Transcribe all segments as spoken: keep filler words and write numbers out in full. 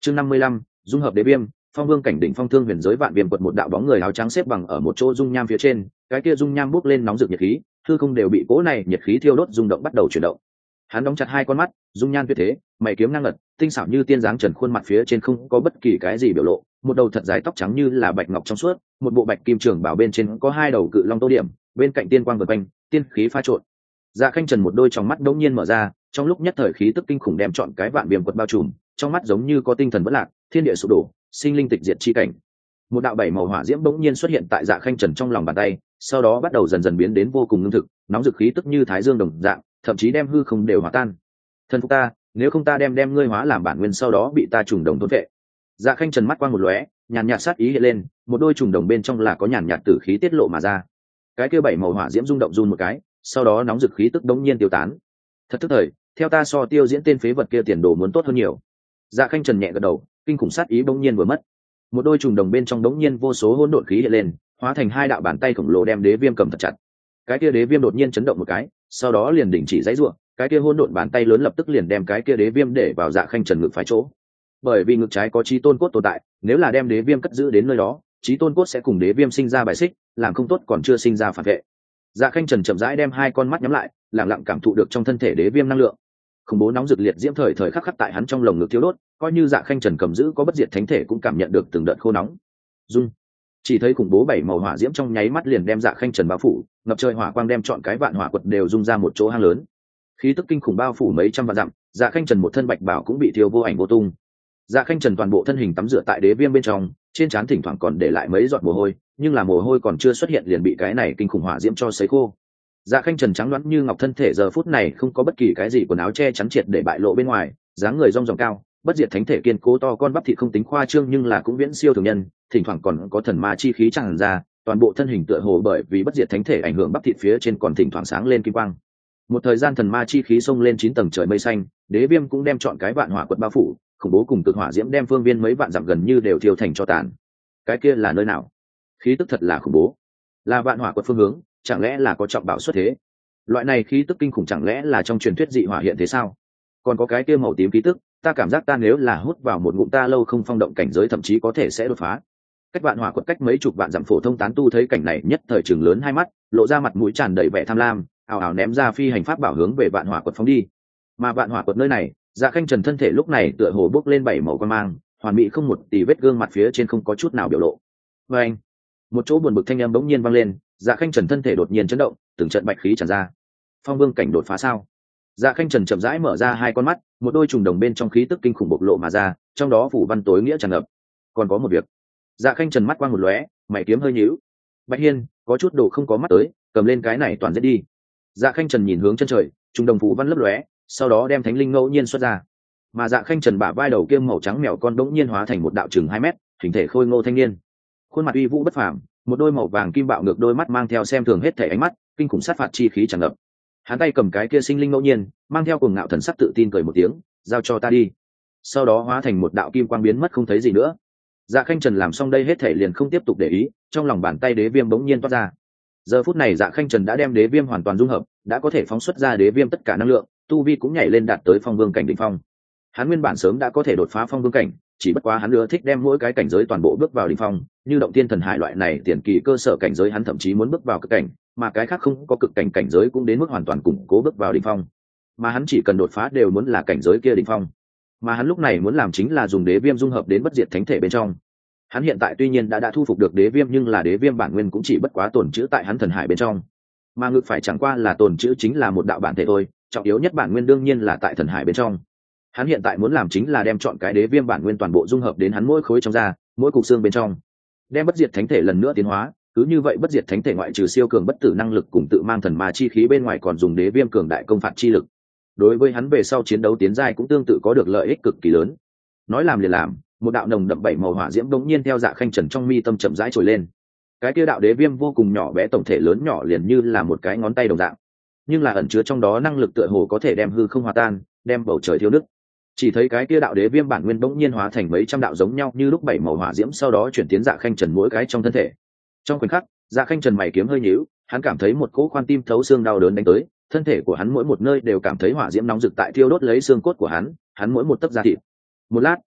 chương năm mươi lăm, dung hợp đế viêm. Phong vương cảnh đỉnh phong thương huyền giới vạn viêm quật, một đạo bóng người áo trắng xếp bằng ở một chỗ dung nham phía trên, cái kia dung nham bốc lên nóng rực nhiệt khí, hư không đều bị cỗ này nhiệt khí thiêu đốt rung động bắt đầu chuyển động. Hắn đóng chặt hai con mắt, dung nhan tuyệt thế, mày kiếm ngang ngật, tinh xảo như tiên dáng trần, khuôn mặt phía trên không có bất kỳ cái gì biểu lộ, một đầu thật dài tóc trắng như là bạch ngọc trong suốt, một bộ bạch kim trường bảo bên trên có hai đầu cự long tô điểm, bên cạnh tiên quang vần quanh, tiên khí pha trộn. Dạ Khanh Trần một đôi tròng mắt đột nhiên mở ra, trong lúc nhất thời khí tức kinh khủng đem trọn cái vạn viêm quật bao trùm, trong mắt giống như có tinh thần bất lạc, thiên địa sụp đổ, sinh linh tịch diệt chi cảnh. Một đạo bảy màu hỏa diễm bỗng nhiên xuất hiện tại Dạ Khanh Trần trong lòng bàn tay, sau đó bắt đầu dần dần biến đến vô cùng ngưng thực, nóng dực khí tức như thái dương đồng dạng, thậm chí đem hư không đều hòa tan. Thân phục ta, nếu không ta đem đem ngươi hóa làm bản nguyên, sau đó bị ta trùng đồng thôn vệ. Dạ Khanh Trần mắt quang một lóe, nhàn nhạt sát ý hiện lên, một đôi trùng đồng bên trong là có nhàn nhạt tử khí tiết lộ mà ra. Cái kia bảy màu hỏa diễm rung động run một cái, sau đó nóng dực khí tức đống nhiên tiêu tán. Thật tức thời, theo ta so tiêu diễn tên phế vật kia tiền đồ muốn tốt hơn nhiều. Dạ Khanh Trần nhẹ gật đầu, kinh khủng sát ý bỗng nhiên vừa mất. Một đôi trùng đồng bên trong đống nhiên vô số hỗn độn khí hiện lên, hóa thành hai đạo bàn tay khổng lồ đem đế viêm cầm thật chặt. Cái kia đế viêm đột nhiên chấn động một cái, sau đó liền đình chỉ giãy giụa, cái kia hỗn độn bàn tay lớn lập tức liền đem cái kia đế viêm để vào Dạ Khanh Trần ngực phải chỗ. Bởi vì ngực trái có chí tôn cốt tồn tại, nếu là đem đế viêm cất giữ đến nơi đó, chí tôn cốt sẽ cùng đế viêm sinh ra bài xích, làm không tốt còn chưa sinh ra phản vệ. Dạ Khanh Trần chậm rãi đem hai con mắt nhắm lại, lặng lặng cảm thụ được trong thân thể đế viêm năng lượng. Khủng bố nóng rực liệt diễm thời thời khắc khắc tại hắn trong lồng ngực thiêu đốt, coi như Dạ Khanh Trần cầm giữ có bất diệt thánh thể cũng cảm nhận được từng đợt khô nóng. Dung, chỉ thấy khủng bố bảy màu hỏa diễm trong nháy mắt liền đem Dạ Khanh Trần bao phủ, ngập trời hỏa quang đem trọn cái vạn hỏa quật đều dung ra một chỗ hang lớn. Khí tức kinh khủng bao phủ mấy trăm vạn dặm, Dạ Khanh Trần một thân bạch bảo cũng bị thiêu vô ảnh vô tung. Dạ Khanh Trần toàn bộ thân hình tắm rửa tại đế viêm bên trong, trên trán thỉnh thoảng còn để lại mấy giọt mồ hôi, nhưng là mồ hôi còn chưa xuất hiện liền bị cái này kinh khủng hỏa diễm cho sấy khô. Dạ Khanh Trần trắng loãng như ngọc thân thể giờ phút này không có bất kỳ cái gì quần áo che chắn triệt để bại lộ bên ngoài, dáng người rong ròng cao, bất diệt thánh thể kiên cố to con bắp thịt không tính khoa trương nhưng là cũng viễn siêu thường nhân, thỉnh thoảng còn có thần ma chi khí tràn ra, toàn bộ thân hình tựa hồ bởi vì bất diệt thánh thể ảnh hưởng bắp thịt phía trên còn thỉnh thoảng sáng lên kim quang. Một thời gian thần ma chi khí xông lên chín tầng trời mây xanh, đế viêm cũng đem trọn cái vạn hỏa quật bao phủ, khủng bố cùng cực hỏa diễm đem phương viên mấy vạn dặm gần như đều thiêu thành cho tàn. Cái kia là nơi nào? Khí tức thật là khủng bố. Là vạn hỏa quật phương hướng, chẳng lẽ là có trọng bảo xuất thế? Loại này khí tức kinh khủng chẳng lẽ là trong truyền thuyết dị hỏa hiện thế sao? Còn có cái kia màu tím khí tức, ta cảm giác ta nếu là hút vào một ngụm ta lâu không phong động cảnh giới thậm chí có thể sẽ đột phá. Cách vạn hỏa quật cách mấy chục vạn dặm phổ thông tán tu thấy cảnh này nhất thời trừng lớn hai mắt, lộ ra mặt mũi tràn đầy vẻ tham lam, ào ào ném ra phi hành pháp bảo hướng về vạn hỏa quật phóng đi. Mà vạn hỏa quật nơi này, Dạ Khanh Trần thân thể lúc này tựa hồ bốc lên bảy màu quang mang, hoàn mỹ không một tì vết, gương mặt phía trên không có chút nào biểu lộ. Và anh, một chỗ buồn bực thanh âm bỗng nhiên vang lên, Dạ Khanh Trần thân thể đột nhiên chấn động, từng trận bạch khí tràn ra. Phong vương cảnh đột phá sao? Dạ Khanh Trần chậm rãi mở ra hai con mắt, một đôi trùng đồng bên trong khí tức kinh khủng bộc lộ mà ra, trong đó phủ văn tối nghĩa tràn ngập. Còn có một việc. Dạ Khanh Trần mắt quang một lóe, mày kiếm hơi nhíu. Bạch Hiên, có chút đồ không có mắt tới, cầm lên cái này toàn giết đi. Dạ Khanh Trần nhìn hướng chân trời, trùng đồng phủ văn lấp lóe, sau đó đem thánh linh ngẫu nhiên xuất ra. Mà Dạ Khanh Trần bả vai đầu kia màu trắng mèo con đống nhiên hóa thành một đạo chừng hai mét, hình thể khôi ngô thanh niên. Khuôn mặt uy vũ bất phàm, một đôi màu vàng kim bạo ngược đôi mắt mang theo xem thường hết thể ánh mắt, kinh khủng sát phạt chi khí tràn ngập. Hắn tay cầm cái kia sinh linh ngẫu nhiên, mang theo cuồng ngạo thần sắc tự tin cười một tiếng, giao cho ta đi. Sau đó hóa thành một đạo kim quang biến mất không thấy gì nữa. Dạ Khanh Trần làm xong đây hết thể liền không tiếp tục để ý, trong lòng bàn tay đế viêm bỗng nhiên toát ra. Giờ phút này Dạ Khanh Trần đã đem đế viêm hoàn toàn dung hợp, đã có thể phóng xuất ra đế viêm tất cả năng lượng, tu vi cũng nhảy lên đạt tới phong vương cảnh đỉnh phong. Hắn nguyên bản sớm đã có thể đột phá phong vương cảnh, chỉ bất quá hắn ưa thích đem mỗi cái cảnh giới toàn bộ bước vào đỉnh phong, như động tiên thần hải loại này tiền kỳ cơ sở cảnh giới hắn thậm chí muốn bước vào cực cảnh, mà cái khác không có cực cảnh cảnh giới cũng đến mức hoàn toàn củng cố bước vào đỉnh phong. Mà hắn chỉ cần đột phá đều muốn là cảnh giới kia đỉnh phong. Mà hắn lúc này muốn làm chính là dùng đế viêm dung hợp đến bất diệt thánh thể bên trong. Hắn hiện tại tuy nhiên đã đã thu phục được đế viêm nhưng là đế viêm bản nguyên cũng chỉ bất quá tồn trữ tại hắn thần hải bên trong. Mà ngực phải chẳng qua là tồn trữ chính là một đạo bản thể thôi, trọng yếu nhất bản nguyên đương nhiên là tại thần hải bên trong. Hắn hiện tại muốn làm chính là đem chọn cái đế viêm bản nguyên toàn bộ dung hợp đến hắn mỗi khối trong da, mỗi cục xương bên trong, đem bất diệt thánh thể lần nữa tiến hóa. Cứ như vậy bất diệt thánh thể ngoại trừ siêu cường bất tử năng lực cùng tự mang thần ma chi khí bên ngoài còn dùng đế viêm cường đại công phạt chi lực. Đối với hắn về sau chiến đấu tiến giai cũng tương tự có được lợi ích cực kỳ lớn. Nói làm liền làm, một đạo nồng đậm bảy màu hỏa diễm đống nhiên theo Dạ Khanh Trần trong mi tâm chậm rãi trồi lên. Cái kia đạo đế viêm vô cùng nhỏ bé, tổng thể lớn nhỏ liền như là một cái ngón tay đồng dạng, nhưng là ẩn chứa trong đó năng lực tựa hồ có thể đem hư không hòa tan, đem bầu trời thiêu nứt. Chỉ thấy cái kia đạo đế viêm bản nguyên bỗng nhiên hóa thành mấy trăm đạo giống nhau như lúc bảy màu hỏa diễm, sau đó chuyển tiến Dạ Khanh Trần mỗi cái trong thân thể. Trong khoảnh khắc, Dạ Khanh Trần mày kiếm hơi nhíu, hắn cảm thấy một cỗ khoan tim thấu xương đau đớn đánh tới, thân thể của hắn mỗi một nơi đều cảm thấy hỏa diễm nóng rực tại thiêu đốt lấy xương cốt của hắn, hắn mỗi một tấc da thịt. Một lát,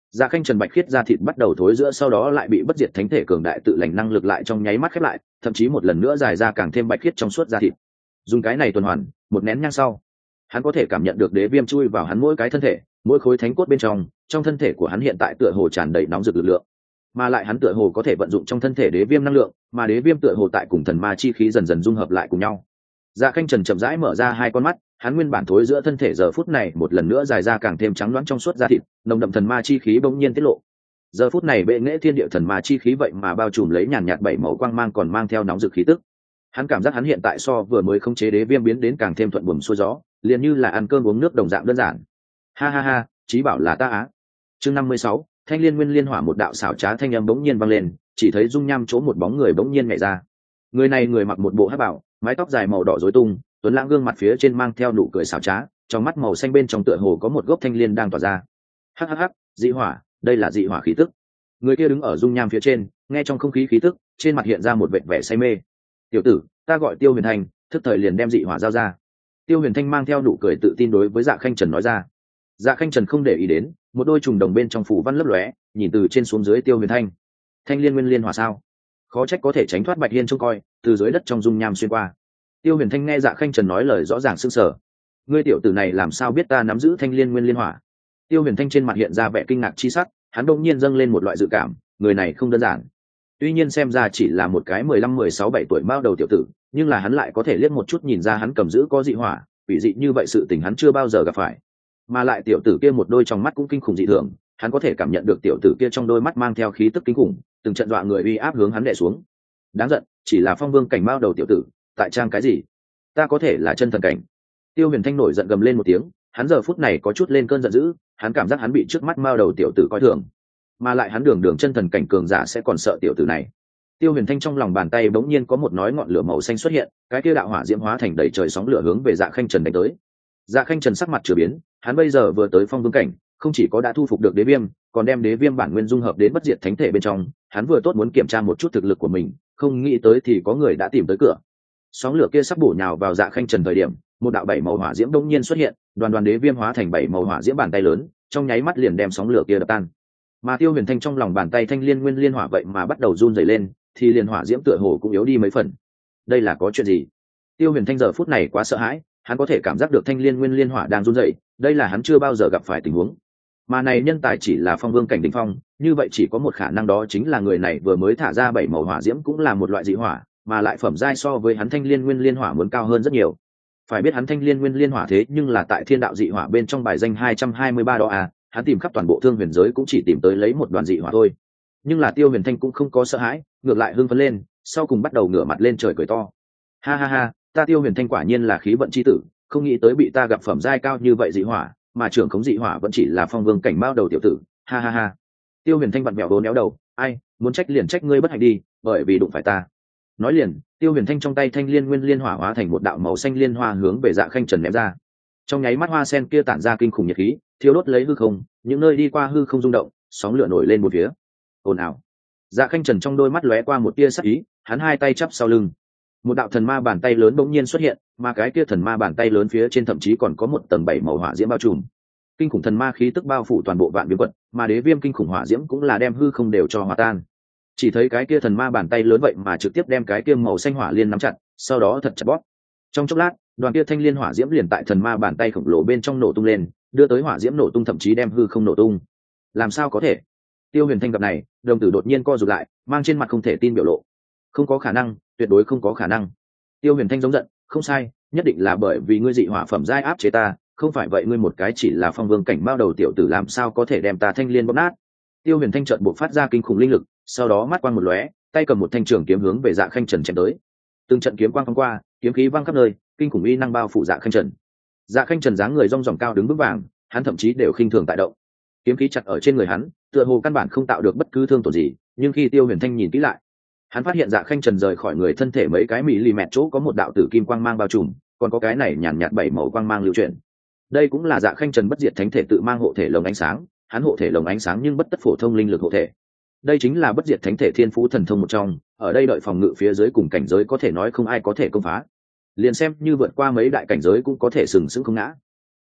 Dạ khanh trần bạch khiết da thịt bắt đầu thối giữa, sau đó lại bị bất diệt thánh thể cường đại tự lành năng lực lại trong nháy mắt khép lại, thậm chí một lần nữa dài ra càng thêm bạch khiết trong suốt da thịt. Dùng cái này tuần hoàn, một nén nhang sau, hắn có thể cảm nhận được đế viêm chui vào hắn mỗi cái thân thể, mỗi khối thánh cốt bên trong. Trong thân thể của hắn hiện tại tựa hồ tràn đầy nóng rực lực lượng, mà lại hắn tựa hồ có thể vận dụng trong thân thể đế viêm năng lượng, mà đế viêm tựa hồ tại cùng thần ma chi khí dần dần dung hợp lại cùng nhau. Dạ khanh trần chậm rãi mở ra hai con mắt, hắn nguyên bản thối giữa thân thể giờ phút này một lần nữa dài ra càng thêm trắng loáng trong suốt da thịt, nồng đậm thần ma chi khí bỗng nhiên tiết lộ. Giờ phút này bệ nghệ thiên địa thần ma chi khí vậy mà bao trùm lấy nhàn nhạt bảy màu quang mang, còn mang theo nóng rực khí tức. Hắn cảm giác hắn hiện tại so vừa mới khống chế đế viêm biến đến càng thêm thuận buồm xuôi gió, liền như là ăn cơm uống nước đồng dạng đơn giản. Ha ha ha, chí bảo là ta á. Chương năm mươi sáu, Thanh Liên Nguyên Liên Hỏa, một đạo xảo trá thanh âm bỗng nhiên vang lên, chỉ thấy dung nham chỗ một bóng người bỗng nhiên nhảy ra. Người này người mặc một bộ hắc bảo, mái tóc dài màu đỏ rối tung, tuấn lãng gương mặt phía trên mang theo nụ cười xảo trá, trong mắt màu xanh bên trong tựa hồ có một gốc thanh liên đang tỏa ra. Hắc hắc hắc, dị hỏa, đây là dị hỏa khí tức. Người kia đứng ở dung nham phía trên, nghe trong không khí khí tức, trên mặt hiện ra một vệt vẻ say mê. Tiểu tử, ta gọi Tiêu Huyền Thanh, thức thời liền đem dị hỏa giao ra. Tiêu Huyền Thanh mang theo nụ cười tự tin đối với Dạ khanh trần nói ra. Dạ khanh trần không để ý đến, một đôi trùng đồng bên trong phủ văn lấp lóe, nhìn từ trên xuống dưới Tiêu Huyền Thanh. Thanh Liên Nguyên Liên Hỏa sao? Khó trách có thể tránh thoát Bạch Hiên trông coi, từ dưới đất trong dung nham xuyên qua. Tiêu Huyền Thanh nghe Dạ khanh trần nói lời rõ ràng sưng sở. Ngươi tiểu tử này làm sao biết ta nắm giữ Thanh Liên Nguyên Liên Hỏa? Tiêu Huyền Thanh trên mặt hiện ra vẻ kinh ngạc chi sắc, hắn đột nhiên dâng lên một loại dự cảm, người này không đơn giản. Tuy nhiên xem ra chỉ là một cái mười lăm, mười sáu, bảy tuổi mao đầu tiểu tử, nhưng là hắn lại có thể liếc một chút nhìn ra hắn cầm giữ có dị hỏa, vị dị như vậy sự tình hắn chưa bao giờ gặp phải. Mà lại tiểu tử kia một đôi trong mắt cũng kinh khủng dị thường, hắn có thể cảm nhận được tiểu tử kia trong đôi mắt mang theo khí tức kinh khủng, từng trận dọa người uy áp hướng hắn đè xuống. Đáng giận, chỉ là phong vương cảnh mao đầu tiểu tử, tại trang cái gì? Ta có thể là chân thần cảnh. Tiêu Huyền Thanh nổi giận gầm lên một tiếng, hắn giờ phút này có chút lên cơn giận dữ, hắn cảm giác hắn bị trước mắt mao đầu tiểu tử coi thường, mà lại hắn đường đường chân thần cảnh cường giả sẽ còn sợ tiểu tử này. Tiêu Huyền Thanh trong lòng bàn tay bỗng nhiên có một nói ngọn lửa màu xanh xuất hiện, cái kia đạo hỏa diễm hóa thành đầy trời sóng lửa hướng về Dạ khanh trần đánh tới. Dạ khanh trần sắc mặt chửa biến, hắn bây giờ vừa tới phong vương cảnh, không chỉ có đã thu phục được đế viêm, còn đem đế viêm bản nguyên dung hợp đến bất diệt thánh thể bên trong, hắn vừa tốt muốn kiểm tra một chút thực lực của mình, không nghĩ tới thì có người đã tìm tới cửa. Sóng lửa kia sắp bổ nhào vào Dạ khanh trần thời điểm, một đạo bảy màu hỏa diễm bỗng nhiên xuất hiện, đoàn đoàn đế viêm hóa thành bảy màu hỏa diễm bàn tay lớn, trong nháy mắt liền đem sóng lửa kia đập tan. Mà Tiêu Huyền Thanh trong lòng bàn tay Thanh Liên Nguyên Liên Hỏa vậy mà bắt đầu run rẩy lên, thì liền hỏa diễm tựa hồ cũng yếu đi mấy phần. Đây là có chuyện gì? Tiêu Huyền Thanh giờ phút này quá sợ hãi, hắn có thể cảm giác được Thanh Liên Nguyên Liên Hỏa đang run rẩy, đây là hắn chưa bao giờ gặp phải tình huống. Mà này nhân tài chỉ là phong vương cảnh đỉnh phong, như vậy chỉ có một khả năng, đó chính là người này vừa mới thả ra bảy màu hỏa diễm cũng là một loại dị hỏa, mà lại phẩm giai so với hắn Thanh Liên Nguyên Liên Hỏa muốn cao hơn rất nhiều. Phải biết hắn Thanh Liên Nguyên Liên Hỏa thế nhưng là tại Thiên Đạo dị hỏa bên trong bài danh hai trăm hai mươi ba đó à, hắn tìm khắp toàn bộ thương huyền giới cũng chỉ tìm tới lấy một đoàn dị hỏa thôi. Nhưng là Tiêu Huyền Thanh cũng không có sợ hãi, ngược lại hưng phấn lên, sau cùng bắt đầu ngửa mặt lên trời cười to. Ha ha ha, ta Tiêu Huyền Thanh quả nhiên là khí vận chi tử, không nghĩ tới bị ta gặp phẩm giai cao như vậy dị hỏa, mà trưởng khống dị hỏa vẫn chỉ là phong vương cảnh mao đầu tiểu tử. Ha ha ha. Tiêu Huyền Thanh vặn vẹo đốn éo đầu, ai, muốn trách liền trách ngươi bất hạnh đi, bởi vì đụng phải ta. Nói liền, Tiêu Huyền Thanh trong tay Thanh Liên Nguyên Liên Hỏa hóa thành một đạo màu xanh liên hoa hướng về Dạ khanh trần ném ra. Trong nháy mắt hoa sen kia tản ra kinh khủng nhiệt khí, thiêu đốt lấy hư không, những nơi đi qua hư không rung động, sóng lửa nổi lên một phía. Ồn ào. Dạ khanh trần trong đôi mắt lóe qua một tia sắc ý, hắn hai tay chắp sau lưng, một đạo thần ma bàn tay lớn bỗng nhiên xuất hiện, mà cái kia thần ma bàn tay lớn phía trên thậm chí còn có một tầng bảy màu hỏa diễm bao trùm. Kinh khủng thần ma khí tức bao phủ toàn bộ vạn viêm quật, mà đế viêm kinh khủng hỏa diễm cũng là đem hư không đều cho hòa tan. Chỉ thấy cái kia thần ma bàn tay lớn vậy mà trực tiếp đem cái kia màu xanh hỏa liên nắm chặt, sau đó thật chặt bóp. Trong chốc lát, đoàn kia thanh liên hỏa diễm liền tại thần ma bàn tay khổng lồ bên trong nổ tung lên, đưa tới hỏa diễm nổ tung thậm chí đem hư không nổ tung. Làm sao có thể? Tiêu Huyền Thanh gặp này, đồng tử đột nhiên co rụt lại, mang trên mặt không thể tin biểu lộ. Không có khả năng, tuyệt đối không có khả năng. Tiêu Huyền Thanh giống giận, không sai, nhất định là bởi vì ngươi dị hỏa phẩm giai áp chế ta, không phải vậy ngươi một cái chỉ là phong vương cảnh bao đầu tiểu tử làm sao có thể đem ta thanh liên bóp nát. Tiêu Huyền Thanh chợt buộc phát ra kinh khủng linh lực, sau đó mắt quang một lóe, tay cầm một thanh trường kiếm hướng về Dạ khanh trần chém tới. Từng trận kiếm quang phóng qua, kiếm khí văng khắp nơi, kinh khủng uy năng bao phủ Dạ khanh trần. Dạ khanh trần dáng người rong ròng cao đứng vững vàng, hắn thậm chí đều khinh thường tại động. Kiếm khí chặt ở trên người hắn, tựa hồ căn bản không tạo được bất cứ thương tổn gì, nhưng khi Tiêu Huyền Thanh nhìn kỹ lại, hắn phát hiện Dạ khanh trần rời khỏi người thân thể mấy cái mỹ lì mẹt chỗ có một đạo tử kim quang mang bao trùm, còn có cái này nhàn nhạt bảy màu quang mang lưu chuyển. Đây cũng là Dạ khanh trần bất diệt thánh thể tự mang hộ thể lồng ánh sáng, hắn hộ thể lồng ánh sáng nhưng bất tất phổ thông linh lực hộ thể. Đây chính là bất diệt thánh thể thiên phú thần thông một trong, ở đây đợi phòng ngự phía dưới cùng cảnh giới có thể nói không ai có thể công phá. Liền xem như vượt qua mấy đại cảnh giới cũng có thể sừng sững không ngã.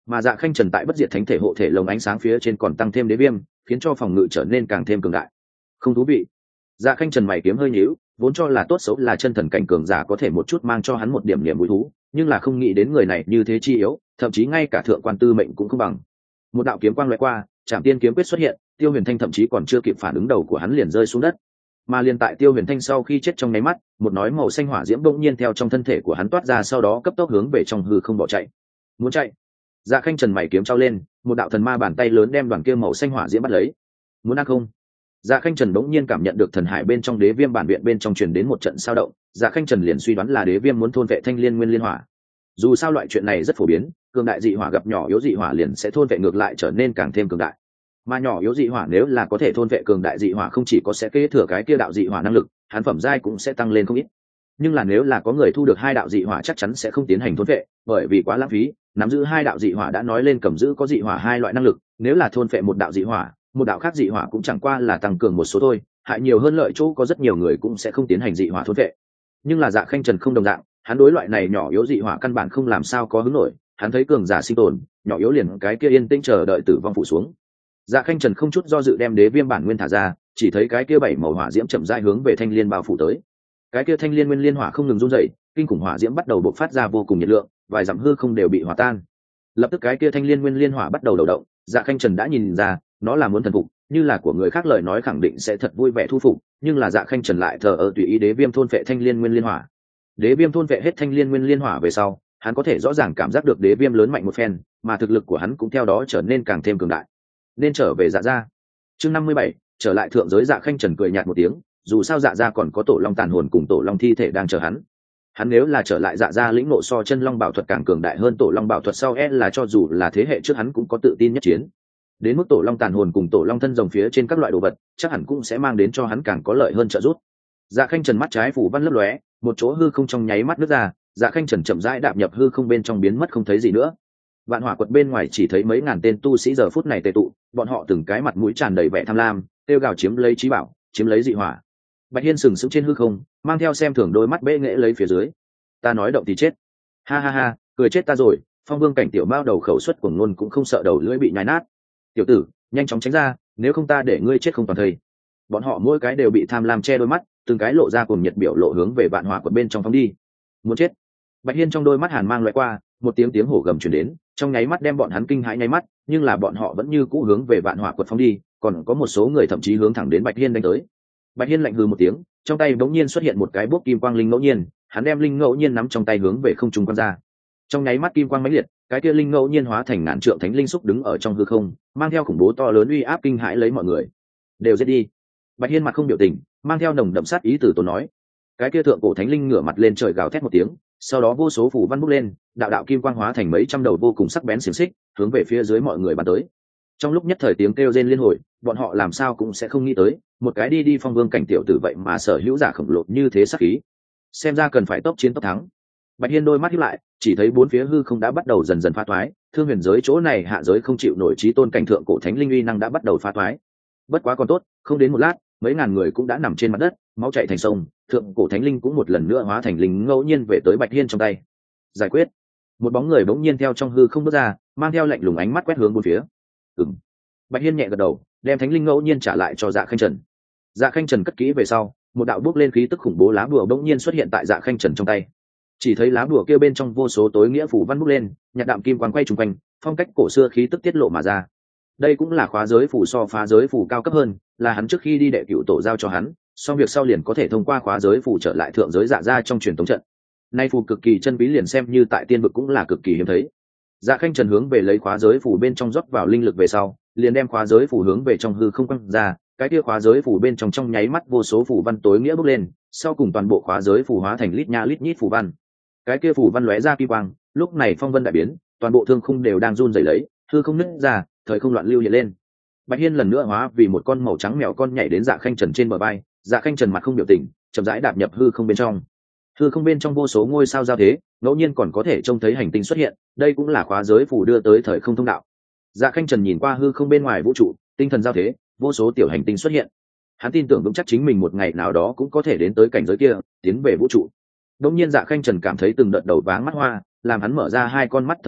mà Dạ Khanh Trần tại bất diệt thánh thể hộ thể lồng ánh sáng phía trên còn tăng thêm đế viêm, khiến cho phòng ngự trở nên càng thêm cường đại. Không thú vị. Dạ Khanh Trần mày kiếm hơi nhíu, vốn cho là tốt xấu là chân thần cảnh cường giả có thể một chút mang cho hắn một điểm niềm vui thú, nhưng là không nghĩ đến người này như thế chi yếu, thậm chí ngay cả thượng quan tư mệnh cũng không bằng. Một đạo kiếm quang lóe qua, Trảm Tiên kiếm quyết xuất hiện, Tiêu Huyền Thanh thậm chí còn chưa kịp phản ứng, đầu của hắn liền rơi xuống đất. Mà liền tại Tiêu Huyền Thanh sau khi chết trong nháy mắt, một nói màu xanh hỏa diễm bỗng nhiên theo trong thân thể của hắn toát ra, sau đó cấp tốc hướng về trong hư không bỏ chạy. Muốn chạy? Dạ Khanh Trần mày kiếm trao lên, một đạo thần ma bàn tay lớn đem đoàn kia màu xanh hỏa diễm bắt lấy. Muốn ăn không? Dạ Khanh Trần bỗng nhiên cảm nhận được thần hải bên trong đế viêm bản viện bên trong truyền đến một trận sao động, Dạ Khanh Trần liền suy đoán là đế viêm muốn thôn vệ thanh liên nguyên liên hỏa. Dù sao loại chuyện này rất phổ biến, cường đại dị hỏa gặp nhỏ yếu dị hỏa liền sẽ thôn vệ ngược lại, trở nên càng thêm cường đại. Mà nhỏ yếu dị hỏa nếu là có thể thôn vệ cường đại dị hỏa, không chỉ có sẽ kế thừa cái kia đạo dị hỏa năng lực, hắn phẩm giai cũng sẽ tăng lên không ít. Nhưng là nếu là có người thu được hai đạo dị hỏa chắc chắn sẽ không tiến hành thôn vệ, bởi vì quá lãng phí. Nắm giữ hai đạo dị hỏa đã nói lên cầm giữ có dị hỏa hai loại năng lực, nếu là thôn vệ một đạo dị hỏa, một đạo khác dị hỏa cũng chẳng qua là tăng cường một số thôi, hại nhiều hơn lợi chỗ có rất nhiều người cũng sẽ không tiến hành dị hỏa thôn vệ. Nhưng là Dạ Khanh Trần không đồng dạng, hắn đối loại này nhỏ yếu dị hỏa căn bản không làm sao có hứng nổi, hắn thấy cường giả sinh tồn, nhỏ yếu liền cái kia yên tĩnh chờ đợi tử vong phủ xuống. Dạ Khanh Trần không chút do dự đem đế viêm bản nguyên thả ra, chỉ thấy cái kia bảy màu hỏa diễm chậm rãi hướng về thanh liên bao phủ tới. Cái kia thanh liên nguyên liên hỏa không ngừng run rẩy, kinh khủng hỏa diễm bắt đầu bộc phát ra vô cùng nhiệt lượng, vài dặm hư không đều bị hòa tan. Lập tức cái kia thanh liên nguyên liên hỏa bắt đầu đầu động, Dạ Khanh Trần đã nhìn ra, nó là muốn thần phục, như là của người khác lời nói khẳng định sẽ thật vui vẻ thu phục, nhưng là Dạ Khanh Trần lại thờ ơ tùy ý đế viêm thôn phệ thanh liên nguyên liên hỏa. Đế viêm thôn phệ hết thanh liên nguyên liên hỏa về sau, hắn có thể rõ ràng cảm giác được đế viêm lớn mạnh một phen, mà thực lực của hắn cũng theo đó trở nên càng thêm cường đại. Nên trở về Dạ gia. Chương năm mươi bảy, trở lại thượng giới. Dạ Khanh Trần cười nhạt một tiếng, dù sao Dạ gia còn có tổ long tàn hồn cùng tổ long thi thể đang chờ hắn. Hắn nếu là trở lại Dạ gia lĩnh ngộ so chân long bảo thuật càng cường đại hơn tổ long bảo thuật sau, e là cho dù là thế hệ trước hắn cũng có tự tin nhất chiến. Đến mức tổ long tàn hồn cùng tổ long thân rồng phía trên các loại đồ vật, chắc hẳn cũng sẽ mang đến cho hắn càng có lợi hơn trợ giúp. Dạ Khanh Trần mắt trái phủ văn lấp lóe, một chỗ hư không trong nháy mắt nứt ra, Dạ Khanh Trần chậm rãi đạp nhập hư không bên trong, biến mất không thấy gì nữa. Vạn hỏa quật bên ngoài chỉ thấy mấy ngàn tên tu sĩ giờ phút này tề tụ, bọn họ từng cái mặt mũi tràn đầy vẻ tham lam, kêu gào chiếm lấy trí bảo, chiếm lấy dị hỏa. Bạch Hiên sừng sững trên hư không, mang theo xem thường đôi mắt bệ nghệ lấy phía dưới. Ta nói động thì chết. Ha ha ha, cười chết ta rồi. Phong Vương cảnh tiểu mao đầu khẩu suất cuồng ngôn cũng không sợ đầu lưỡi bị nhai nát. Tiểu tử, nhanh chóng tránh ra, nếu không ta để ngươi chết không toàn thây. Bọn họ mỗi cái đều bị tham lam che đôi mắt, từng cái lộ ra cùng nhiệt biểu lộ hướng về vạn hỏa quật bên trong phóng đi. Muốn chết. Bạch Hiên trong đôi mắt hàn mang loại qua, một tiếng tiếng hổ gầm truyền đến, trong nháy mắt đem bọn hắn kinh hãi nháy mắt, nhưng là bọn họ vẫn như cũ hướng về vạn hỏa quật phóng đi, còn có một số người thậm chí hướng thẳng đến Bạch Hiên đánh tới. Bạch Hiên lạnh hừ một tiếng, trong tay bỗng nhiên xuất hiện một cái bốc kim quang linh ngẫu nhiên, hắn đem linh ngẫu nhiên nắm trong tay hướng về không trung quăng ra. Trong nháy mắt kim quang mãnh liệt, cái kia linh ngẫu nhiên hóa thành ngàn trượng thánh linh xúc đứng ở trong hư không, mang theo khủng bố to lớn uy áp kinh hãi lấy mọi người. Đều giết đi. Bạch Hiên mặt không biểu tình, mang theo nồng đậm sát ý từ tốn nói. Cái kia thượng cổ thánh linh ngửa mặt lên trời gào thét một tiếng, sau đó vô số phủ văn bốc lên, đạo đạo kim quang hóa thành mấy trăm đầu vô cùng sắc bén xiềng xích, hướng về phía dưới mọi người bắn tới. Trong lúc nhất thời tiếng kêu rên liên hồi, bọn họ làm sao cũng sẽ không nghĩ tới, một cái đi đi phong vương cảnh tiểu tử vậy mà sở hữu giả khổng lồ như thế sắc khí. Xem ra cần phải tốc chiến tốc thắng. Bạch Hiên đôi mắt híp lại, chỉ thấy bốn phía hư không đã bắt đầu dần dần phá toái, thương huyền giới chỗ này hạ giới không chịu nổi chí tôn cảnh thượng cổ thánh linh uy năng đã bắt đầu phá toái. Bất quá còn tốt, không đến một lát, mấy ngàn người cũng đã nằm trên mặt đất, máu chảy thành sông, thượng cổ thánh linh cũng một lần nữa hóa thành linh ngẫu nhiên về tới Bạch Hiên trong tay. Giải quyết. Một bóng người bỗng nhiên theo trong hư không bước ra, mang theo lạnh lùng ánh mắt quét hướng bốn phía. Ừm. Bạch Hiên nhẹ gật đầu, đem thánh linh ngẫu nhiên trả lại cho Dạ Khanh Trần. Dạ Khanh Trần cất kỹ về sau, một đạo bước lên khí tức khủng bố lá bùa bỗng nhiên xuất hiện tại Dạ Khanh Trần trong tay. Chỉ thấy lá bùa kia bên trong vô số tối nghĩa phủ văn bốc lên, nhạt đạm kim quang quay trùng quanh, phong cách cổ xưa khí tức tiết lộ mà ra. Đây cũng là khóa giới phủ so phá giới phủ cao cấp hơn, là hắn trước khi đi đệ cửu tổ giao cho hắn, xong việc sau liền có thể thông qua khóa giới phủ trở lại thượng giới Dạ gia trong truyền thống trận. Nay phù cực kỳ chân quý, liền xem như tại tiên vực cũng là cực kỳ hiếm thấy. Dạ Khanh Trần hướng về lấy khóa giới phủ bên trong rót vào linh lực về sau, liền đem khóa giới phủ hướng về trong hư không quăng ra, cái kia khóa giới phủ bên trong trong nháy mắt vô số phủ văn tối nghĩa bốc lên, sau cùng toàn bộ khóa giới phủ hóa thành lít nha lít nhít phủ văn. Cái kia phủ văn lóe ra kim quang, lúc này phong vân đại biến, toàn bộ thương khung đều đang run rẩy lấy, hư không nứt ra, thời không loạn lưu hiện lên. Bạch Hiên lần nữa hóa vì một con màu trắng mèo con nhảy đến Dạ Khanh Trần trên bờ vai, Dạ Khanh Trần mặt không biểu tình, chậm rãi đạp nhập hư không bên trong. Hư không bên trong vô số ngôi sao giao thế, ngẫu nhiên còn có thể trông thấy hành tinh xuất hiện, đây cũng là khóa giới phủ đưa tới thời không thông đạo. Dạ Khanh Trần nhìn qua hư không bên ngoài vũ trụ, tinh thần giao thế, vô số tiểu hành tinh xuất hiện. Hắn tin tưởng vững chắc chính mình một ngày nào đó cũng có thể đến tới cảnh giới kia, tiến về vũ trụ. Đột nhiên Dạ Khanh Trần cảm thấy từng đợt đầu váng mắt hoa, làm hắn mở ra hai con mắt thời điểm,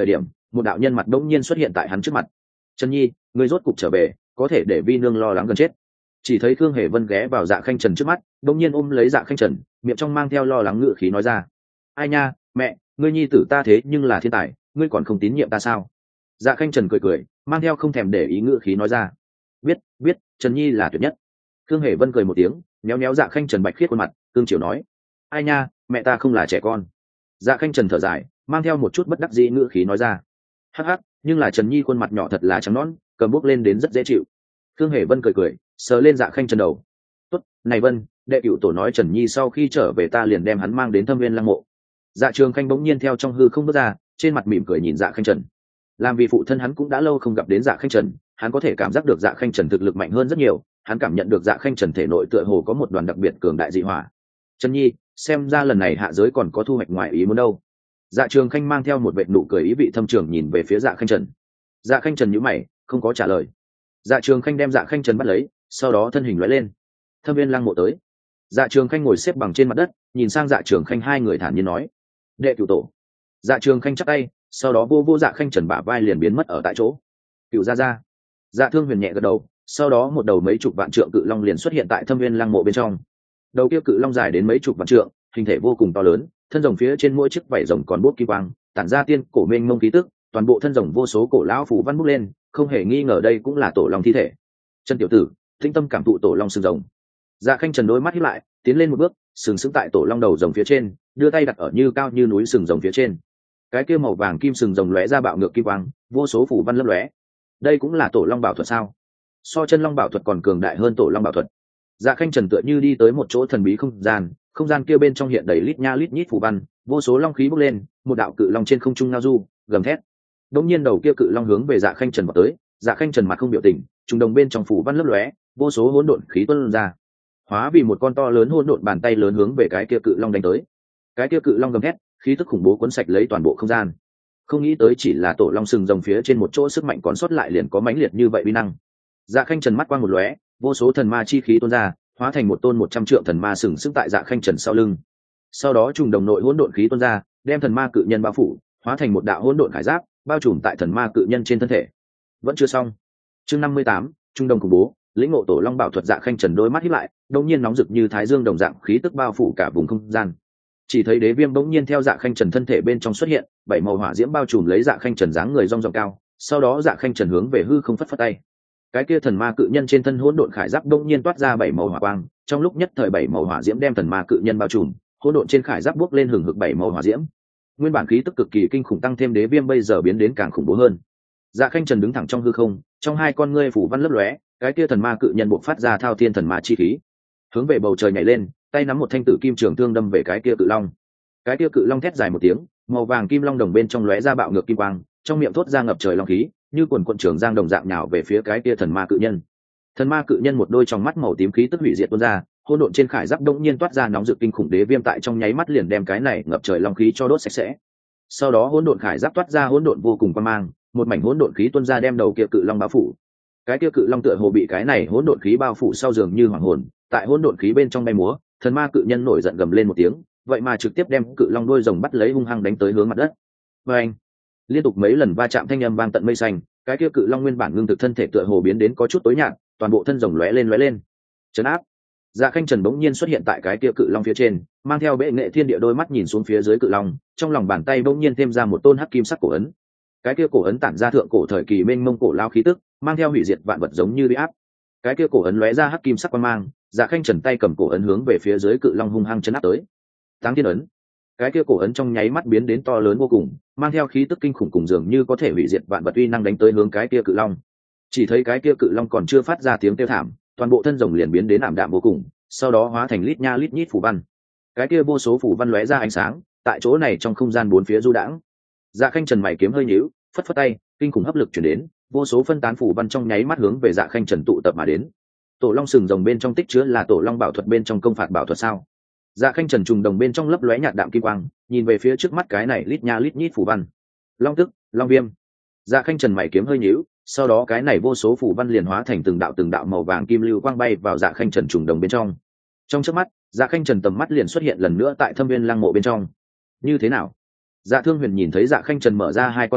một đạo nhân mặt đông nhiên xuất hiện tại hắn trước mặt. Trần Nhi, người rốt cục trở về, có thể để vi nương lo lắng gần chết. Chỉ thấy Khương Hề Vân ghé vào Dạ Khanh Trần trước mắt, đông nhiên ôm lấy Dạ Khanh Trần, miệng trong mang theo lo lắng ngự khí nói ra: ai nha, mẹ, ngươi nhi tử ta thế nhưng là thiên tài, ngươi còn không tín nhiệm ta sao? Dạ Khanh Trần cười cười, mang theo không thèm để ý ngự khí nói ra: biết biết, Trần Nhi là tuyệt nhất. Khương Hề Vân cười một tiếng, méo méo Dạ Khanh Trần bạch khiết khuôn mặt, cương chiều nói: ai nha, mẹ ta không là trẻ con. Dạ Khanh Trần thở dài, mang theo một chút bất đắc dĩ ngữ khí nói ra: hắc hắc, nhưng là Trần Nhi khuôn mặt nhỏ thật là trắng nõn, cầm bút lên đến rất dễ chịu. Khương Hề Vân cười cười, sờ lên Dạ Khanh Trần đầu: tốt, này Vân, đệ cựu tổ nói Trần Nhi sau khi trở về ta liền đem hắn mang đến Thâm Viên Lăng Mộ. Dạ Trường Khanh bỗng nhiên theo trong hư không bước ra, trên mặt mỉm cười nhìn Dạ Khanh Trần. Làm vì phụ thân hắn cũng đã lâu không gặp đến Dạ Khanh Trần, hắn có thể cảm giác được Dạ Khanh Trần thực lực mạnh hơn rất nhiều, hắn cảm nhận được Dạ Khanh Trần thể nội tựa hồ có một đoàn đặc biệt cường đại dị hỏa. Trần Nhi, xem ra lần này hạ giới còn có thu hoạch ngoài ý muốn đâu. Dạ Trường Khanh mang theo một vệt nụ cười ý vị thâm trường nhìn về phía Dạ Khanh Trần. Dạ Khanh Trần nhíu mày, không có trả lời. Dạ Trường Khanh đem Dạ Khanh Trần bắt lấy, sau đó thân hình lóe lên. Thâm Viên Lăng Mộ tới. Dạ Trường Khanh ngồi xếp bằng trên mặt đất, nhìn sang Dạ Trường Khanh hai người thản nhiên nói: đệ cửu tổ. Dạ Trường Khanh chắp tay, sau đó vô vô Dạ Khanh Trần bả vai liền biến mất ở tại chỗ. Cửu gia gia. Dạ Thương Huyền nhẹ gật đầu, sau đó một đầu mấy chục vạn trượng cự long liền xuất hiện tại Thâm Viên Lăng Mộ bên trong. Đầu kia cự long dài đến mấy chục vạn trượng, hình thể vô cùng to lớn, thân rồng phía trên mỗi chiếc vảy rồng còn bút kim quang, tản ra tiên cổ mênh mông khí tức, toàn bộ thân rồng vô số cổ lão phù văn bút lên, không hề nghi ngờ đây cũng là tổ long thi thể. Trần tiểu tử, tinh tâm cảm thụ tổ long sừng rồng. Dạ Khanh Trần đôi mắt híp lại, tiến lên một bước, sừng sững tại tổ long đầu rồng phía trên, đưa tay đặt ở như cao như núi sừng rồng phía trên. Cái kia màu vàng kim sừng rồng lóe ra bạo ngược kim quang, vô số phù văn lấp lóe. Đây cũng là tổ long bảo thuật sao? So chân long bảo thuật còn cường đại hơn tổ long bảo thuật. Dạ Khanh Trần tựa như đi tới một chỗ thần bí không gian, không gian kia bên trong hiện đầy lít nha lít nhít phù văn, vô số long khí bốc lên, một đạo cự long trên không trung ngao du, gầm thét. Đống nhiên đầu kia cự long hướng về Dạ Khanh Trần vào tới, Dạ Khanh Trần mặt không biểu tình, trùng đồng bên trong phù văn lấp lóe, vô số hỗn độn khí tuôn ra, hóa vì một con to lớn hỗn độn bàn tay lớn hướng về cái kia cự long đánh tới. Cái kia cự long gầm thét, khí tức khủng bố cuốn sạch lấy toàn bộ không gian. Không nghĩ tới chỉ là tổ long sừng rồng phía trên một chỗ sức mạnh còn sót lại liền có mãnh liệt như vậy uy năng. Dạ Khanh Trần mắt quang một lóe, vô số thần ma chi khí tuôn ra, hóa thành một tôn một trăm trượng thần ma sừng sững tại Dạ Khanh Trần sau lưng. Sau đó trùng đồng nội hỗn độn khí tuôn ra, đem thần ma cự nhân bao phủ, hóa thành một đạo hỗn độn khải giáp, bao trùm tại thần ma cự nhân trên thân thể. Vẫn chưa xong. Chương năm mươi tám, trung đồng khủng bố, lĩnh ngộ tổ long bảo thuật. Dạ Khanh Trần đôi mắt híp lại, đột nhiên nóng rực như thái dương đồng dạng khí tức bao phủ cả vùng không gian. Chỉ thấy đế viêm bỗng nhiên theo Dạ Khanh Trần thân thể bên trong xuất hiện, bảy màu hỏa diễm bao trùm lấy Dạ Khanh Trần dáng người rong ròng cao, sau đó Dạ Khanh Trần hướng về hư không phất phất tay. Cái kia thần ma cự nhân trên thân hỗn độn khải giáp bỗng nhiên toát ra bảy màu hỏa quang, trong lúc nhất thời bảy màu hỏa diễm đem thần ma cự nhân bao trùm, hỗn độn trên khải giáp bốc lên hừng hực bảy màu hỏa diễm. Nguyên bản khí tức cực kỳ kinh khủng tăng thêm đế viêm bây giờ biến đến càng khủng bố hơn. Dạ Khanh Trần đứng thẳng trong hư không, trong hai con ngươi phủ văn lấp lóe, cái kia thần ma cự nhân bộc phát ra thao thiên thần ma chi khí, hướng về bầu trời nhảy lên, tay nắm một thanh tử kim trường thương đâm về cái kia cự long. Cái kia cự long thét dài một tiếng, màu vàng kim long đồng bên trong lóe ra bạo ngược kim quang, trong miệng thốt ra ngập trời long khí, như quần quần trường giang đồng dạng nhào về phía cái kia thần ma cự nhân. Thần ma cự nhân một đôi trong mắt màu tím khí tức hủy diệt tuôn ra, hỗn độn trên khải giáp đông nhiên toát ra nóng rực kinh khủng đế viêm tại trong nháy mắt liền đem cái này ngập trời long khí cho đốt sạch sẽ. Sau đó hỗn độn khải giáp toát ra hỗn độn vô cùng quang mang, một mảnh hỗn độn khí tuôn ra đem đầu kia cự long bao phủ. Cái kia cự long tựa hồ bị cái này hỗn độn khí bao phủ sau dường như hoàng hồn, tại hỗn độn khí bên trong bay múa, thần ma cự nhân nổi giận gầm lên một tiếng, vậy mà trực tiếp đem cự long đuôi rồng bắt lấy hung hăng đánh tới hướng mặt đất. Và anh, liên tục mấy lần va chạm thanh âm vang tận mây xanh, cái kia cự long nguyên bản ngưng thực thân thể tựa hồ biến đến có chút tối nhạt, toàn bộ thân rồng lóe lên lóe lên. Trấn áp. Dạ Khanh Trần bỗng nhiên xuất hiện tại cái kia cự long phía trên, mang theo bệ nghệ thiên địa đôi mắt nhìn xuống phía dưới cự long, trong lòng bàn tay bỗng nhiên thêm ra một tôn hắc kim sắc cổ ấn. Cái kia cổ ấn tản ra thượng cổ thời kỳ mênh mông cổ lao khí tức, mang theo hủy diệt vạn vật giống như uy áp. Cái kia cổ ấn lóe ra hắc kim sắc quang mang, Dạ Khanh Trần tay cầm cổ ấn hướng về phía dưới cự long hung hăng chấn áp tới. Táng thiên ấn. Cái kia cổ ấn trong nháy mắt biến đến to lớn vô cùng, mang theo khí tức kinh khủng cùng dường như có thể hủy diệt vạn vật uy năng đánh tới hướng cái kia cự long. Chỉ thấy cái kia cự long còn chưa phát ra tiếng kêu thảm, toàn bộ thân rồng liền biến đến ảm đạm vô cùng, sau đó hóa thành lít nha lít nhít phù văn. Cái kia vô số phù văn lóe ra ánh sáng, tại chỗ này trong không gian bốn phía du đãng. Dạ Khanh Trần mày kiếm hơi nhíu, phất phất tay, kinh khủng hấp lực chuyển đến, vô số phân tán phù văn trong nháy mắt hướng về Dạ Khanh Trần tụ tập mà đến. Tổ long sừng rồng bên trong tích chứa là tổ long bảo thuật bên trong công phạt bảo thuật sao? Dạ Khanh Trần trùng đồng bên trong lấp lóe nhạt đạm kim quang, nhìn về phía trước mắt cái này lít nha lít nhít phù văn. Long tức, long viêm. Dạ Khanh Trần mày kiếm hơi nhíu, sau đó cái này vô số phù văn liền hóa thành từng đạo từng đạo màu vàng kim lưu quang bay vào Dạ Khanh Trần trùng đồng bên trong. Trong chớp mắt, Dạ Khanh Trần tầm mắt liền xuất hiện lần nữa tại Thâm Viên Lăng Mộ bên trong. Như thế nào? Dạ Thương Huyền nhìn thấy Dạ Khanh Trần mở ra hai con mắt,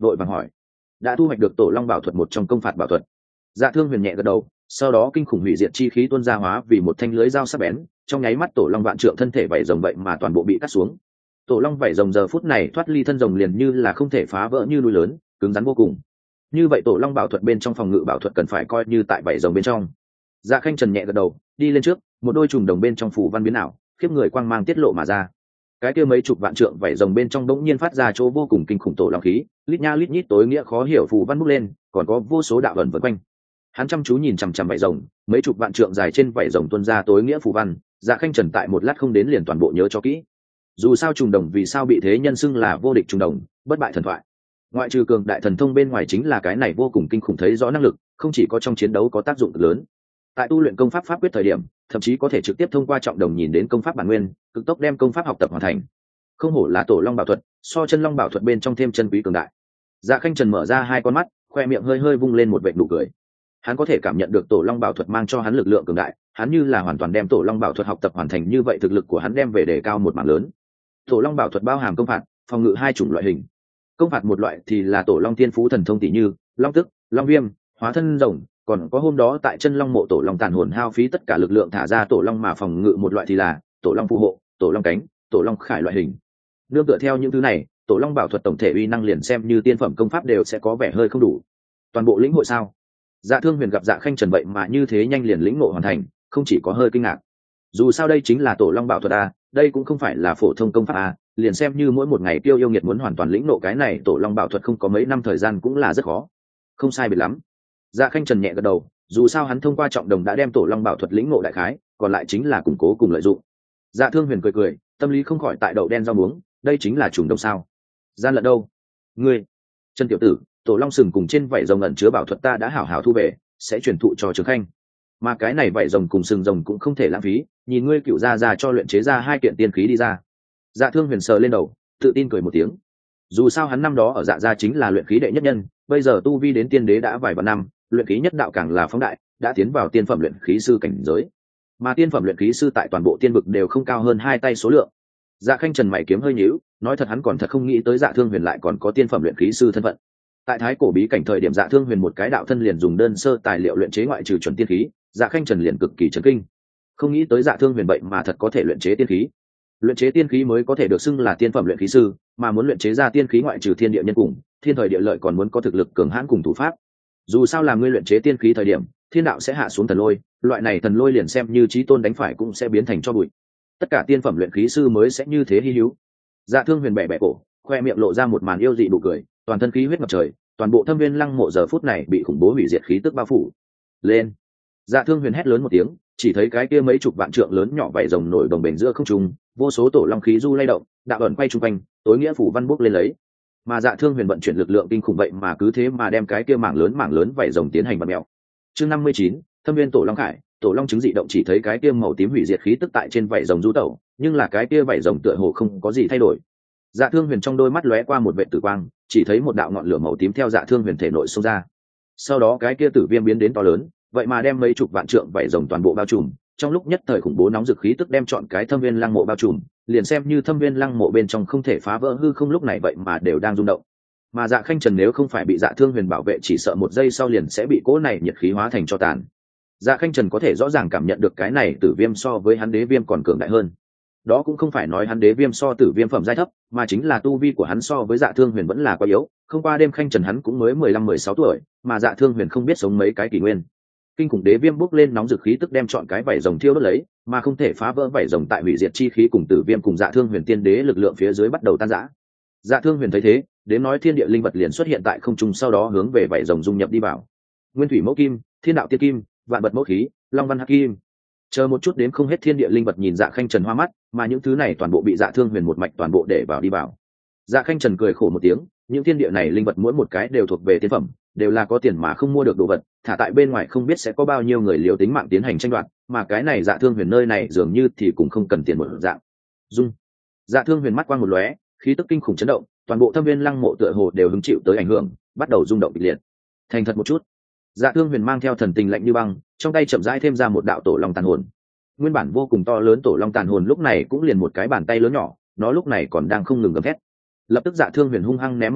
vội vàng hỏi. Đã thu hoạch được tổ long bảo thuật một trong công phạt bảo thuật. Dạ Thương Huyền nhẹ gật đầu, sau đó kinh khủng hủy diệt chi khí tuôn ra hóa vì một thanh lưới dao sắc bén, trong nháy mắt tổ long vạn trượng thân thể vảy rồng vậy mà toàn bộ bị cắt xuống. Tổ long vảy rồng giờ phút này thoát ly thân rồng liền như là không thể phá vỡ như núi lớn, cứng rắn vô cùng. Như vậy tổ long bảo thuật bên trong phòng ngự bảo thuật cần phải coi như tại vảy rồng bên trong. Dạ Khanh Trần nhẹ gật đầu, đi lên trước, một đôi trùng đồng bên trong phủ văn biến ảo, khiếp người quang mang tiết lộ mà ra. Cái kia mấy chục vạn trượng vảy rồng bên trong đống nhiên phát ra chỗ vô cùng kinh khủng tổ long khí, lít nha lít nhít tối nghĩa khó hiểu phù văn bốc lên, còn có vô số đạo ẩn vần quanh. Hắn chăm chú nhìn chằm chằm vảy rồng, mấy chục vạn trượng dài trên vảy rồng tuôn ra tối nghĩa phù văn, Dạ Khanh Trần tại một lát không đến liền toàn bộ nhớ cho kỹ. Dù sao trùng đồng vì sao bị thế nhân xưng là vô địch trùng đồng, bất bại thần thoại. Ngoại trừ cường đại thần thông bên ngoài chính là cái này vô cùng kinh khủng thấy rõ năng lực, không chỉ có trong chiến đấu có tác dụng lớn. Tại tu luyện công pháp pháp quyết thời điểm, thậm chí có thể trực tiếp thông qua trọng đồng nhìn đến công pháp bản nguyên, cực tốc đem công pháp học tập hoàn thành. Không hổ là tổ long bảo thuật, so chân long bảo thuật bên trong thêm chân quý cường đại. Dạ Khanh Trần mở ra hai con mắt, khoe miệng hơi hơi vung lên một vệt nụ cười. Hắn có thể cảm nhận được tổ long bảo thuật mang cho hắn lực lượng cường đại, hắn như là hoàn toàn đem tổ long bảo thuật học tập hoàn thành, như vậy thực lực của hắn đem về đề cao một mảng lớn. Tổ long bảo thuật bao hàm công phạt, phòng ngự hai chủng loại hình. Công phạt một loại thì là tổ long tiên phú thần thông tỷ như long tức, long viêm, hóa thân rồng, còn có hôm đó tại chân long mộ tổ long tàn hồn hao phí tất cả lực lượng thả ra tổ long mà phòng ngự một loại thì là tổ long phù hộ, tổ long cánh, tổ long khải loại hình. Nương tựa theo những thứ này, tổ long bảo thuật tổng thể uy năng liền xem như tiên phẩm công pháp đều sẽ có vẻ hơi không đủ. Toàn bộ lĩnh hội sao? Dạ Thương Huyền gặp Dạ Khanh Trần vậy mà như thế nhanh liền lĩnh ngộ hoàn thành, không chỉ có hơi kinh ngạc. Dù sao đây chính là tổ long bảo thuật a, đây cũng không phải là phổ thông công pháp a, liền xem như mỗi một ngày tiêu yêu nghiệt muốn hoàn toàn lĩnh ngộ cái này tổ long bảo thuật không có mấy năm thời gian cũng là rất khó. Không sai biệt lắm. Dạ Khanh Trần nhẹ gật đầu, dù sao hắn thông qua trọng đồng đã đem tổ long bảo thuật lĩnh ngộ đại khái, còn lại chính là củng cố cùng lợi dụng. Dạ Thương Huyền cười cười, tâm lý không khỏi tại đậu đen rau muống, đây chính là trùng đồng sao? Gian lận đâu? Ngươi, Trần tiểu tử, tổ long sừng cùng trên vảy rồng ẩn chứa bảo thuật ta đã hảo hảo thu về, sẽ truyền thụ cho Trường Khanh. Mà cái này vảy rồng cùng sừng rồng cũng không thể lãng phí, nhìn ngươi cựu gia gia cho luyện chế ra hai kiện tiên khí đi ra. Dạ Thương Huyền sờ lên đầu, tự tin cười một tiếng. Dù sao hắn năm đó ở Dạ gia chính là luyện khí đệ nhất nhân, bây giờ tu vi đến tiên đế đã vài vạn năm, luyện khí nhất đạo càng là phóng đại, đã tiến vào tiên phẩm luyện khí sư cảnh giới. Mà tiên phẩm luyện khí sư tại toàn bộ tiên vực đều không cao hơn hai tay số lượng. Dạ Khanh Trần mày kiếm hơi nhíu, nói thật hắn còn thật không nghĩ tới Dạ Thương Huyền lại còn có tiên phẩm luyện khí sư thân phận. Tại thái cổ bí cảnh thời điểm Dạ Thương Huyền một cái đạo thân liền dùng đơn sơ tài liệu luyện chế ngoại trừ chuẩn tiên khí, Dạ Khanh Trần liền cực kỳ chấn kinh. Không nghĩ tới Dạ Thương Huyền vậy mà thật có thể luyện chế tiên khí. Luyện chế tiên khí mới có thể được xưng là tiên phẩm luyện khí sư, mà muốn luyện chế ra tiên khí ngoại trừ thiên địa nhân cùng, thiên thời địa lợi còn muốn có thực lực cường hãn cùng thủ pháp. Dù sao làm ngươi luyện chế tiên khí thời điểm, thiên đạo sẽ hạ xuống thần lôi, loại này thần lôi liền xem như chí tôn đánh phải cũng sẽ biến thành cho bụi. Tất cả tiên phẩm luyện khí sư mới sẽ như thế hi hữu. Dạ Thương Huyền bẻ bẻ cổ, khoe miệng lộ ra một màn yêu dị nụ cười, toàn thân khí huyết ngập trời, toàn bộ Thâm Viên Lăng Mộ giờ phút này bị khủng bố hủy diệt khí tức bao phủ. Lên! Dạ Thương Huyền hét lớn một tiếng, chỉ thấy cái kia mấy chục vạn trượng lớn nhỏ vảy rồng nổi đồng bền giữa không trung, vô số tổ long khí du lay động, đạo ẩn quay trung quanh, tối nghĩa phủ văn bốc lên lấy. Mà Dạ Thương Huyền vận chuyển lực lượng kinh khủng vậy mà cứ thế mà đem cái kia mảng lớn mảng lớn vảy rồng tiến hành bật mèo. Chương năm mươi chín, Thâm Viên Tổ Long Khải, tổ long chứng dị động, chỉ thấy cái kia màu tím hủy diệt khí tức tại trên vảy rồng du tẩu, nhưng là cái kia vảy rồng tựa hồ không có gì thay đổi. Dạ Thương Huyền trong đôi mắt lóe qua một vệt tử quang, chỉ thấy một đạo ngọn lửa màu tím theo Dạ Thương Huyền thể nội xông ra. Sau đó cái kia tử viêm biến đến to lớn, vậy mà đem mấy chục vạn trượng vảy rồng toàn bộ bao trùm, trong lúc nhất thời khủng bố nóng dực khí tức đem trọn cái Thâm Viên Lăng Mộ bao trùm, liền xem như Thâm Viên Lăng Mộ bên trong không thể phá vỡ hư không lúc này vậy mà đều đang rung động. Mà Dạ Khanh Trần nếu không phải bị Dạ Thương Huyền bảo vệ, chỉ sợ một giây sau liền sẽ bị cỗ này nhiệt khí hóa thành tro tàn. Dạ Khanh Trần có thể rõ ràng cảm nhận được cái này tử viêm so với hắn đế viêm còn cường đại hơn. Đó cũng không phải nói hắn đế viêm so tử viêm phẩm giai thấp, mà chính là tu vi của hắn so với Dạ Thương Huyền vẫn là quá yếu. Không qua đêm Khanh Trần hắn cũng mới mười lăm mười sáu tuổi, mà Dạ Thương Huyền không biết sống mấy cái kỷ nguyên. Kinh khủng đế viêm bốc lên nóng dực khí tức đem trọn cái vảy rồng thiêu đốt lấy, mà không thể phá vỡ vảy rồng tại hủy diệt chi khí cùng tử viêm cùng Dạ Thương Huyền tiên đế lực lượng phía dưới bắt đầu tan rã. Dạ Thương Huyền thấy thế, đến nói thiên địa linh vật liền xuất hiện tại không trung, sau đó hướng về vảy rồng dung nhập đi vào. Nguyên thủy mẫu kim, thiên đạo tiên kim, vạn vật mẫu khí, long văn hắc kim. Chờ một chút đến không hết thiên địa linh vật nhìn Dạ Khanh Trần hoa mắt, mà những thứ này toàn bộ bị Dạ Thương Huyền một mạch toàn bộ để vào đi vào. Dạ Khanh Trần cười khổ một tiếng, những thiên địa này linh vật mỗi một cái đều thuộc về tiên phẩm, đều là có tiền mà không mua được đồ vật, thả tại bên ngoài không biết sẽ có bao nhiêu người liều tính mạng tiến hành tranh đoạt, mà cái này Dạ Thương Huyền nơi này dường như thì cũng không cần tiền một dạng. Dung. Dạ Thương Huyền mắt quang một lóe, khí tức kinh khủng chấn động, toàn bộ Thâm Viên Lăng Mộ tựa hồ đều hứng chịu tới ảnh hưởng, bắt đầu rung động kịch liệt. Thành thật một chút. Dạ Thương Huyền mang theo thần tình lạnh như băng, trong tay chậm rãi thêm ra một đạo tổ long tàn hồn. Nguyên bản vô cùng to lớn tổ long tàn hồn lúc này cũng liền một cái bàn tay lớn nhỏ, nó lúc này còn đang không ngừng gầm thét. Lập tức Dạ Thương Huyền hung hăng ném một cái,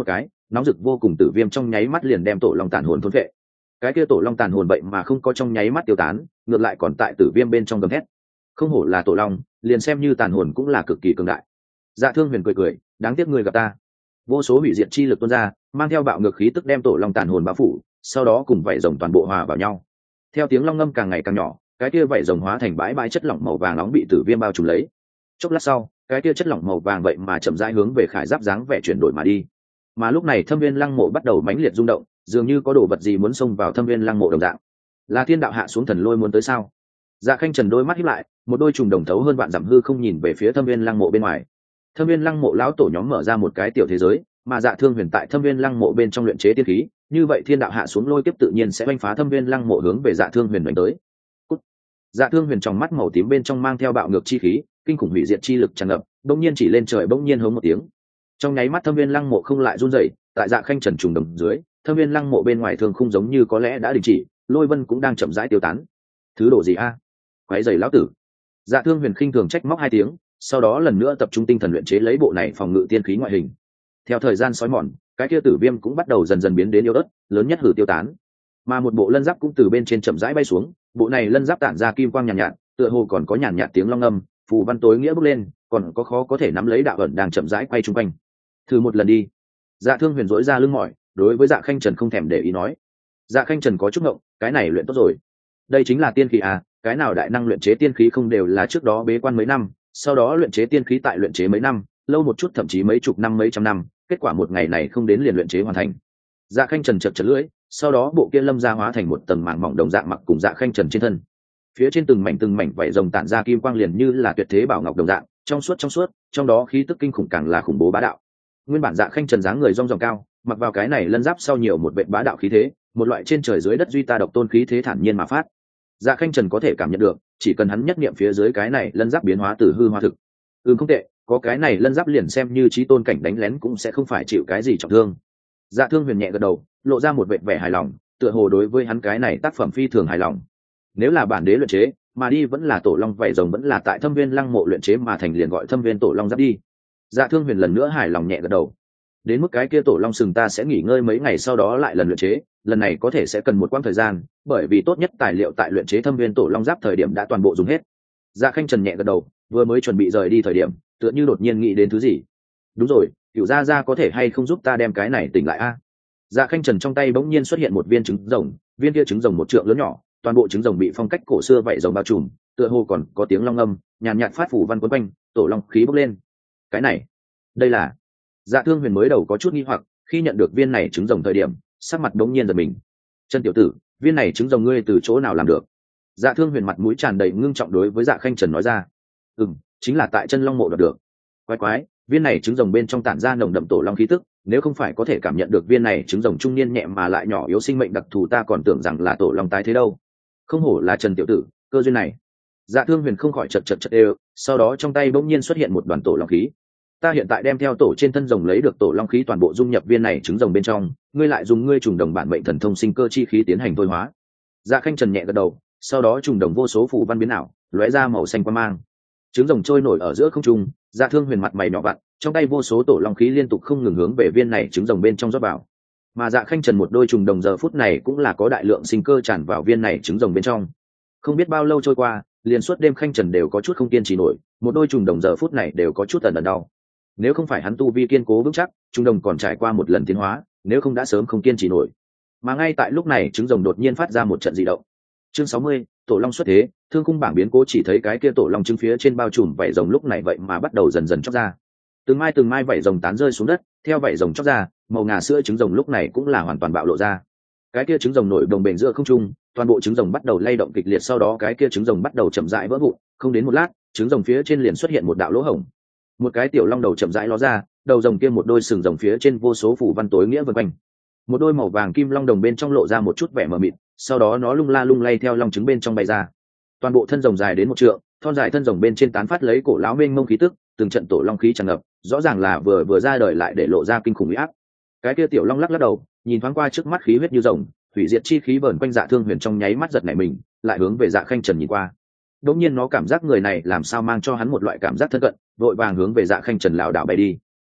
nóng rực vô cùng tử viêm trong nháy mắt liền đem tổ long tàn hồn thôn vệ. Cái kia tổ long tàn hồn vậy mà không có trong nháy mắt tiêu tán, ngược lại còn tại tử viêm bên trong gầm thét. Không hổ là tổ long, liền xem như tàn hồn cũng là cực kỳ cường đại. Dạ Thương Huyền cười cười, đáng tiếc ngươi gặp ta. Vô số hủy diệt chi lực tuôn ra, mang theo bạo ngược khí tức đem tổ long tàn hồn bao phủ, sau đó cùng vảy rồng toàn bộ hòa vào nhau. Theo tiếng long ngâm càng ngày càng nhỏ, cái kia vảy rồng hóa thành bãi bãi chất lỏng màu vàng nóng bị tử viêm bao trùm lấy. Chốc lát sau, cái kia chất lỏng màu vàng vậy mà chậm rãi hướng về khải giáp dáng vẻ chuyển đổi mà đi. Mà lúc này Thâm Viên Lăng Mộ bắt đầu mãnh liệt rung động, dường như có đồ vật gì muốn xông vào Thâm Viên Lăng Mộ đồng dạng. Là thiên đạo hạ xuống thần lôi muốn tới sao? Dạ Khanh Trần đôi mắt híp lại, một đôi trùng đồng thấu hơn vạn dặm hư không nhìn về phía Thâm Viên Lăng Mộ bên ngoài. Thâm Viên Lăng Mộ lão tổ nhóm mở ra một cái tiểu thế giới, mà Dạ Thương Huyền tại Thâm Viên Lăng Mộ bên trong luyện chế tiên khí, như vậy thiên đạo hạ xuống lôi kiếp tự nhiên sẽ đánh phá Thâm Viên Lăng Mộ hướng về Dạ Thương Huyền đánh tới. Cút. Dạ Thương Huyền trong mắt màu tím bên trong mang theo bạo ngược chi khí, kinh khủng hủy diệt chi lực tràn ngập, bỗng nhiên chỉ lên trời bỗng nhiên hống một tiếng. Trong nháy mắt Thâm Viên Lăng Mộ không lại run rẩy, tại Dạ Khanh Trần trùng đồng dưới, Thâm Viên Lăng Mộ bên ngoài thường không giống như có lẽ đã đình chỉ, lôi vân cũng đang chậm rãi tiêu tán. Thứ độ gì a? Quái rầy lão tử. Dạ Thương Huyền khinh thường trách móc hai tiếng, sau đó lần nữa tập trung tinh thần luyện chế lấy bộ này phòng ngự tiên khí ngoại hình. Theo thời gian sói mòn, cái kia tử viêm cũng bắt đầu dần dần biến đến yếu ớt, lớn nhất hử tiêu tán. Mà một bộ lân giáp cũng từ bên trên chậm rãi bay xuống, bộ này lân giáp tản ra kim quang nhàn nhạt, nhạt, tựa hồ còn có nhàn nhạt tiếng long âm, phù văn tối nghĩa bốc lên, còn có khó có thể nắm lấy đạo ẩn đang chậm rãi quay trung quanh. Thử một lần đi. Dạ Thương Huyền rỗi ra lưng mỏi, đối với Dạ Khanh Trần không thèm để ý nói. Dạ Khanh Trần có chút ngộng, cái này luyện tốt rồi. Đây chính là tiên khí à, cái nào đại năng luyện chế tiên khí không đều là trước đó bế quan mấy năm, sau đó luyện chế tiên khí tại luyện chế mấy năm, lâu một chút thậm chí mấy chục năm mấy trăm năm, kết quả một ngày này không đến liền luyện chế hoàn thành. Dạ Khanh Trần chật chật lưỡi, sau đó bộ kia lâm ra hóa thành một tầng mảng mỏng đồng dạng mặc cùng Dạ Khanh Trần trên thân. Phía trên từng mảnh từng mảnh vảy rồng tản ra kim quang liền như là tuyệt thế bảo ngọc đồng dạng, trong suốt trong suốt, trong đó khí tức kinh khủng càng là khủng bố bá đạo. Nguyên bản Dạ Khanh Trần dáng người rong ròng cao, mặc vào cái này lân giáp sau nhiều một vệ bá đạo khí thế, một loại trên trời dưới đất duy ta độc tôn khí thế thản nhiên mà phát. Dạ Khanh Trần có thể cảm nhận được, chỉ cần hắn nhất niệm phía dưới cái này lân giáp biến hóa từ hư hóa thực. Ừ không tệ, có cái này lân giáp liền xem như chí tôn cảnh đánh lén cũng sẽ không phải chịu cái gì trọng thương. Dạ Thương Huyền nhẹ gật đầu, lộ ra một vẻ vẻ hài lòng, tựa hồ đối với hắn cái này tác phẩm phi thường hài lòng. Nếu là bản đế luyện chế, mà đi vẫn là tổ long vảy rồng vẫn là tại Thâm Viên Lăng Mộ luyện chế mà thành liền gọi Thâm Viên Tổ Long giáp đi. Dạ Thương Huyền lần nữa hài lòng nhẹ gật đầu. Đến mức cái kia tổ long sừng ta sẽ nghỉ ngơi mấy ngày sau đó lại lần luyện chế, lần này có thể sẽ cần một quãng thời gian, bởi vì tốt nhất tài liệu tại luyện chế Thâm Viên Tổ Long giáp thời điểm đã toàn bộ dùng hết. Dạ Khanh Trần nhẹ gật đầu, vừa mới chuẩn bị rời đi thời điểm, tựa như đột nhiên nghĩ đến thứ gì. Đúng rồi, Cửu gia gia có thể hay không giúp ta đem cái này tỉnh lại a? Dạ Khanh Trần trong tay bỗng nhiên xuất hiện một viên trứng rồng, viên kia trứng rồng một trượng lớn nhỏ, toàn bộ trứng rồng bị phong cách cổ xưa vảy rồng bao trùm, tựa hồ còn có tiếng long âm, nhàn nhạt phát phủ văn quấn quanh, tổ long khí bốc lên. Cái này, đây là... Dạ Thương Huyền mới đầu có chút nghi hoặc, khi nhận được viên này trứng rồng thời điểm, sắc mặt bỗng nhiên giật mình. Chân tiểu tử, viên này trứng rồng ngươi từ chỗ nào làm được? Dạ Thương Huyền mặt mũi tràn đầy ngưng trọng đối với Dạ Khanh Trần nói ra. Ừm, chính là tại Chân Long Mộ đoạt được. Quái quái, viên này trứng rồng bên trong tản ra nồng đậm tổ long khí tức, nếu không phải có thể cảm nhận được viên này trứng rồng trung niên nhẹ mà lại nhỏ yếu sinh mệnh đặc thù ta còn tưởng rằng là tổ long tái thế đâu. Không hổ là Trần tiểu tử, cơ duyên này. Dạ Thương Huyền không khỏi chật chật chật đều, sau đó trong tay bỗng nhiên xuất hiện một đoàn tổ long khí. Ta hiện tại đem theo tổ trên thân rồng lấy được tổ long khí toàn bộ dung nhập viên này trứng rồng bên trong, ngươi lại dùng ngươi trùng đồng bản mệnh thần thông sinh cơ chi khí tiến hành thôi hóa. Dạ Khanh Trần nhẹ gật đầu, sau đó trùng đồng vô số phù văn biến ảo, lóe ra màu xanh quang mang. Trứng rồng trôi nổi ở giữa không trung, Dạ Thương Huyền mặt mày nhỏ vặn, trong tay vô số tổ long khí liên tục không ngừng hướng về viên này trứng rồng bên trong rót vào. Mà Dạ Khanh Trần một đôi trùng đồng giờ phút này cũng là có đại lượng sinh cơ tràn vào viên này trứng rồng bên trong. Không biết bao lâu trôi qua, liền suốt đêm Khanh Trần đều có chút không kiên trì nổi, một đôi trùng đồng giờ phút này đều có chút ẩn ẩn đau. Nếu không phải hắn tu vi kiên cố vững chắc, trùng đồng còn trải qua một lần tiến hóa, nếu không đã sớm không kiên trì nổi. Mà ngay tại lúc này trứng rồng đột nhiên phát ra một trận dị động. Chương sáu mươi, tổ long xuất thế, thương khung bảng biến cố chỉ thấy cái kia tổ long trứng phía trên bao trùm vảy rồng lúc này vậy mà bắt đầu dần dần chóc ra. Từng mai từng mai vảy rồng tán rơi xuống đất, theo vảy rồng chóc ra, màu ngà sữa trứng rồng lúc này cũng là hoàn toàn bạo lộ ra. Cái kia trứng rồng nổi đồng bền giữa không trung, toàn bộ trứng rồng bắt đầu lay động kịch liệt, sau đó cái kia trứng rồng bắt đầu chậm rãi vỡ vụn, không đến một lát, trứng rồng phía trên liền xuất hiện một đạo lỗ hổng. Một cái tiểu long đầu chậm rãi ló ra, đầu rồng kia một đôi sừng rồng phía trên vô số phủ văn tối nghĩa vần quanh. Một đôi màu vàng kim long đồng bên trong lộ ra một chút vẻ mờ mịt, sau đó nó lung la lung lay theo long trứng bên trong bay ra. Toàn bộ thân rồng dài đến một trượng, thon dài thân rồng bên trên tán phát lấy cổ lão mênh mông khí tức, từng trận tổ long khí tràn ngập, rõ ràng là vừa vừa ra đời lại để lộ ra kinh khủng uy áp. Cái kia tiểu long lắc lắc đầu, nhìn thoáng qua trước mắt khí huyết như rồng, hủy diệt chi khí vờn quanh Dạ Thương Huyền trong nháy mắt giật nảy mình, lại hướng về Dạ Khanh Trần nhìn qua. Đột nhiên nó cảm giác người này làm sao mang cho hắn một loại cảm giác thân cận, vội vàng hướng về Dạ Khanh Trần lảo đảo bay đi.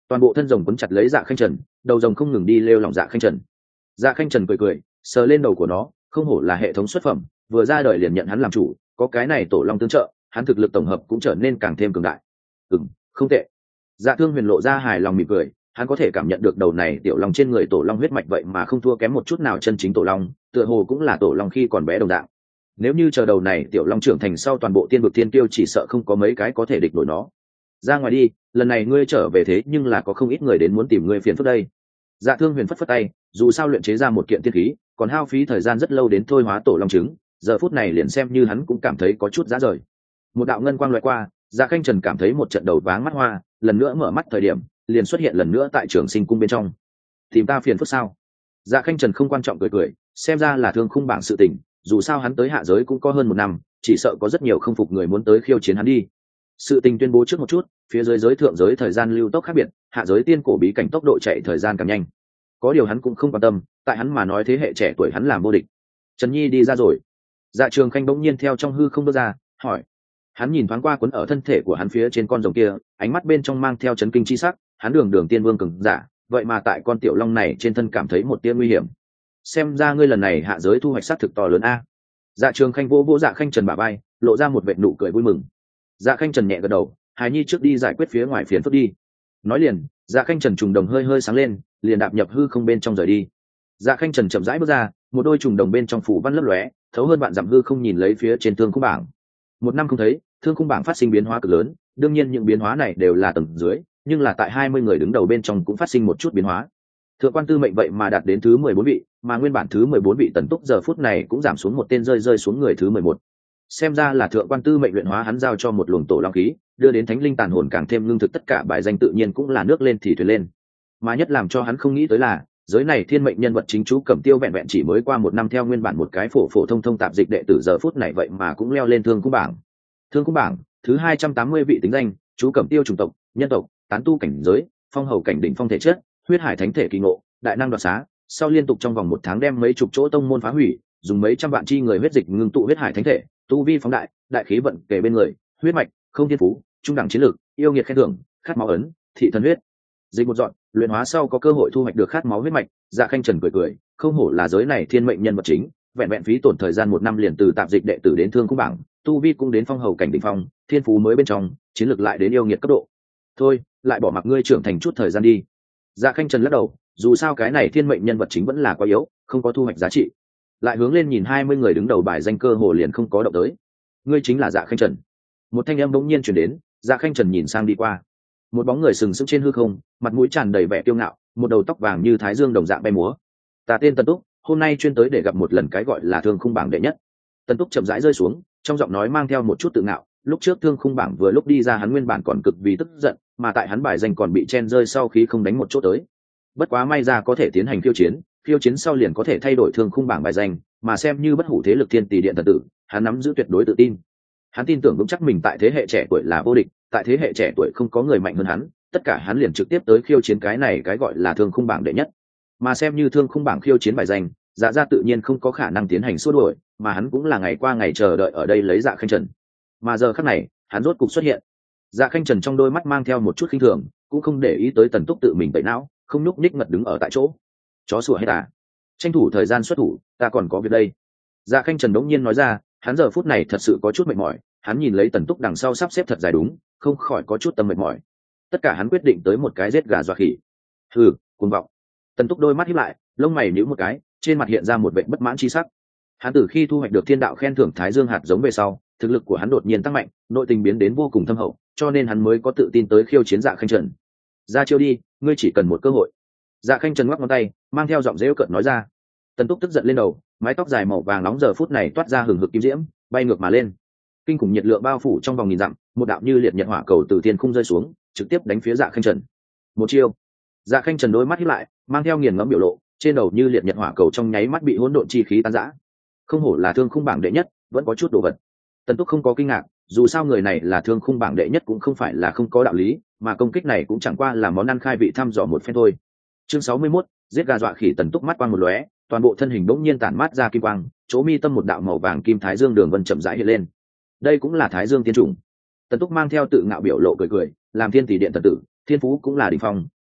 toàn bộ thân rồng quấn chặt lấy Dạ Khanh Trần, đầu rồng không ngừng đi lêu lỏng Dạ Khanh Trần. Dạ Khanh Trần cười cười, sờ lên đầu của nó, không hổ là hệ thống xuất phẩm, vừa ra đời liền nhận hắn làm chủ, có cái này tổ long tương trợ, hắn thực lực tổng hợp cũng trở nên càng thêm cường đại. Ừm, không tệ. Dạ Thương Huyền lộ ra hài lòng mỉm cười, hắn có thể cảm nhận được đầu này tiểu long trên người tổ long huyết mạch vậy mà không thua kém một chút nào chân chính tổ long, tựa hồ cũng là tổ long khi còn bé đồng dạng. Nếu như chờ đầu này tiểu long trưởng thành sau toàn bộ tiên vực tiên tiêu chỉ sợ không có mấy cái có thể địch nổi nó. Ra ngoài đi, lần này ngươi trở về thế nhưng là có không ít người đến muốn tìm ngươi phiền phức đây. Dạ Thương Huyền phất phất tay, dù sao luyện chế ra một kiện tiên khí, còn hao phí thời gian rất lâu đến thôi hóa tổ long trứng, giờ phút này liền xem như hắn cũng cảm thấy có chút giá rời. Một đạo ngân quang loại qua, Dạ Khanh Trần cảm thấy một trận đầu váng mắt hoa, lần nữa mở mắt thời điểm, liền xuất hiện lần nữa tại Trường Sinh cung bên trong. Tìm ta phiền phức sao? Dạ Khanh Trần không quan trọng cười cười, xem ra là thương khung bảng sự tình, dù sao hắn tới hạ giới cũng có hơn một năm, chỉ sợ có rất nhiều không phục người muốn tới khiêu chiến hắn đi. Sự tình tuyên bố trước một chút, phía dưới giới thượng giới thời gian lưu tốc khác biệt, hạ giới tiên cổ bí cảnh tốc độ chạy thời gian càng nhanh. Có điều hắn cũng không quan tâm, tại hắn mà nói thế hệ trẻ tuổi hắn làm vô địch. Trần Nhi đi ra rồi. Dạ Trường Khanh bỗng nhiên theo trong hư không bước ra, hỏi. Hắn nhìn thoáng qua quấn ở thân thể của hắn phía trên con rồng kia, ánh mắt bên trong mang theo chấn kinh chi sắc, hắn đường đường tiên vương cường giả, vậy mà tại con tiểu long này trên thân cảm thấy một tia nguy hiểm. Xem ra ngươi lần này hạ giới thu hoạch sát thực to lớn a. Dạ Trường Khanh vỗ vỗ Dạ Khanh Trần bả vai, lộ ra một vệt nụ cười vui mừng. Dạ Khanh Trần nhẹ gật đầu, Hải Nhi trước đi giải quyết phía ngoài phiền phức đi. Nói liền, Dạ Khanh Trần trùng đồng hơi hơi sáng lên, liền đạp nhập hư không bên trong rời đi. Dạ Khanh Trần chậm rãi bước ra, một đôi trùng đồng bên trong phủ văn lấp lóe, thấu hơn bạn dặm hư không nhìn lấy phía trên thương khung bảng. Một năm không thấy, thương khung bảng phát sinh biến hóa cực lớn, đương nhiên những biến hóa này đều là tầng dưới, nhưng là tại hai mươi người đứng đầu bên trong cũng phát sinh một chút biến hóa. Thượng quan tư mệnh vậy mà đạt đến thứ mười bốn vị, mà nguyên bản thứ mười bốn vị Tần Túc giờ phút này cũng giảm xuống một tên rơi rơi xuống người thứ mười một. Xem ra là thượng quan tư mệnh luyện hóa hắn giao cho một luồng tổ long khí, đưa đến thánh linh tàn hồn càng thêm lương thực, tất cả bài danh tự nhiên cũng là nước lên thì thuyền lên. Mà nhất làm cho hắn không nghĩ tới là, giới này thiên mệnh nhân vật chính chú Cẩm Tiêu vẹn vẹn chỉ mới qua một năm theo nguyên bản một cái phổ phổ thông thông tạp dịch đệ tử giờ phút này vậy mà cũng leo lên thương cung bảng. Thương cung bảng thứ hai trăm tám mươi vị tính danh, chú Cẩm Tiêu chủng tộc, nhân tộc, tán tu cảnh giới, phong hầu cảnh đỉnh phong thể chất, huyết hải thánh thể kỳ ngộ, đại năng đoạt xá, sau liên tục trong vòng một tháng đem mấy chục chỗ tông môn phá hủy, dùng mấy trăm vạn chi người huyết dịch ngưng tụ huyết hải thánh thể, tu vi phóng đại, đại khí vận kể bên người, huyết mạch, không thiên phú, trung đẳng chiến lược, yêu nghiệt khen thưởng, khát máu ấn, thị thần huyết. Dịch một dọn, luyện hóa sau có cơ hội thu hoạch được khát máu huyết mạch. Dạ Khanh Trần cười cười, không hổ là giới này thiên mệnh nhân vật chính, vẹn vẹn phí tổn thời gian một năm liền từ tạp dịch đệ tử đến thương cung bảng, tu vi cũng đến phong hầu cảnh đỉnh phong, thiên phú mới bên trong, chiến lược lại đến yêu nghiệt cấp độ. Thôi, lại bỏ mặc ngươi trưởng thành chút thời gian đi. Dạ Khanh Trần lắc đầu, dù sao cái này thiên mệnh nhân vật chính vẫn là quá yếu, không có thu hoạch giá trị. Lại hướng lên nhìn hai mươi người đứng đầu bài danh cơ hồ liền không có động tới. Ngươi chính là Dạ Khanh Trần. Một thanh âm bỗng nhiên truyền đến, Dạ Khanh Trần nhìn sang đi qua. Một bóng người sừng sững trên hư không, mặt mũi tràn đầy vẻ kiêu ngạo, một đầu tóc vàng như thái dương đồng dạng bay múa. Ta tên Tần Túc, hôm nay chuyên tới để gặp một lần cái gọi là thương khung bảng đệ nhất. Tần Túc chậm rãi rơi xuống, trong giọng nói mang theo một chút tự ngạo. Lúc trước thương khung bảng vừa lúc đi ra hắn nguyên bản còn cực vì tức giận, mà tại hắn bài danh còn bị chen rơi sau khi không đánh một chỗ tới. Bất quá may ra có thể tiến hành khiêu chiến, khiêu chiến sau liền có thể thay đổi thương khung bảng bài danh, mà xem như bất hủ thế lực thiên tỷ điện thần tử, hắn nắm giữ tuyệt đối tự tin. Hắn tin tưởng vững chắc mình tại thế hệ trẻ tuổi là vô địch, tại thế hệ trẻ tuổi không có người mạnh hơn hắn, tất cả hắn liền trực tiếp tới khiêu chiến cái này cái gọi là thương khung bảng đệ nhất. Mà xem như thương khung bảng khiêu chiến bài danh, Dạ gia tự nhiên không có khả năng tiến hành xua đuổi, mà hắn cũng là ngày qua ngày chờ đợi ở đây lấy Dạ Khanh Trần. Mà giờ khắc này, hắn rốt cục xuất hiện. Dạ Khanh Trần trong đôi mắt mang theo một chút khinh thường, cũng không để ý tới Tần Túc tự mình tẩy não, không nhúc nhích ngật đứng ở tại chỗ. Chó sủa hết à? Tranh thủ thời gian xuất thủ, ta còn có việc đây. Dạ Khanh Trần đống nhiên nói ra, hắn giờ phút này thật sự có chút mệt mỏi, hắn nhìn lấy Tần Túc đằng sau sắp xếp thật dài đúng, không khỏi có chút tâm mệt mỏi. Tất cả hắn quyết định tới một cái giết gà dọa khỉ. Hừ, cuồng vọng. Tần Túc đôi mắt híp lại, lông mày nhíu một cái, trên mặt hiện ra một vẻ bất mãn chi sắc. Hắn từ khi thu hoạch được thiên đạo khen thưởng Thái Dương hạt giống về sau, thực lực của hắn đột nhiên tăng mạnh, nội tình biến đến vô cùng thâm hậu, cho nên hắn mới có tự tin tới khiêu chiến Dạ Khanh Trần. Ra chiêu đi, ngươi chỉ cần một cơ hội. Dạ Khanh Trần ngoắc ngón tay, mang theo giọng giễu cợt nói ra. Tần Túc tức giận lên đầu, mái tóc dài màu vàng nóng giờ phút này toát ra hừng hực kim diễm, bay ngược mà lên. Kinh khủng nhiệt lượng bao phủ trong vòng nghìn dặm, một đạo như liệt nhật hỏa cầu từ thiên khung rơi xuống, trực tiếp đánh phía Dạ Khanh Trần. Một chiêu. Dạ Khanh Trần đôi mắt híp lại, mang theo nghiền ngẫm biểu lộ, trên đầu như liệt nhật hỏa cầu trong nháy mắt bị hỗn độn chi khí tan rã. Không hổ là thương khung bảng đệ nhất, vẫn có chút đồ vật. Tần Túc không có kinh ngạc, dù sao người này là thương khung bảng đệ nhất cũng không phải là không có đạo lý, mà công kích này cũng chẳng qua là món ăn khai vị thăm dò một phen thôi. Chương sáu mươi mốt, giết gà dọa khỉ. Tần Túc mắt quang một lóe, toàn bộ thân hình bỗng nhiên tản mát ra kim quang, chỗ mi tâm một đạo màu vàng kim thái dương đường vân chậm rãi hiện lên. Đây cũng là Thái Dương tiên chủng. Tần Túc mang theo tự ngạo biểu lộ cười cười, làm thiên tỷ điện thần tử, thiên phú cũng là đỉnh phong,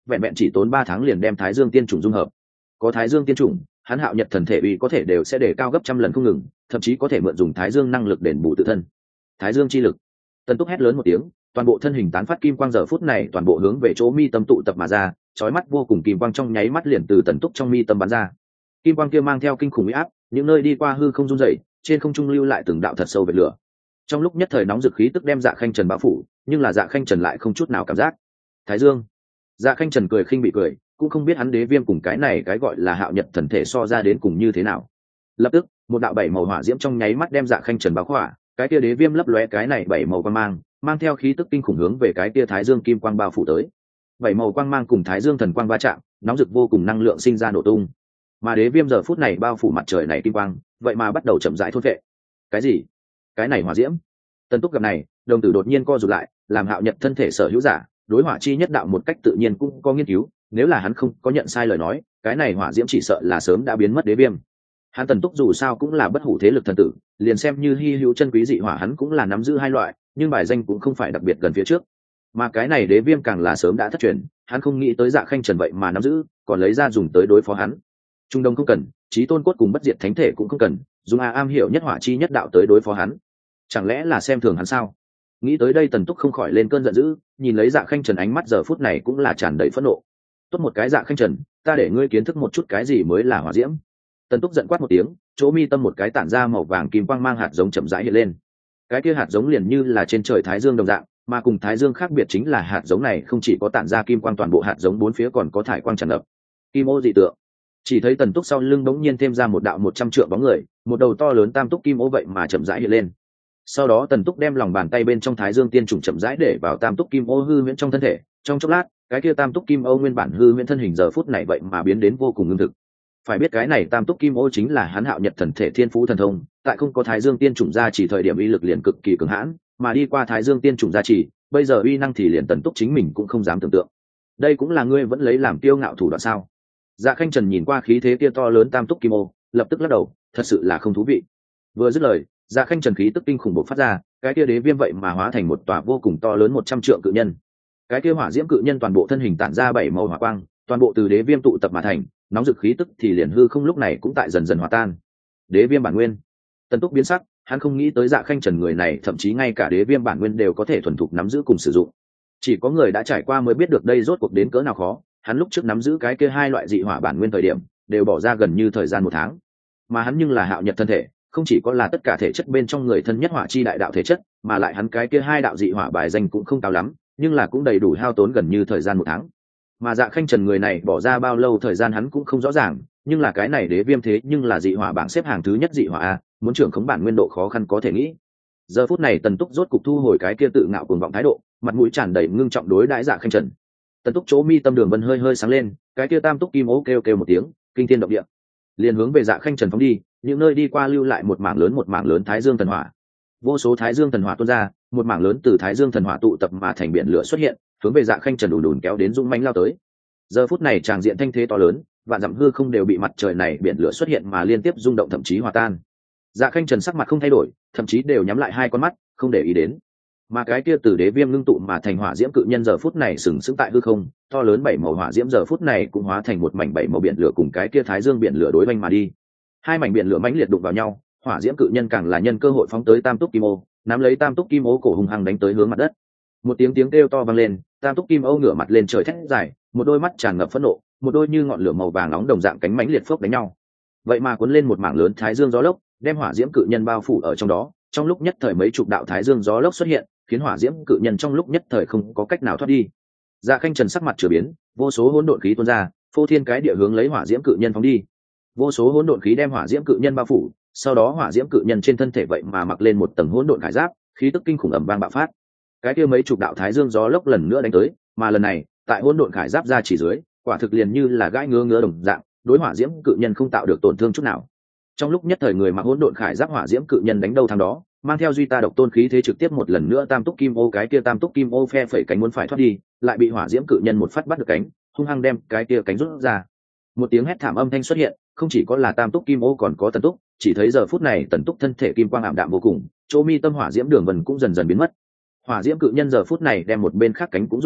vẹn vẹn chỉ tốn ba tháng liền đem Thái Dương Tiên Chủng dung hợp. Có Thái Dương Tiên Chủng, hắn Hạo Nhật thần thể uy có thể đều sẽ để cao gấp trăm lần không ngừng, thậm chí có thể mượn dùng Thái Dương năng lực đền bù tự thân. Thái Dương chi lực. Tần Túc hét lớn một tiếng, toàn bộ thân hình tán phát kim quang giờ phút này toàn bộ hướng về chỗ mi tâm tụ tập mà ra, chói mắt vô cùng kim quang trong nháy mắt liền từ Tần Túc trong mi tâm bắn ra. Kim quang kia mang theo kinh khủng uy áp, những nơi đi qua hư không rung rẩy, trên không trung lưu lại từng đạo thật sâu vệt lửa. Trong lúc nhất thời nóng dực khí tức đem Dạ Khanh Trần bao phủ, nhưng là Dạ Khanh Trần lại không chút nào cảm giác. Thái Dương. Dạ Khanh Trần cười khinh bị cười, cũng không biết hắn đế viêm cùng cái này cái gọi là Hạo Nhật thần thể so ra đến cùng như thế nào. Lập tức, một đạo bảy màu hỏa diễm trong nháy mắt đem Dạ Khanh Trần bao khỏa, cái kia đế viêm lấp lóe cái này bảy màu quang mang, mang theo khí tức kinh khủng hướng về cái kia Thái Dương kim quang bao phủ tới. Bảy màu quang mang cùng Thái Dương thần quang va chạm, nóng rực vô cùng năng lượng sinh ra nổ tung. Mà đế viêm giờ phút này bao phủ mặt trời này kim quang, vậy mà bắt đầu chậm rãi thôn vệ. Cái gì? Cái này hỏa diễm? Tần Túc gặp này, đồng tử đột nhiên co rụt lại, làm Hạo Nhật thân thể sở hữu giả, đối hỏa chi nhất đạo một cách tự nhiên cũng có nghiên cứu, nếu là hắn không có nhận sai lời nói, cái này hỏa diễm chỉ sợ là sớm đã biến mất đế viêm. Hắn Tần Túc dù sao cũng là bất hủ thế lực thần tử, liền xem như hi hữu chân quý dị hỏa hắn cũng là nắm giữ hai loại, nhưng bài danh cũng không phải đặc biệt gần phía trước. Mà cái này đế viêm càng là sớm đã thất truyền, hắn không nghĩ tới Dạ Khanh Trần vậy mà nắm giữ, còn lấy ra dùng tới đối phó hắn. Trung Đông không cần, Chí Tôn cốt cùng bất diệt thánh thể cũng không cần, dùng a am hiểu nhất hỏa chi nhất đạo tới đối phó hắn. Chẳng lẽ là xem thường hắn sao? Nghĩ tới đây Tần Túc không khỏi lên cơn giận dữ, nhìn lấy Dạ Khanh Trần ánh mắt giờ phút này cũng là tràn đầy phẫn nộ. Tốt một cái Dạ Khanh Trần, ta để ngươi kiến thức một chút cái gì mới là hỏa diễm. Tần Túc giận quát một tiếng, chỗ mi tâm một cái tản ra màu vàng kim quang mang hạt giống chậm rãi hiện lên. Cái kia hạt giống liền như là trên trời thái dương đồng dạng, mà cùng thái dương khác biệt chính là hạt giống này không chỉ có tản ra kim quang, toàn bộ hạt giống bốn phía còn có thải quang tràn ngập. Kim ô dị tượng. Chỉ thấy Tần Túc sau lưng bỗng nhiên thêm ra một đạo một trăm trượng bóng người, một đầu to lớn tam túc kim ô vậy mà chậm rãi hiện lên. Sau đó Tần Túc đem lòng bàn tay bên trong Thái Dương Tiên Chủng chậm rãi để vào tam túc kim ô hư huyễn trong thân thể, trong chốc lát, cái kia tam túc kim ô nguyên bản hư huyễn thân hình giờ phút này vậy mà biến đến vô cùng ngưng thực. Phải biết cái này tam túc kim ô chính là hắn Hạo Nhật thần thể thiên phú thần thông, tại không có Thái Dương Tiên Chủng gia chỉ thời điểm uy lực liền cực kỳ cường hãn, mà đi qua Thái Dương Tiên Chủng gia chỉ, bây giờ uy năng thì liền Tần Túc chính mình cũng không dám tưởng tượng. Đây cũng là ngươi vẫn lấy làm kiêu ngạo thủ đoạn sao? Dạ Khanh Trần nhìn qua khí thế kia to lớn tam túc kim ô, lập tức lắc đầu, thật sự là không thú vị. Vừa dứt lời, Dạ Khanh Trần khí tức kinh khủng bộc phát ra, cái kia đế viêm vậy mà hóa thành một tòa vô cùng to lớn một trăm trượng cự nhân. Cái kia hỏa diễm cự nhân toàn bộ thân hình tản ra bảy màu hỏa quang, toàn bộ từ đế viêm tụ tập mà thành, nóng dực khí tức thì liền hư không lúc này cũng tại dần dần hòa tan. Đế viêm bản nguyên. Tần Túc biến sắc, hắn không nghĩ tới Dạ Khanh Trần người này thậm chí ngay cả đế viêm bản nguyên đều có thể thuần thục nắm giữ cùng sử dụng. Chỉ có người đã trải qua mới biết được đây rốt cuộc đến cỡ nào khó, hắn lúc trước nắm giữ cái kia hai loại dị hỏa bản nguyên thời điểm, đều bỏ ra gần như thời gian một tháng. Mà hắn nhưng là Hạo Nhật thân thể, không chỉ có là tất cả thể chất bên trong người thân nhất hỏa chi đại đạo thể chất, mà lại hắn cái kia hai đạo dị hỏa bài danh cũng không cao lắm, nhưng là cũng đầy đủ hao tốn gần như thời gian một tháng. Mà Dạ Khanh Trần người này bỏ ra bao lâu thời gian hắn cũng không rõ ràng, nhưng là cái này đế viêm thế nhưng là dị hỏa bảng xếp hàng thứ nhất dị hỏa a, muốn trưởng khống bản nguyên độ khó khăn có thể nghĩ. Giờ phút này Tần Túc rốt cục thu hồi cái kia tự ngạo cuồng vọng thái độ, mặt mũi tràn đầy ngưng trọng đối đãi Dạ Khanh Trần. Tần Túc chỗ mi tâm đường vân hơi hơi sáng lên, cái kia tam túc kim ố kêu kêu một tiếng, kinh thiên động địa, liền hướng về Dạ Khanh Trần phóng đi, những nơi đi qua lưu lại một mảng lớn một mảng lớn thái dương thần hỏa. Vô số thái dương thần hỏa tuôn ra, một mảng lớn từ thái dương thần hỏa tụ tập mà thành biển lửa xuất hiện, hướng về Dạ Khanh Trần đùn đùn kéo đến dũng mãnh lao tới. Giờ phút này tràng diện thanh thế to lớn, vạn dặm hư không đều bị mặt trời này biển lửa xuất hiện mà liên tiếp rung động thậm chí hòa tan. Dạ Khanh Trần sắc mặt không thay đổi, thậm chí đều nhắm lại hai con mắt, không để ý đến. Mà cái kia từ đế viêm ngưng tụ mà thành hỏa diễm cự nhân giờ phút này sừng sững tại hư không, to lớn bảy màu hỏa diễm giờ phút này cũng hóa thành một mảnh bảy màu biển lửa cùng cái kia thái dương biển lửa đối oanh mà đi. Hai mảnh biển lửa mãnh liệt đụng vào nhau, hỏa diễm cự nhân càng là nhân cơ hội phóng tới tam túc kim ô, nắm lấy tam túc kim ô cổ hùng hăng đánh tới hướng mặt đất. Một tiếng tiếng kêu to vang lên, tam túc kim ô ngửa mặt lên trời thét dài, một đôi mắt tràn ngập phẫn nộ, một đôi như ngọn lửa màu vàng nóng đồng dạng cánh mãnh liệt phốc đánh nhau. Vậy mà cuốn lên một mảng lớn thái dương gió lốc, đem hỏa diễm cự nhân bao phủ ở trong đó, trong lúc nhất thời mấy chục đạo thái dương gió lốc xuất hiện, khiến hỏa diễm cự nhân trong lúc nhất thời không có cách nào thoát đi. Dạ Khanh Trần sắc mặt chửa biến, vô số hỗn độn khí tuôn ra, phô thiên cái địa hướng lấy hỏa diễm cự nhân phóng đi. Vô số hỗn độn khí đem hỏa diễm cự nhân bao phủ, sau đó hỏa diễm cự nhân trên thân thể vậy mà mặc lên một tầng hỗn độn khải giáp, khí tức kinh khủng ầm vang bạo phát. Cái kia mấy chục đạo thái dương gió lốc lần nữa đánh tới, mà lần này, tại hỗn độn khải giáp ra chỉ dưới, quả thực liền như là gãi ngứa ngứa đồng dạng, đối hỏa diễm cự nhân không tạo được tổn thương chút nào. Trong lúc nhất thời người mặc hỗn độn khải giáp hỏa diễm cự nhân đánh đâu thắng đó, mang theo duy ta độc tôn khí thế trực tiếp một lần nữa tam túc kim ô cái kia tam túc kim ô phe phẩy cánh muốn phải thoát đi, lại bị hỏa diễm cự nhân một phát bắt được cánh, hung hăng đem cái kia cánh rút ra. Một tiếng hét thảm âm thanh xuất hiện, không chỉ có là tam túc kim ô còn có Tần Túc, chỉ thấy giờ phút này Tần Túc thân thể kim quang ảm đạm vô cùng, chỗ mi tâm hỏa diễm đường vân cũng dần dần biến mất. Hỏa diễm cự nhân giờ phút này đem một bên khác cánh cũng rút ra,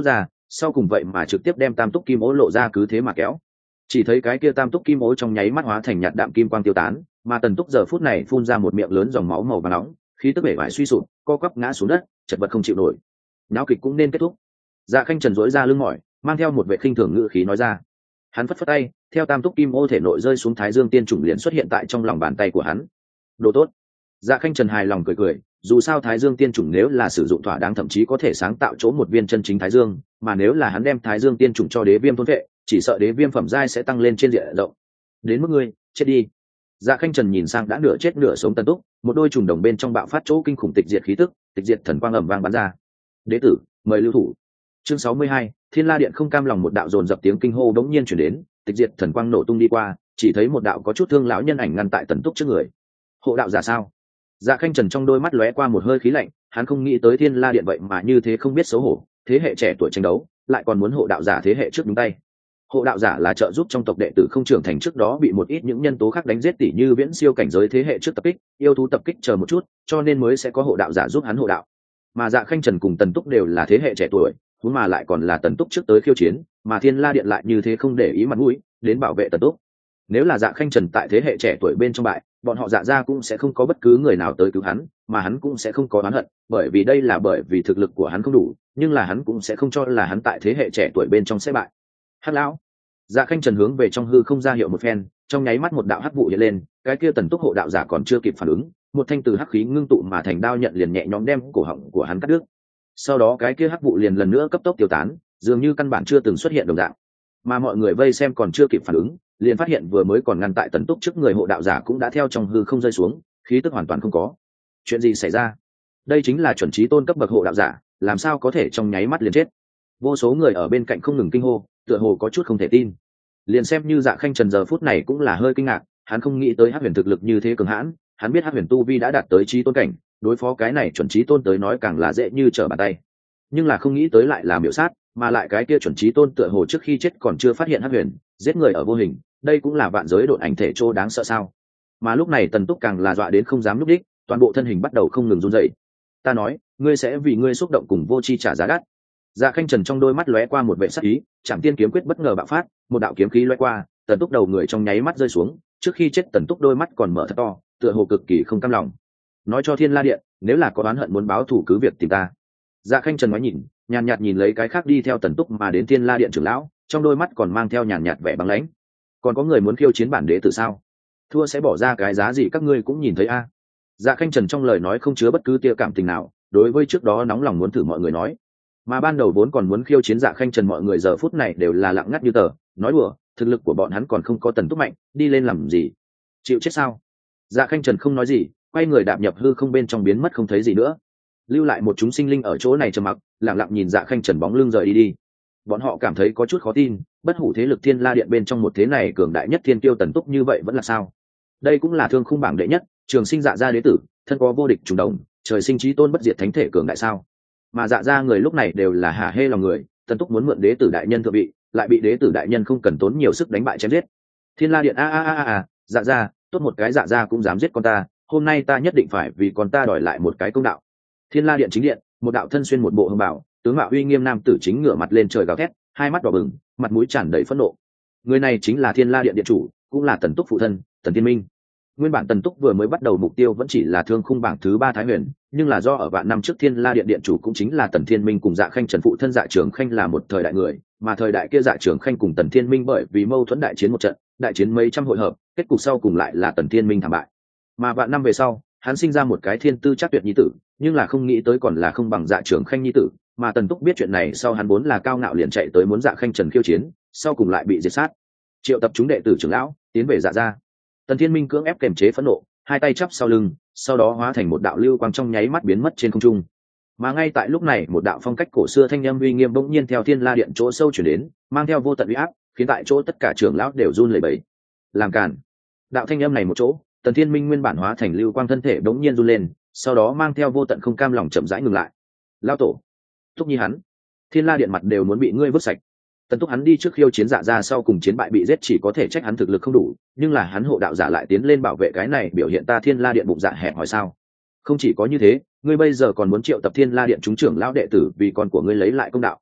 sau cùng vậy mà trực tiếp đem tam túc kim ố lộ ra, cứ thế mà kéo. Chỉ thấy cái kia tam túc kim ố trong nháy mắt hóa thành nhạt đạm kim quang tiêu tán, mà Tần Túc giờ phút này phun ra một miệng lớn dòng máu màu vàng nóng, khí tức bể bại suy sụp, co quắp ngã xuống đất, chật vật không chịu nổi. Náo kịch cũng nên kết thúc. Dạ Khanh Trần duỗi ra lưng mỏi, mang theo một vẻ khinh thường ngữ khí nói ra. Hắn phất phất tay, theo tam túc kim ô thể nội rơi xuống Thái Dương tiên chủng liền xuất hiện tại trong lòng bàn tay của hắn. Đồ tốt. Dạ Khanh Trần hài lòng cười cười, dù sao Thái Dương tiên chủng nếu là sử dụng thỏa đáng thậm chí có thể sáng tạo chỗ một viên chân chính Thái Dương, mà nếu là hắn đem Thái Dương tiên chủng cho đế viêm thôn vệ, chỉ sợ đế viêm phẩm giai sẽ tăng lên trên diện rộng. Đến mức ngươi, chết đi. Dạ Khanh Trần nhìn sang đã nửa chết nửa sống Tần Túc, một đôi trùng đồng bên trong bạo phát chỗ kinh khủng tịch diệt khí tức, tịch diệt thần quang ầm vang bắn ra. Đế tử, mời lưu thủ. Chương sáu mươi hai, Thiên La Điện không cam lòng, một đạo dồn dập tiếng kinh hô đống nhiên truyền đến, tịch diệt thần quang nổ tung đi qua, chỉ thấy một đạo có chút thương lão nhân ảnh ngăn tại Tần Túc trước người. Hộ đạo giả sao? Dạ Khanh Trần trong đôi mắt lóe qua một hơi khí lạnh, hắn không nghĩ tới Thiên La Điện vậy mà như thế không biết xấu hổ, thế hệ trẻ tuổi tranh đấu, lại còn muốn hộ đạo giả thế hệ trước đúng tay. Hộ đạo giả là trợ giúp trong tộc đệ tử không trưởng thành trước đó bị một ít những nhân tố khác đánh giết, tỉ như viễn siêu cảnh giới thế hệ trước tập kích, yêu thú tập kích chờ một chút, cho nên mới sẽ có hộ đạo giả giúp hắn hộ đạo. Mà Dạ Khanh Trần cùng Tần Túc đều là thế hệ trẻ tuổi, huống mà lại còn là Tần Túc trước tới khiêu chiến, mà Thiên La Điện lại như thế không để ý mặt mũi, đến bảo vệ Tần Túc. Nếu là Dạ Khanh Trần tại thế hệ trẻ tuổi bên trong bại, bọn họ Dạ gia cũng sẽ không có bất cứ người nào tới cứu hắn, mà hắn cũng sẽ không có oán hận, bởi vì đây là bởi vì thực lực của hắn không đủ, nhưng là hắn cũng sẽ không cho là hắn tại thế hệ trẻ tuổi bên trong sẽ bại. Hắc lão. Dạ Khanh Trần hướng về trong hư không ra hiệu một phen, trong nháy mắt một đạo hắc vụ hiện lên, cái kia Tần Túc hộ đạo giả còn chưa kịp phản ứng, một thanh từ hắc khí ngưng tụ mà thành đao nhận liền nhẹ nhõm đem cổ họng của hắn cắt đứt. Sau đó cái kia hắc vụ liền lần nữa cấp tốc tiêu tán, dường như căn bản chưa từng xuất hiện đồng dạng. Mà mọi người vây xem còn chưa kịp phản ứng, liền phát hiện vừa mới còn ngăn tại Tần Túc trước người hộ đạo giả cũng đã theo trong hư không rơi xuống, khí tức hoàn toàn không có. Chuyện gì xảy ra? Đây chính là chuẩn chí tôn cấp bậc hộ đạo giả, làm sao có thể trong nháy mắt liền chết? Vô số người ở bên cạnh không ngừng kinh hô, tựa hồ có chút không thể tin. Liền xem như Dạ Khanh Trần giờ phút này cũng là hơi kinh ngạc, hắn không nghĩ tới Hắc Huyền thực lực như thế cường hãn, hắn biết Hắc Huyền tu vi đã đạt tới chí tôn cảnh, đối phó cái này chuẩn chí tôn tới nói càng là dễ như trở bàn tay. Nhưng là không nghĩ tới lại là miểu sát, mà lại cái kia chuẩn chí tôn tựa hồ trước khi chết còn chưa phát hiện Hắc Huyền, giết người ở vô hình, đây cũng là vạn giới độn ảnh thể trô đáng sợ sao? Mà lúc này Tần Túc càng là dọa đến không dám núp đích, toàn bộ thân hình bắt đầu không ngừng run rẩy. Ta nói, ngươi sẽ vì ngươi xúc động cùng vô chi trả giá đắt. Dạ Khanh Trần trong đôi mắt lóe qua một vẻ sắc ý, Trảm Tiên kiếm quyết bất ngờ bạo phát, một đạo kiếm khí lóe qua, Tần Túc đầu người trong nháy mắt rơi xuống, trước khi chết Tần Túc đôi mắt còn mở thật to, tựa hồ cực kỳ không cam lòng. Nói cho Thiên La Điện, nếu là có oán hận muốn báo thù cứ việc tìm ta. Dạ Khanh Trần nói nhìn, nhàn nhạt nhìn lấy cái khác đi theo Tần Túc mà đến Thiên La Điện trưởng lão, trong đôi mắt còn mang theo nhàn nhạt vẻ băng lãnh. Còn có người muốn khiêu chiến bản đế tử sao? Thua sẽ bỏ ra cái giá gì các ngươi cũng nhìn thấy a. À. Dạ Khanh Trần trong lời nói không chứa bất cứ tia cảm tình nào, đối với trước đó nóng lòng muốn thử mọi người nói. Mà ban đầu vốn còn muốn khiêu chiến Dạ Khanh Trần mọi người giờ phút này đều là lặng ngắt như tờ, nói đùa, thực lực của bọn hắn còn không có Tần Túc mạnh, đi lên làm gì? Chịu chết sao? Dạ Khanh Trần không nói gì, quay người đạp nhập hư không bên trong biến mất không thấy gì nữa, lưu lại một chúng sinh linh ở chỗ này trầm mặc, lặng lặng nhìn Dạ Khanh Trần bóng lưng rời đi đi. Bọn họ cảm thấy có chút khó tin, bất hủ thế lực Thiên La Điện bên trong một thế này cường đại nhất thiên tiêu Tần Túc như vậy vẫn là sao? Đây cũng là thương khung bảng đệ nhất, trường sinh Dạ gia đế tử, thân có vô địch trùng đồng, trời sinh chí tôn bất diệt thánh thể cường đại sao? Mà Dạ gia người lúc này đều là hả hê lòng người, Tần Túc muốn mượn đế tử đại nhân thượng vị, lại bị đế tử đại nhân không cần tốn nhiều sức đánh bại chém giết. Thiên La Điện a a a a, Dạ gia, tốt một cái Dạ gia cũng dám giết con ta, hôm nay ta nhất định phải vì con ta đòi lại một cái công đạo. Thiên La Điện chính điện, một đạo thân xuyên một bộ hồng bào, tướng mạo uy nghiêm nam tử chính ngửa mặt lên trời gào thét, hai mắt đỏ bừng, mặt mũi tràn đầy phẫn nộ. Người này chính là Thiên La Điện điện chủ, cũng là Tần Túc phụ thân, Tần Thiên Minh. Nguyên bản Tần Túc vừa mới bắt đầu mục tiêu vẫn chỉ là thương khung bảng thứ ba Thái Huyền, nhưng là do ở vạn năm trước Thiên La Điện điện chủ cũng chính là Tần Thiên Minh cùng Dạ Khanh Trần phụ thân Dạ Trường Khanh là một thời đại người, mà thời đại kia Dạ Trường Khanh cùng Tần Thiên Minh bởi vì mâu thuẫn đại chiến một trận, đại chiến mấy trăm hội hợp, kết cục sau cùng lại là Tần Thiên Minh thảm bại. Mà vạn năm về sau, hắn sinh ra một cái thiên tư chắc tuyệt nhi tử, nhưng là không nghĩ tới còn là không bằng Dạ Trường Khanh nhi tử, mà Tần Túc biết chuyện này sau hắn vốn là cao ngạo liền chạy tới muốn Dạ Khanh Trần khiêu chiến, sau cùng lại bị diệt sát. Triệu tập chúng đệ tử trưởng lão tiến về Dạ gia. Tần Thiên Minh cưỡng ép kiềm chế phẫn nộ, hai tay chắp sau lưng, sau đó hóa thành một đạo lưu quang trong nháy mắt biến mất trên không trung. Mà ngay tại lúc này, một đạo phong cách cổ xưa thanh âm uy nghiêm bỗng nhiên theo Thiên La Điện chỗ sâu chuyển đến, mang theo vô tận uy áp, khiến tại chỗ tất cả trưởng lão đều run lẩy bẩy. Làm cản! Đạo thanh âm này một chỗ, Tần Thiên Minh nguyên bản hóa thành lưu quang thân thể bỗng nhiên run lên, sau đó mang theo vô tận không cam lòng chậm rãi ngừng lại. Lao tổ, Túc Nhi hắn, Thiên La Điện mặt đều muốn bị ngươi vứt sạch. Tần Túc hắn đi trước khiêu chiến Dạ gia sau cùng chiến bại bị giết chỉ có thể trách hắn thực lực không đủ, nhưng là hắn hộ đạo giả lại tiến lên bảo vệ cái này biểu hiện ta Thiên La Điện bụng dạ hẹp hỏi sao? Không chỉ có như thế, ngươi bây giờ còn muốn triệu tập Thiên La Điện chúng trưởng lão đệ tử vì con của ngươi lấy lại công đạo.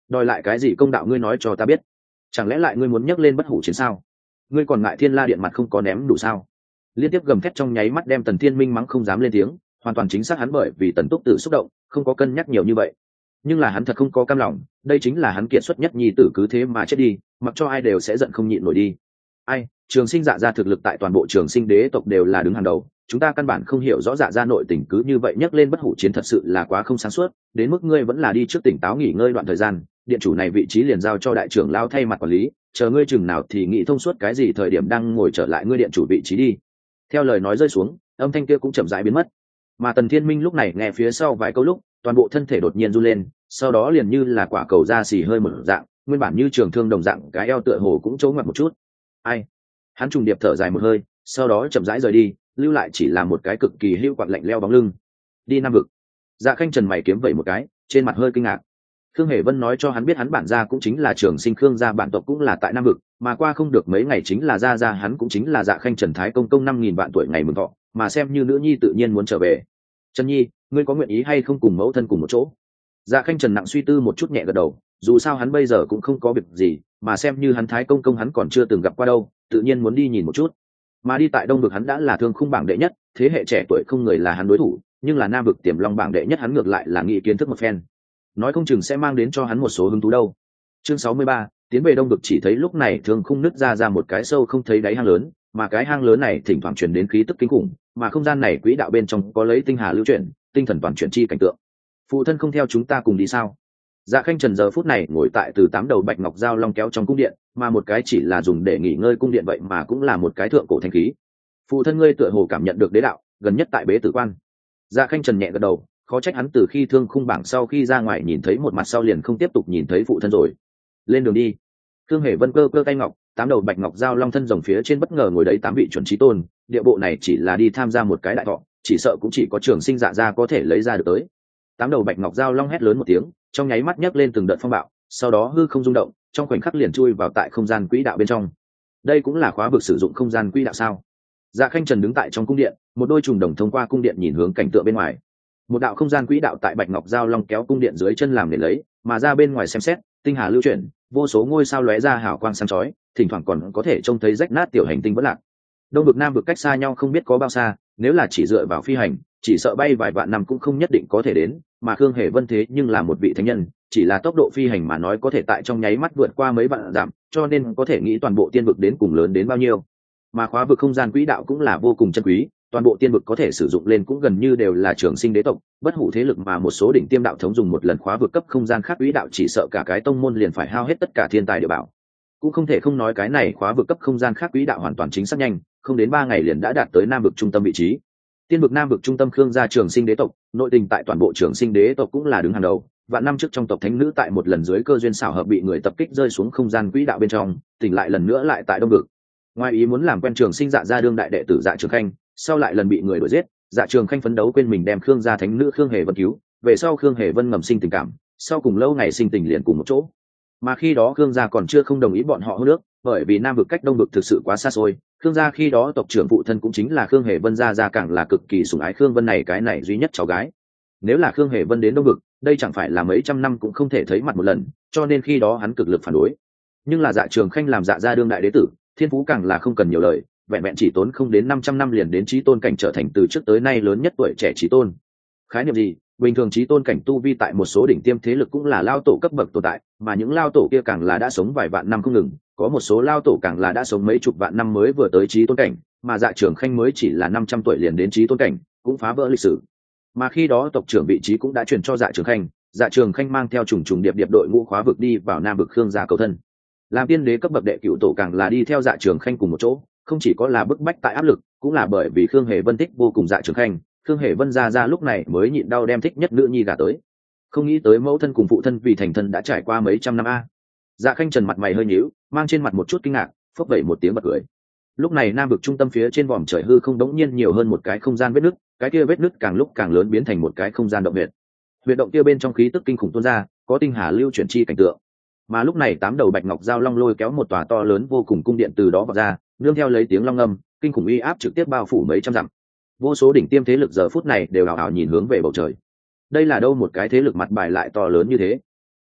đòi lại cái gì công đạo ngươi nói cho ta biết. Chẳng lẽ lại ngươi muốn nhấc lên bất hủ chiến sao? Ngươi còn ngại Thiên La Điện mặt không có ném đủ sao? Liên tiếp gầm thét trong nháy mắt đem Tần Thiên Minh mắng không dám lên tiếng, hoàn toàn chính xác hắn bởi vì Tần Túc Tử xúc động, không có cân nhắc nhiều như vậy. Nhưng là hắn thật không có cam lòng, đây chính là hắn kiệt xuất nhất nhi tử cứ thế mà chết đi, mặc cho ai đều sẽ giận không nhịn nổi đi. Ai, Trường Sinh Dạ gia thực lực tại toàn bộ Trường Sinh đế tộc đều là đứng hàng đầu, chúng ta căn bản không hiểu rõ Dạ gia nội tình, cứ như vậy nhắc lên bất hủ chiến thật sự là quá không sáng suốt, đến mức ngươi vẫn là đi trước tỉnh táo nghỉ ngơi đoạn thời gian, điện chủ này vị trí liền giao cho đại trưởng lao thay mặt quản lý, chờ ngươi chừng nào thì nghĩ thông suốt cái gì thời điểm đang ngồi trở lại ngươi điện chủ vị trí đi. Theo lời nói rơi xuống, âm thanh kia cũng chậm rãi biến mất. Mà Tần Thiên Minh lúc này nghe phía sau vài câu lúc, toàn bộ thân thể đột nhiên run lên, sau đó liền như là quả cầu da xì hơi mở dạng, nguyên bản như trường thương đồng dạng cái eo tựa hồ cũng trố ngoặt một chút. Ai? Hắn trùng điệp thở dài một hơi, sau đó chậm rãi rời đi, lưu lại chỉ là một cái cực kỳ hưu quạt lạnh leo bóng lưng. Đi Nam vực. Dạ Khanh Trần mày kiếm vẩy một cái, trên mặt hơi kinh ngạc. Khương Hề Vân nói cho hắn biết hắn bản gia cũng chính là Trường Sinh Khương gia, bản tộc cũng là tại Nam vực, mà qua không được mấy ngày chính là gia gia hắn cũng chính là Dạ Khanh Trần Thái công công năm nghìn vạn tuổi ngày mừng thọ, mà xem như nữ nhi tự nhiên muốn trở về. Trần Nhi, ngươi có nguyện ý hay không cùng mẫu thân cùng một chỗ? Dạ Khanh Trần nặng suy tư một chút nhẹ gật đầu, dù sao hắn bây giờ cũng không có việc gì, mà xem như hắn Thái công công hắn còn chưa từng gặp qua đâu, tự nhiên muốn đi nhìn một chút. Mà đi tại Đông vực hắn đã là thương khung bảng đệ nhất, thế hệ trẻ tuổi không người là hắn đối thủ, nhưng là Nam vực Tiềm Long bảng đệ nhất hắn ngược lại là nghĩ kiến thức một phen, nói không chừng sẽ mang đến cho hắn một số hứng thú đâu. Chương sáu mươi ba, tiến về Đông vực, chỉ thấy lúc này thương khung nứt ra ra một cái sâu không thấy đáy hang lớn, mà cái hang lớn này thỉnh thoảng truyền đến khí tức kinh khủng, mà không gian này quỹ đạo bên trong có lấy tinh hà lưu chuyển, tinh thần toàn chuyển chi cảnh tượng. Phụ thân không theo chúng ta cùng đi sao? Dạ Khanh Trần giờ phút này ngồi tại từ tám đầu bạch ngọc giao long kéo trong cung điện, mà một cái chỉ là dùng để nghỉ ngơi cung điện vậy mà cũng là một cái thượng cổ thanh khí. Phụ thân ngươi tựa hồ cảm nhận được đế đạo, gần nhất tại bế tử quan. Dạ Khanh Trần nhẹ gật đầu, khó trách hắn từ khi thương khung bảng sau khi ra ngoài nhìn thấy một mặt sau liền không tiếp tục nhìn thấy phụ thân rồi. Lên đường đi. Khương Hề Vân cơ cơ tay ngọc, tám đầu bạch ngọc giao long thân rồng phía trên bất ngờ ngồi đấy tám vị chuẩn chí tôn, địa bộ này chỉ là đi tham gia một cái đại thọ, chỉ sợ cũng chỉ có Trường Sinh Dạ gia có thể lấy ra được tới. Tám đầu bạch ngọc giao long hét lớn một tiếng, trong nháy mắt nhấc lên từng đợt phong bạo, sau đó hư không rung động, trong khoảnh khắc liền chui vào tại không gian quỹ đạo bên trong. Đây cũng là khóa vực sử dụng không gian quỹ đạo sao? Dạ Khanh Trần đứng tại trong cung điện, một đôi trùng đồng thông qua cung điện nhìn hướng cảnh tượng bên ngoài. Một đạo không gian quỹ đạo tại bạch ngọc giao long kéo cung điện dưới chân làm để lấy, mà ra bên ngoài xem xét, tinh hà lưu chuyển, vô số ngôi sao lóe ra hào quang sáng chói, thỉnh thoảng còn có thể trông thấy rách nát tiểu hành tinh vẫn lạc. Đông vực Nam vực cách xa nhau không biết có bao xa, nếu là chỉ dựa vào phi hành, chỉ sợ bay vài vạn năm cũng không nhất định có thể đến, mà Khương Hề Vân thế nhưng là một vị thánh nhân, chỉ là tốc độ phi hành mà nói có thể tại trong nháy mắt vượt qua mấy vạn dặm, cho nên có thể nghĩ toàn bộ tiên vực đến cùng lớn đến bao nhiêu. Mà khóa vực không gian quỹ đạo cũng là vô cùng chân quý, toàn bộ tiên vực có thể sử dụng lên cũng gần như đều là Trường Sinh đế tộc, bất hủ thế lực, mà một số đỉnh tiêm đạo thống dùng một lần khóa vực cấp không gian khác quỹ đạo chỉ sợ cả cái tông môn liền phải hao hết tất cả thiên tài địa bảo. Cũng không thể không nói cái này khóa vực cấp không gian khác quỹ đạo hoàn toàn chính xác nhanh, không đến ba ngày liền đã đạt tới Nam vực trung tâm vị trí. Tiên vực Nam vực trung tâm Khương gia Trường Sinh đế tộc, nội tình tại toàn bộ Trường Sinh đế tộc cũng là đứng hàng đầu. Vạn năm trước trong tộc thánh nữ tại một lần dưới cơ duyên xảo hợp bị người tập kích rơi xuống không gian quỹ đạo bên trong, tỉnh lại lần nữa lại tại Đông vực. Ngoài ý muốn làm quen Trường Sinh Dạ gia đương đại đệ tử Dạ Trường Khanh, sau lại lần bị người đuổi giết, Dạ Trường Khanh phấn đấu quên mình đem Khương gia thánh nữ Khương Hề Vân cứu, về sau Khương Hề Vân ngầm sinh tình cảm, sau cùng lâu ngày sinh tình liền cùng một chỗ. Mà khi đó Khương gia còn chưa không đồng ý bọn họ hôn nước, bởi vì Nam vực cách Đông vực thực sự quá xa xôi. Khương gia khi đó tộc trưởng phụ thân cũng chính là Khương Hề Vân gia gia, càng là cực kỳ sủng ái Khương Vân này cái này duy nhất cháu gái. Nếu là Khương Hề Vân đến Đông vực, đây chẳng phải là mấy trăm năm cũng không thể thấy mặt một lần, cho nên khi đó hắn cực lực phản đối. Nhưng là Dạ Trường Khanh làm Dạ gia đương đại đế tử, thiên phú càng là không cần nhiều lời, vẹn vẹn chỉ tốn không đến năm trăm năm liền đến chí tôn cảnh, trở thành từ trước tới nay lớn nhất tuổi trẻ chí tôn. Khái niệm gì? Bình thường chí tôn cảnh tu vi tại một số đỉnh tiêm thế lực cũng là lao tổ cấp bậc tồn tại, mà những lao tổ kia càng là đã sống vài vạn năm không ngừng, có một số lao tổ càng là đã sống mấy chục vạn năm mới vừa tới chí tôn cảnh, mà Dạ Trường Khanh mới chỉ là năm trăm tuổi liền đến chí tôn cảnh, cũng phá vỡ lịch sử. Mà khi đó tộc trưởng vị trí cũng đã chuyển cho Dạ Trường Khanh, Dạ Trường Khanh mang theo trùng trùng điệp điệp đội ngũ khóa vực đi vào Nam vực Khương gia cầu thân. Làm tiên đế cấp bậc đệ cửu tổ càng là đi theo Dạ Trường Khanh cùng một chỗ, không chỉ có là bức bách tại áp lực, cũng là bởi vì Khương Hề Vân thích vô cùng Dạ Trường Khanh, Khương Hề Vân ra ra lúc này mới nhịn đau đem thích nhất nữ nhi gả tới. Không nghĩ tới mẫu thân cùng phụ thân vì thành thân đã trải qua mấy trăm năm a. Dạ Khanh Trần mặt mày hơi nhíu, mang trên mặt một chút kinh ngạc, phốc vẩy một tiếng bật cười. Lúc này Nam vực trung tâm phía trên vòm trời hư không đống nhiên nhiều hơn một cái không gian vết nứt, cái kia vết nứt càng lúc càng lớn biến thành một cái không gian động huyệt. Huyệt động kia bên trong khí tức kinh khủng tuôn ra, có tinh hà lưu chuyển chi cảnh tượng. Mà lúc này tám đầu bạch ngọc giao long lôi kéo một tòa to lớn vô cùng cung điện từ đó vào ra, nương theo lấy tiếng long âm, kinh khủng uy áp trực tiếp bao phủ mấy trăm dặm. Vô số đỉnh tiêm thế lực giờ phút này đều hào hào nhìn hướng về bầu trời. Đây là đâu một cái thế lực mặt bài lại to lớn như thế?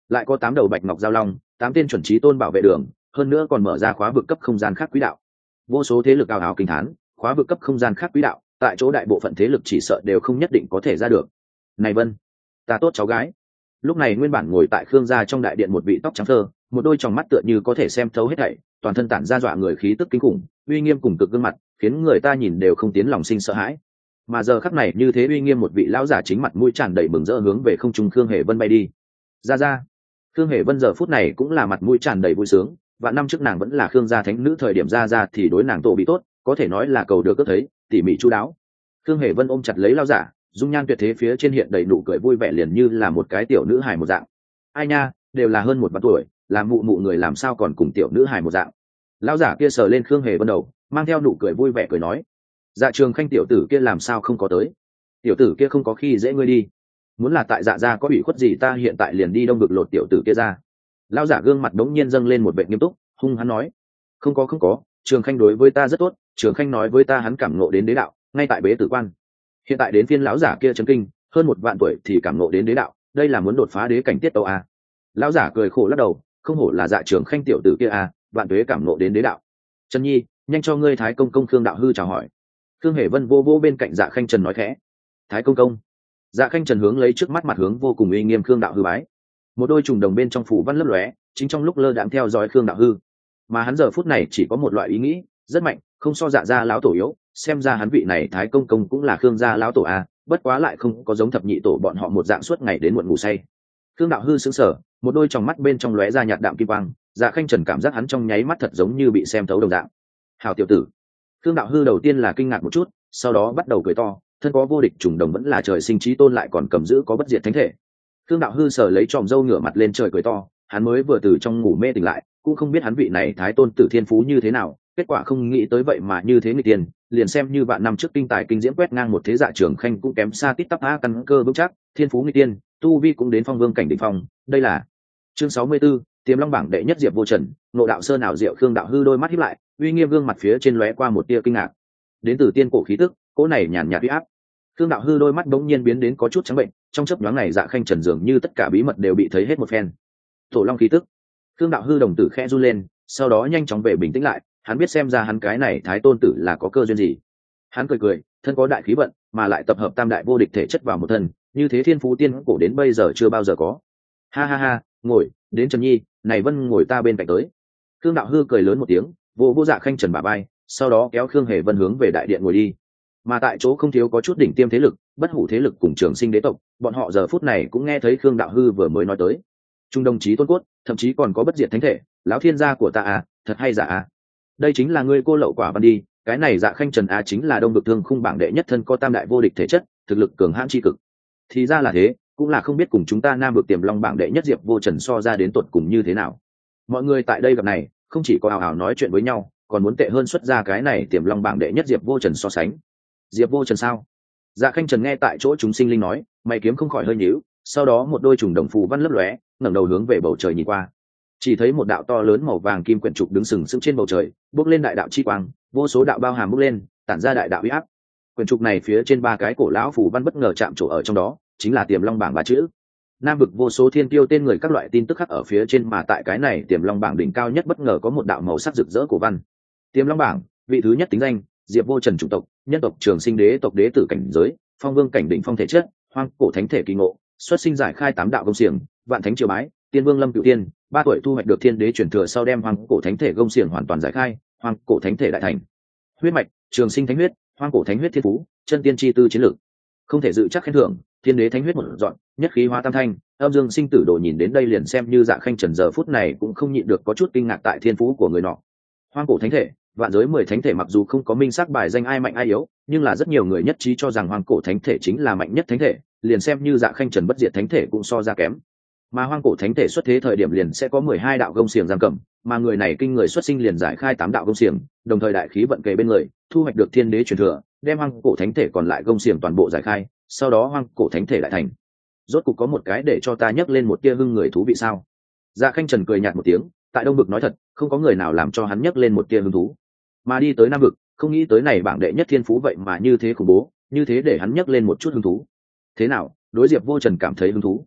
lại có tám đầu bạch ngọc giao long, tám tên chuẩn trí tôn bảo vệ đường, hơn nữa còn mở ra khóa vực cấp không gian khác quỹ đạo. Vô số thế lực ào ào kinh thán, khóa vực cấp không gian khác quỹ đạo, tại chỗ đại bộ phận thế lực chỉ sợ đều không nhất định có thể ra được. Này Vân, ta tốt cháu gái. Lúc này nguyên bản ngồi tại Khương gia trong đại điện một vị tóc trắng phơ, một đôi tròng mắt tựa như có thể xem thấu hết thảy, toàn thân tản ra dọa người khí tức kinh khủng, uy nghiêm cùng cực gương mặt, khiến người ta nhìn đều không tiến lòng sinh sợ hãi. Mà giờ khắc này như thế uy nghiêm một vị lão giả chính mặt mũi tràn đầy mừng rỡ hướng về không trung Khương Hề Vân bay đi. Ra ra. Khương Hề Vân giờ phút này cũng là mặt mũi tràn đầy vui sướng, và năm trước nàng vẫn là Khương gia thánh nữ thời điểm ra ra thì đối nàng tổ bị tốt, có thể nói là cầu được cất thấy, tỉ mỉ chu đáo. Khương Hề Vân ôm chặt lấy lão giả, dung nhan tuyệt thế phía trên hiện đầy nụ cười vui vẻ liền như là một cái tiểu nữ hài một dạng. Ai nha, đều là hơn một vạn tuổi, làm mụ mụ người làm sao còn cùng tiểu nữ hài một dạng. Lão giả kia sờ lên Khương Hề Vân đầu, mang theo nụ cười vui vẻ cười nói: Dạ Trường Khanh tiểu tử kia làm sao không có tới? Tiểu tử kia không có khi dễ ngươi đi. Muốn là tại Dạ gia có ủy khuất gì ta hiện tại liền đi đông vực lột tiểu tử kia ra. Lão giả gương mặt đống nhiên dâng lên một vẻ nghiêm túc, hung hắn nói: Không có không có, Trường Khanh đối với ta rất tốt, Trường Khanh nói với ta hắn cảm ngộ đến đế đạo, ngay tại bế tử quan. Hiện tại đến phiên lão giả kia chấn kinh, hơn một vạn tuổi thì cảm ngộ đến đế đạo, đây là muốn đột phá đế cảnh tiết tấu à? Lão giả cười khổ lắc đầu, không hổ là Dạ Trường Khanh tiểu tử kia à, vạn tuế cảm ngộ đến đế đạo. Trần Nhi, nhanh cho ngươi Thái công công Khương đạo hư chào hỏi. Khương Hề Vân vô vô bên cạnh Dạ Khanh Trần nói khẽ. Thái công công. Dạ Khanh Trần hướng lấy trước mắt mặt hướng vô cùng uy nghiêm Khương đạo hư bái. Một đôi trùng đồng bên trong phủ văn lấp lóe, chính trong lúc lơ đãng theo dõi Khương đạo hư. Mà hắn giờ phút này chỉ có một loại ý nghĩ, rất mạnh, không so Dạ gia lão tổ yếu, xem ra hắn vị này Thái công công cũng là Khương gia lão tổ a, bất quá lại không có giống thập nhị tổ bọn họ một dạng suốt ngày đến muộn ngủ say. Khương đạo hư sững sờ, một đôi tròng mắt bên trong lóe ra nhạt đạm kim quang, Dạ Khanh Trần cảm giác hắn trong nháy mắt thật giống như bị xem thấu đồng dạng. Hảo tiểu tử. Khương đạo hư đầu tiên là kinh ngạc một chút, sau đó bắt đầu cười to, thân có vô địch trùng đồng vẫn là trời sinh trí tôn lại còn cầm giữ có bất diệt thánh thể. Khương đạo hư sờ lấy tròm râu ngửa mặt lên trời cười to, hắn mới vừa từ trong ngủ mê tỉnh lại, cũng không biết hắn vị này thái tôn tử thiên phú như thế nào, kết quả không nghĩ tới vậy mà như thế người tiền, liền xem như vạn năm trước kinh tài kinh diễm quét ngang một thế Dạ Trường Khanh cũng kém xa tít tắp a căn cơ vững chắc, thiên phú người tiên, tu vi cũng đến phong vương cảnh đỉnh phong, đây là chương sáu mươi 64, Tiềm Long bảng đệ nhất Diệp Vô Trần, Ngộ đạo sơn ảo diệu. Khương đạo hư đôi mắt híp lại, uy nghiêm gương mặt phía trên lóe qua một tia kinh ngạc. Đến từ tiên cổ khí tức, cỗ này nhàn nhạt uy áp. Khương đạo hư đôi mắt bỗng nhiên biến đến có chút trắng bệnh, trong chớp nhoáng này Dạ Khanh Trần dường như tất cả bí mật đều bị thấy hết một phen. Tổ Long khí tức. Khương đạo hư đồng tử khẽ run lên, sau đó nhanh chóng về bình tĩnh lại, hắn biết xem ra hắn cái này thái tôn tử là có cơ duyên gì. Hắn cười cười, thân có đại khí vận, mà lại tập hợp tam đại vô địch thể chất vào một thân, như thế thiên phú tiên cổ đến bây giờ chưa bao giờ có. Ha ha ha, ngồi, đến Trần Nhi, này Vân ngồi ta bên cạnh tới. Khương đạo hư cười lớn một tiếng, vô vô Dạ Khanh Trần bả vai, sau đó kéo Khương Hề Vân hướng về đại điện ngồi đi. Mà tại chỗ không thiếu có chút đỉnh tiêm thế lực, bất hủ thế lực cùng trường sinh đế tộc, bọn họ giờ phút này cũng nghe thấy Khương đạo hư vừa mới nói tới. Trung đồng chí tôn cốt, thậm chí còn có bất diệt thánh thể, lão thiên gia của ta à, thật hay giả à. Đây chính là ngươi cô lậu quả văn đi, cái này Dạ Khanh Trần a chính là đông vực thương khung bảng đệ nhất thân có tam đại vô địch thể chất, thực lực cường hãn chi cực. Thì ra là thế, cũng là không biết cùng chúng ta nam vực Tiềm Long bảng đệ nhất Diệp Vô Trần so ra đến tuột cùng như thế nào. Mọi người tại đây gặp này, không chỉ có ảo ảo nói chuyện với nhau, còn muốn tệ hơn xuất ra cái này Tiềm Long bảng đệ nhất Diệp Vô Trần so sánh. Diệp Vô Trần sao? Dạ Khanh Trần nghe tại chỗ chúng sinh linh nói, mày kiếm không khỏi hơi nhíu, sau đó một đôi trùng đồng phù văn lấp lóe, ngẩng đầu hướng về bầu trời nhìn qua. Chỉ thấy một đạo to lớn màu vàng kim quyển trục đứng sừng sững trên bầu trời, bước lên đại đạo chi quang, vô số đạo bao hàm bước lên, tản ra đại đạo uy áp. Quyển trục này phía trên ba cái cổ lão phù văn bất ngờ chạm trổ ở trong đó, chính là Tiềm Long bảng ba chữ. Nam vực vô số thiên tiêu tên người các loại tin tức khắc ở phía trên, mà tại cái này Tiềm Long bảng đỉnh cao nhất bất ngờ có một đạo màu sắc rực rỡ cổ văn. Tiềm Long bảng, vị thứ nhất tính danh, Diệp Vô Trần chủng tộc, nhân tộc Trường Sinh đế tộc đế tử cảnh giới, phong vương cảnh đỉnh phong thể chất, hoang cổ thánh thể kỳ ngộ, xuất sinh giải khai tám đạo công xiềng, vạn thánh triều bái, tiên vương lâm cửu tiên, ba tuổi thu hoạch được thiên đế truyền thừa sau đem hoang cổ thánh thể công xiềng hoàn toàn giải khai, hoang cổ thánh thể đại thành. Huyết mạch, Trường Sinh thánh huyết, hoang cổ thánh huyết thiên phú, chân tiên chi tư chiến lược. Không thể dự chắc khen thưởng, thiên đế thánh huyết một dọn, nhất khí hóa tam thanh, âm dương sinh tử đồ. Nhìn đến đây liền xem như Dạ Khanh Trần giờ phút này cũng không nhịn được có chút kinh ngạc tại thiên phú của người nọ. Hoang cổ thánh thể, vạn giới mười thánh thể mặc dù không có minh xác bài danh ai mạnh ai yếu, nhưng là rất nhiều người nhất trí cho rằng hoang cổ thánh thể chính là mạnh nhất thánh thể, liền xem như Dạ Khanh Trần bất diệt thánh thể cũng so ra kém. Mà hoang cổ thánh thể xuất thế thời điểm liền sẽ có mười hai đạo gông xiềng giam cầm, mà người này kinh người xuất sinh liền giải khai tám đạo gông xiềng, đồng thời đại khí vận kề bên người, thu hoạch được thiên đế truyền thừa, đem hoang cổ thánh thể còn lại gông xiềng toàn bộ giải khai, sau đó hoang cổ thánh thể đại thành. Rốt cục có một cái để cho ta nhấc lên một tia hưng người thú vị sao? Dạ Khanh Trần cười nhạt một tiếng, tại đông vực nói thật, không có người nào làm cho hắn nhấc lên một tia hứng thú. Mà đi tới nam vực, không nghĩ tới này bảng đệ nhất thiên phú vậy mà như thế khủng bố, như thế để hắn nhấc lên một chút hứng thú. Thế nào, đối Diệp Vô Trần cảm thấy hứng thú?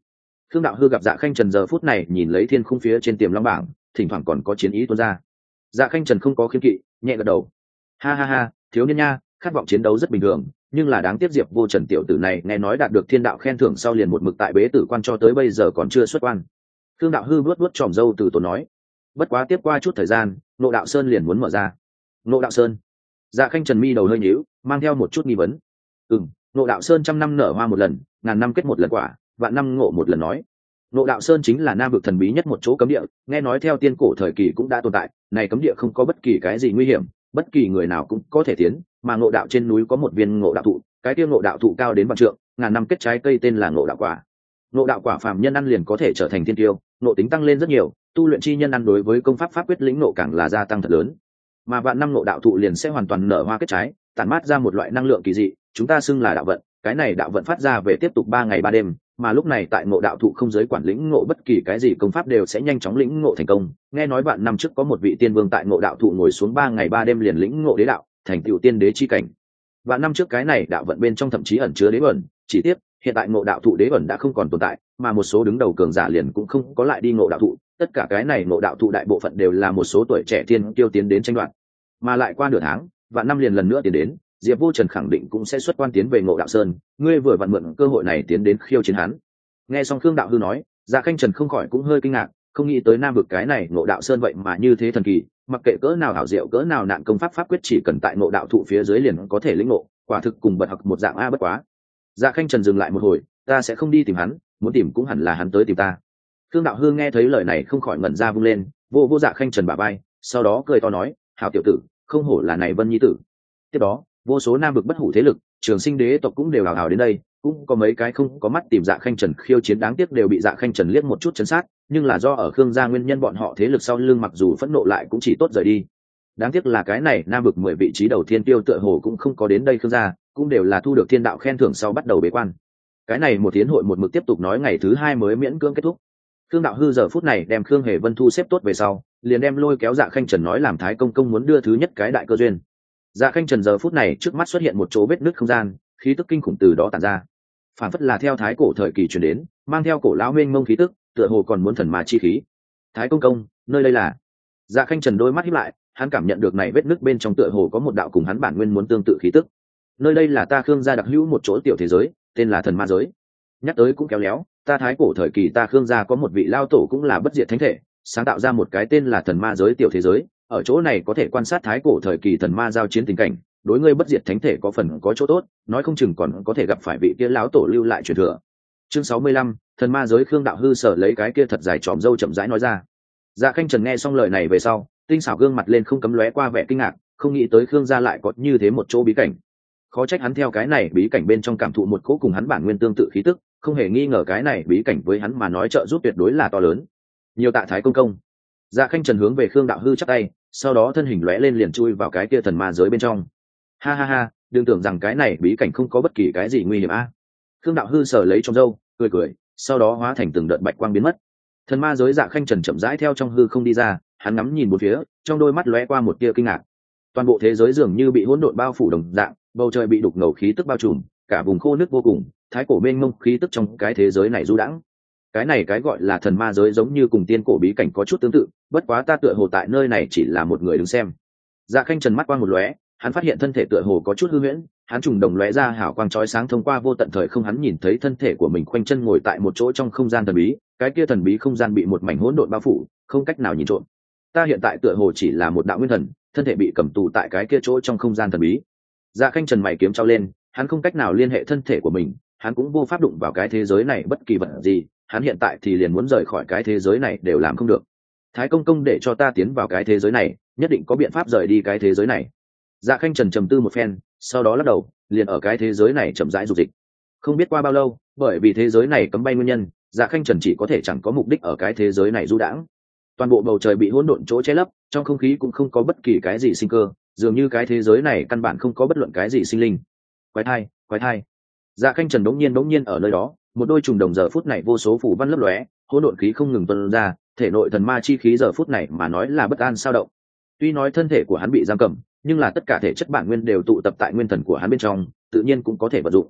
Khương đạo hư gặp Dạ Khanh Trần giờ phút này nhìn lấy thiên khung phía trên tiềm long bảng, thỉnh thoảng còn có chiến ý tuôn ra. Dạ Khanh Trần không có khiên kỵ, nhẹ gật đầu. Ha ha ha, thiếu niên nha, khát vọng chiến đấu rất bình thường, nhưng là đáng tiếc Diệp Vô Trần tiểu tử này nghe nói đạt được thiên đạo khen thưởng sau liền một mực tại bế tử quan cho tới bây giờ còn chưa xuất quan. Khương đạo hư vuốt vuốt tròm râu từ tốn nói. Bất quá tiếp qua chút thời gian, Ngộ Đạo Sơn liền muốn mở ra. Ngộ Đạo Sơn? Dạ Khanh Trần mi đầu hơi nhíu, mang theo một chút nghi vấn. Ừm, Ngộ Đạo Sơn trăm năm nở hoa một lần, ngàn năm kết một lần quả, vạn năm ngộ một lần nói. Ngộ Đạo Sơn chính là nam vực thần bí nhất một chỗ cấm địa, nghe nói theo tiên cổ thời kỳ cũng đã tồn tại, này cấm địa không có bất kỳ cái gì nguy hiểm, bất kỳ người nào cũng có thể tiến, mà Ngộ Đạo trên núi có một viên Ngộ Đạo thụ, cái kia Ngộ Đạo thụ cao đến vạn trượng, ngàn năm kết trái cây tên là Ngộ Đạo quả. Ngộ Đạo quả phàm nhân ăn liền có thể trở thành thiên tiêu, ngộ tính tăng lên rất nhiều, tu luyện chi nhân ăn đối với công pháp pháp quyết lĩnh ngộ càng là gia tăng thật lớn. Mà vạn năm Ngộ Đạo thụ liền sẽ hoàn toàn nở hoa kết trái, tản mát ra một loại năng lượng kỳ dị, chúng ta xưng là đạo vận, cái này đạo vận phát ra về tiếp tục ba ngày ba đêm, mà lúc này tại Ngộ Đạo thụ không giới quản lĩnh ngộ bất kỳ cái gì công pháp đều sẽ nhanh chóng lĩnh ngộ thành công. Nghe nói bạn năm trước có một vị tiên vương tại Ngộ Đạo thụ ngồi xuống ba ngày ba đêm liền lĩnh ngộ đế đạo, thành tựu tiên đế chi cảnh. Và năm trước cái này đạo vận bên trong thậm chí ẩn chứa đế ẩn, chỉ tiếc hiện tại Ngộ Đạo thụ đế ẩn đã không còn tồn tại, mà một số đứng đầu cường giả liền cũng không có lại đi Ngộ Đạo thụ, tất cả cái này Ngộ Đạo thụ đại bộ phận đều là một số tuổi trẻ tiên tiêu tiến đến tranh đoạt. Mà lại qua nửa tháng, và năm liền lần nữa tiến đến, Diệp Vô Trần khẳng định cũng sẽ xuất quan tiến về Ngộ Đạo Sơn, ngươi vừa vặn mượn cơ hội này tiến đến khiêu chiến hắn. Nghe xong Khương đạo hư nói, Dạ Khanh Trần không khỏi cũng hơi kinh ngạc, không nghĩ tới nam vực cái này Ngộ Đạo Sơn vậy mà như thế thần kỳ, mặc kệ cỡ nào hảo diệu cỡ nào nạn công pháp pháp quyết chỉ cần tại Ngộ Đạo thụ phía dưới liền có thể lĩnh ngộ, quả thực cùng bật học một dạng a bất quá. Dạ Khanh Trần dừng lại một hồi, ta sẽ không đi tìm hắn, muốn tìm cũng hẳn là hắn tới tìm ta. Khương đạo hư nghe thấy lời này không khỏi ngẩn ra vung lên, vô vô Dạ Khanh Trần bả vai, sau đó cười to nói, hảo tiểu tử, không hổ là này Vân nhi tử. Tiếp đó, vô số nam vực bất hủ thế lực, trường sinh đế tộc cũng đều hào hào đến đây, cũng có mấy cái không có mắt tìm Dạ Khanh Trần khiêu chiến, đáng tiếc đều bị Dạ Khanh Trần liếc một chút chấn sát, nhưng là do ở Khương gia nguyên nhân bọn họ thế lực sau lưng mặc dù phẫn nộ lại cũng chỉ tốt rời đi. Đáng tiếc là cái này nam vực mười vị trí đầu thiên tiêu tựa hồ cũng không có đến đây Khương gia, cũng đều là thu được thiên đạo khen thưởng sau bắt đầu bế quan. Cái này một tiến hội một mực tiếp tục nói ngày thứ hai mới miễn cưỡng kết thúc. Khương đạo hư giờ phút này đem Khương Hề Vân thu xếp tốt về sau, liền đem lôi kéo Dạ Khanh Trần nói làm Thái công công muốn đưa thứ nhất cái đại cơ duyên. Dạ Khanh Trần giờ phút này trước mắt xuất hiện một chỗ vết nứt không gian, khí tức kinh khủng từ đó tản ra, phản phất là theo thái cổ thời kỳ truyền đến, mang theo cổ lão mênh mông khí tức, tựa hồ còn muốn thần mà chi khí. Thái công công, nơi đây là? Dạ Khanh Trần đôi mắt híp lại, hắn cảm nhận được này vết nứt bên trong tựa hồ có một đạo cùng hắn bản nguyên muốn tương tự khí tức. Nơi đây là ta Khương gia đặc hữu một chỗ tiểu thế giới, tên là thần ma giới. Nhắc tới cũng kéo léo, ta thái cổ thời kỳ ta Khương gia có một vị lao tổ cũng là bất diệt thánh thể, sáng tạo ra một cái tên là thần ma giới tiểu thế giới, ở chỗ này có thể quan sát thái cổ thời kỳ thần ma giao chiến tình cảnh, đối ngươi bất diệt thánh thể có phần có chỗ tốt, nói không chừng còn có thể gặp phải vị kia lão tổ lưu lại truyền thừa. Chương sáu mươi lăm, thần ma giới. Khương đạo hư sở lấy cái kia thật dài tròm râu chậm rãi nói ra. Dạ Khanh Trần nghe xong lời này về sau, tinh xảo gương mặt lên không cấm lóe qua vẻ kinh ngạc, không nghĩ tới Khương gia lại có như thế một chỗ bí cảnh. Khó trách hắn theo cái này bí cảnh bên trong cảm thụ một cỗ cùng hắn bản nguyên tương tự khí tức, không hề nghi ngờ cái này bí cảnh với hắn mà nói trợ giúp tuyệt đối là to lớn. Nhiều tạ Thái công công. Dạ Khanh Trần hướng về Khương đạo hư chắp tay, sau đó thân hình lóe lên liền chui vào cái kia thần ma giới bên trong. Ha ha ha, đừng tưởng rằng cái này bí cảnh không có bất kỳ cái gì nguy hiểm a. À. Khương đạo hư sờ lấy trong râu, cười cười, sau đó hóa thành từng đợt bạch quang biến mất. Thần ma giới. Dạ Khanh Trần chậm rãi theo trong hư không đi ra, hắn ngắm nhìn một phía, trong đôi mắt lóe qua một tia kinh ngạc. Toàn bộ thế giới dường như bị hỗn độn bao phủ đồng dạng, bầu trời bị đục ngầu khí tức bao trùm, cả vùng khô nước vô cùng, thái cổ mênh mông khí tức trong cái thế giới này du đãng. Cái này cái gọi là thần ma giới giống như cùng tiên cổ bí cảnh có chút tương tự, bất quá ta tựa hồ tại nơi này chỉ là một người đứng xem. Dạ Khanh Trần mắt quang một lóe, hắn phát hiện thân thể tựa hồ có chút hư huyễn, hắn trùng đồng lóe ra hào quang chói sáng thông qua vô tận thời không, hắn nhìn thấy thân thể của mình khoanh chân ngồi tại một chỗ trong không gian thần bí, cái kia thần bí không gian bị một mảnh hỗn độn bao phủ, không cách nào nhìn trộm. Ta hiện tại tựa hồ chỉ là một đạo nguyên thần, thân thể bị cầm tù tại cái kia chỗ trong không gian thần bí. Dạ Khanh Trần mày kiếm trao lên, hắn không cách nào liên hệ thân thể của mình, hắn cũng vô pháp đụng vào cái thế giới này bất kỳ vật gì, hắn hiện tại thì liền muốn rời khỏi cái thế giới này đều làm không được. Thái công công để cho ta tiến vào cái thế giới này, nhất định có biện pháp rời đi cái thế giới này. Dạ Khanh Trần trầm tư một phen, sau đó lắc đầu, liền ở cái thế giới này chậm rãi dục dịch. Không biết qua bao lâu, bởi vì thế giới này cấm bay nguyên nhân, Dạ Khanh Trần chỉ có thể chẳng có mục đích ở cái thế giới này du đãng. Toàn bộ bầu trời bị hỗn độn chỗ che lấp, trong không khí cũng không có bất kỳ cái gì sinh cơ, dường như cái thế giới này căn bản không có bất luận cái gì sinh linh. Quái thai, quái thai. Dạ Khanh Trần đống nhiên đống nhiên ở nơi đó, một đôi trùng đồng giờ phút này vô số phủ văn lấp lóe, hỗn độn khí không ngừng tuôn ra, thể nội thần ma chi khí giờ phút này mà nói là bất an sao động. Tuy nói thân thể của hắn bị giam cầm, nhưng là tất cả thể chất bản nguyên đều tụ tập tại nguyên thần của hắn bên trong, tự nhiên cũng có thể vận dụng.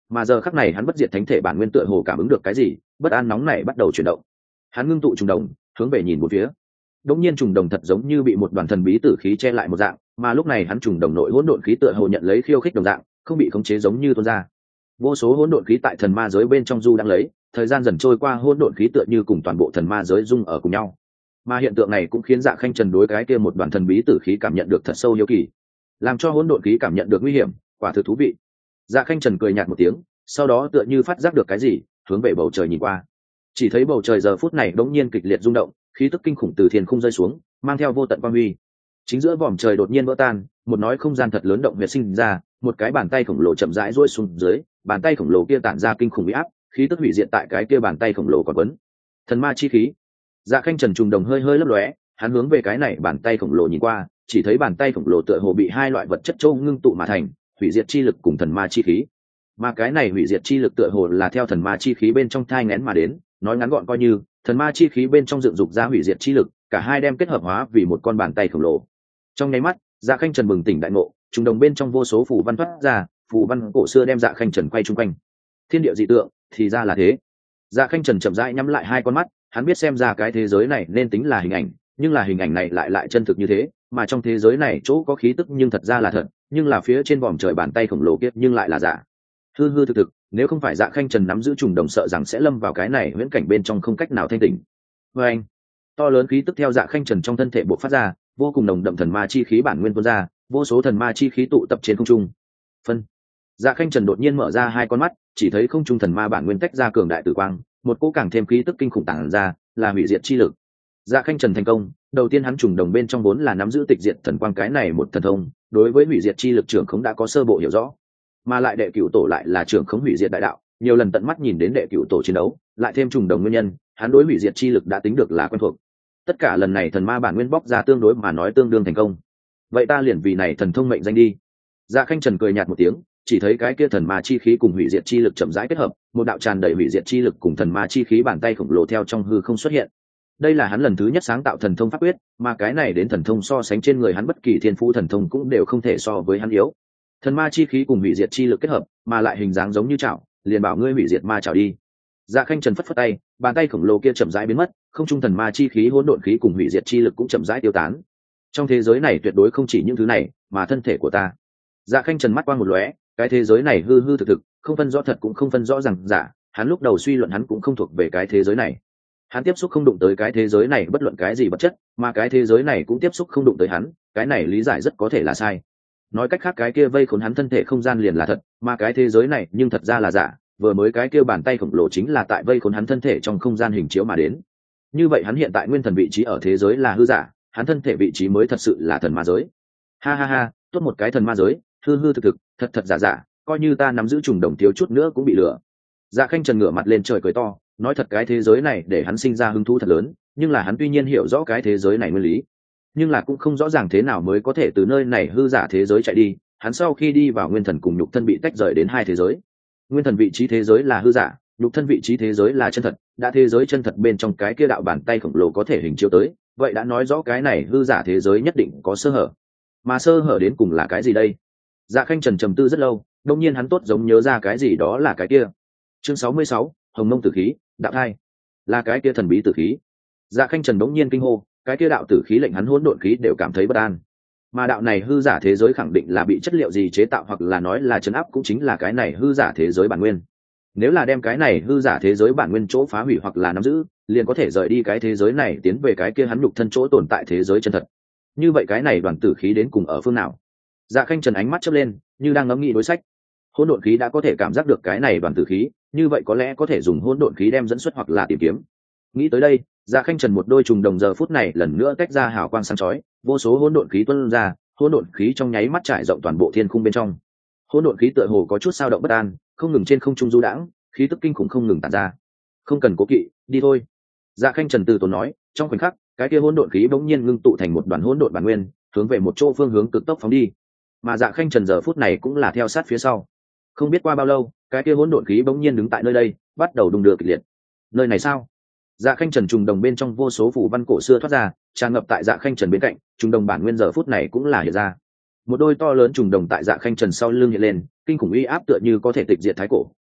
mà giờ khắc này hắn bất diệt thánh thể bản nguyên tựa hồ cảm ứng được cái gì, bất an nóng này bắt đầu chuyển động. Hắn ngưng tụ trùng đồng, hướng về nhìn một phía. Đống nhiên trùng đồng thật giống như bị một đoàn thần bí tử khí che lại một dạng, mà lúc này hắn trùng đồng nội hỗn độn khí tựa hồ nhận lấy khiêu khích đồng dạng, không bị khống chế giống như tuôn ra. Vô số hỗn độn khí tại thần ma giới bên trong du đang lấy, thời gian dần trôi qua hỗn độn khí tựa như cùng toàn bộ thần ma giới dung ở cùng nhau. Mà hiện tượng này cũng khiến Dạ Khanh Trần đối cái kia một đoàn thần bí tử khí cảm nhận được thật sâu hiếu kỳ, làm cho hỗn độn khí cảm nhận được nguy hiểm, quả thực thú vị. Dạ Khanh Trần cười nhạt một tiếng, sau đó tựa như phát giác được cái gì, hướng về bầu trời nhìn qua. Chỉ thấy bầu trời giờ phút này đống nhiên kịch liệt rung động, khí tức kinh khủng từ thiên khung rơi xuống, mang theo vô tận quang huy. Chính giữa vòm trời đột nhiên vỡ tan, một nói không gian thật lớn động huyệt sinh ra, một cái bàn tay khổng lồ chậm rãi duỗi xuống dưới, bàn tay khổng lồ kia tản ra kinh khủng uy áp, khí tức hủy diệt tại cái kia bàn tay khổng lồ còn quấn. Thần ma chi khí. Dạ Khanh Trần trùng đồng hơi hơi lấp lóe, hắn hướng về cái này bàn tay khổng lồ nhìn qua, chỉ thấy bàn tay khổng lồ tựa hồ bị hai loại vật chất châu ngưng tụ mà thành, hủy diệt chi lực cùng thần ma chi khí. Mà cái này hủy diệt chi lực tựa hồ là theo thần ma chi khí bên trong thai nghén mà đến, nói ngắn gọn coi như thần ma chi khí bên trong dựng dục ra hủy diệt chi lực, cả hai đem kết hợp hóa vì một con bàn tay khổng lồ. Trong nháy mắt, Dạ Khanh Trần bừng tỉnh đại ngộ, trùng đồng bên trong vô số phù văn thoát ra, phù văn cổ xưa đem Dạ Khanh Trần quay chung quanh. Thiên địa dị tượng, thì ra là thế. Dạ Khanh Trần chậm rãi nhắm lại hai con mắt, hắn biết xem ra cái thế giới này nên tính là hình ảnh, nhưng là hình ảnh này lại lại chân thực như thế, mà trong thế giới này chỗ có khí tức nhưng thật ra là thật, nhưng là phía trên vòm trời bàn tay khổng lồ kia nhưng lại là giả. Hư hư thực thực, nếu không phải Dạ Khanh Trần nắm giữ trùng đồng sợ rằng sẽ lâm vào cái này huyễn cảnh bên trong không cách nào thanh tỉnh. Và anh, to lớn khí tức theo Dạ Khanh Trần trong thân thể bộc phát ra, vô cùng nồng đậm thần ma chi khí bản nguyên tuôn ra, vô số thần ma chi khí tụ tập trên không trung. Phân. Dạ Khanh Trần đột nhiên mở ra hai con mắt, chỉ thấy không trung thần ma bản nguyên tách ra cường đại tử quang, một cỗ càng thêm khí tức kinh khủng tản ra, là hủy diệt chi lực. Dạ Khanh Trần thành công, đầu tiên hắn trùng đồng bên trong vốn là nắm giữ tịch diệt thần quang cái này một thần thông, đối với hủy diệt chi lực trưởng khống đã có sơ bộ hiểu rõ, mà lại đệ cửu tổ lại là trưởng khống hủy diệt đại đạo, nhiều lần tận mắt nhìn đến đệ cửu tổ chiến đấu, lại thêm trùng đồng nguyên nhân, hắn đối hủy diệt chi lực đã tính được là quen thuộc. Tất cả lần này thần ma bản nguyên bóc ra tương đối mà nói tương đương thành công. Vậy ta liền vì này thần thông mệnh danh đi. Dạ Khanh Trần cười nhạt một tiếng, chỉ thấy cái kia thần ma chi khí cùng hủy diệt chi lực chậm rãi kết hợp, một đạo tràn đầy hủy diệt chi lực cùng thần ma chi khí bàn tay khổng lồ theo trong hư không xuất hiện. Đây là hắn lần thứ nhất sáng tạo thần thông pháp quyết, mà cái này đến thần thông so sánh trên người hắn bất kỳ thiên phú thần thông cũng đều không thể so với hắn yếu. Thần ma chi khí cùng hủy diệt chi lực kết hợp, mà lại hình dáng giống như chảo, liền bảo ngươi hủy diệt ma chảo đi. Dạ Khanh Trần phất phất tay, bàn tay khổng lồ kia chậm rãi biến mất, không trung thần ma chi khí hỗn độn khí cùng hủy diệt chi lực cũng chậm rãi tiêu tán. Trong thế giới này tuyệt đối không chỉ những thứ này, mà thân thể của ta. Dạ Khanh Trần mắt quang một lóe, cái thế giới này hư hư thực thực, không phân rõ thật cũng không phân rõ rằng giả, hắn lúc đầu suy luận hắn cũng không thuộc về cái thế giới này. Hắn tiếp xúc không đụng tới cái thế giới này bất luận cái gì vật chất, mà cái thế giới này cũng tiếp xúc không đụng tới hắn, cái này lý giải rất có thể là sai. Nói cách khác cái kia vây khốn hắn thân thể không gian liền là thật, mà cái thế giới này nhưng thật ra là giả, vừa mới cái kia bàn tay khổng lồ chính là tại vây khốn hắn thân thể trong không gian hình chiếu mà đến. Như vậy hắn hiện tại nguyên thần vị trí ở thế giới là hư giả, hắn thân thể vị trí mới thật sự là thần ma giới. Ha ha ha, tốt một cái thần ma giới, hư hư thực thực, thật thật giả giả, coi như ta nắm giữ trùng đồng thiếu chút nữa cũng bị lừa. Dạ Khanh Trần ngửa mặt lên trời cười to, nói thật cái thế giới này để hắn sinh ra hứng thú thật lớn, nhưng là hắn tuy nhiên hiểu rõ cái thế giới này nguyên lý, nhưng là cũng không rõ ràng thế nào mới có thể từ nơi này hư giả thế giới chạy đi. Hắn sau khi đi vào nguyên thần cùng nhục thân bị tách rời đến hai thế giới, nguyên thần vị trí thế giới là hư giả, nhục thân vị trí thế giới là chân thật. Đã thế giới chân thật bên trong cái kia đạo bàn tay khổng lồ có thể hình chiếu tới, vậy đã nói rõ cái này hư giả thế giới nhất định có sơ hở, mà sơ hở đến cùng là cái gì đây? Dạ Khanh Trần trầm tư rất lâu, đột nhiên hắn tốt giống nhớ ra cái gì, đó là cái kia chương sáu mươi sáu, hồng mông tử khí, đạo thai, là cái kia thần bí tử khí. Dạ Khanh Trần đống nhiên kinh hô, cái kia đạo tử khí lệnh hắn hỗn độn khí đều cảm thấy bất an. Mà đạo này hư giả thế giới khẳng định là bị chất liệu gì chế tạo, hoặc là nói là trấn áp cũng chính là cái này hư giả thế giới bản nguyên. Nếu là đem cái này hư giả thế giới bản nguyên chỗ phá hủy hoặc là nắm giữ, liền có thể rời đi cái thế giới này tiến về cái kia hắn nhục thân chỗ tồn tại thế giới chân thật. Như vậy cái này đoàn tử khí đến cùng ở phương nào? Dạ Khanh Trần ánh mắt chớp lên, như đang ngẫm nghĩ đối sách. Hỗn độn khí đã có thể cảm giác được cái này đoàn tử khí, như vậy có lẽ có thể dùng hỗn độn khí đem dẫn xuất hoặc là tìm kiếm. Nghĩ tới đây, Dạ Khanh Trần một đôi trùng đồng giờ phút này lần nữa tách ra hào quang sáng chói, vô số hỗn độn khí tuôn ra, hỗn độn khí trong nháy mắt trải rộng toàn bộ thiên khung bên trong. Hỗn độn khí tựa hồ có chút sao động bất an, không ngừng trên không trung du đãng, khí tức kinh khủng không ngừng tản ra. Không cần cố kỵ, đi thôi. Dạ Khanh Trần từ tốn nói, trong khoảnh khắc, cái kia hỗn độn khí bỗng nhiên ngưng tụ thành một đoàn hỗn độn bản nguyên, hướng về một chỗ phương hướng cực tốc phóng đi. Mà Dạ Khanh Trần giờ phút này cũng là theo sát phía sau. Không biết qua bao lâu, cái kia hỗn độn khí bỗng nhiên đứng tại nơi đây, bắt đầu đung đưa kịch liệt. Nơi này sao? Dạ Khanh Trần trùng đồng bên trong vô số phù văn cổ xưa thoát ra, tràn ngập tại Dạ Khanh Trần bên cạnh, trùng đồng bản nguyên giờ phút này cũng là hiện ra. Một đôi to lớn trùng đồng tại Dạ Khanh Trần sau lưng hiện lên, kinh khủng uy áp tựa như có thể tịch diệt thái cổ,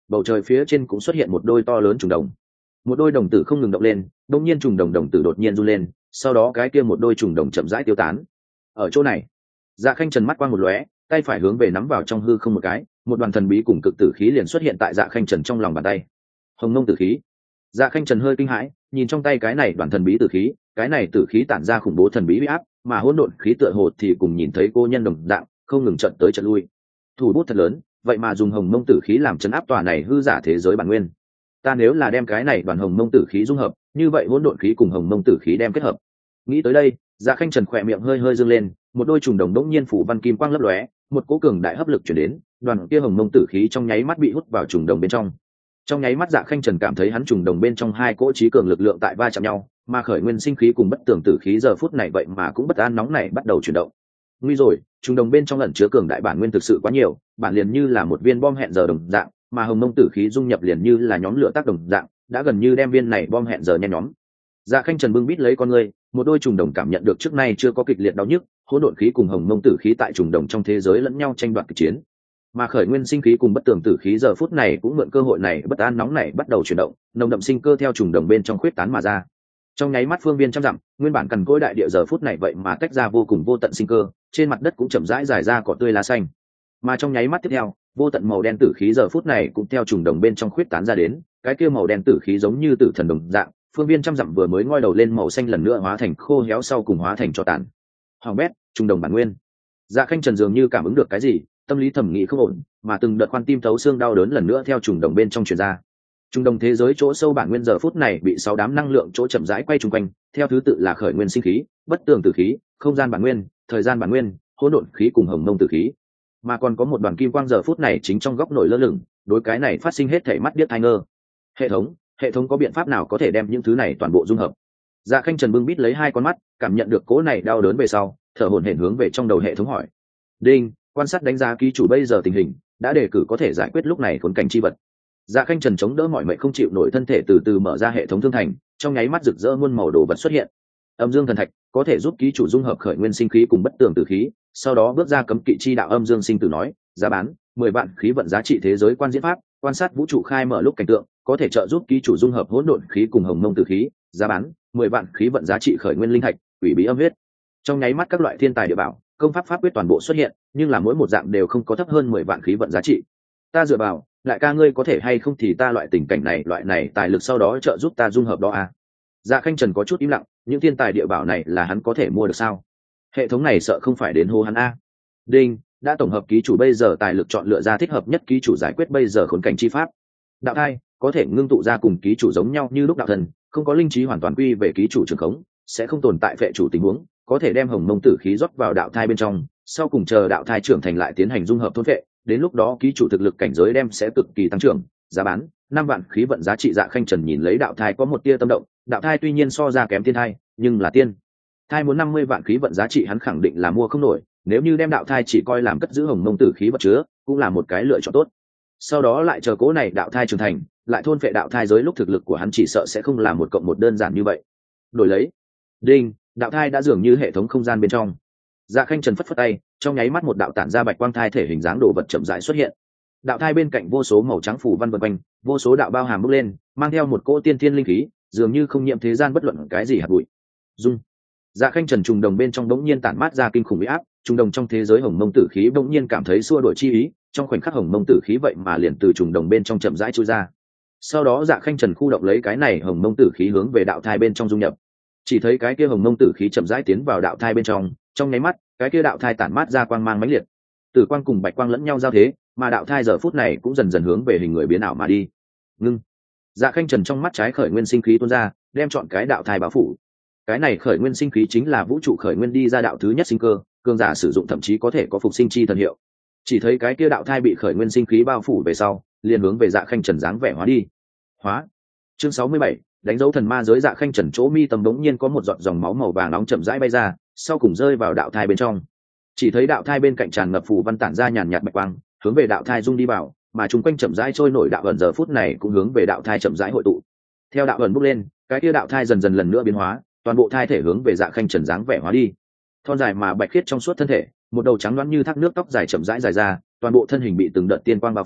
bầu trời phía trên cũng xuất hiện một đôi to lớn trùng đồng. Một đôi đồng tử không ngừng động lên, đông nhiên trùng đồng đồng tử đột nhiên run lên, sau đó cái kia một đôi trùng đồng chậm rãi tiêu tán. Ở chỗ này, Dạ Khanh Trần mắt quang một lóe, tay phải hướng về nắm vào trong hư không một cái, một đoàn thần bí cùng cực tử khí liền xuất hiện tại Dạ Khanh Trần trong lòng bàn tay. Hồng Mông tử khí. Dạ Khanh Trần hơi kinh hãi, nhìn trong tay cái này đoàn thần bí tử khí, cái này tử khí tản ra khủng bố thần bí uy áp, mà hỗn độn khí tựa hồ thì cùng nhìn thấy cô nhân đồng dạng, không ngừng trận tới trận lui. Thủ bút thật lớn, vậy mà dùng Hồng Mông tử khí làm chấn áp tòa này hư giả thế giới bản nguyên. Ta nếu là đem cái này đoàn Hồng Mông tử khí dung hợp, như vậy hỗn độn khí cùng Hồng Mông tử khí đem kết hợp. Nghĩ tới đây, Dạ Khanh Trần khỏe miệng hơi hơi dương lên, một đôi trùng đồng đống nhiên phủ văn kim quang lấp lóe, một cỗ cường đại hấp lực chuyển đến, đoàn kia Hồng Mông tử khí trong nháy mắt bị hút vào trùng đồng bên trong. Trong nháy mắt Dạ Khanh Trần cảm thấy hắn trùng đồng bên trong hai cỗ trí cường lực lượng tại va chạm nhau, mà khởi nguyên sinh khí cùng bất tường tử khí giờ phút này vậy mà cũng bất an nóng này bắt đầu chuyển động. Nguy rồi, trùng đồng bên trong ẩn chứa cường đại bản nguyên thực sự quá nhiều, bản liền như là một viên bom hẹn giờ đồng dạng, mà Hồng Mông tử khí dung nhập liền như là nhóm lửa tác đồng dạng, đã gần như đem viên này bom hẹn giờ nhen nhóm. Dạ Khanh Trần bưng bít lấy con người, một đôi trùng đồng cảm nhận được trước nay chưa có kịch liệt đau nhức, hỗn độn khí cùng Hồng Mông tử khí tại trùng đồng trong thế giới lẫn nhau tranh đoạt kịch chiến. Mà khởi nguyên sinh khí cùng bất tường tử khí giờ phút này cũng mượn cơ hội này bất an nóng này bắt đầu chuyển động, nồng đậm sinh cơ theo trùng đồng bên trong khuyết tán mà ra. Trong nháy mắt phương viên trăm dặm, nguyên bản cằn cỗi đại địa giờ phút này vậy mà tách ra vô cùng vô tận sinh cơ, trên mặt đất cũng chậm rãi dài ra cỏ tươi lá xanh. Mà trong nháy mắt tiếp theo, vô tận màu đen tử khí giờ phút này cũng theo trùng đồng bên trong khuyết tán ra đến, cái kia màu đen tử khí giống như tử thần đồng dạng, phương viên trăm dặm vừa mới ngoi đầu lên màu xanh lần nữa hóa thành khô héo sau cùng hóa thành tro tàn. Hoàng bét, trùng đồng bản nguyên. Dạ Khanh Trần dường như cảm ứng được cái gì, tâm lý thẩm nghĩ không ổn, mà từng đợt khoan tim thấu xương đau đớn lần nữa theo trùng đồng bên trong truyền ra. Trùng đồng thế giới chỗ sâu bản nguyên giờ phút này bị sáu đám năng lượng chỗ chậm rãi quay chung quanh, theo thứ tự là khởi nguyên sinh khí, bất tường tử khí, không gian bản nguyên, thời gian bản nguyên, hỗn độn khí cùng Hồng Mông tử khí. Mà còn có một đoàn kim quang giờ phút này chính trong góc nổi lơ lửng, đối cái này phát sinh hết thảy mắt điếc tai ngơ. Hệ thống, hệ thống có biện pháp nào có thể đem những thứ này toàn bộ dung hợp? Dạ Khanh Trần bưng bít lấy hai con mắt, cảm nhận được cỗ này đau đớn về sau, thở hổn hển hướng về trong đầu hệ thống hỏi. Đinh, quan sát đánh giá ký chủ bây giờ tình hình, đã đề cử có thể giải quyết lúc này khốn cảnh chi vật. Dạ Khanh Trần chống đỡ mọi mệnh không chịu nổi thân thể từ từ mở ra hệ thống thương thành, trong nháy mắt rực rỡ muôn màu đồ vật xuất hiện. Âm dương thần thạch có thể giúp ký chủ dung hợp khởi nguyên sinh khí cùng bất tường tử khí, sau đó bước ra cấm kỵ chi đạo âm dương sinh tử nói, giá bán mười vạn khí vận giá trị thế giới quan diễn pháp, quan sát vũ trụ khai mở lúc cảnh tượng, có thể trợ giúp ký chủ dung hợp hỗn độn khí cùng Hồng Mông tử khí, giá bán mười vạn khí vận giá trị khởi nguyên linh thạch, quỷ bí âm huyết. Trong nháy mắt các loại thiên tài địa bảo, công pháp pháp quyết toàn bộ xuất hiện, nhưng là mỗi một dạng đều không có thấp hơn mười vạn khí vận giá trị. Ta dựa vào, lại ca ngươi có thể hay không thì ta loại tình cảnh này, loại này tài lực sau đó trợ giúp ta dung hợp đó à? Dạ Khanh Trần có chút im lặng, những thiên tài địa bảo này là hắn có thể mua được sao? Hệ thống này sợ không phải đến hô hắn a. Đinh, đã tổng hợp ký chủ bây giờ tài lực chọn lựa ra thích hợp nhất ký chủ giải quyết bây giờ khốn cảnh chi pháp. Đạo thai có thể ngưng tụ ra cùng ký chủ giống nhau như lúc đạo thần, không có linh trí hoàn toàn quy về ký chủ trường khống, sẽ không tồn tại phệ chủ tình huống, có thể đem Hồng Mông tử khí rót vào đạo thai bên trong, sau cùng chờ đạo thai trưởng thành lại tiến hành dung hợp thôn phệ, đến lúc đó ký chủ thực lực cảnh giới đem sẽ cực kỳ tăng trưởng. Giá bán năm vạn khí vận giá trị. Dạ Khanh Trần nhìn lấy đạo thai có một tia tâm động, đạo thai tuy nhiên so ra kém tiên thai, nhưng là tiên thai muốn năm mươi vạn khí vận giá trị hắn khẳng định là mua không nổi, nếu như đem đạo thai chỉ coi làm cất giữ Hồng Mông tử khí vật chứa, cũng là một cái lựa chọn tốt. Sau đó lại chờ cố này đạo thai trưởng thành, lại thôn phệ đạo thai giới lúc thực lực của hắn chỉ sợ sẽ không là một cộng một đơn giản như vậy. Đổi lấy. Đinh, đạo thai đã dường như hệ thống không gian bên trong. Dạ Khanh Trần phất phất tay, trong nháy mắt một đạo tản ra bạch quang thai thể hình dáng đồ vật chậm rãi xuất hiện. Đạo thai bên cạnh vô số màu trắng phủ văn vần quanh, vô số đạo bao hàm bốc lên, mang theo một cỗ tiên thiên linh khí, dường như không nhiễm thế gian bất luận cái gì hạt bụi. Dung. Dạ Khanh Trần trùng đồng bên trong đống nhiên tản mát ra kinh khủng uy áp, trùng đồng trong thế giới Hồng Mông tử khí đống nhiên cảm thấy xua đuổi chi ý, trong khoảnh khắc Hồng Mông tử khí vậy mà liền từ trùng đồng bên trong chậm rãi chui ra. Sau đó Dạ Khanh Trần khu động lấy cái này Hồng Mông tử khí hướng về đạo thai bên trong dung nhập. Chỉ thấy cái kia Hồng Mông tử khí chậm rãi tiến vào đạo thai bên trong, trong nháy mắt, cái kia đạo thai tản mát ra quang mang mãnh liệt. Tử quang cùng bạch quang lẫn nhau giao thế, mà đạo thai giờ phút này cũng dần dần hướng về hình người biến ảo mà đi. Ngưng. Dạ Khanh Trần trong mắt trái khởi nguyên sinh khí tuôn ra, đem chọn cái đạo thai bao phủ. Cái này khởi nguyên sinh khí chính là vũ trụ khởi nguyên đi ra đạo thứ nhất sinh cơ, cường giả sử dụng thậm chí có thể có phục sinh chi thần hiệu. Chỉ thấy cái kia đạo thai bị khởi nguyên sinh khí bao phủ về sau, liền hướng về Dạ Khanh Trần dáng vẻ hóa đi. Hóa. Chương sáu mươi bảy, đánh dấu thần ma giới. Dạ Khanh Trần chỗ mi tâm đống nhiên có một giọt dòng máu màu vàng nóng chậm rãi bay ra, sau cùng rơi vào đạo thai bên trong. Chỉ thấy đạo thai bên cạnh tràn ngập phù văn tản ra nhàn nhạt bạch quang, hướng về đạo thai dung đi vào, mà chung quanh chậm rãi trôi nổi đạo ẩn giờ phút này cũng hướng về đạo thai chậm rãi hội tụ. Theo đạo ẩn bốc lên, cái kia đạo thai dần dần lần nữa biến hóa, toàn bộ thai thể hướng về Dạ Khanh Trần dáng vẻ hóa đi. Thon dài mà bạch khiết trong suốt thân thể, một đầu trắng loáng như thác nước tóc dài chậm rãi dài ra, toàn bộ thân hình bị từng đợt tiên quang bao phủ,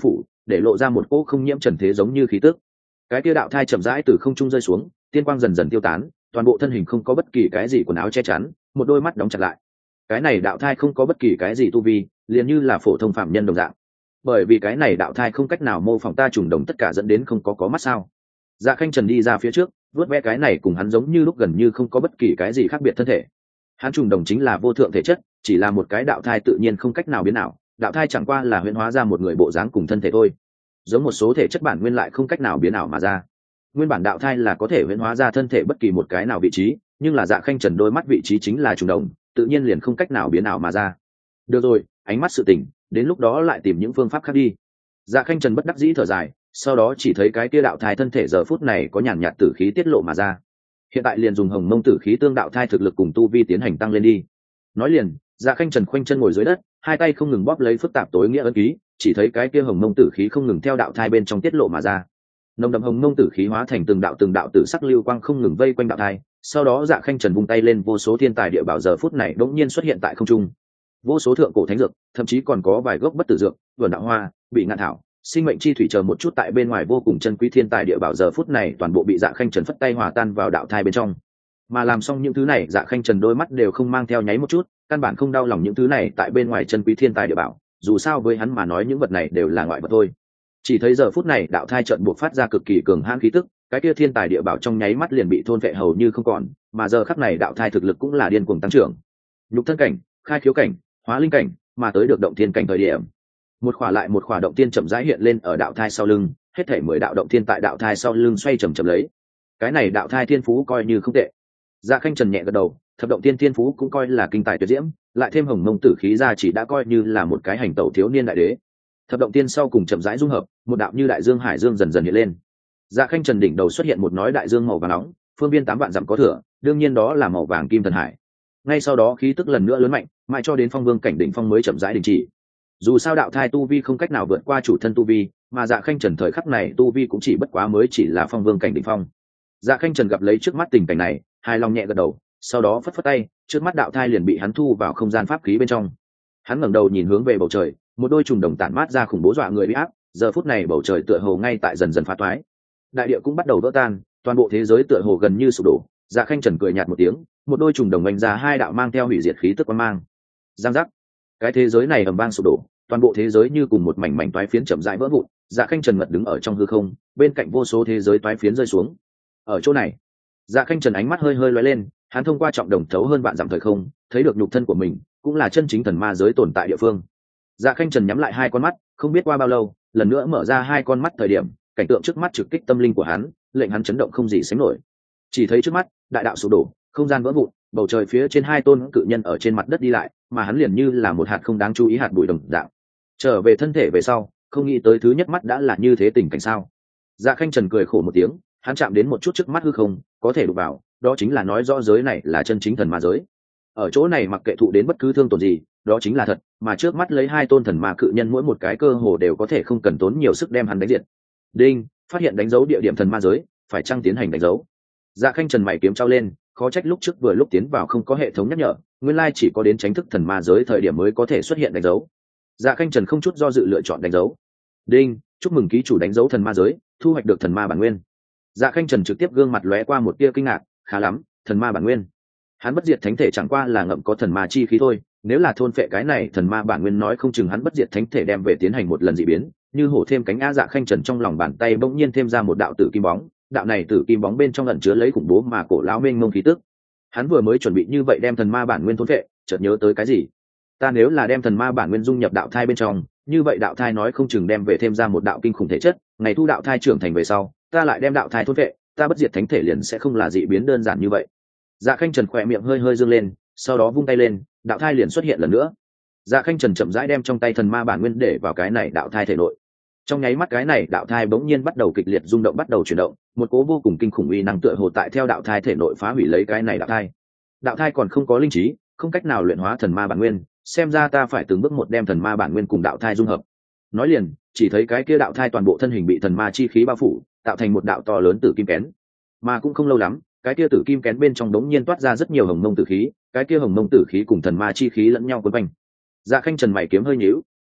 để lộ ra một cỗ không nhiễm trần thế giống như khí tức. Cái kia đạo thai chậm rãi từ không trung rơi xuống, tiên quang dần dần tiêu tán, toàn bộ thân hình không có bất kỳ cái gì quần áo che chắn, một đôi mắt đóng chặt lại. Cái này đạo thai không có bất kỳ cái gì tu vi, liền như là phổ thông phạm nhân đồng dạng. Bởi vì cái này đạo thai không cách nào mô phỏng ta trùng đồng tất cả dẫn đến không có có mắt sao. Dạ Khanh Trần đi ra phía trước, vớt ve cái này cùng hắn giống như lúc gần như không có bất kỳ cái gì khác biệt thân thể. Hắn trùng đồng chính là vô thượng thể chất, chỉ là một cái đạo thai tự nhiên không cách nào biến ảo, đạo thai chẳng qua là huyễn hóa ra một người bộ dáng cùng thân thể thôi. Giống một số thể chất bản nguyên lại không cách nào biến ảo mà ra. Nguyên bản đạo thai là có thể huyễn hóa ra thân thể bất kỳ một cái nào vị trí, nhưng là Dạ Khanh Trần đôi mắt vị trí chính là trùng đồng, tự nhiên liền không cách nào biến ảo mà ra. Được rồi, ánh mắt sự tỉnh, đến lúc đó lại tìm những phương pháp khác đi. Dạ Khanh Trần bất đắc dĩ thở dài, sau đó chỉ thấy cái kia đạo thai thân thể giờ phút này có nhàn nhạt tử khí tiết lộ mà ra. Hiện tại liền dùng hồng mông tử khí tương đạo thai thực lực cùng tu vi tiến hành tăng lên đi. Nói liền, Dạ Khanh Trần khoanh chân ngồi dưới đất, hai tay không ngừng bóp lấy phức tạp tối nghĩa ấn ký, chỉ thấy cái kia hồng mông tử khí không ngừng theo đạo thai bên trong tiết lộ mà ra. Nồng đậm hồng mông tử khí hóa thành từng đạo từng đạo tử sắc lưu quang không ngừng vây quanh đạo thai, sau đó Dạ Khanh Trần vung tay lên, vô số thiên tài địa bảo giờ phút này đột nhiên xuất hiện tại không trung. Vô số thượng cổ thánh dược, thậm chí còn có vài gốc bất tử dược, vườn đạo hoa, bị ngạn thảo, sinh mệnh chi thủy chờ một chút tại bên ngoài vô cùng chân quý thiên tài địa bảo giờ phút này toàn bộ bị Dạ Khanh Trần phất tay hòa tan vào đạo thai bên trong. Mà làm xong những thứ này, Dạ Khanh Trần đôi mắt đều không mang theo nháy một chút, căn bản không đau lòng những thứ này tại bên ngoài chân quý thiên tài địa bảo, dù sao với hắn mà nói những vật này đều là ngoại vật thôi. Chỉ thấy giờ phút này đạo thai trận buộc phát ra cực kỳ cường hãn khí tức, cái kia thiên tài địa bảo trong nháy mắt liền bị thôn phệ hầu như không còn, mà giờ khắc này đạo thai thực lực cũng là điên cuồng tăng trưởng. Nhục thân cảnh, khai khiếu cảnh, hóa linh cảnh, mà tới được động thiên cảnh thời điểm. Một khỏa lại một khỏa động thiên chậm rãi hiện lên ở đạo thai sau lưng, hết thảy mười đạo động thiên tại đạo thai sau lưng xoay chậm chậm lấy. Cái này đạo thai thiên phú coi như không tệ. Dạ Khanh Trần nhẹ gật đầu, thập động thiên thiên phú cũng coi là kinh tài tuyệt diễm, lại thêm hồng mông tử khí ra chỉ đã coi như là một cái hành tẩu thiếu niên đại đế. Thập động thiên sau cùng chậm rãi dung hợp, một đạo như đại dương hải dương dần dần hiện lên. Dạ Khanh Trần đỉnh đầu xuất hiện một nói đại dương màu vàng nóng, phương viên tám vạn dặm có thừa, đương nhiên đó là màu vàng kim thần hải. Ngay sau đó khí tức lần nữa lớn mạnh, mãi cho đến phong vương cảnh đỉnh phong mới chậm rãi đình chỉ. Dù sao đạo thai tu vi không cách nào vượt qua chủ thân tu vi, mà Dạ Khanh Trần thời khắc này tu vi cũng chỉ bất quá mới chỉ là phong vương cảnh đỉnh phong. Dạ Khanh Trần gặp lấy trước mắt tình cảnh này, hài lòng nhẹ gật đầu, sau đó phất phất tay, trước mắt đạo thai liền bị hắn thu vào không gian pháp khí bên trong. Hắn ngẩng đầu nhìn hướng về bầu trời, một đôi trùng đồng tản mát ra khủng bố dọa người uy áp, giờ phút này bầu trời tựa hồ ngay tại dần dần phá toái. Đại địa cũng bắt đầu vỡ tan, toàn bộ thế giới tựa hồ gần như sụp đổ. Dạ Khanh Trần cười nhạt một tiếng, một đôi trùng đồng đánh ra hai đạo mang theo hủy diệt khí tức quang mang. Giang giác, cái thế giới này ầm vang sụp đổ, toàn bộ thế giới như cùng một mảnh mảnh toái phiến chậm rãi vỡ vụn. Dạ Khanh Trần ngật đứng ở trong hư không, bên cạnh vô số thế giới toái phiến rơi xuống. Ở chỗ này, Dạ Khanh Trần ánh mắt hơi hơi lóe lên, hắn thông qua trọng đồng thấu hơn vạn dặm thời không, thấy được nhục thân của mình, cũng là chân chính thần ma giới tồn tại địa phương. Dạ Khanh Trần nhắm lại hai con mắt, không biết qua bao lâu, lần nữa mở ra hai con mắt thời điểm, cảnh tượng trước mắt trực kích tâm linh của hắn, lệnh hắn chấn động không gì sánh nổi. Chỉ thấy trước mắt, đại đạo sụp đổ, không gian vỡ vụn, bầu trời phía trên hai tôn cự nhân ở trên mặt đất đi lại, mà hắn liền như là một hạt không đáng chú ý hạt bụi đồng dạng. Trở về thân thể về sau, không nghĩ tới thứ nhất mắt đã là như thế tình cảnh sao? Dạ Khanh Trần cười khổ một tiếng, hắn chạm đến một chút trước mắt hư không, có thể đụng vào, đó chính là nói rõ giới này là chân chính thần ma giới. Ở chỗ này mặc kệ thụ đến bất cứ thương tổn gì, đó chính là thật, mà trước mắt lấy hai tôn thần ma cự nhân mỗi một cái cơ hồ đều có thể không cần tốn nhiều sức đem hắn đánh diệt. Đinh, phát hiện đánh dấu địa điểm thần ma giới, phải chăng tiến hành đánh dấu? Dạ Khanh Trần mày kiếm trao lên, khó trách lúc trước vừa lúc tiến vào không có hệ thống nhắc nhở, nguyên lai chỉ có đến tránh thức thần ma giới thời điểm mới có thể xuất hiện đánh dấu. Dạ Khanh Trần không chút do dự lựa chọn đánh dấu. Đinh, chúc mừng ký chủ đánh dấu thần ma giới, thu hoạch được thần ma bản nguyên. Dạ Khanh Trần trực tiếp gương mặt lóe qua một tia kinh ngạc, khá lắm, thần ma bản nguyên. Hắn bất diệt thánh thể chẳng qua là ngậm có thần ma chi khí thôi, nếu là thôn phệ cái này thần ma bản nguyên nói không chừng hắn bất diệt thánh thể đem về tiến hành một lần dị biến, như hổ thêm cánh. A Dạ Khanh Trần trong lòng bàn tay bỗng nhiên thêm ra một đạo tử kim bóng, đạo này tử kim bóng bên trong ẩn chứa lấy khủng bố mà cổ lão mênh mông khí tức. Hắn vừa mới chuẩn bị như vậy đem thần ma bản nguyên thôn phệ, chợt nhớ tới cái gì. Ta nếu là đem thần ma bản nguyên dung nhập đạo thai bên trong, như vậy đạo thai nói không chừng đem về thêm ra một đạo kinh khủng thể chất, ngày thu đạo thai trưởng thành về sau, ta lại đem đạo thai thôn phệ, ta bất diệt thánh thể liền sẽ không là dị biến đơn giản như vậy. Dạ Khanh Trần khỏe miệng hơi hơi dương lên, sau đó vung tay lên, đạo thai liền xuất hiện lần nữa. Dạ Khanh Trần chậm rãi đem trong tay thần ma bản nguyên để vào cái này đạo thai thể nội. Trong nháy mắt cái này đạo thai bỗng nhiên bắt đầu kịch liệt rung động, bắt đầu chuyển động, một cố vô cùng kinh khủng uy năng tựa hồ tại theo đạo thai thể nội phá hủy lấy cái này đạo thai. Đạo thai còn không có linh trí, không cách nào luyện hóa thần ma bản nguyên, xem ra ta phải từng bước một đem thần ma bản nguyên cùng đạo thai dung hợp. Nói liền, chỉ thấy cái kia đạo thai toàn bộ thân hình bị thần ma chi khí bao phủ, tạo thành một đạo to lớn tử kim kén. Mà cũng không lâu lắm, cái kia tử kim kén bên trong đống nhiên toát ra rất nhiều hồng mông tử khí, cái kia hồng mông tử khí cùng thần ma chi khí lẫn nhau quấn quanh. Dạ Khanh Trần mày kiếm hơi nhíu,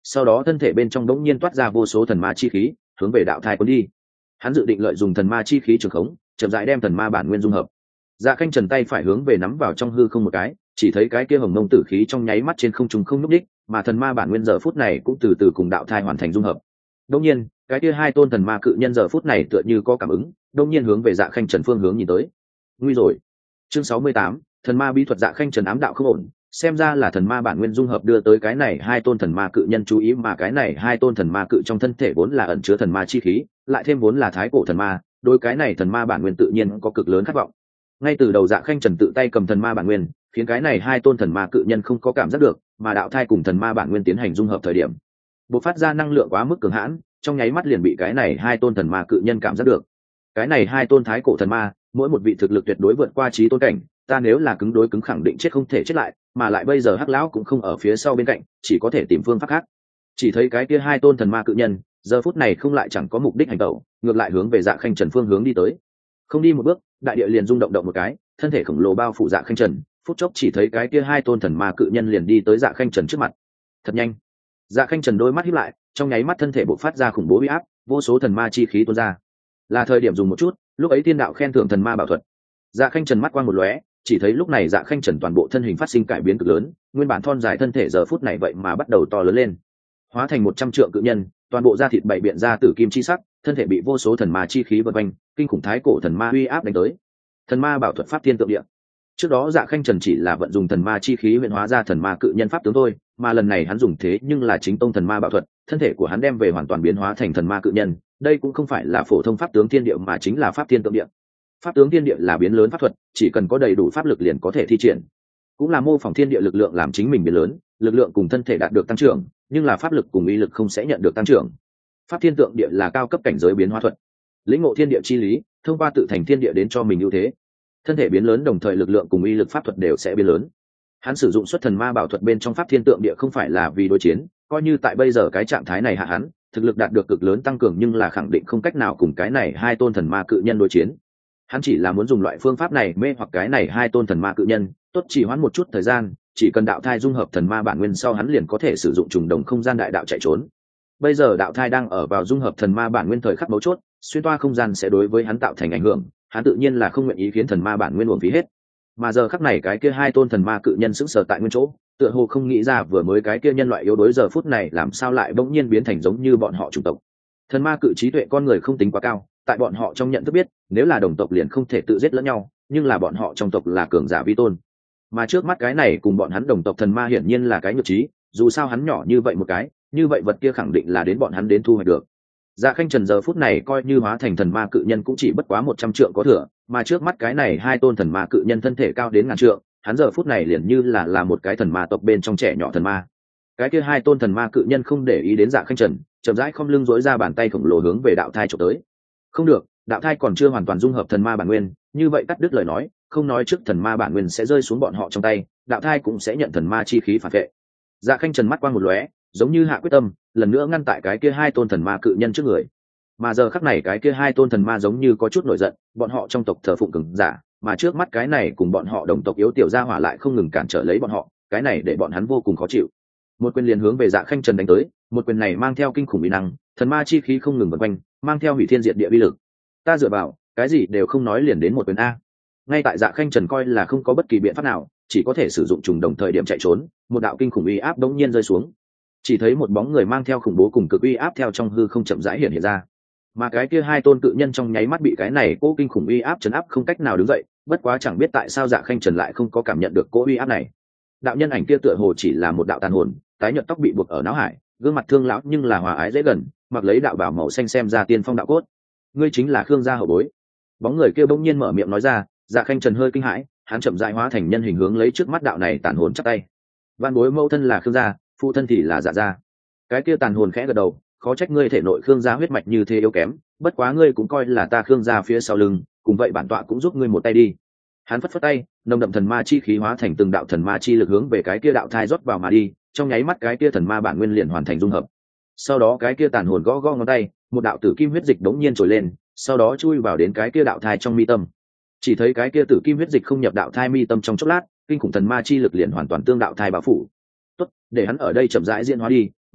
sau đó thân thể bên trong đống nhiên toát ra vô số thần ma chi khí hướng về đạo thai cuốn đi. Hắn dự định lợi dụng thần ma chi khí trường khống chậm rãi đem thần ma bản nguyên dung hợp. Dạ Khanh Trần tay phải hướng về nắm vào trong hư không một cái, chỉ thấy cái kia hồng mông tử khí trong nháy mắt trên không trung không nhúc đích, mà thần ma bản nguyên giờ phút này cũng từ từ cùng đạo thai hoàn thành dung hợp. Đương nhiên, cái kia hai tôn thần ma cự nhân giờ phút này tựa như có cảm ứng, đương nhiên hướng về Dạ Khanh Trần phương hướng nhìn tới. Nguy rồi. Chương sáu mươi tám, thần ma bí thuật. Dạ Khanh Trần ám đạo không ổn, xem ra là thần ma bản nguyên dung hợp đưa tới cái này hai tôn thần ma cự nhân chú ý, mà cái này hai tôn thần ma cự trong thân thể vốn là ẩn chứa thần ma chi khí, lại thêm vốn là thái cổ thần ma, đối cái này thần ma bản nguyên tự nhiên có cực lớn khát vọng. Ngay từ đầu Dạ Khanh Trần tự tay cầm thần ma bản nguyên, khiến cái này hai tôn thần ma cự nhân không có cảm giác được, mà đạo thai cùng thần ma bản nguyên tiến hành dung hợp thời điểm, bộc phát ra năng lượng quá mức cường hãn, trong nháy mắt liền bị cái này hai tôn thần ma cự nhân cảm giác được. Cái này hai tôn thái cổ thần ma, mỗi một vị thực lực tuyệt đối vượt qua trí tôn cảnh, ta nếu là cứng đối cứng khẳng định chết không thể chết lại, mà lại bây giờ Hắc lão cũng không ở phía sau bên cạnh, chỉ có thể tìm phương pháp khác. Chỉ thấy cái kia hai tôn thần ma cự nhân, giờ phút này không lại chẳng có mục đích hành động, ngược lại hướng về Dạ Khanh Trần phương hướng đi tới. Không đi một bước, đại địa liền rung động động một cái, thân thể khổng lồ bao phủ Dạ Khanh Trần, phút chốc chỉ thấy cái kia hai tôn thần ma cự nhân liền đi tới Dạ Khanh Trần trước mặt. Thật nhanh. Dạ Khanh Trần đôi mắt híp lại, trong nháy mắt thân thể bộc phát ra khủng bố uy áp, vô số thần ma chi khí tuôn ra. Là thời điểm dùng một chút, lúc ấy tiên đạo khen thưởng thần ma bảo thuật. Dạ Khanh Trần mắt quang một lóe, chỉ thấy lúc này Dạ Khanh Trần toàn bộ thân hình phát sinh cải biến cực lớn, nguyên bản thon dài thân thể giờ phút này vậy mà bắt đầu to lớn lên, hóa thành một trăm trượng cự nhân, toàn bộ da thịt bảy biện ra tử kim chi sắc, thân thể bị vô số thần ma chi khí vây quanh, kinh khủng thái cổ thần ma uy áp đánh tới. Thần ma bảo thuật pháp thiên tượng địa. Trước đó Dạ Khanh Trần chỉ là vận dùng thần ma chi khí luyện hóa ra thần ma cự nhân pháp tướng thôi, mà lần này hắn dùng thế nhưng là chính tông thần ma bảo thuật, thân thể của hắn đem về hoàn toàn biến hóa thành thần ma cự nhân, đây cũng không phải là phổ thông pháp tướng thiên địa mà chính là pháp thiên tượng địa. Pháp tướng thiên địa là biến lớn pháp thuật, chỉ cần có đầy đủ pháp lực liền có thể thi triển, cũng là mô phỏng thiên địa lực lượng làm chính mình biến lớn, lực lượng cùng thân thể đạt được tăng trưởng, nhưng là pháp lực cùng uy lực không sẽ nhận được tăng trưởng. Pháp thiên tượng địa là cao cấp cảnh giới biến hóa thuật, lĩnh ngộ thiên địa chi lý, thông qua tự thành thiên địa đến cho mình ưu thế. Thân thể biến lớn đồng thời lực lượng cùng uy lực pháp thuật đều sẽ biến lớn. Hắn sử dụng xuất thần ma bảo thuật bên trong pháp thiên tượng địa không phải là vì đối chiến, coi như tại bây giờ cái trạng thái này hạ hắn thực lực đạt được cực lớn tăng cường, nhưng là khẳng định không cách nào cùng cái này hai tôn thần ma cự nhân đối chiến. Hắn chỉ là muốn dùng loại phương pháp này mê hoặc cái này hai tôn thần ma cự nhân, tốt chỉ hoãn một chút thời gian, chỉ cần đạo thai dung hợp thần ma bản nguyên sau hắn liền có thể sử dụng trùng đồng không gian đại đạo chạy trốn. Bây giờ đạo thai đang ở vào dung hợp thần ma bản nguyên thời khắc mấu chốt, xuyên toa không gian sẽ đối với hắn tạo thành ảnh hưởng, hắn tự nhiên là không nguyện ý khiến thần ma bản nguyên uổng phí hết. Mà giờ khắc này cái kia hai tôn thần ma cự nhân sững sờ tại nguyên chỗ, tựa hồ không nghĩ ra vừa mới cái kia nhân loại yếu đuối giờ phút này làm sao lại bỗng nhiên biến thành giống như bọn họ chủng tộc. Thần ma cự trí tuệ con người không tính quá cao, tại bọn họ trong nhận thức biết, nếu là đồng tộc liền không thể tự giết lẫn nhau, nhưng là bọn họ trong tộc là cường giả vi tôn. Mà trước mắt cái này cùng bọn hắn đồng tộc thần ma hiển nhiên là cái nhược trí, dù sao hắn nhỏ như vậy một cái, như vậy vật kia khẳng định là đến bọn hắn đến thu hoạch được. Dạ Khanh Trần giờ phút này coi như hóa thành thần ma cự nhân cũng chỉ bất quá một trăm trượng có thừa, mà trước mắt cái này hai tôn thần ma cự nhân thân thể cao đến ngàn trượng, hắn giờ phút này liền như là là một cái thần ma tộc bên trong trẻ nhỏ thần ma. Cái kia hai tôn thần ma cự nhân không để ý đến Dạ Khanh Trần, chậm rãi khom lưng duỗi ra bàn tay khổng lồ hướng về đạo thai chụp tới. Không được, đạo thai còn chưa hoàn toàn dung hợp thần ma bản nguyên, như vậy cắt đứt lời nói, không nói trước thần ma bản nguyên sẽ rơi xuống bọn họ trong tay, đạo thai cũng sẽ nhận thần ma chi khí phản vệ. Dạ Khanh Trần mắt quang một lóe, giống như hạ quyết tâm, lần nữa ngăn tại cái kia hai tôn thần ma cự nhân trước người. Mà giờ khắc này cái kia hai tôn thần ma giống như có chút nổi giận, bọn họ trong tộc thờ phụng cường giả, mà trước mắt cái này cùng bọn họ đồng tộc yếu tiểu gia hỏa lại không ngừng cản trở lấy bọn họ, cái này để bọn hắn vô cùng khó chịu. Một quyền liền hướng về Dạ Khanh Trần đánh tới, một quyền này mang theo kinh khủng uy năng, thần ma chi khí không ngừng vần quanh, mang theo hủy thiên diệt địa uy lực. Ta dựa vào, cái gì đều không nói liền đến một quyền a. Ngay tại Dạ Khanh Trần coi là không có bất kỳ biện pháp nào, chỉ có thể sử dụng trùng đồng thời điểm chạy trốn, một đạo kinh khủng uy áp đống nhiên rơi xuống. Chỉ thấy một bóng người mang theo khủng bố cùng cực uy áp theo trong hư không chậm rãi hiện hiện ra. Mà cái kia hai tôn cự nhân trong nháy mắt bị cái này cố kinh khủng uy áp chấn áp không cách nào đứng dậy, bất quá chẳng biết tại sao Dạ Khanh Trần lại không có cảm nhận được cố uy áp này. Đạo nhân ảnh kia tựa hồ chỉ là một đạo tàn hồn, tái nhợt tóc bị buộc ở não hải, gương mặt thương lão nhưng là hòa ái dễ gần, mặc lấy đạo bào màu xanh xem ra tiên phong đạo cốt. Ngươi chính là Khương gia hậu bối. Bóng người kia bỗng nhiên mở miệng nói ra. Dạ Khanh Trần hơi kinh hãi, hắn chậm rãi hóa thành nhân hình hướng lấy trước mắt đạo này tàn hồn chắp tay. Văn bối mẫu thân là Khương gia, phụ thân thì là Dạ gia. Cái kia tàn hồn khẽ gật đầu, khó trách ngươi thể nội Khương gia huyết mạch như thế yếu kém, bất quá ngươi cũng coi là ta Khương gia phía sau lưng, cùng vậy bản tọa cũng giúp ngươi một tay đi. Hắn phất phất tay, nồng đậm thần ma chi khí hóa thành từng đạo thần ma chi lực hướng về cái kia đạo thai rót vào mà đi, trong nháy mắt cái kia thần ma bản nguyên liền hoàn thành dung hợp. Sau đó cái kia tàn hồn gõ gõ ngón tay, một đạo tử kim huyết dịch đống nhiên trồi lên, sau đó chui vào đến cái kia đạo thai trong mi tâm. Chỉ thấy cái kia tử kim huyết dịch không nhập đạo thai mi tâm trong chốc lát, kinh khủng thần ma chi lực liền hoàn toàn tương đạo thai bao phủ. Tốt, để hắn ở đây chậm rãi diễn hóa đi,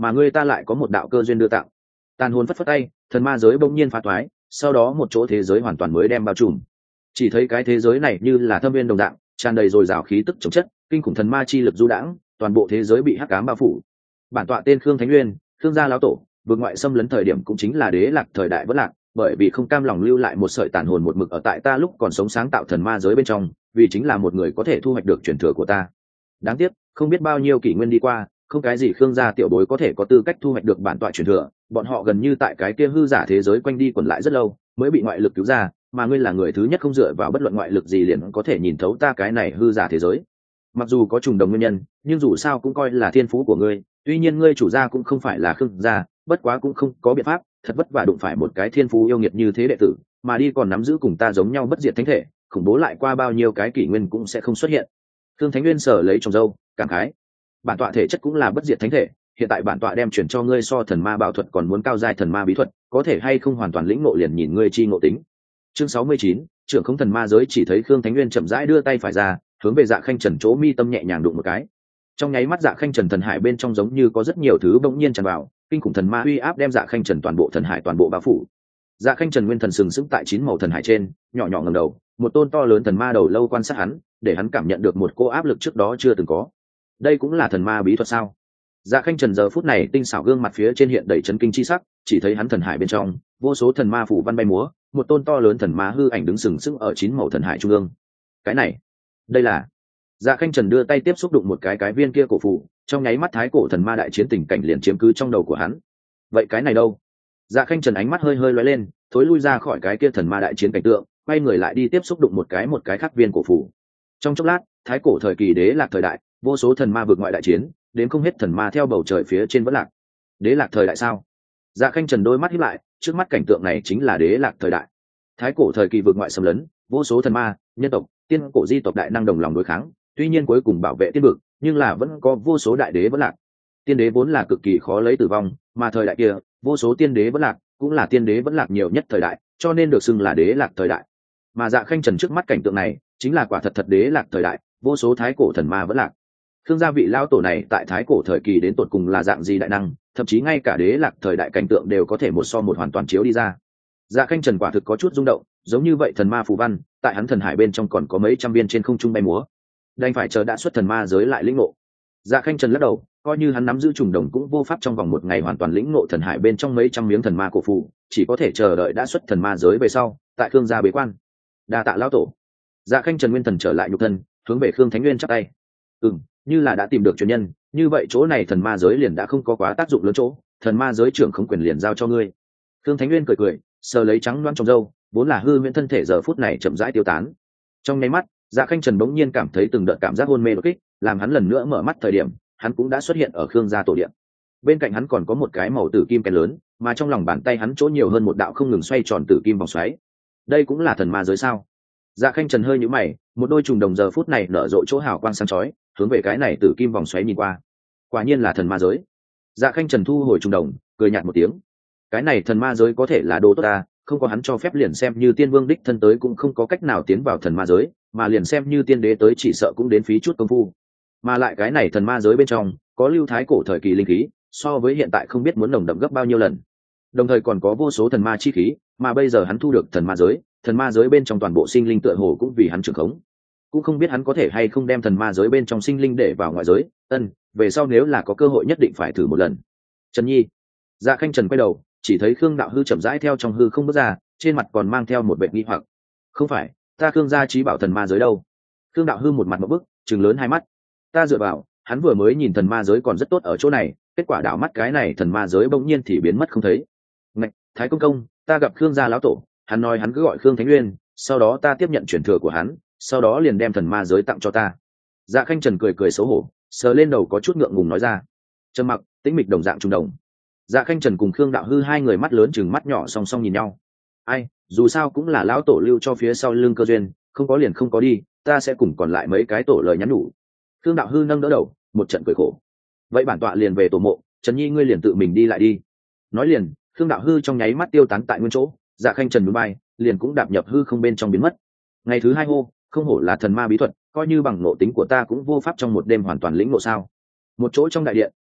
mà ngươi ta lại có một đạo cơ duyên đưa tặng. Tàn hồn phất phất tay, thần ma giới bỗng nhiên phá toái, sau đó một chỗ thế giới hoàn toàn mới đem bao trùm. Chỉ thấy cái thế giới này như là thâm viên đồng dạng, tràn đầy dồi dào khí tức chống chất, kinh khủng thần ma chi lực du đãng, toàn bộ thế giới bị hắc ám bao phủ. Bản tọa tên Khương Thánh Nguyên, Khương gia lão tổ, vượt ngoại xâm lấn thời điểm cũng chính là đế lạc thời đại vỡ lạc, bởi vì không cam lòng lưu lại một sợi tàn hồn một mực ở tại ta lúc còn sống sáng tạo thần ma giới bên trong, vì chính là một người có thể thu hoạch được truyền thừa của ta. Đáng tiếc, không biết bao nhiêu kỷ nguyên đi qua, không cái gì Khương gia tiểu bối có thể có tư cách thu hoạch được bản tọa truyền thừa, bọn họ gần như tại cái kia hư giả thế giới quanh đi quẩn lại rất lâu, mới bị ngoại lực cứu ra, mà ngươi là người thứ nhất không dựa vào bất luận ngoại lực gì liền có thể nhìn thấu ta cái này hư giả thế giới. Mặc dù có trùng đồng nguyên nhân, nhưng dù sao cũng coi là thiên phú của ngươi, tuy nhiên ngươi chủ gia cũng không phải là Khương gia, bất quá cũng không có biện pháp, thật vất vả đụng phải một cái thiên phú yêu nghiệt như thế đệ tử, mà đi còn nắm giữ cùng ta giống nhau bất diệt thánh thể, khủng bố lại qua bao nhiêu cái kỷ nguyên cũng sẽ không xuất hiện. Thương Thánh Nguyên sở lấy trồng dâu, cảm khái, bản tọa thể chất cũng là bất diệt thánh thể, hiện tại bản tọa đem chuyển cho ngươi so thần ma bảo thuật còn muốn cao giai thần ma bí thuật, có thể hay không hoàn toàn lĩnh ngộ liền nhìn ngươi chi ngộ tính. Chương sáu mươi chín, trưởng không thần ma giới. Chỉ thấy Khương Thánh Nguyên chậm rãi đưa tay phải ra, hướng về Dạ Khanh Trần chỗ mi tâm nhẹ nhàng đụng một cái. Trong nháy mắt Dạ Khanh Trần thần hải bên trong giống như có rất nhiều thứ bỗng nhiên tràn vào, kinh khủng thần ma uy áp đem Dạ Khanh Trần toàn bộ thần hải toàn bộ bao phủ. Dạ Khanh Trần nguyên thần sừng sững tại chín màu thần hải trên, nhỏ nhỏ ngẩng đầu, một tôn to lớn thần ma đầu lâu quan sát hắn, để hắn cảm nhận được một cô áp lực trước đó chưa từng có. Đây cũng là thần ma bí thuật sao? Dạ Khanh Trần giờ phút này tinh xảo gương mặt phía trên hiện đầy chấn kinh chi sắc, chỉ thấy hắn thần hải bên trong, vô số thần ma phủ văn bay múa, một tôn to lớn thần ma hư ảnh đứng sừng sững ở chín màu thần hải trung ương. Cái này, đây là... Dạ Khanh Trần đưa tay tiếp xúc đụng một cái cái viên kia cổ phù, trong nháy mắt thái cổ thần ma đại chiến tình cảnh liền chiếm cứ trong đầu của hắn. Vậy cái này đâu? Dạ Khanh Trần ánh mắt hơi hơi lóe lên, thối lui ra khỏi cái kia thần ma đại chiến cảnh tượng, quay người lại đi tiếp xúc đụng một cái một cái khác viên cổ phù. Trong chốc lát, thái cổ thời kỳ đế lạc thời đại, vô số thần ma vượt ngoại đại chiến, đến không hết thần ma theo bầu trời phía trên vẫn lạc. Đế lạc thời đại sao? Dạ Khanh Trần đôi mắt híp lại, trước mắt cảnh tượng này chính là đế lạc thời đại. Thái cổ thời kỳ vượt ngoại xâm lấn, vô số thần ma, nhân tộc, tiên cổ di tộc đại năng đồng lòng đối kháng, tuy nhiên cuối cùng bảo vệ tiên vực, nhưng là vẫn có vô số đại đế vẫn lạc. Tiên đế vốn là cực kỳ khó lấy tử vong, mà thời đại kia, vô số tiên đế vẫn lạc, cũng là tiên đế vẫn lạc nhiều nhất thời đại, cho nên được xưng là đế lạc thời đại. Mà Dạ Khanh Trần trước mắt cảnh tượng này, chính là quả thật thật đế lạc thời đại, vô số thái cổ thần ma vẫn lạc. Khương gia vị lão tổ này tại thái cổ thời kỳ đến tột cùng là dạng gì đại năng, thậm chí ngay cả đế lạc thời đại cảnh tượng đều có thể một so một hoàn toàn chiếu đi ra. Dạ Khanh Trần quả thực có chút rung động, giống như vậy thần ma phù văn, tại hắn thần hải bên trong còn có mấy trăm viên trên không trung bay múa. Đành phải chờ đã xuất thần ma giới lại lĩnh ngộ. Dạ Khanh Trần lắc đầu, coi như hắn nắm giữ trùng đồng cũng vô pháp trong vòng một ngày hoàn toàn lĩnh ngộ thần hải bên trong mấy trăm miếng thần ma cổ phù, chỉ có thể chờ đợi đã xuất thần ma giới về sau, tại Khương gia bế quan. Đa tạ lão tổ. Dạ Khanh Trần nguyên thần trở lại nhục thân, hướng về Khương Thánh Nguyên chắp tay. Ừm, như là đã tìm được truyền nhân, như vậy chỗ này thần ma giới liền đã không có quá tác dụng lớn chỗ, thần ma giới trưởng không quyền liền giao cho ngươi. Khương Thánh Nguyên cười cười, sờ lấy trắng loáng trong râu, vốn là hư huyễn thân thể giờ phút này chậm rãi tiêu tán. Trong nháy mắt, Dạ Khanh Trần bỗng nhiên cảm thấy từng đợt cảm giác hôn mê đột kích, làm hắn lần nữa mở mắt thời điểm, hắn cũng đã xuất hiện ở Khương gia tổ điện. Bên cạnh hắn còn có một cái màu tử kim kén lớn, mà trong lòng bàn tay hắn chỗ nhiều hơn một đạo không ngừng xoay tròn tử kim vòng xoáy. Đây cũng là thần ma giới sao? Dạ Khanh Trần hơi nhíu mày, một đôi trùng đồng giờ phút này nở rộ chỗ hào quang sáng chói, hướng về cái này tử kim vòng xoáy nhìn qua. Quả nhiên là thần ma giới. Dạ Khanh Trần thu hồi trùng đồng, cười nhạt một tiếng. Cái này thần ma giới có thể là đồ tốt ta, không có hắn cho phép liền xem như tiên vương đích thân tới cũng không có cách nào tiến vào thần ma giới, mà liền xem như tiên đế tới chỉ sợ cũng đến phí chút công phu. Mà lại cái này thần ma giới bên trong có lưu thái cổ thời kỳ linh khí, so với hiện tại không biết muốn nồng đậm gấp bao nhiêu lần. Đồng thời còn có vô số thần ma chi khí, mà bây giờ hắn thu được thần ma giới, thần ma giới bên trong toàn bộ sinh linh tựa hồ cũng vì hắn trưởng khống. Cũng không biết hắn có thể hay không đem thần ma giới bên trong sinh linh để vào ngoại giới. Ân, về sau nếu là có cơ hội nhất định phải thử một lần. Trần Nhi. Dạ Khanh Trần quay đầu, chỉ thấy Khương Đạo Hư chậm rãi theo trong hư không bước ra, trên mặt còn mang theo một vẻ nghi hoặc. Không phải, ta Khương gia chí bảo thần ma giới đâu? Khương Đạo Hư một mặt ngộp bức, trừng lớn hai mắt. Ta dựa vào, hắn vừa mới nhìn thần ma giới còn rất tốt ở chỗ này, kết quả đảo mắt cái này thần ma giới bỗng nhiên thì biến mất không thấy. Ngạch, Thái công công, ta gặp Khương gia lão tổ, hắn nói hắn cứ gọi Khương Thánh Nguyên, sau đó ta tiếp nhận truyền thừa của hắn, sau đó liền đem thần ma giới tặng cho ta. Dạ Khanh Trần cười cười xấu hổ, sờ lên đầu có chút ngượng ngùng nói ra. Trầm mặc, tĩnh mịch đồng dạng trung đồng. Dạ Khanh Trần cùng Khương Đạo Hư hai người mắt lớn chừng mắt nhỏ song song nhìn nhau. Ai, dù sao cũng là lão tổ lưu cho phía sau lưng cơ duyên, không có liền không có đi, ta sẽ cùng còn lại mấy cái tổ lời nhắn nhủ. Khương Đạo Hư nâng đỡ đầu, một trận cười khổ. Vậy bản tọa liền về tổ mộ, Trần Nhi ngươi liền tự mình đi lại đi. Nói liền, Khương Đạo Hư trong nháy mắt tiêu tán tại nguyên chỗ, Dạ Khanh Trần núi bay, liền cũng đạp nhập hư không bên trong biến mất. Ngày thứ hai hô, không hổ là thần ma bí thuật, coi như bằng ngộ tính của ta cũng vô pháp trong một đêm hoàn toàn lĩnh ngộ sao? Một chỗ trong đại điện,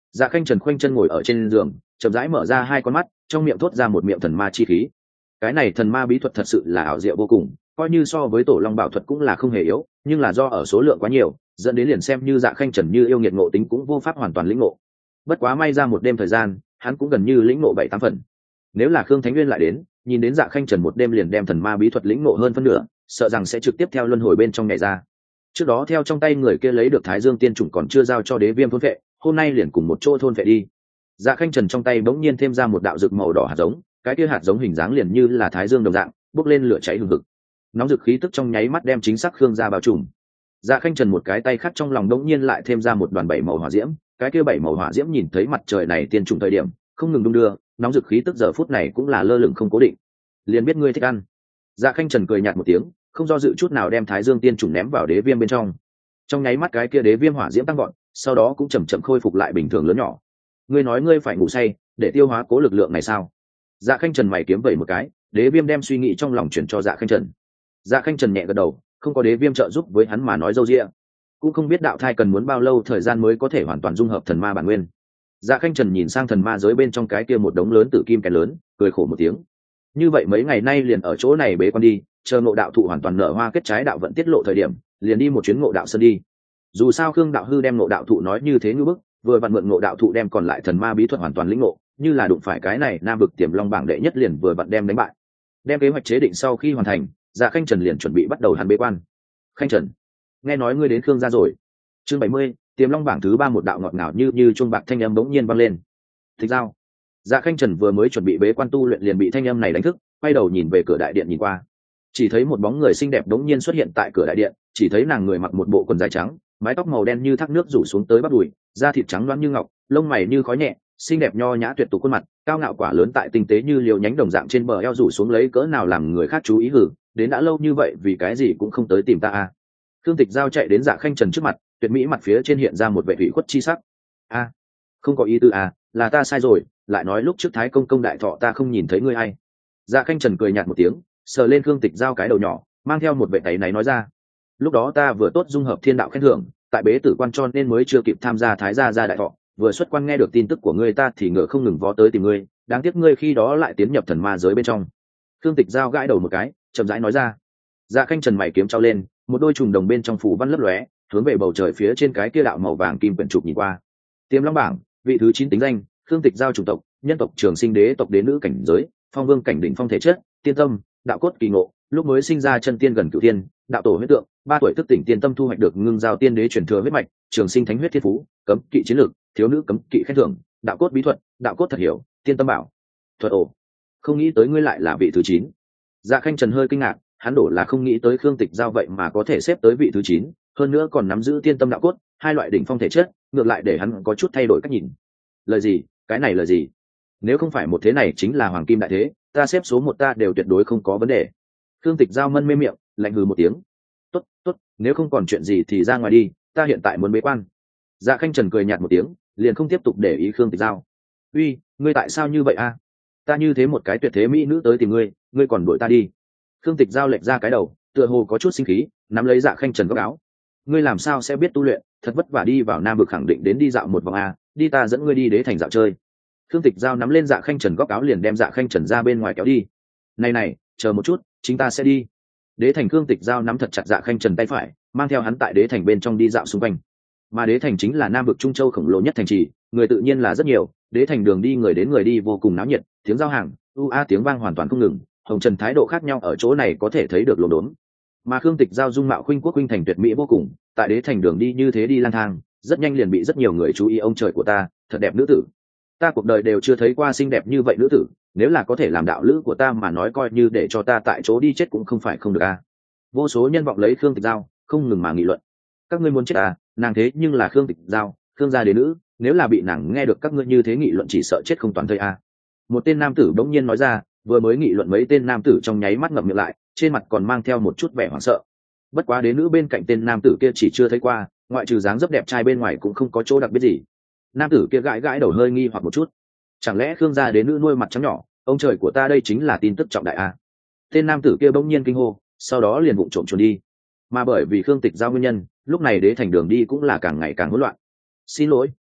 Dạ Khanh Trần khoanh chân ngồi ở trên giường, chậm rãi mở ra hai con mắt, trong miệng thốt ra một miệng thần ma chi khí. Cái này thần ma bí thuật thật sự là ảo diệu vô cùng, coi như so với tổ long bảo thuật cũng là không hề yếu, nhưng là do ở số lượng quá nhiều, dẫn đến liền xem như Dạ Khanh Trần như yêu nghiệt ngộ tính cũng vô pháp hoàn toàn lĩnh ngộ. Bất quá may ra một đêm thời gian, hắn cũng gần như lĩnh ngộ bảy tám phần. Nếu là Khương Thánh Nguyên lại đến, nhìn đến Dạ Khanh Trần một đêm liền đem thần ma bí thuật lĩnh ngộ hơn phân nửa, sợ rằng sẽ trực tiếp theo luân hồi bên trong nhảy ra. Trước đó theo trong tay người kia lấy được Thái Dương tiên chủng còn chưa giao cho Đế Viêm thôn vệ, hôm nay liền cùng một chỗ thôn vệ đi. Dạ Khanh Trần trong tay bỗng nhiên thêm ra một đạo rực màu đỏ hạt giống, cái kia hạt giống hình dáng liền như là thái dương đồng dạng, bốc lên lửa cháy hừng hực. Nóng rực khí tức trong nháy mắt đem chính xác Khương gia bao trùm. Dạ Khanh Trần một cái tay khác trong lòng bỗng nhiên lại thêm ra một đoàn bảy màu hỏa diễm, cái kia bảy màu hỏa diễm nhìn thấy mặt trời này tiên trùng thời điểm, không ngừng đung đưa, nóng rực khí tức giờ phút này cũng là lơ lửng không cố định. Liền biết ngươi thích ăn. Dạ Khanh Trần cười nhạt một tiếng, không do dự chút nào đem Thái Dương tiên trùng ném vào Đế Viêm bên trong. Trong nháy mắt cái kia Đế Viêm hỏa diễm tăng vọt, sau đó cũng chậm chậm khôi phục lại bình thường lớn nhỏ. Ngươi nói ngươi phải ngủ say, để tiêu hóa cố lực lượng này sao? Dạ Khanh Trần mày kiếm vẩy một cái, Đế Viêm đem suy nghĩ trong lòng chuyển cho Dạ Khanh Trần. Dạ Khanh Trần nhẹ gật đầu, không có Đế Viêm trợ giúp với hắn mà nói dâu dịa, cũng không biết đạo thai cần muốn bao lâu thời gian mới có thể hoàn toàn dung hợp thần ma bản nguyên. Dạ Khanh Trần nhìn sang thần ma giới bên trong cái kia một đống lớn tử kim kén lớn, cười khổ một tiếng. Như vậy mấy ngày nay liền ở chỗ này bế quan đi, chờ ngộ đạo thụ hoàn toàn nở hoa kết trái đạo vận tiết lộ thời điểm, liền đi một chuyến ngộ đạo sơn đi. Dù sao Khương đạo hư đem ngộ đạo thụ nói như thế như bức, vừa vặn mượn ngộ đạo thụ đem còn lại thần ma bí thuật hoàn toàn lĩnh ngộ, như là đụng phải cái này nam vực tiềm long bảng đệ nhất liền vừa vặn đem đánh bại. Đem kế hoạch chế định sau khi hoàn thành, Dạ Khanh Trần liền chuẩn bị bắt đầu hắn bế quan. Khanh Trần, nghe nói ngươi đến Khương gia rồi. Chương bảy mươi, tiềm long bảng thứ ba, một đạo ngọt ngào như như chuông bạc thanh âm bỗng nhiên vang lên. Thích giao. Dạ Khanh Trần vừa mới chuẩn bị bế quan tu luyện liền bị thanh âm này đánh thức, quay đầu nhìn về cửa đại điện nhìn qua. Chỉ thấy một bóng người xinh đẹp đống nhiên xuất hiện tại cửa đại điện, chỉ thấy nàng người mặc một bộ quần dài trắng, mái tóc màu đen như thác nước rủ xuống tới bắp đùi, da thịt trắng loáng như ngọc, lông mày như khói nhẹ, xinh đẹp nho nhã tuyệt tục khuôn mặt, cao ngạo quả lớn tại tinh tế như liều nhánh đồng dạng trên bờ eo rủ xuống lấy cỡ nào làm người khác chú ý hử, đến đã lâu như vậy vì cái gì cũng không tới tìm ta à? Khương Tịch Giao chạy đến Dạ Khanh Trần trước mặt, tuyệt mỹ mặt phía trên hiện ra một vẻ ủy khuất chi sắc. A, à, không có ý tư à, là ta sai rồi, lại nói lúc trước Thái công công đại thọ ta không nhìn thấy ngươi hay. Dạ Khanh Trần cười nhạt một tiếng, sờ lên Khương Tịch Giao cái đầu nhỏ, mang theo một vẻ tay náy nói ra. Lúc đó ta vừa tốt dung hợp thiên đạo khen thưởng, tại bế tử quan cho nên mới chưa kịp tham gia Thái gia gia đại thọ, vừa xuất quan nghe được tin tức của ngươi ta thì ngựa không ngừng vó tới tìm ngươi, đáng tiếc ngươi khi đó lại tiến nhập thần ma giới bên trong. Khương Tịch Giao gãi đầu một cái, chậm rãi nói ra. Dạ Khanh Trần mày kiếm trao lên, một đôi trùng đồng bên trong phủ văn lấp lóe, hướng về bầu trời phía trên cái kia đạo màu vàng kim quyển trục nhìn qua. Tiềm long bảng, vị thứ chín tính danh, Khương Tịch Giao chủng tộc, nhân tộc Trường Sinh đế tộc đế nữ cảnh giới, phong vương cảnh đỉnh phong thể chất, tiên tâm, đạo cốt kỳ ngộ, lúc mới sinh ra chân tiên gần cửu tiên, đạo tổ huyết tượng, ba tuổi thức tỉnh tiên tâm thu hoạch được ngưng giao tiên đế truyền thừa huyết mạch, Trường Sinh thánh huyết thiên phú, cấm kỵ chiến lược, thiếu nữ cấm kỵ khen thưởng, đạo cốt bí thuật, đạo cốt thật hiểu, tiên tâm bảo thuật. Ổ, không nghĩ tới ngươi lại là vị thứ chín. Dạ Khanh Trần hơi kinh ngạc, hắn đổ là không nghĩ tới Khương Tịch Giao vậy mà có thể xếp tới vị thứ chín, hơn nữa còn nắm giữ tiên tâm đạo cốt, hai loại đỉnh phong thể chất, ngược lại để hắn có chút thay đổi cách nhìn. Lời gì? Cái này lời gì? Nếu không phải một thế này chính là hoàng kim đại thế, ta xếp số một ta đều tuyệt đối không có vấn đề. Khương Tịch Giao mân mê miệng, lạnh hừ một tiếng. Tốt, tốt, nếu không còn chuyện gì thì ra ngoài đi, ta hiện tại muốn bế quan. Dạ Khanh Trần cười nhạt một tiếng, liền không tiếp tục để ý Khương Tịch Giao. Uy, ngươi tại sao như vậy a? Ta như thế một cái tuyệt thế mỹ nữ tới tìm ngươi, ngươi còn đuổi ta đi. Khương Tịch Giao lệch ra cái đầu, tựa hồ có chút sinh khí, nắm lấy Dạ Khanh Trần góc áo. Ngươi làm sao sẽ biết tu luyện, thật vất vả đi vào Nam vực khẳng định đến đi dạo một vòng a, đi ta dẫn ngươi đi đế thành dạo chơi. Khương Tịch Giao nắm lên Dạ Khanh Trần góc áo liền đem Dạ Khanh Trần ra bên ngoài kéo đi. Này này, chờ một chút, chúng ta sẽ đi. Đế thành Khương Tịch Giao nắm thật chặt Dạ Khanh Trần tay phải, mang theo hắn tại đế thành bên trong đi dạo xung quanh. Mà đế thành chính là Nam vực Trung Châu khổng lồ nhất thành trì, người tự nhiên là rất nhiều, đế thành đường đi người đến người đi vô cùng náo nhiệt, tiếng giao hàng, u a tiếng vang hoàn toàn không ngừng, hồng trần thái độ khác nhau ở chỗ này có thể thấy được lồn đốn. Mà Khương Tịch Giao dung mạo khuynh quốc khuynh thành tuyệt mỹ vô cùng, tại đế thành đường đi như thế đi lang thang, rất nhanh liền bị rất nhiều người chú ý. Ông trời của ta, thật đẹp nữ tử, ta cuộc đời đều chưa thấy qua xinh đẹp như vậy nữ tử, nếu là có thể làm đạo lữ của ta mà nói coi như để cho ta tại chỗ đi chết cũng không phải không được a. Vô số nhân vọng lấy Khương Tịch Giao không ngừng mà nghị luận. Các ngươi muốn chết à? Nàng thế nhưng là Khương Tịch Giao, Khương gia đế nữ, nếu là bị nàng nghe được các ngươi như thế nghị luận chỉ sợ chết không toàn thây a. Một tên nam tử bỗng nhiên nói ra, vừa mới nghị luận mấy tên nam tử trong nháy mắt ngậm miệng lại, trên mặt còn mang theo một chút vẻ hoảng sợ. Bất quá đế nữ bên cạnh tên nam tử kia chỉ chưa thấy qua, ngoại trừ dáng dấp đẹp trai bên ngoài cũng không có chỗ đặc biệt gì. Nam tử kia gãi gãi đầu hơi nghi hoặc một chút, chẳng lẽ Khương gia đế nữ nuôi mặt trắng nhỏ? Ông trời của ta, đây chính là tin tức trọng đại a. Tên nam tử kia bỗng nhiên kinh hô, sau đó liền vụng trộm trốn đi. Mà bởi vì Khương Tịch Giao nguyên nhân, lúc này đế thành đường đi cũng là càng ngày càng hỗn loạn. Xin lỗi,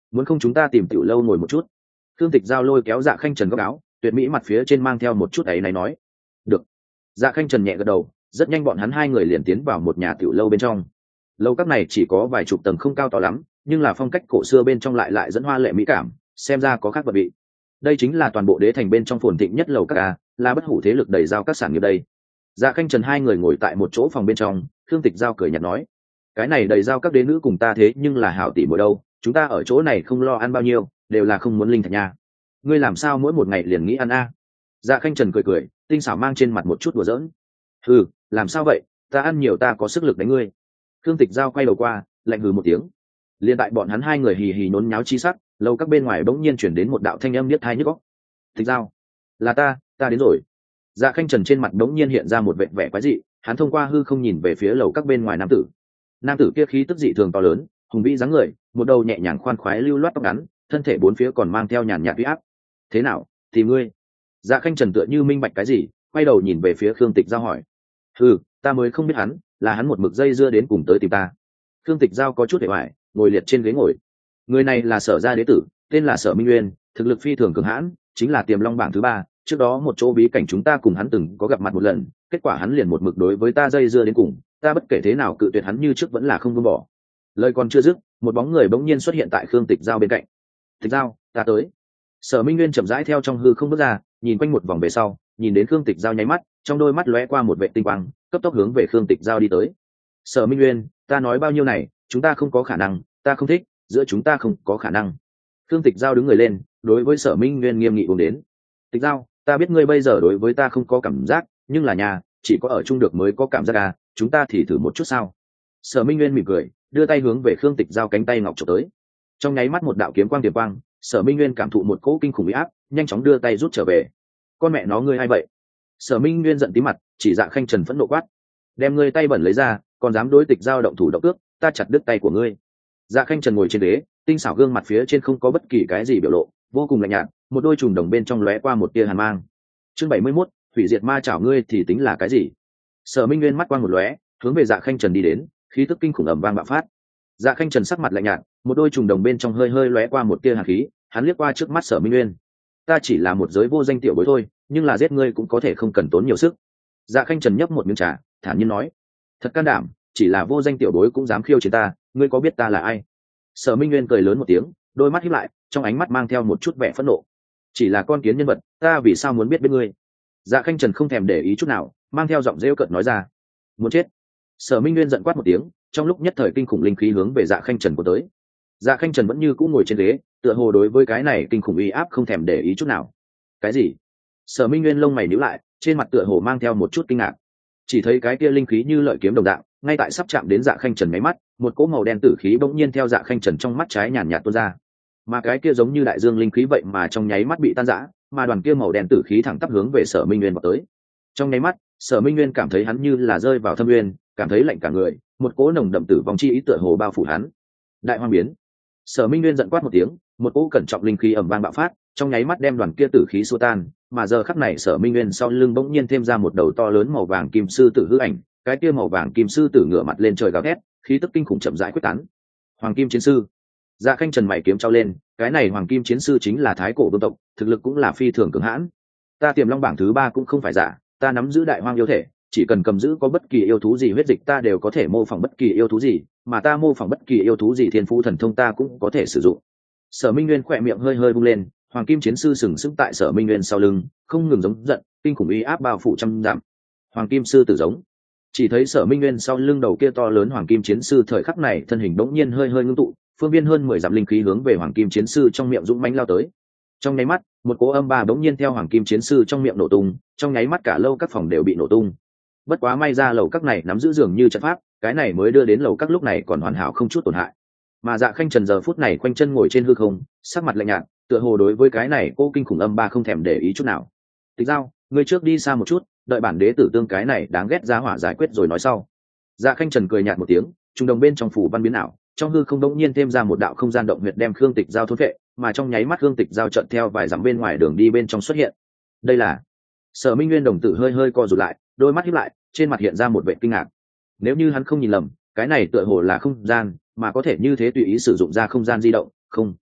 muốn không chúng ta tìm tiểu lâu ngồi một chút. Khương Tịch Giao lôi kéo Dạ Khanh Trần góc áo, tuyệt mỹ mặt phía trên mang theo một chút ấy này nói. Được. Dạ Khanh Trần nhẹ gật đầu, rất nhanh bọn hắn hai người liền tiến vào một nhà tiểu lâu bên trong. Lâu các này chỉ có vài chục tầng không cao to lắm, nhưng là phong cách cổ xưa bên trong lại lại dẫn hoa lệ mỹ cảm, xem ra có khác vật vị. Đây chính là toàn bộ đế thành bên trong phồn thịnh nhất lầu các a, là bất hủ thế lực đầy giao các sản nghiệp đây. Dạ Khanh Trần hai người ngồi tại một chỗ phòng bên trong, Khương Tịch Giao cười nhạt nói, cái này đầy giao các đế nữ cùng ta thế nhưng là hảo tỷ mỗi đâu, chúng ta ở chỗ này không lo ăn bao nhiêu, đều là không muốn linh thạch nha. Ngươi làm sao mỗi một ngày liền nghĩ ăn a? Dạ Khanh Trần cười cười, tinh xảo mang trên mặt một chút đùa giỡn. Ừ, làm sao vậy, ta ăn nhiều ta có sức lực đánh ngươi. Khương Tịch Giao quay đầu qua, lạnh hừ một tiếng. Liên tại bọn hắn hai người hì hì nhốn nháo chi sắc, lâu các bên ngoài bỗng nhiên chuyển đến một đạo thanh âm niết thai nhức óc. Tịch Giao, là ta, ta đến rồi. Dạ Khanh Trần trên mặt bỗng nhiên hiện ra một vẻ vẻ quái dị, hắn thông qua hư không nhìn về phía lầu các bên ngoài nam tử. Nam tử kia khí tức dị thường to lớn, hùng vĩ dáng người, một đầu nhẹ nhàng khoan khoái lưu loát tóc ngắn, thân thể bốn phía còn mang theo nhàn nhạt uy áp. Thế nào, thì ngươi? Dạ Khanh Trần tựa như minh bạch cái gì, quay đầu nhìn về phía Khương Tịch Giao hỏi. Ừ, ta mới không biết hắn, là hắn một mực dây dưa đến cùng tới tìm ta. Khương Tịch Giao có chút hề hoài, ngồi liệt trên ghế ngồi. Người này là Sở gia đế tử, tên là Sở Minh Nguyên, thực lực phi thường cường hãn, chính là Tiềm Long bảng thứ ba. Trước đó một chỗ bí cảnh chúng ta cùng hắn từng có gặp mặt một lần, kết quả hắn liền một mực đối với ta dây dưa đến cùng, ta bất kể thế nào cự tuyệt hắn như trước vẫn là không buông bỏ. Lời còn chưa dứt, một bóng người bỗng nhiên xuất hiện tại Khương Tịch Giao bên cạnh. Tịch Giao, ta tới. Sở Minh Nguyên chậm rãi theo trong hư không bước ra, nhìn quanh một vòng về sau, nhìn đến Khương Tịch Giao nháy mắt, trong đôi mắt lóe qua một vệ tinh quang, cấp tốc hướng về Khương Tịch Giao đi tới. Sở Minh Nguyên, ta nói bao nhiêu này, chúng ta không có khả năng, ta không thích, giữa chúng ta không có khả năng. Khương Tịch Giao đứng người lên, đối với Sở Minh Nguyên nghiêm nghị uống đến. Tịch Giao, ta biết ngươi bây giờ đối với ta không có cảm giác, nhưng là nhà, chỉ có ở chung được mới có cảm giác à, chúng ta thì thử một chút sao? Sở Minh Nguyên mỉm cười, đưa tay hướng về Khương Tịch Giao cánh tay ngọc chụp tới. Trong nháy mắt một đạo kiếm quang tiềm quang, Sở Minh Nguyên cảm thụ một cỗ kinh khủng uy áp, nhanh chóng đưa tay rút trở về. Con mẹ nó ngươi hay vậy? Sở Minh Nguyên giận tí mặt, chỉ Dạ Khanh Trần phẫn nộ quát, đem ngươi tay bẩn lấy ra, còn dám đối Tịch Giao động thủ động cước, ta chặt đứt tay của ngươi. Dạ Khanh Trần ngồi trên ghế, tinh xảo gương mặt phía trên không có bất kỳ cái gì biểu lộ, vô cùng lạnh nhạt, một đôi trùng đồng bên trong lóe qua một tia hàn mang. Chương bảy mươi mốt, hủy diệt ma chảo ngươi thì tính là cái gì? Sở Minh Nguyên mắt quang một lóe, hướng về Dạ Khanh Trần đi đến, khí tức kinh khủng ầm vang bạo phát. Dạ Khanh Trần sắc mặt lạnh nhạt, một đôi trùng đồng bên trong hơi hơi lóe qua một tia hàn khí, hắn liếc qua trước mắt Sở Minh Nguyên. Ta chỉ là một giới vô danh tiểu bối thôi, nhưng là giết ngươi cũng có thể không cần tốn nhiều sức. Dạ Khanh Trần nhấp một miếng trà, thản nhiên nói, thật can đảm, chỉ là vô danh tiểu bối cũng dám khiêu chiến ta, ngươi có biết ta là ai? Sở Minh Nguyên cười lớn một tiếng, đôi mắt híp lại, trong ánh mắt mang theo một chút vẻ phẫn nộ. Chỉ là con kiến nhân vật, ta vì sao muốn biết biết ngươi? Dạ Khanh Trần không thèm để ý chút nào, mang theo giọng rêu cợt nói ra, muốn chết. Sở Minh Nguyên giận quát một tiếng, trong lúc nhất thời kinh khủng linh khí hướng về Dạ Khanh Trần của tới. Dạ Khanh Trần vẫn như cũ ngồi trên ghế, tựa hồ đối với cái này kinh khủng uy áp không thèm để ý chút nào. Cái gì? Sở Minh Nguyên lông mày nhíu lại, trên mặt tựa hồ mang theo một chút kinh ngạc. Chỉ thấy cái kia linh khí như lợi kiếm đồng dạng, ngay tại sắp chạm đến Dạ Khanh Trần mấy mắt, một cỗ màu đen tử khí bỗng nhiên theo Dạ Khanh Trần trong mắt trái nhàn nhạt tuôn ra. Mà cái kia giống như đại dương linh khí vậy mà trong nháy mắt bị tan rã, mà đoàn kia màu đen tử khí thẳng tắp hướng về Sở Minh Nguyên vào tới. Trong nháy mắt, Sở Minh Nguyên cảm thấy hắn như là rơi vào thâm nguyên, cảm thấy lạnh cả người, một cỗ nồng đậm tử vong chi ý tựa hồ bao phủ hắn. Đại hoang biến. Sở Minh Nguyên giận quát một tiếng, một cỗ cẩn trọng linh khí ầm vang bạo phát, trong nháy mắt đem đoàn kia tử khí xua tan, mà giờ khắc này Sở Minh Nguyên sau lưng bỗng nhiên thêm ra một đầu to lớn màu vàng kim sư tử hư ảnh, cái kia màu vàng kim sư tử ngửa mặt lên trời gào thét, khí tức kinh khủng chậm rãi quyết tán. Hoàng kim chiến sư. Dạ Khanh Trần mày kiếm trao lên, cái này hoàng kim chiến sư chính là thái cổ vương tộc, thực lực cũng là phi thường cường hãn. Ta Tiềm Long bảng thứ ba cũng không phải giả, ta nắm giữ đại hoang yêu thể, chỉ cần cầm giữ có bất kỳ yêu thú gì huyết dịch ta đều có thể mô phỏng bất kỳ yêu thú gì, mà ta mô phỏng bất kỳ yêu thú gì thiên phú thần thông ta cũng có thể sử dụng. Sở Minh Nguyên khỏe miệng hơi hơi vung lên, hoàng kim chiến sư sừng sững tại Sở Minh Nguyên sau lưng, không ngừng giống giận, kinh khủng uy áp bao phủ trăm dặm. Hoàng kim sư tử giống. Chỉ thấy Sở Minh Nguyên sau lưng đầu kia to lớn hoàng kim chiến sư thời khắc này thân hình đống nhiên hơi hơi ngưng tụ, phương viên hơn mười dặm linh khí hướng về hoàng kim chiến sư trong miệng dũng mãnh lao tới. Trong nháy mắt, một cỗ âm ba đống nhiên theo hoàng kim chiến sư trong miệng nổ tung, trong nháy mắt cả lâu các phòng đều bị nổ tung. Bất quá may ra lầu các này nắm giữ dường như trận pháp, cái này mới đưa đến lầu các lúc này còn hoàn hảo không chút tổn hại. Mà Dạ Khanh Trần giờ phút này quanh chân ngồi trên hư không, sắc mặt lạnh nhạt, tựa hồ đối với cái này cô kinh khủng âm ba không thèm để ý chút nào. Tịch Giao, ngươi trước đi xa một chút, đợi bản đế tử tương cái này đáng ghét ra hỏa giải quyết rồi nói sau. Dạ Khanh Trần cười nhạt một tiếng, trung đồng bên trong phủ văn biến ảo, trong hư không đống nhiên thêm ra một đạo không gian động huyệt đem Khương Tịch Giao thôn vệ, mà trong nháy mắt Khương Tịch Giao trận theo vài dặm bên ngoài đường đi bên trong xuất hiện. Đây là Sở Minh Nguyên đồng tử hơi hơi co rụt lại, đôi mắt híp lại, trên mặt hiện ra một vẻ kinh ngạc. Nếu như hắn không nhìn lầm, cái này tựa hồ là không gian, mà có thể như thế tùy ý sử dụng ra không gian di động, không,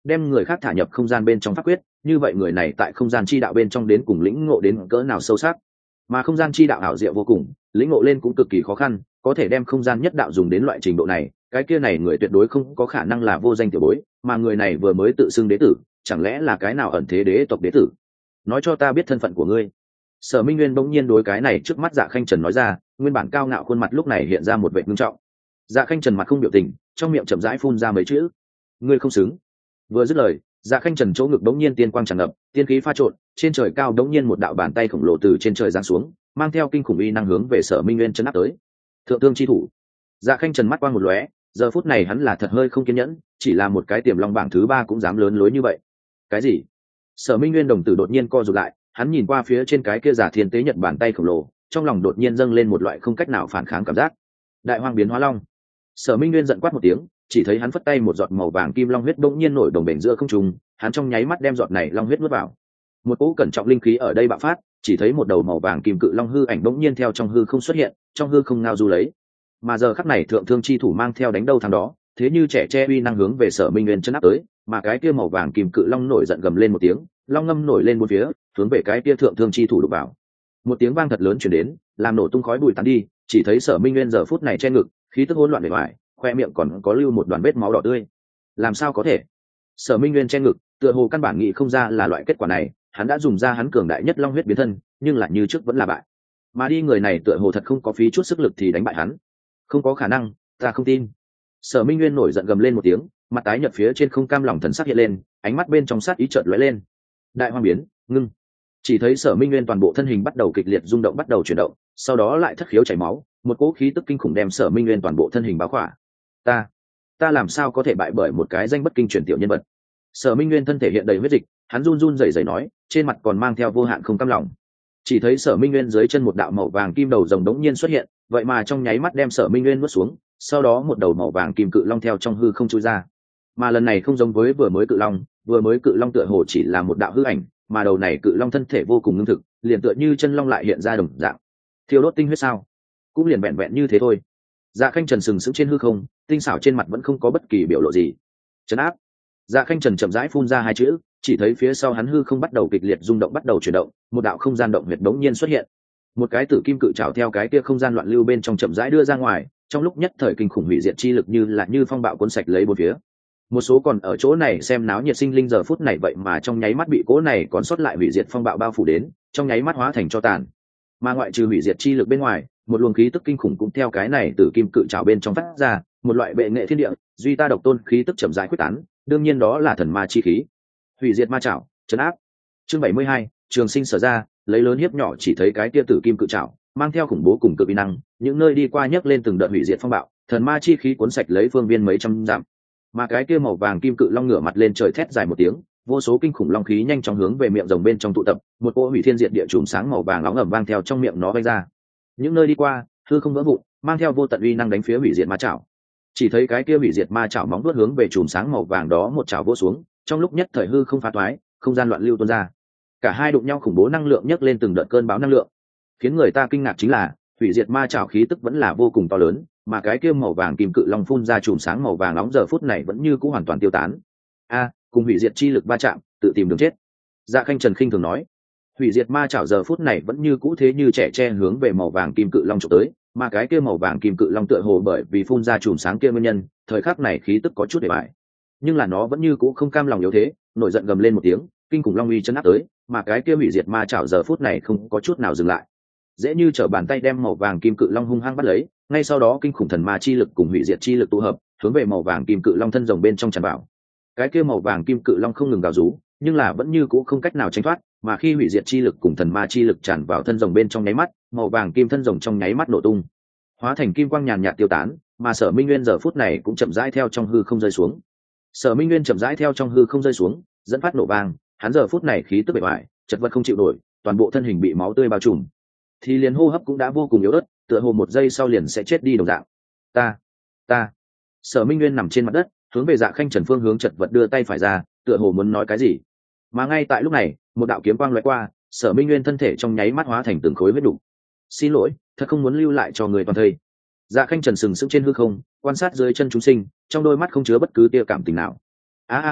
đem người khác thả nhập không gian bên trong pháp quyết, như vậy người này tại không gian chi đạo bên trong đến cùng lĩnh ngộ đến cỡ nào sâu sắc. Mà không gian chi đạo ảo diệu vô cùng, lĩnh ngộ lên cũng cực kỳ khó khăn, có thể đem không gian nhất đạo dùng đến loại trình độ này, cái kia này người tuyệt đối không có khả năng là vô danh tiểu bối, mà người này vừa mới tự xưng đế tử, chẳng lẽ là cái nào ẩn thế đế tộc đế tử? Nói cho ta biết thân phận của ngươi. Sở Minh Nguyên bỗng nhiên đối cái này trước mắt Dạ Khanh Trần nói ra, nguyên bản cao ngạo khuôn mặt lúc này hiện ra một vẻ nghiêm trọng. Dạ Khanh Trần mặt không biểu tình, trong miệng chậm rãi phun ra mấy chữ: ngươi không xứng. Vừa dứt lời, Dạ Khanh Trần chỗ ngực bỗng nhiên tiên quang tràn ngập, tiên khí pha trộn, trên trời cao bỗng nhiên một đạo bàn tay khổng lồ từ trên trời giáng xuống, mang theo kinh khủng uy năng hướng về Sở Minh Nguyên chấn áp tới. Thượng thương chi thủ. Dạ Khanh Trần mắt quang một lóe, giờ phút này hắn là thật hơi không kiên nhẫn, chỉ là một cái tiềm long bảng thứ ba cũng dám lớn lối như vậy. Cái gì? Sở Minh Nguyên đồng tử đột nhiên co rụt lại, hắn nhìn qua phía trên cái kia giả thiên tế nhật bàn tay khổng lồ, trong lòng đột nhiên dâng lên một loại không cách nào phản kháng cảm giác. Đại hoang biến hóa long. Sở Minh Nguyên giận quát một tiếng, chỉ thấy hắn phất tay một giọt màu vàng kim long huyết bỗng nhiên nổi đồng bền giữa không trung, hắn trong nháy mắt đem giọt này long huyết nuốt vào. Một cỗ cẩn trọng linh khí ở đây bạo phát, chỉ thấy một đầu màu vàng kim cự long hư ảnh bỗng nhiên theo trong hư không xuất hiện, trong hư không ngao du lấy. Mà giờ khắc này thượng thương chi thủ mang theo đánh đâu thằng đó, thế như trẻ tre uy năng hướng về Sở Minh Nguyên chân áp tới, mà cái kia màu vàng kim cự long nổi giận gầm lên một tiếng, long ngâm nổi lên bốn phía, hướng về cái kia thượng thương chi thủ đục vào. Một tiếng vang thật lớn truyền đến, làm nổ tung khói bụi tán đi, chỉ thấy Sở Minh Nguyên giờ phút này che ngực, khí tức hỗn loạn bề ngoài, khoe miệng còn có lưu một đoàn vết máu đỏ tươi. Làm sao có thể? Sở Minh Nguyên che ngực, tựa hồ căn bản nghĩ không ra là loại kết quả này, hắn đã dùng ra hắn cường đại nhất long huyết biến thân, nhưng lại như trước vẫn là bại. Mà đi người này tựa hồ thật không có phí chút sức lực thì đánh bại hắn. Không có khả năng, ta không tin. Sở Minh Nguyên nổi giận gầm lên một tiếng, mặt tái nhợt phía trên không cam lòng thần sắc hiện lên, ánh mắt bên trong sát ý chợt lóe lên. Đại hoang biến, ngưng. Chỉ thấy Sở Minh Nguyên toàn bộ thân hình bắt đầu kịch liệt rung động, bắt đầu chuyển động, sau đó lại thất khiếu chảy máu, một cỗ khí tức kinh khủng đem Sở Minh Nguyên toàn bộ thân hình bao khỏa. Ta, ta làm sao có thể bại bởi một cái danh bất kinh truyền tiểu nhân vật? Sở Minh Nguyên thân thể hiện đầy huyết dịch, hắn run run rẩy rẩy nói, trên mặt còn mang theo vô hạn không cam lòng. Chỉ thấy Sở Minh Nguyên dưới chân một đạo màu vàng kim đầu rồng đống nhiên xuất hiện, vậy mà trong nháy mắt đem Sở Minh Nguyên nuốt xuống, sau đó một đầu màu vàng kim cự long theo trong hư không chui ra. Mà lần này không giống với vừa mới cự long, vừa mới cự long tựa hồ chỉ là một đạo hư ảnh, mà đầu này cự long thân thể vô cùng ngưng thực, liền tựa như chân long lại hiện ra đồng dạng. Thiêu đốt tinh huyết sao? Cũng liền vẹn vẹn như thế thôi. Dạ Khanh Trần sừng sững trên hư không, tinh xảo trên mặt vẫn không có bất kỳ biểu lộ gì. Trấn áp. Dạ Khanh Trần chậm rãi phun ra hai chữ, chỉ thấy phía sau hắn hư không bắt đầu kịch liệt rung động, bắt đầu chuyển động, một đạo không gian động huyệt đống nhiên xuất hiện. Một cái tử kim cự trảo theo cái kia không gian loạn lưu bên trong chậm rãi đưa ra ngoài, trong lúc nhất thời kinh khủng hủy diệt chi lực như là như phong bạo cuốn sạch lấy bốn phía. Một số còn ở chỗ này xem náo nhiệt sinh linh giờ phút này vậy mà trong nháy mắt bị cỗ này còn sót lại hủy diệt phong bạo bao phủ đến, trong nháy mắt hóa thành cho tàn. Mà ngoại trừ hủy diệt chi lực bên ngoài, một luồng khí tức kinh khủng cũng theo cái này từ kim cự trảo bên trong phát ra, một loại bệ nghệ thiên địa, duy ta độc tôn khí tức chậm rãi quyết tán, đương nhiên đó là thần ma chi khí. Hủy diệt ma trảo, trấn áp. Chương bảy mươi hai, Trường Sinh sở ra, lấy lớn hiếp nhỏ, chỉ thấy cái kia tử kim cự trảo mang theo khủng bố cùng cực uy năng, những nơi đi qua nhấc lên từng đợt hủy diệt phong bạo, thần ma chi khí cuốn sạch lấy phương viên mấy trăm dặm. Mà cái kia màu vàng kim cự long ngửa mặt lên trời thét dài một tiếng, vô số kinh khủng long khí nhanh chóng hướng về miệng rồng bên trong tụ tập, một cỗ hủy thiên diệt địa chùm sáng màu vàng nóng ầm vang theo trong miệng nó bay ra. Những nơi đi qua, hư không vỡ vụn, mang theo vô tận uy năng đánh phía hủy diệt ma chảo. Chỉ thấy cái kia hủy diệt ma chảo móng vuốt hướng về chùm sáng màu vàng đó một chảo vỗ xuống, trong lúc nhất thời hư không phá toái, không gian loạn lưu tuôn ra. Cả hai đụng nhau, khủng bố năng lượng nhấc lên từng đợt cơn bão năng lượng. Khiến người ta kinh ngạc chính là, hủy diệt ma chảo khí tức vẫn là vô cùng to lớn, mà cái kia màu vàng kim cự long phun ra chùm sáng màu vàng nóng giờ phút này vẫn như cũ hoàn toàn tiêu tán. A, cùng hủy diệt chi lực va chạm, tự tìm đường chết. Dạ Khanh Trần khinh thường nói. Hủy diệt ma chảo giờ phút này vẫn như cũ thế như trẻ tre hướng về màu vàng kim cự long chụp tới, mà cái kia màu vàng kim cự long tựa hồ bởi vì phun ra chùm sáng kia nguyên nhân, thời khắc này khí tức có chút để bại. Nhưng là nó vẫn như cũ không cam lòng yếu thế, nổi giận gầm lên một tiếng, kinh khủng long uy chấn áp tới, mà cái kia hủy diệt ma chảo giờ phút này không có chút nào dừng lại, dễ như trở bàn tay đem màu vàng kim cự long hung hăng bắt lấy, ngay sau đó kinh khủng thần ma chi lực cùng hủy diệt chi lực tụ hợp, hướng về màu vàng kim cự long thân rồng bên trong tràn vào. Cái kia màu vàng kim cự long không ngừng gào rú, nhưng là vẫn như cũ không cách nào tránh thoát, mà khi hủy diệt chi lực cùng thần ma chi lực tràn vào thân rồng bên trong nháy mắt, màu vàng kim thân rồng trong nháy mắt nổ tung, hóa thành kim quang nhàn nhạt tiêu tán, mà Sở Minh Nguyên giờ phút này cũng chậm rãi theo trong hư không rơi xuống. Sở Minh Nguyên chậm rãi theo trong hư không rơi xuống, dẫn phát nổ vang, hắn giờ phút này khí tức bề ngoài, chật vật không chịu nổi, toàn bộ thân hình bị máu tươi bao trùm, thì liền hô hấp cũng đã vô cùng yếu ớt, tựa hồ một giây sau liền sẽ chết đi đồng dạng. Ta, ta. Sở Minh Nguyên nằm trên mặt đất, hướng về Dạ Khanh Trần phương hướng chật vật đưa tay phải ra, tựa hồ muốn nói cái gì. Mà ngay tại lúc này, một đạo kiếm quang lóe qua, Sở Minh Nguyên thân thể trong nháy mắt hóa thành từng khối huyết đủ. Xin lỗi, thật không muốn lưu lại cho người toàn thây. Dạ Khanh Trần sừng sững trên hư không, quan sát dưới chân chúng sinh, trong đôi mắt không chứa bất cứ tia cảm tình nào. A a a,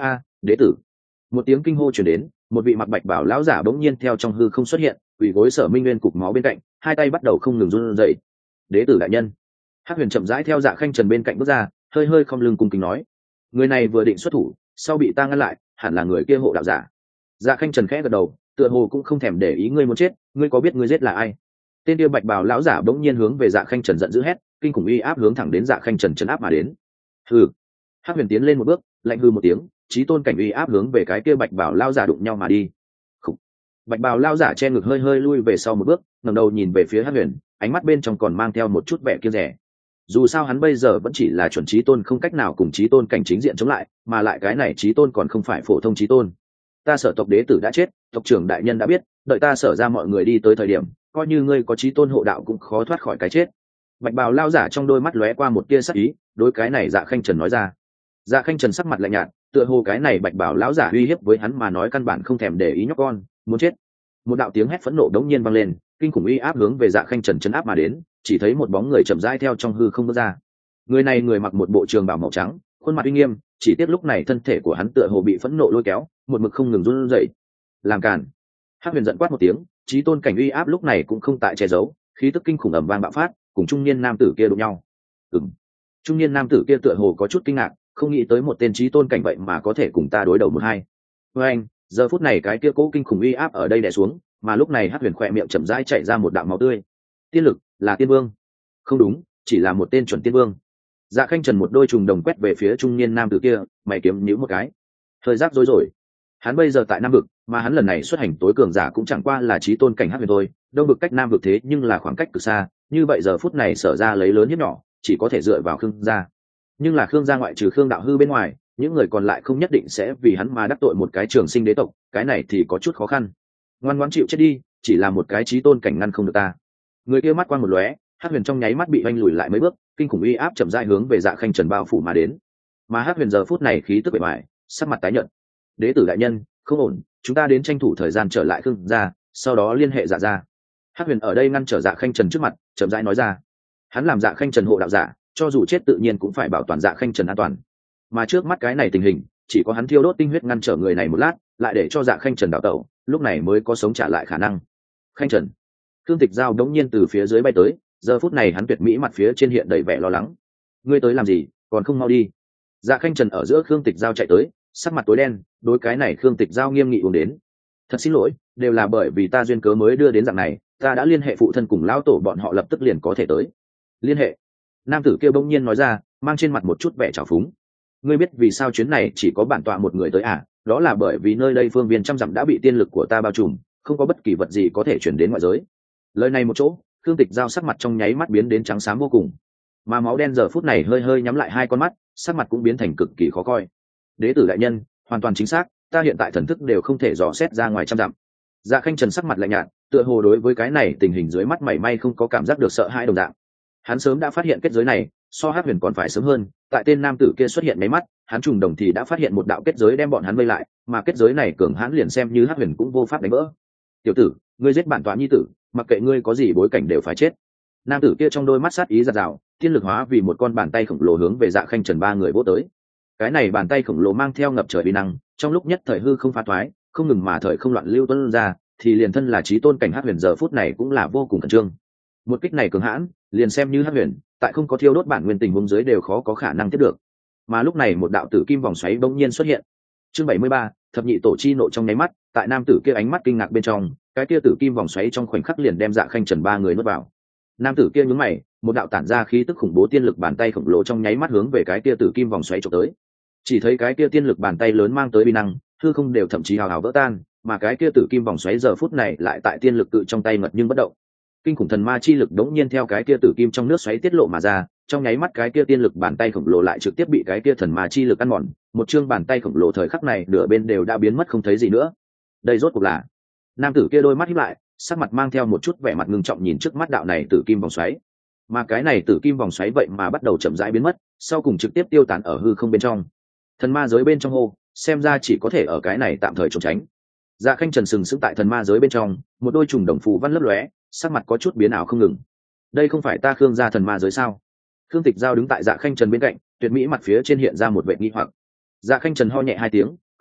Đế tử. Một tiếng kinh hô truyền đến, một vị mặc bạch bảo lão giả bỗng nhiên theo trong hư không xuất hiện, quỳ gối Sở Minh Nguyên cục máu bên cạnh, hai tay bắt đầu không ngừng run rẩy. Đế tử đại nhân. Hắc Huyền chậm rãi theo Dạ Khanh Trần bên cạnh bước ra, hơi hơi không lưng cung kính nói: người này vừa định xuất thủ, sau bị ta ngăn lại, hẳn là người kia hộ đạo giả. Dạ Khanh Trần khẽ gật đầu, tựa hồ cũng không thèm để ý ngươi muốn chết, ngươi có biết ngươi giết là ai? Tên kia bạch bào lão giả bỗng nhiên hướng về Dạ Khanh Trần giận dữ hét, kinh khủng uy áp hướng thẳng đến Dạ Khanh Trần trấn áp mà đến. Hừ. Hắc Huyền tiến lên một bước, lạnh hư một tiếng, chí tôn cảnh uy áp hướng về cái kia bạch bào lão giả đụng nhau mà đi. Khủ. Bạch bào lão giả che ngực hơi hơi lui về sau một bước, ngẩng đầu nhìn về phía Hắc Huyền, ánh mắt bên trong còn mang theo một chút vẻ kiêu rẻ. Dù sao hắn bây giờ vẫn chỉ là chuẩn chí tôn, không cách nào cùng chí tôn cảnh chính diện chống lại, mà lại cái này chí tôn còn không phải phổ thông chí tôn. Ta Sở tộc đế tử đã chết, tộc trưởng đại nhân đã biết, đợi ta Sở ra mọi người đi tới thời điểm, coi như ngươi có chí tôn hộ đạo cũng khó thoát khỏi cái chết. Bạch bào lao giả trong đôi mắt lóe qua một tia sắc ý, đối cái này Dạ Khanh Trần nói ra. Dạ Khanh Trần sắc mặt lạnh nhạt, tựa hồ cái này bạch bào lão giả uy hiếp với hắn mà nói căn bản không thèm để ý nhóc con, muốn chết. Một đạo tiếng hét phẫn nộ đống nhiên vang lên, kinh khủng uy áp hướng về Dạ Khanh Trần chấn áp mà đến, chỉ thấy một bóng người chậm rãi theo trong hư không bước ra. Người này người mặc một bộ trường bào màu trắng, khuôn mặt uy nghiêm, chỉ tiếc lúc này thân thể của hắn tựa hồ bị phẫn nộ lôi kéo, một mực không ngừng run rẩy. Làm cản! Hắc Huyền giận quát một tiếng, chí tôn cảnh uy áp lúc này cũng không tại che giấu, khí tức kinh khủng ầm vang bạo phát, cùng trung niên nam tử kia đụng nhau. Ừm. Trung niên nam tử kia tựa hồ có chút kinh ngạc, không nghĩ tới một tên chí tôn cảnh vậy mà có thể cùng ta đối đầu một hai. Với anh, giờ phút này cái kia cố kinh khủng uy áp ở đây đè xuống, mà lúc này Hắc Huyền khỏe miệng chậm rãi chảy ra một đạo máu tươi. Tiên lực, là tiên vương? Không đúng, chỉ là một tên chuẩn tiên vương. Dạ Khanh Trần một đôi trùng đồng quét về phía trung niên nam tử kia, mày kiếm nhíu một cái. Thời giác rối rồi. Hắn bây giờ tại Nam vực, mà hắn lần này xuất hành tối cường giả cũng chẳng qua là chí tôn cảnh Hắc Huyền thôi, Đông vực cách Nam vực thế nhưng là khoảng cách cực xa, như vậy giờ phút này Sở ra lấy lớn hiếp nhỏ, chỉ có thể dựa vào Khương gia. Nhưng là Khương gia ngoại trừ Khương đạo hư bên ngoài, những người còn lại không nhất định sẽ vì hắn mà đắc tội một cái trường sinh đế tộc, cái này thì có chút khó khăn. Ngoan ngoãn chịu chết đi, chỉ là một cái chí tôn cảnh ngăn không được ta. Người kia mắt quang một lóe, Hắc Huyền trong nháy mắt bị oanh lùi lại mấy bước, kinh khủng uy áp chậm rãi hướng về Dạ Khanh Trần bao phủ mà đến. Mà Hắc Huyền giờ phút này khí tức bề ngoài, sắc mặt tái nhợt. Đế tử đại nhân, không ổn, chúng ta đến tranh thủ thời gian trở lại Khương gia, sau đó liên hệ Dạ gia. Hắc Huyền ở đây ngăn trở Dạ Khanh Trần trước mặt, chậm rãi nói ra. Hắn làm Dạ Khanh Trần hộ đạo giả, cho dù chết tự nhiên cũng phải bảo toàn Dạ Khanh Trần an toàn. Mà trước mắt cái này tình hình, chỉ có hắn thiêu đốt tinh huyết ngăn trở người này một lát, lại để cho Dạ Khanh Trần đảo tẩu, lúc này mới có sống trả lại khả năng. Khanh Trần. Khương Tịch Giao đống nhiên từ phía dưới bay tới, giờ phút này hắn tuyệt mỹ mặt phía trên hiện đầy vẻ lo lắng. Ngươi tới làm gì, còn không mau đi? Dạ Khanh Trần ở giữa Khương Tịch Giao chạy tới, sắc mặt tối đen, đối cái này Khương Tịch Giao nghiêm nghị uống đến. Thật xin lỗi, đều là bởi vì ta duyên cớ mới đưa đến dạng này, ta đã liên hệ phụ thân cùng lão tổ bọn họ lập tức liền có thể tới. Liên hệ? Nam tử kia bỗng nhiên nói ra, mang trên mặt một chút vẻ trào phúng. Ngươi biết vì sao chuyến này chỉ có bản tọa một người tới à? Đó là bởi vì nơi đây phương viên trăm dặm đã bị tiên lực của ta bao trùm, không có bất kỳ vật gì có thể chuyển đến ngoại giới. Lời này một chỗ, Khương Tịch Giao sắc mặt trong nháy mắt biến đến trắng xám vô cùng, mà máu đen giờ phút này hơi hơi nhắm lại hai con mắt, sắc mặt cũng biến thành cực kỳ khó coi. Đế tử đại nhân, hoàn toàn chính xác, ta hiện tại thần thức đều không thể dò xét ra ngoài trăm dặm. Dạ Khanh Trần sắc mặt lạnh nhạt, tựa hồ đối với cái này tình hình dưới mắt mảy may không có cảm giác được sợ hãi đồng dạng. Hắn sớm đã phát hiện kết giới này, so Hắc Huyền còn phải sớm hơn, tại tên nam tử kia xuất hiện mấy mắt, hắn trùng đồng thì đã phát hiện một đạo kết giới đem bọn hắn vây lại, mà kết giới này cường hãn liền xem như Hắc Huyền cũng vô pháp đánh vỡ. Tiểu tử, ngươi giết bản tọa nhi tử, mặc kệ ngươi có gì bối cảnh đều phải chết. Nam tử kia trong đôi mắt sát ý giật rào, tiên lực hóa vì một con bàn tay khổng lồ hướng về Dạ Khanh Trần ba người vỗ tới. Cái này bàn tay khổng lồ mang theo ngập trời uy năng, trong lúc nhất thời hư không phá thoái, không ngừng mà thời không loạn lưu tuôn ra, thì liền thân là chí tôn cảnh Hắc Huyền giờ phút này cũng là vô cùng khẩn trương. Một kích này cường hãn, liền xem như Hắc Huyền, tại không có thiêu đốt bản nguyên tình huống dưới đều khó có khả năng tiếp được. Mà lúc này một đạo tử kim vòng xoáy bỗng nhiên xuất hiện. Chương bảy mươi ba, thập nhị tổ chi nộ trong nháy mắt, tại nam tử kia ánh mắt kinh ngạc bên trong, cái kia tử kim vòng xoáy trong khoảnh khắc liền đem Dạ Khanh Trần ba người nuốt vào. Nam tử kia nhướng mày, một đạo tản ra khí tức khủng bố tiên lực bàn tay khổng lồ trong nháy mắt hướng về cái kia tử kim vòng xoáy chụp tới. Chỉ thấy cái kia tiên lực bàn tay lớn mang tới uy năng, hư không đều thậm chí hào hào vỡ tan, mà cái kia tử kim vòng xoáy giờ phút này lại tại tiên lực tự trong tay ngật nhưng bất động. Kinh khủng thần ma chi lực đống nhiên theo cái kia tử kim trong nước xoáy tiết lộ mà ra, trong nháy mắt cái kia tiên lực bàn tay khổng lồ lại trực tiếp bị cái kia thần ma chi lực ăn mòn, một chương bàn tay khổng lồ thời khắc này nửa bên đều đã biến mất không thấy gì nữa. Đây rốt cuộc là? Nam tử kia đôi mắt híp lại, sắc mặt mang theo một chút vẻ mặt ngưng trọng nhìn trước mắt đạo này tử kim vòng xoáy. Mà cái này tử kim vòng xoáy vậy mà bắt đầu chậm rãi biến mất, sau cùng trực tiếp tiêu tán ở hư không bên trong. Thần ma giới bên trong hô, xem ra chỉ có thể ở cái này tạm thời trốn tránh. Dạ Khanh Trần sừng sững tại thần ma giới bên trong, một đôi trùng đồng phù văn lấp lóe, sắc mặt có chút biến ảo không ngừng. Đây không phải ta Khương gia thần ma giới sao? Khương Tịch Giao đứng tại Dạ Khanh Trần bên cạnh, tuyệt mỹ mặt phía trên hiện ra một vẻ nghi hoặc. Dạ Khanh Trần ho nhẹ hai tiếng,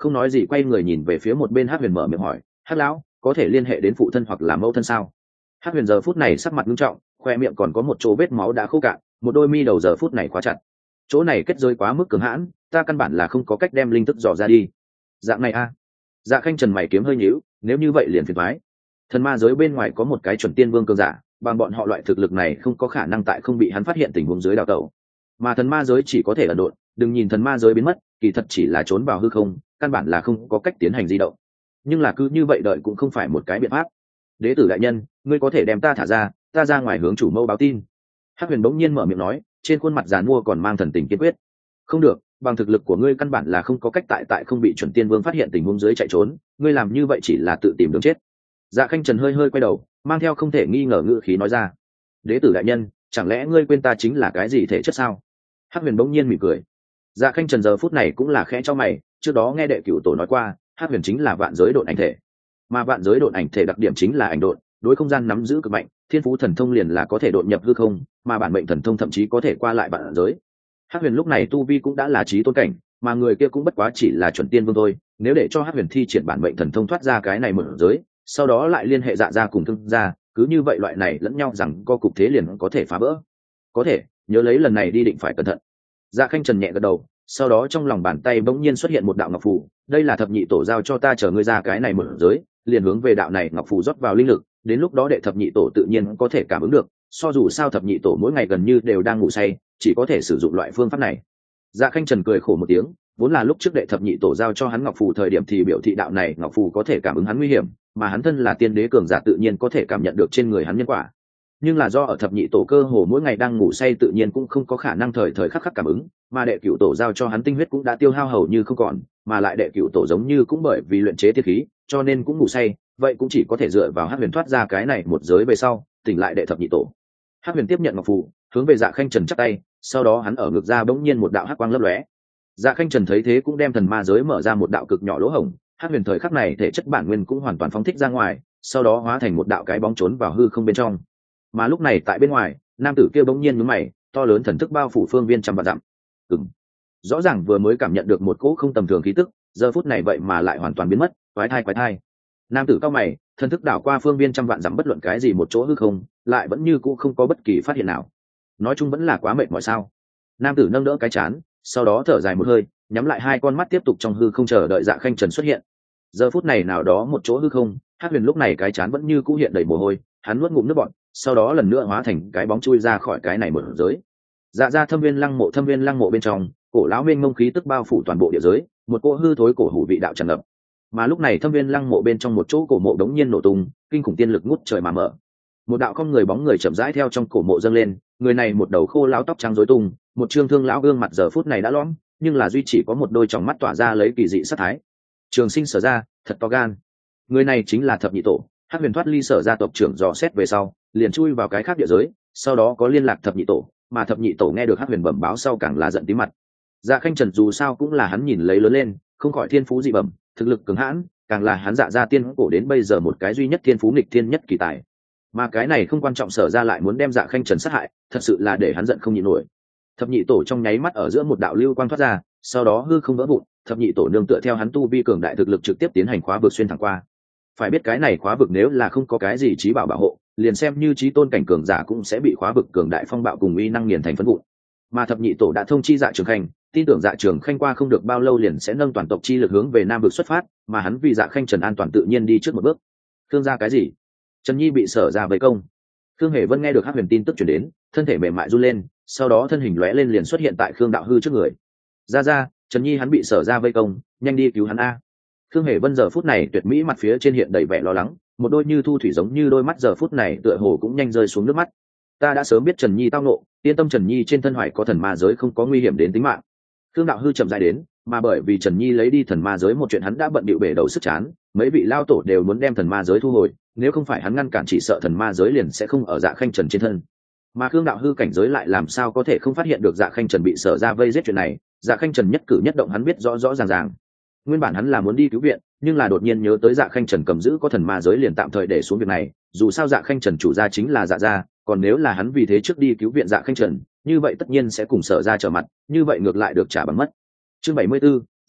không nói gì quay người nhìn về phía một bên Hắc Huyền mở miệng hỏi, Hắc lão, có thể liên hệ đến phụ thân hoặc là mẫu thân sao? Hắc Huyền giờ phút này sắc mặt nghiêm trọng, khoe miệng còn có một chỗ vết máu đã khô cạn, một đôi mi đầu giờ phút này khóa chặt. Chỗ này kết giới quá mức cứng hãn, ta căn bản là không có cách đem linh thức dò ra đi. Dạng này a? À? Dạ Khanh Trần mày kiếm hơi nhíu, nếu như vậy liền phiền toái. Thần ma giới bên ngoài có một cái chuẩn tiên vương cường giả, bằng bọn họ loại thực lực này không có khả năng tại không bị hắn phát hiện tình huống dưới đào tẩu. Mà thần ma giới chỉ có thể ẩn độn, đừng nhìn thần ma giới biến mất, kỳ thật chỉ là trốn vào hư không, căn bản là không có cách tiến hành di động. Nhưng là cứ như vậy đợi cũng không phải một cái biện pháp. Đế tử đại nhân, ngươi có thể đem ta thả ra, ta ra ngoài hướng chủ mẫu báo tin. Hắc Huyền bỗng nhiên mở miệng nói, trên khuôn mặt giàn mua còn mang thần tình kiên quyết. Không được, bằng thực lực của ngươi căn bản là không có cách tại tại không bị chuẩn tiên vương phát hiện tình huống dưới chạy trốn, ngươi làm như vậy chỉ là tự tìm đường chết. Dạ Khanh Trần hơi hơi quay đầu, mang theo không thể nghi ngờ ngữ khí nói ra, đế tử đại nhân, chẳng lẽ ngươi quên ta chính là cái gì thể chất sao? Hắc Huyền bỗng nhiên mỉm cười. Dạ Khanh Trần giờ phút này cũng là khẽ cho mày, trước đó nghe đệ cửu tổ nói qua, Hắc Huyền chính là vạn giới độn ảnh thể, mà vạn giới độn ảnh thể đặc điểm chính là ảnh độn, đối không gian nắm giữ cực mạnh, thiên phú thần thông liền là có thể độn nhập hư không, mà bản mệnh thần thông thậm chí có thể qua lại vạn giới. Hắc Huyền lúc này tu vi cũng đã là chí tôn cảnh, mà người kia cũng bất quá chỉ là chuẩn tiên vương thôi, nếu để cho Hắc Huyền thi triển bản mệnh thần thông thoát ra cái này một giới, sau đó lại liên hệ dạ ra cùng thương gia, cứ như vậy loại này lẫn nhau rằng co cục thế liền có thể phá vỡ. Có thể, nhớ lấy lần này đi định phải cẩn thận. Dạ Khanh Trần nhẹ gật đầu, sau đó trong lòng bàn tay bỗng nhiên xuất hiện một đạo ngọc phù, đây là thập nhị tổ giao cho ta, chờ ngươi ra cái này mở giới, liền hướng về đạo này ngọc phù rót vào linh lực, đến lúc đó đệ thập nhị tổ tự nhiên có thể cảm ứng được, so dù sao thập nhị tổ mỗi ngày gần như đều đang ngủ say, chỉ có thể sử dụng loại phương pháp này. Dạ Khanh Trần cười khổ một tiếng, vốn là lúc trước đệ thập nhị tổ giao cho hắn ngọc phù thời điểm thì biểu thị đạo này ngọc phù có thể cảm ứng hắn nguy hiểm, mà hắn thân là tiên đế cường giả tự nhiên có thể cảm nhận được trên người hắn nhân quả. Nhưng là do ở thập nhị tổ cơ hồ mỗi ngày đang ngủ say tự nhiên cũng không có khả năng thời thời khắc khắc cảm ứng, mà đệ cửu tổ giao cho hắn tinh huyết cũng đã tiêu hao hầu như không còn, mà lại đệ cửu tổ giống như cũng bởi vì luyện chế tiên khí, cho nên cũng ngủ say, vậy cũng chỉ có thể dựa vào Hắc Huyền thoát ra cái này một giới về sau, tỉnh lại đệ thập nhị tổ. Hắc Huyền tiếp nhận ngọc phù, hướng về Dạ Khanh Trần chắp tay, sau đó hắn ở ngực ra bỗng nhiên một đạo hắc quang lấp lóe. Dạ Khanh Trần thấy thế cũng đem thần ma giới mở ra một đạo cực nhỏ lỗ hổng, Hắc Huyền thời khắc này thể chất bản nguyên cũng hoàn toàn phóng thích ra ngoài, sau đó hóa thành một đạo cái bóng trốn vào hư không bên trong. Mà lúc này tại bên ngoài, nam tử kia bỗng nhiên nhướng mày, to lớn thần thức bao phủ phương viên trăm vạn dặm. Ừm. Rõ ràng vừa mới cảm nhận được một cỗ không tầm thường khí tức, giờ phút này vậy mà lại hoàn toàn biến mất, quái thai quái thai. Nam tử cao mày, thần thức đảo qua phương viên trăm vạn dặm bất luận cái gì một chỗ hư không, lại vẫn như cũ không có bất kỳ phát hiện nào. Nói chung vẫn là quá mệt mỏi sao? Nam tử nâng đỡ cái chán, sau đó thở dài một hơi, nhắm lại hai con mắt tiếp tục trong hư không chờ đợi Dạ Khanh Trần xuất hiện. Giờ phút này nào đó một chỗ hư không, Hắc Huyền lúc này cái chán vẫn như cũ hiện đầy mồ hôi, hắn nuốt ngụm nước bọt, sau đó lần nữa hóa thành cái bóng chui ra khỏi cái này một giới. Dạ ra thâm viên lăng mộ, thâm viên lăng mộ bên trong, cổ lão mênh mông khí tức bao phủ toàn bộ địa giới, một cỗ hư thối cổ hủ vị đạo tràn ngập. Mà lúc này thâm viên lăng mộ bên trong một chỗ cổ mộ đống nhiên nổ tung, kinh khủng tiên lực ngút trời mà mở. Một đạo không người bóng người chậm rãi theo trong cổ mộ dâng lên, người này một đầu khô lão tóc trắng rối tung, một trương thương lão gương mặt giờ phút này đã lõm, nhưng là duy chỉ có một đôi tròng mắt tỏa ra lấy kỳ dị sát thái. Trường Sinh Sở ra, thật to gan. Người này chính là thập nhị tổ. Hắc Huyền thoát ly Sở gia tộc trưởng dò xét về sau, liền chui vào cái khác địa giới, sau đó có liên lạc thập nhị tổ, mà thập nhị tổ nghe được Hắc Huyền bẩm báo sau càng là giận tí mặt. Dạ Khanh Trần dù sao cũng là hắn nhìn lấy lớn lên, không khỏi thiên phú dị bẩm, thực lực cường hãn, càng là hắn Dạ gia tiên cổ đến bây giờ một cái duy nhất thiên phú nghịch thiên nhất kỳ tài. Mà cái này không quan trọng, Sở ra lại muốn đem Dạ Khanh Trần sát hại, thật sự là để hắn giận không nhịn nổi. Thập nhị tổ trong nháy mắt ở giữa một đạo lưu quang thoát ra, sau đó hư không vỡ vụn, thập nhị tổ nương tựa theo hắn tu vi cường đại thực lực trực tiếp tiến hành khóa vực xuyên thẳng qua. Phải biết cái này khóa vực nếu là không có cái gì trí bảo bảo hộ, liền xem như trí tôn cảnh cường giả cũng sẽ bị khóa vực cường đại phong bạo cùng uy năng nghiền thành phấn vụn. Mà thập nhị tổ đã thông chi Dạ Trường Khanh, tin tưởng Dạ Trường Khanh qua không được bao lâu liền sẽ nâng toàn tộc chi lực hướng về nam vực xuất phát, mà hắn vì Dạ Khanh Trần an toàn tự nhiên đi trước một bước. Thương gia cái gì? Trần Nhi bị Sở ra vây công. Khương Hề Vân nghe được Hắc Huyền tin tức truyền đến, thân thể mềm mại run lên, sau đó thân hình lóe lên liền xuất hiện tại Khương Đạo Hư trước người. Ra ra, Trần Nhi hắn bị Sở ra vây công, nhanh đi cứu hắn a. Khương Hề Vân giờ phút này tuyệt mỹ mặt phía trên hiện đầy vẻ lo lắng, một đôi như thu thủy giống như đôi mắt giờ phút này tựa hồ cũng nhanh rơi xuống nước mắt. Ta đã sớm biết Trần Nhi tao nộ, yên tâm, Trần Nhi trên thân hoài có thần ma giới, không có nguy hiểm đến tính mạng. Khương Đạo Hư chậm rãi đến, mà bởi vì Trần Nhi lấy đi thần ma giới một chuyện hắn đã bận bịu bể đầu sức chán, mấy vị lao tổ đều muốn đem thần ma giới thu hồi, nếu không phải hắn ngăn cản chỉ sợ thần ma giới liền sẽ không ở Dạ Khanh Trần trên thân. Mà Khương Đạo Hư cảnh giới lại làm sao có thể không phát hiện được Dạ Khanh Trần bị Sở ra vây giết chuyện này, Dạ Khanh Trần nhất cử nhất động hắn biết rõ rõ ràng ràng. Nguyên bản hắn là muốn đi cứu viện, nhưng là đột nhiên nhớ tới Dạ Khanh Trần cầm giữ có thần ma giới liền tạm thời để xuống việc này, dù sao Dạ Khanh Trần chủ gia chính là Dạ gia, còn nếu là hắn vì thế trước đi cứu viện Dạ Khanh Trần, như vậy tất nhiên sẽ cùng Sở ra trở mặt, như vậy ngược lại được trả bằng mất. Chương bảy mươi 74,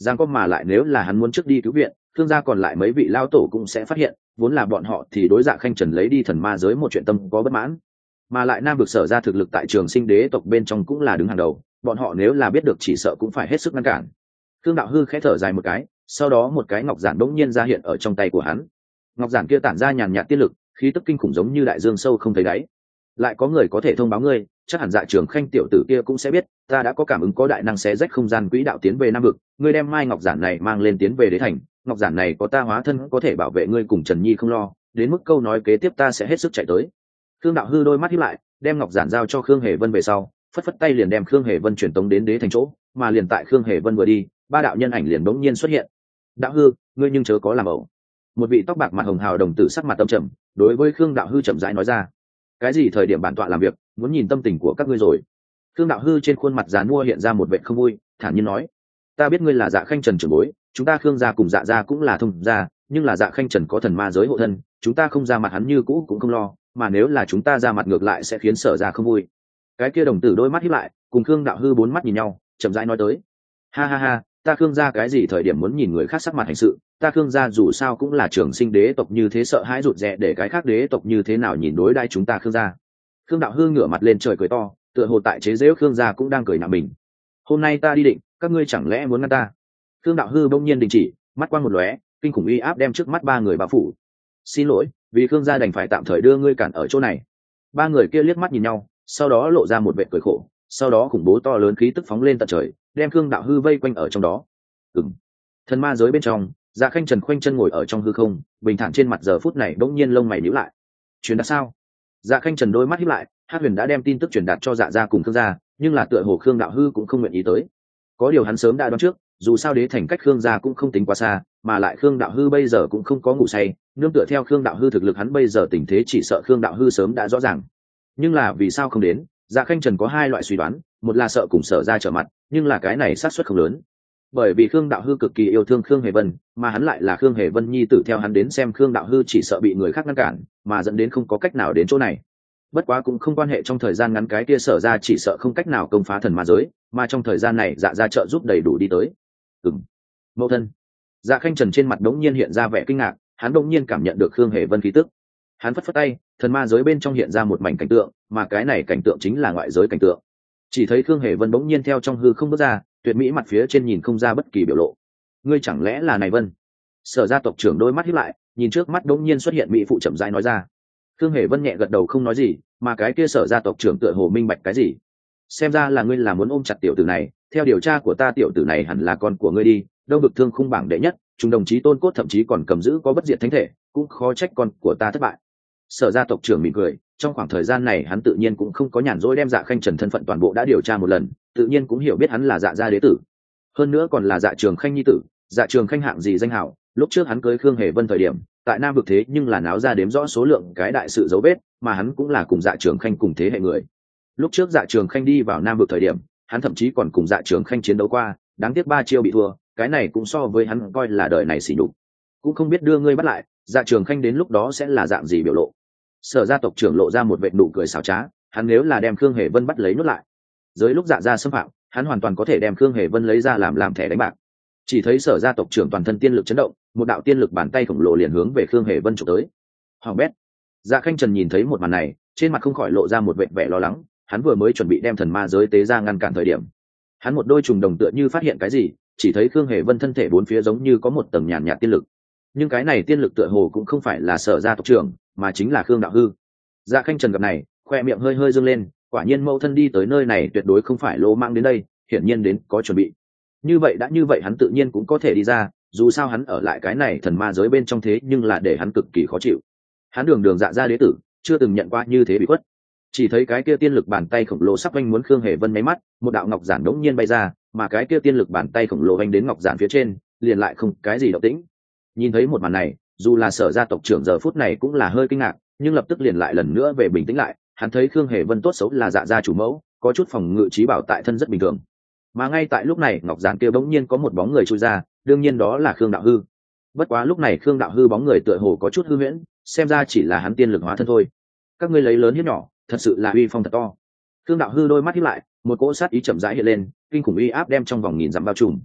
giang có mà lại nếu là hắn muốn trước đi cứu viện, thương gia còn lại mấy vị lao tổ cũng sẽ phát hiện, vốn là bọn họ thì đối Dạ Khanh Trần lấy đi thần ma giới một chuyện tâm có bất mãn. Mà lại Nam vực Sở ra thực lực tại Trường Sinh đế tộc bên trong cũng là đứng hàng đầu, bọn họ nếu là biết được chỉ sợ cũng phải hết sức ngăn cản. Thương đạo hư khẽ thở dài một cái, sau đó một cái ngọc giản bỗng nhiên ra hiện ở trong tay của hắn. Ngọc giản kia tản ra nhàn nhạt tiên lực, khí tức kinh khủng giống như đại dương sâu không thấy đáy. Lại có người có thể thông báo ngươi, chắc hẳn Dạ Trường Khanh tiểu tử kia cũng sẽ biết, ta đã có cảm ứng có đại năng xé rách không gian quỹ đạo tiến về Nam vực, ngươi đem mai ngọc giản này mang lên tiến về đế thành, ngọc giản này có ta hóa thân có thể bảo vệ ngươi cùng Trần Nhi không lo, đến mức câu nói kế tiếp ta sẽ hết sức chạy tới. Khương đạo hư đôi mắt híp lại, đem ngọc giản giao cho Khương Hề Vân về sau, phất phất tay liền đem Khương Hề Vân truyền tống đến đế thành chỗ, mà liền tại Khương Hề Vân vừa đi, ba đạo nhân ảnh liền bỗng nhiên xuất hiện. Đạo hư, ngươi nhưng chớ có làm ẩu. Một vị tóc bạc mặt hồng hào đồng tử sắc mặt tâm trầm, đối với Khương đạo hư chậm rãi nói ra. Cái gì thời điểm bản tọa làm việc, muốn nhìn tâm tình của các ngươi rồi. Khương đạo hư trên khuôn mặt giàn mua hiện ra một vẻ không vui, thản nhiên nói: ta biết ngươi là Dạ Khanh Trần trưởng bối, chúng ta Khương gia cùng Dạ gia cũng là thông gia, nhưng là Dạ Khanh Trần có thần ma giới hộ thân, chúng ta không ra mặt hắn như cũ cũng không lo, mà nếu là chúng ta ra mặt ngược lại sẽ khiến Sở gia không vui. Cái kia đồng tử đôi mắt híp lại, cùng Khương đạo hư bốn mắt nhìn nhau, chậm rãi nói tới: ha ha ha, ta Khương gia cái gì thời điểm muốn nhìn người khác sắc mặt hành sự, ta Khương gia dù sao cũng là Trường Sinh đế tộc như thế sợ hãi rụt rè để cái khác đế tộc như thế nào nhìn đối đãi chúng ta Khương gia. Khương đạo hư ngửa mặt lên trời cười to, tựa hồ tại chế giễu Khương gia cũng đang cười nhạo mình. Hôm nay ta đi định, các ngươi chẳng lẽ muốn ngăn ta? Khương đạo hư bỗng nhiên đình chỉ, mắt quang một lóe, kinh khủng uy áp đem trước mắt ba người bao phủ. Xin lỗi, vì Khương gia đành phải tạm thời đưa ngươi cản ở chỗ này. Ba người kia liếc mắt nhìn nhau, sau đó lộ ra một vẻ cười khổ, sau đó khủng bố to lớn khí tức phóng lên tận trời, đem Khương đạo hư vây quanh ở trong đó. Ừm. Thần ma giới bên trong, Dạ Khanh Trần khoanh chân ngồi ở trong hư không, bình thản trên mặt giờ phút này bỗng nhiên lông mày nhíu lại. Truyền đạt sao? Dạ Khanh Trần đôi mắt híp lại, Hắc Huyền đã đem tin tức truyền đạt cho Dạ gia cùng Khương gia, nhưng là tựa hồ Khương đạo hư cũng không nguyện ý tới. Có điều hắn sớm đã đoán trước, dù sao đế thành cách Khương gia cũng không tính quá xa, mà lại Khương đạo hư bây giờ cũng không có ngủ say, nương tựa theo Khương đạo hư thực lực hắn bây giờ tình thế chỉ sợ Khương đạo hư sớm đã rõ ràng. Nhưng là vì sao không đến? Dạ Khanh Trần có hai loại suy đoán, một là sợ cùng Sở gia trở mặt, nhưng là cái này xác suất không lớn. Bởi vì Khương đạo hư cực kỳ yêu thương Khương Hề Vân, mà hắn lại là Khương Hề Vân nhi tử, theo hắn đến xem Khương đạo hư chỉ sợ bị người khác ngăn cản, mà dẫn đến không có cách nào đến chỗ này. Bất quá cũng không quan hệ, trong thời gian ngắn cái kia Sở ra chỉ sợ không cách nào công phá thần ma giới, mà trong thời gian này Dạ ra trợ giúp đầy đủ đi tới. Ừm. Mẫu thân. Dạ Khanh Trần trên mặt đống nhiên hiện ra vẻ kinh ngạc, hắn đống nhiên cảm nhận được Khương Hề Vân khí tức. Hắn phất phất tay, thần ma giới bên trong hiện ra một mảnh cảnh tượng, mà cái này cảnh tượng chính là ngoại giới cảnh tượng. Chỉ thấy Khương Hề Vân đống nhiên theo trong hư không bước ra, tuyệt mỹ mặt phía trên nhìn không ra bất kỳ biểu lộ. Ngươi chẳng lẽ là này Vân? Sở gia tộc trưởng đôi mắt híp lại, nhìn trước mắt đống nhiên xuất hiện mỹ phụ chậm rãi nói ra. Khương Hề Vân nhẹ gật đầu không nói gì, mà cái kia Sở gia tộc trưởng tựa hồ minh bạch cái gì. Xem ra là ngươi là muốn ôm chặt tiểu tử này, theo điều tra của ta tiểu tử này hẳn là con của ngươi đi, đâu vực thương khung bảng đệ nhất, chúng đồng chí tôn cốt thậm chí còn cầm giữ có bất diệt thánh thể, cũng khó trách con của ta thất bại. Sở gia tộc trưởng mỉm cười, trong khoảng thời gian này hắn tự nhiên cũng không có nhàn rỗi đem Dạ Khanh Trần thân phận toàn bộ đã điều tra một lần, tự nhiên cũng hiểu biết hắn là Dạ gia đế tử, hơn nữa còn là Dạ Trường Khanh nhi tử. Dạ Trường Khanh hạng gì danh hảo, lúc trước hắn cưới Khương Hề Vân thời điểm tại Nam vực thế nhưng là náo ra đếm rõ số lượng cái đại sự dấu vết, mà hắn cũng là cùng Dạ Trường Khanh cùng thế hệ người. Lúc trước Dạ Trường Khanh đi vào Nam vực thời điểm hắn thậm chí còn cùng Dạ Trường Khanh chiến đấu qua, đáng tiếc ba chiêu bị thua, cái này cũng so với hắn coi là đời này xỉ nhục. Cũng không biết đưa ngươi bắt lại, Dạ Trường Khanh đến lúc đó sẽ là dạng gì biểu lộ. Sở gia tộc trưởng lộ ra một vệt nụ cười xảo trá, hắn nếu là đem Khương Hề Vân bắt lấy nhốt lại, dưới lúc Dạ gia xâm phạm, hắn hoàn toàn có thể đem Khương Hề Vân lấy ra làm làm thẻ đánh bạc. Chỉ thấy Sở gia tộc trưởng toàn thân tiên lực chấn động, một đạo tiên lực bàn tay khổng lồ liền hướng về Khương Hề Vân chụp tới. Hoàng bét. Dạ Khanh Trần nhìn thấy một màn này, trên mặt không khỏi lộ ra một vẻ vẻ lo lắng, hắn vừa mới chuẩn bị đem thần ma giới tế ra ngăn cản thời điểm, hắn một đôi trùng đồng tựa như phát hiện cái gì, chỉ thấy Khương Hề Vân thân thể bốn phía giống như có một tầng nhàn nhạt tiên lực, nhưng cái này tiên lực tựa hồ cũng không phải là Sở gia tộc trưởng, mà chính là Khương đạo hư. Dạ Khanh Trần gặp này, khoe miệng hơi hơi dương lên, quả nhiên mẫu thân đi tới nơi này tuyệt đối không phải lô mang đến đây, hiển nhiên đến có chuẩn bị. Như vậy đã như vậy hắn tự nhiên cũng có thể đi ra, dù sao hắn ở lại cái này thần ma giới bên trong thế nhưng là để hắn cực kỳ khó chịu. Hắn đường đường Dạ gia đế tử, chưa từng nhận qua như thế bị khuất. Chỉ thấy cái kia tiên lực bàn tay khổng lồ sắp vanh muốn Khương Hề Vân mấy mắt, một đạo ngọc giản đống nhiên bay ra, mà cái kia tiên lực bàn tay khổng lồ vanh đến ngọc giản phía trên, liền lại không cái gì động tĩnh. Nhìn thấy một màn này, dù là Sở gia tộc trưởng giờ phút này cũng là hơi kinh ngạc, nhưng lập tức liền lại lần nữa về bình tĩnh lại, hắn thấy Khương Hề Vân tốt xấu là Dạ gia chủ mẫu, có chút phòng ngự trí bảo tại thân rất bình thường. Mà ngay tại lúc này ngọc giản kia bỗng nhiên có một bóng người chui ra, đương nhiên đó là Khương đạo hư. Bất quá lúc này Khương đạo hư bóng người tựa hồ có chút hư huyễn, xem ra chỉ là hắn tiên lực hóa thân thôi. Các ngươi lấy lớn hiếp nhỏ, thật sự là uy phong thật to. Khương đạo hư đôi mắt híp lại, một cỗ sát ý chậm rãi hiện lên, kinh khủng uy áp đem trong vòng nghìn dặm bao trùm.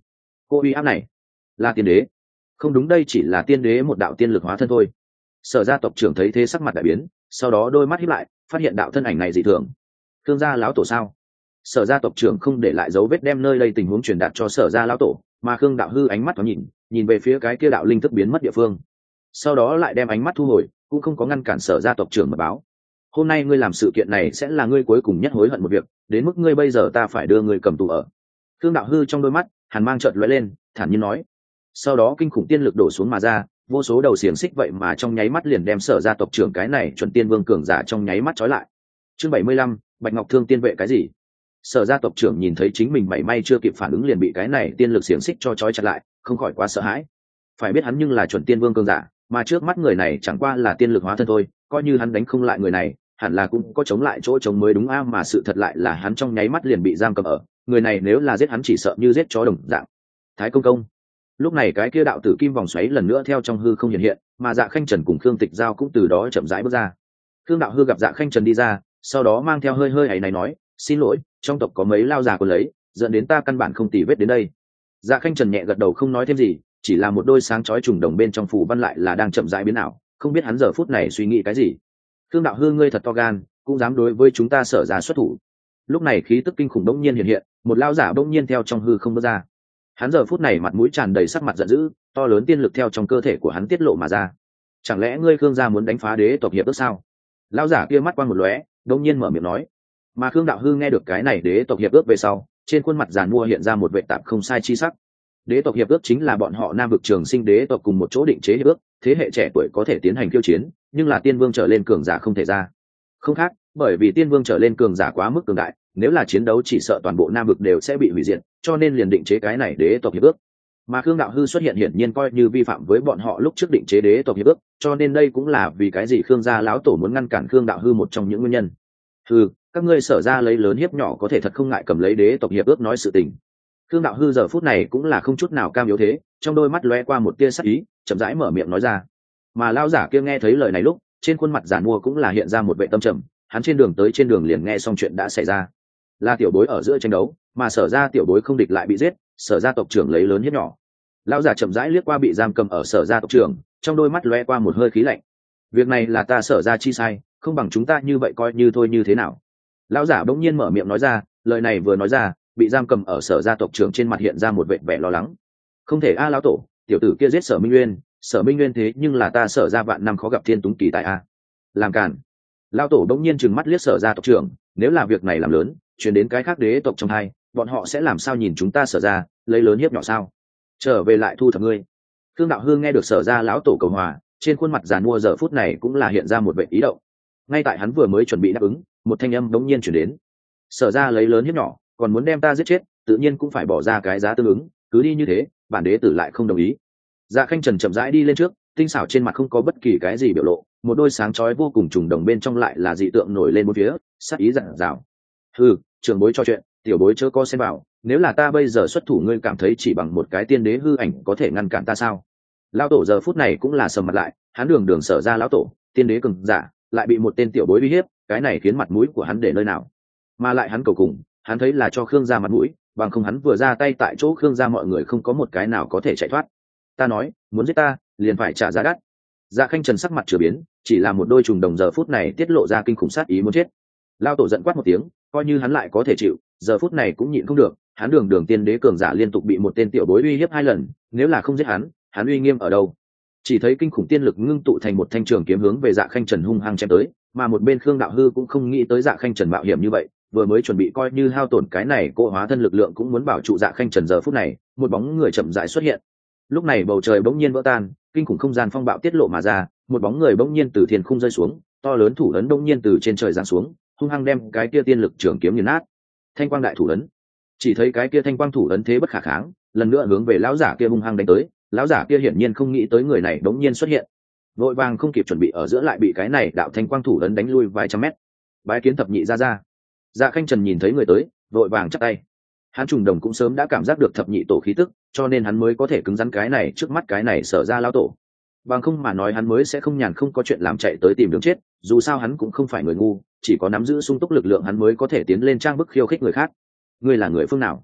cô uy áp này là tiên đế? Không đúng, đây chỉ là tiên đế một đạo tiên lực hóa thân thôi. Sở gia tộc trưởng thấy thế sắc mặt đại biến, sau đó đôi mắt híp lại, phát hiện đạo thân ảnh này dị thường. Khương gia lão tổ sao? Sở gia tộc trưởng không để lại dấu vết đem nơi đây tình huống truyền đạt cho sở gia lão tổ, mà Khương đạo hư ánh mắt thoáng nhìn nhìn về phía cái kia đạo linh thức biến mất địa phương, sau đó lại đem ánh mắt thu hồi, cũng không có ngăn cản sở gia tộc trưởng mật báo. Hôm nay ngươi làm sự kiện này sẽ là ngươi cuối cùng nhất hối hận một việc, đến mức ngươi bây giờ ta phải đưa ngươi cầm tù ở. Khương đạo hư trong đôi mắt hàn mang chợt lóe lên, thản nhiên nói. Sau đó kinh khủng tiên lực đổ xuống mà ra, vô số đầu xiềng xích vậy mà trong nháy mắt liền đem sở gia tộc trưởng cái này chuẩn tiên vương cường giả trong nháy mắt trói lại. Chương bảy mươi lăm, Bạch Ngọc Thương tiên vệ cái gì? Sở gia tộc trưởng nhìn thấy chính mình mảy may chưa kịp phản ứng liền bị cái này tiên lực xiềng xích cho trói chặt lại, không khỏi quá sợ hãi. Phải biết hắn nhưng là chuẩn tiên vương cường giả, mà trước mắt người này chẳng qua là tiên lực hóa thân thôi, coi như hắn đánh không lại người này, hẳn là cũng có chống lại chỗ chống mới đúng a, mà sự thật lại là hắn trong nháy mắt liền bị giam cầm ở, người này nếu là giết hắn chỉ sợ như giết chó đồng dạng. Thái công công. Lúc này cái kia đạo tử kim vòng xoáy lần nữa theo trong hư không hiện hiện, mà Dạ Khanh Trần cùng Khương Tịch Giao cũng từ đó chậm rãi bước ra. Khương đạo hư gặp Dạ Khanh Trần đi ra, sau đó mang theo hơi hơi ấy này nói, xin lỗi, trong tộc có mấy lao già còn lấy, dẫn đến ta căn bản không tỉ vết đến đây. Dạ Khanh Trần nhẹ gật đầu không nói thêm gì, chỉ là một đôi sáng chói trùng đồng bên trong phủ văn lại là đang chậm rãi biến ảo, không biết hắn giờ phút này suy nghĩ cái gì. Khương đạo hư ngươi thật to gan, cũng dám đối với chúng ta sở ra xuất thủ. Lúc này khí tức kinh khủng đống nhiên hiện hiện, một lao giả đống nhiên theo trong hư không bước ra. Hắn giờ phút này mặt mũi tràn đầy sắc mặt giận dữ, to lớn tiên lực theo trong cơ thể của hắn tiết lộ mà ra. Chẳng lẽ ngươi Khương gia muốn đánh phá đế tộc hiệp ước sao? Lao giả kia mắt quang một lóe, đống nhiên mở miệng nói. Mà Khương đạo hư nghe được cái này đế tộc hiệp ước về sau, trên khuôn mặt giàn mua hiện ra một vệ tạp không sai chi sắc. Đế tộc hiệp ước chính là bọn họ Nam vực Trường Sinh đế tộc cùng một chỗ định chế hiệp ước, thế hệ trẻ tuổi có thể tiến hành khiêu chiến, nhưng là tiên vương trở lên cường giả không thể ra. Không khác, bởi vì tiên vương trở lên cường giả quá mức cường đại, nếu là chiến đấu chỉ sợ toàn bộ Nam vực đều sẽ bị hủy diệt, cho nên liền định chế cái này đế tộc hiệp ước. Mà Khương đạo hư xuất hiện hiển nhiên coi như vi phạm với bọn họ lúc trước định chế đế tộc hiệp ước, cho nên đây cũng là vì cái gì Khương gia lão tổ muốn ngăn cản Khương đạo hư một trong những nguyên nhân. Hừ, các ngươi sở ra lấy lớn hiếp nhỏ có thể thật không ngại cầm lấy đế tộc hiệp ước nói sự tình. Khương đạo hư giờ phút này cũng là không chút nào cam yếu thế, trong đôi mắt lóe qua một tia sắc ý, chậm rãi mở miệng nói ra. Mà lão giả kia nghe thấy lời này lúc, trên khuôn mặt giản mua cũng là hiện ra một vẻ tâm trầm, hắn trên đường tới trên đường liền nghe xong chuyện đã xảy ra. Là tiểu bối ở giữa tranh đấu, mà sở ra tiểu bối không địch lại bị giết, sở gia tộc trưởng lấy lớn hiếp nhỏ. Lão giả chậm rãi liếc qua bị giam cầm ở sở gia tộc trưởng, trong đôi mắt lóe qua một hơi khí lạnh. Việc này là ta sở ra chi sai, không bằng chúng ta như vậy coi như thôi như thế nào. Lão giả bỗng nhiên mở miệng nói ra, lời này vừa nói ra, bị giam cầm ở sở gia tộc trưởng trên mặt hiện ra một vẻ vẻ lo lắng. Không thể a lão tổ, tiểu tử kia giết sở minh nguyên, sở minh nguyên thế nhưng là ta sở ra vạn năm khó gặp thiên túng kỳ tại a. Làm cản. Lão tổ bỗng nhiên trừng mắt liếc sở gia tộc trưởng, nếu là việc này làm lớn, chuyển đến cái khác đế tộc trong hai, bọn họ sẽ làm sao nhìn chúng ta sở ra, lấy lớn hiếp nhỏ sao? Trở về lại thu thập ngươi. Khương đạo hương nghe được sở ra lão tổ cầu hòa, trên khuôn mặt giàn mua giờ phút này cũng là hiện ra một vẻ ý động. Ngay tại hắn vừa mới chuẩn bị đáp ứng, một thanh âm đống nhiên chuyển đến. Sở ra lấy lớn hiếp nhỏ, còn muốn đem ta giết chết, tự nhiên cũng phải bỏ ra cái giá tương ứng, cứ đi như thế, bản đế tử lại không đồng ý. Dạ Khanh Trần chậm rãi đi lên trước, tinh xảo trên mặt không có bất kỳ cái gì biểu lộ, một đôi sáng chói vô cùng trùng đồng bên trong lại là dị tượng nổi lên bốn phía, sắc ý dặn dào. Hừ, trưởng bối cho chuyện, tiểu bối chớ có xen vào, nếu là ta bây giờ xuất thủ ngươi cảm thấy chỉ bằng một cái tiên đế hư ảnh có thể ngăn cản ta sao? Lão tổ giờ phút này cũng là sầm mặt lại, hắn đường đường sở ra lão tổ, tiên đế cường giả, lại bị một tên tiểu bối uy hiếp, cái này khiến mặt mũi của hắn để nơi nào? Mà lại hắn cầu cùng, hắn thấy là cho Khương gia mặt mũi, bằng không hắn vừa ra tay tại chỗ Khương gia mọi người không có một cái nào có thể chạy thoát. Ta nói, muốn giết ta, liền phải trả giá đắt. Dạ Khanh Trần sắc mặt chưa biến, chỉ là một đôi trùng đồng giờ phút này tiết lộ ra kinh khủng sát ý muốn chết. Lão tổ giận quát một tiếng, coi như hắn lại có thể chịu, giờ phút này cũng nhịn không được, hắn đường đường tiên đế cường giả liên tục bị một tên tiểu bối uy hiếp hai lần, nếu là không giết hắn, hắn uy nghiêm ở đâu? Chỉ thấy kinh khủng tiên lực ngưng tụ thành một thanh trường kiếm hướng về Dạ Khanh Trần hung hăng chém tới, mà một bên Khương đạo hư cũng không nghĩ tới Dạ Khanh Trần mạo hiểm như vậy, vừa mới chuẩn bị coi như hao tổn cái này cô hóa thân lực lượng cũng muốn bảo trụ Dạ Khanh Trần, giờ phút này, một bóng người chậm rãi xuất hiện. Lúc này bầu trời bỗng nhiên vỡ tan, kinh khủng không gian phong bạo tiết lộ mà ra, một bóng người bỗng nhiên từ thiên khung rơi xuống, to lớn thủ ấn bỗng nhiên từ trên trời giáng xuống, hung hăng đem cái kia tiên lực trường kiếm nghiền nát. Thanh quang đại thủ ấn. Chỉ thấy cái kia thanh quang thủ ấn thế bất khả kháng, lần nữa hướng về lão giả kia hung hăng đánh tới, lão giả kia hiển nhiên không nghĩ tới người này đống nhiên xuất hiện, vội vàng không kịp chuẩn bị ở giữa lại bị cái này đạo thanh quang thủ ấn đánh lui vài trăm mét. Bái kiến thập nhị gia gia. Dạ Khanh Trần nhìn thấy người tới, vội vàng chắp tay. Hắn trùng đồng cũng sớm đã cảm giác được thập nhị tổ khí tức, cho nên hắn mới có thể cứng rắn cái này trước mắt cái này sở ra lão tổ. Bằng không mà nói hắn mới sẽ không nhàn không có chuyện làm chạy tới tìm đường chết, dù sao hắn cũng không phải người ngu, chỉ có nắm giữ sung túc lực lượng hắn mới có thể tiến lên trang bức khiêu khích người khác. Ngươi là người phương nào?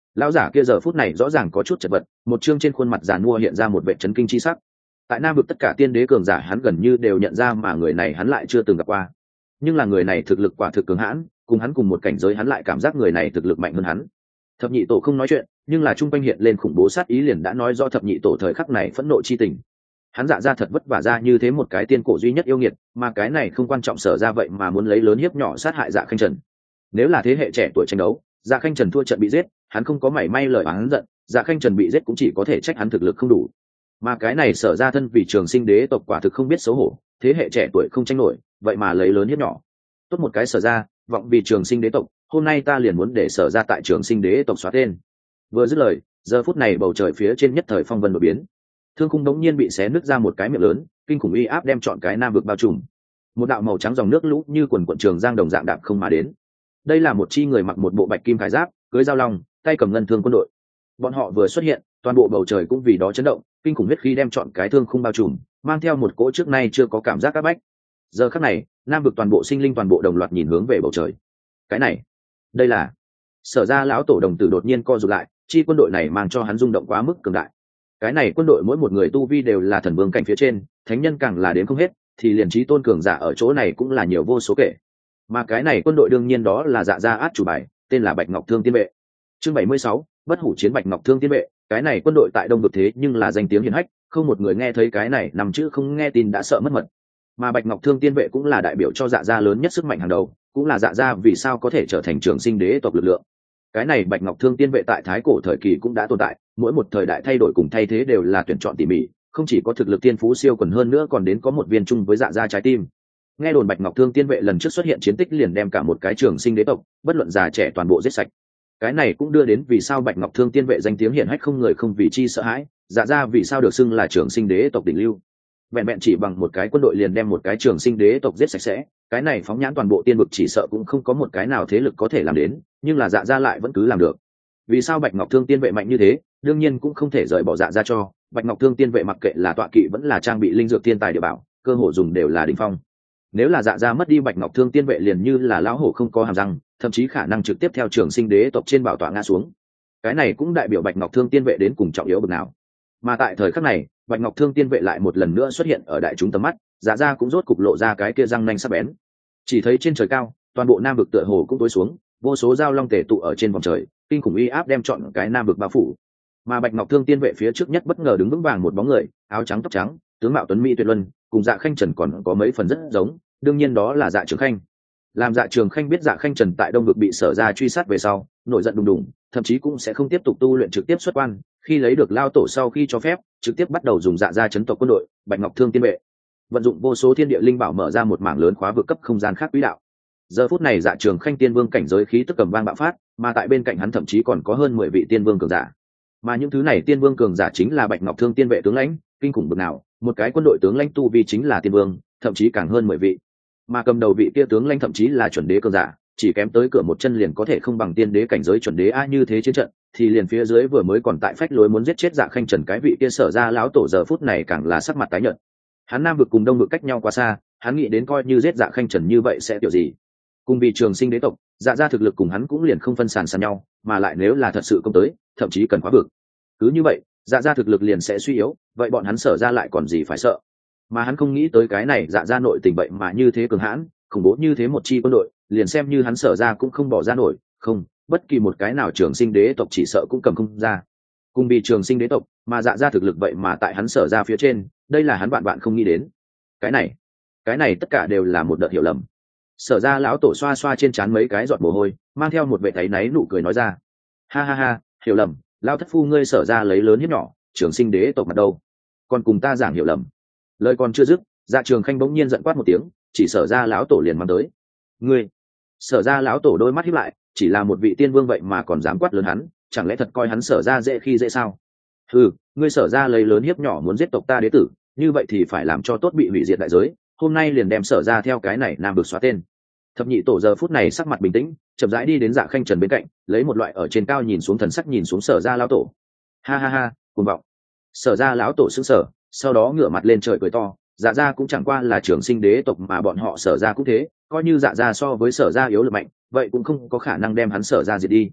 Lão giả kia giờ phút này rõ ràng có chút chật vật, một chương trên khuôn mặt giàn mua hiện ra một vẻ chấn kinh chi sắc. Tại Nam vực tất cả tiên đế cường giả hắn gần như đều nhận ra, mà người này hắn lại chưa từng gặp qua. Nhưng là người này thực lực quả thực cường hãn, cùng hắn cùng một cảnh giới hắn lại cảm giác người này thực lực mạnh hơn hắn. Thập nhị tổ không nói chuyện, nhưng là trung quanh hiện lên khủng bố sát ý liền đã nói do thập nhị tổ thời khắc này phẫn nộ chi tình. Hắn Dạ ra thật vất vả ra như thế một cái tiên cổ duy nhất yêu nghiệt, mà cái này không quan trọng Sở ra vậy mà muốn lấy lớn hiếp nhỏ sát hại Dạ Khanh Trần. Nếu là thế hệ trẻ tuổi tranh đấu, Dạ Khanh Trần thua trận bị giết, hắn không có mảy may lời oán giận, Dạ Khanh Trần bị giết cũng chỉ có thể trách hắn thực lực không đủ. Mà cái này Sở ra thân vì Trường Sinh đế tộc quả thực không biết xấu hổ, thế hệ trẻ tuổi không tranh nổi, vậy mà lấy lớn hiếp nhỏ. Tốt một cái Sở ra, vọng vì Trường Sinh đế tộc, hôm nay ta liền muốn để Sở ra tại Trường Sinh đế tộc xóa tên. Vừa dứt lời, giờ phút này bầu trời phía trên nhất thời phong vân đột biến, thương khung đống nhiên bị xé nứt ra một cái miệng lớn, kinh khủng uy áp đem trọn cái Nam vực bao trùm. Một đạo màu trắng dòng nước lũ như quần quần trường giang đồng dạng đạp không mà đến. Đây là một chi người mặc một bộ bạch kim khải giáp, cưỡi dao long, tay cầm ngân thương quân đội. Bọn họ vừa xuất hiện, toàn bộ bầu trời cũng vì đó chấn động, kinh khủng huyết khí đem trọn cái thương khung bao trùm, mang theo một cỗ trước nay chưa có cảm giác áp bách. Giờ khắc này, Nam vực toàn bộ sinh linh toàn bộ đồng loạt nhìn hướng về bầu trời. Cái này, đây là Sở ra lão tổ đồng tử đột nhiên co rụt lại, chi quân đội này mang cho hắn rung động quá mức cường đại. Cái này quân đội mỗi một người tu vi đều là thần vương cảnh phía trên, thánh nhân càng là đến không hết, thì liền trí tôn cường giả ở chỗ này cũng là nhiều vô số kể. Mà cái này quân đội đương nhiên đó là Dạ gia át chủ bài, tên là Bạch Ngọc Thương Tiên Vệ. Chương bảy mươi sáu, bất hủ chiến Bạch Ngọc Thương Tiên Vệ. Cái này quân đội tại Đông vực thế nhưng là danh tiếng hiển hách, không một người nghe thấy cái này nằm chữ không nghe tin đã sợ mất mật. Mà Bạch Ngọc Thương Tiên Vệ cũng là đại biểu cho Dạ gia lớn nhất sức mạnh hàng đầu, cũng là Dạ gia vì sao có thể trở thành Trường Sinh đế tộc lực lượng. Cái này Bạch Ngọc Thương Tiên Vệ tại thái cổ thời kỳ cũng đã tồn tại, mỗi một thời đại thay đổi cùng thay thế đều là tuyển chọn tỉ mỉ, không chỉ có thực lực tiên phú siêu quần hơn nữa còn đến có một viên chung với Dạ gia trái tim. Nghe đồn Bạch Ngọc Thương Tiên Vệ lần trước xuất hiện chiến tích liền đem cả một cái Trường Sinh đế tộc, bất luận già trẻ toàn bộ giết sạch. Cái này cũng đưa đến vì sao Bạch Ngọc Thương Tiên Vệ danh tiếng hiển hách không người không vì chi sợ hãi, Dạ gia vì sao được xưng là Trường Sinh đế tộc đỉnh lưu. Vẹn vẹn chỉ bằng một cái quân đội liền đem một cái Trường Sinh đế tộc giết sạch sẽ, cái này phóng nhãn toàn bộ tiên vực chỉ sợ cũng không có một cái nào thế lực có thể làm đến, nhưng là Dạ gia lại vẫn cứ làm được. Vì sao Bạch Ngọc Thương Tiên Vệ mạnh như thế? Đương nhiên cũng không thể rời bỏ Dạ gia cho. Bạch Ngọc Thương Tiên Vệ mặc kệ là tọa kỵ vẫn là trang bị linh dược tiên tài địa bảo, cơ hội dùng đều là đỉnh phong. Nếu là Dạ gia mất đi Bạch Ngọc Thương Tiên Vệ liền như là lão hổ không có hàm răng, thậm chí khả năng trực tiếp theo Trường Sinh đế tộc trên bảo tọa ngã xuống. Cái này cũng đại biểu Bạch Ngọc Thương Tiên Vệ đến cùng trọng yếu bậc nào. Mà tại thời khắc này, Bạch Ngọc Thương Tiên Vệ lại một lần nữa xuất hiện ở đại chúng tầm mắt, Dạ gia cũng rốt cục lộ ra cái kia răng nanh sắc bén. Chỉ thấy trên trời cao, toàn bộ Nam vực tựa hồ cũng tối xuống, vô số dao long tề tụ ở trên vòng trời, kinh khủng uy áp đem trọn cái Nam vực bao phủ. Mà Bạch Ngọc Thương Tiên Vệ phía trước nhất bất ngờ đứng vững vàng một bóng người, áo trắng tóc trắng, tướng mạo tuấn mỹ tuyệt luân, cùng Dạ Khanh Trần còn có mấy phần rất giống, đương nhiên đó là Dạ Trường Khanh. Làm Dạ Trường Khanh biết Dạ Khanh Trần tại Đông vực bị Sở ra truy sát về sau, nổi giận đùng đùng, thậm chí cũng sẽ không tiếp tục tu luyện trực tiếp xuất quan, khi lấy được lao tổ sau khi cho phép, trực tiếp bắt đầu dùng Dạ gia chấn tộc quân đội, Bạch Ngọc Thương Tiên Vệ. Vận dụng vô số thiên địa linh bảo mở ra một mảng lớn khóa vực cấp không gian khác quỹ đạo. Giờ phút này Dạ Trường Khanh tiên vương cảnh giới khí tức cầm vang bạo phát, mà tại bên cạnh hắn thậm chí còn có hơn mười vị tiên vương cường giả. Mà những thứ này tiên vương cường giả chính là Bạch Ngọc Thương Tiên Vệ tướng lãnh, kinh khủng bực nào, một cái quân đội tướng lãnh tu vi chính là tiên vương, thậm chí càng hơn mười vị. Mà cầm đầu vị kia tướng lãnh thậm chí là chuẩn đế cường giả, chỉ kém tới cửa một chân liền có thể không bằng tiên đế cảnh giới chuẩn đế a, như thế chiến trận, thì liền phía dưới vừa mới còn tại phách lối muốn giết chết Dạ Khanh Trần cái vị kia Sở ra lão tổ giờ phút này càng là sắc mặt tái nhợt. Hắn Nam vực cùng Đông vực cách nhau quá xa, hắn nghĩ đến coi như giết Dạ Khanh Trần như vậy sẽ kiểu gì. Cùng vì Trường Sinh đế tộc, Dạ gia thực lực cùng hắn cũng liền không phân sàn sàn nhau, mà lại nếu là thật sự công tới, thậm chí cần khóa vực. Cứ như vậy, Dạ gia thực lực liền sẽ suy yếu, vậy bọn hắn Sở ra lại còn gì phải sợ. Mà hắn không nghĩ tới cái này Dạ gia nội tình vậy mà như thế cường hãn, khủng bố như thế một chi quân đội, liền xem như hắn Sở ra cũng không bỏ ra nổi, không, bất kỳ một cái nào Trường Sinh đế tộc chỉ sợ cũng cầm không ra. Cùng vì Trường Sinh đế tộc, mà Dạ gia thực lực vậy mà tại hắn Sở ra phía trên, đây là hắn bạn bạn không nghĩ đến. Cái này, cái này tất cả đều là một đợt hiểu lầm. Sở ra lão tổ xoa xoa trên trán mấy cái giọt mồ hôi, mang theo một vẻ thấy náy nụ cười nói ra: ha ha ha, hiểu lầm, lao thất phu ngươi Sở ra lấy lớn hiếp nhỏ, Trường Sinh đế tộc mặt đâu, còn cùng ta giảng hiểu lầm. Lời còn chưa dứt, Dạ Trường Khanh bỗng nhiên giận quát một tiếng, chỉ Sở ra lão tổ liền mang tới: ngươi! Sở ra lão tổ đôi mắt híp lại, chỉ là một vị tiên vương vậy mà còn dám quát lớn hắn, chẳng lẽ thật coi hắn Sở ra dễ khi dễ sao? Ừ, ngươi Sở ra lấy lớn hiếp nhỏ muốn giết tộc ta đế tử, như vậy thì phải làm cho tốt bị hủy diệt đại giới, hôm nay liền đem Sở ra theo cái này Nam vực xóa tên. Thập nhị tổ giờ phút này sắc mặt bình tĩnh, chậm rãi đi đến Dạ Khanh Trần bên cạnh, lấy một loại ở trên cao nhìn xuống thần sắc nhìn xuống Sở ra lão tổ. Ha ha ha, cuồng vọng. Sở ra lão tổ sững sờ, sau đó ngửa mặt lên trời cười to. Dạ gia cũng chẳng qua là Trường Sinh đế tộc mà bọn họ Sở ra cũng thế, coi như Dạ gia so với Sở ra yếu lực mạnh, vậy cũng không có khả năng đem hắn Sở ra diệt đi.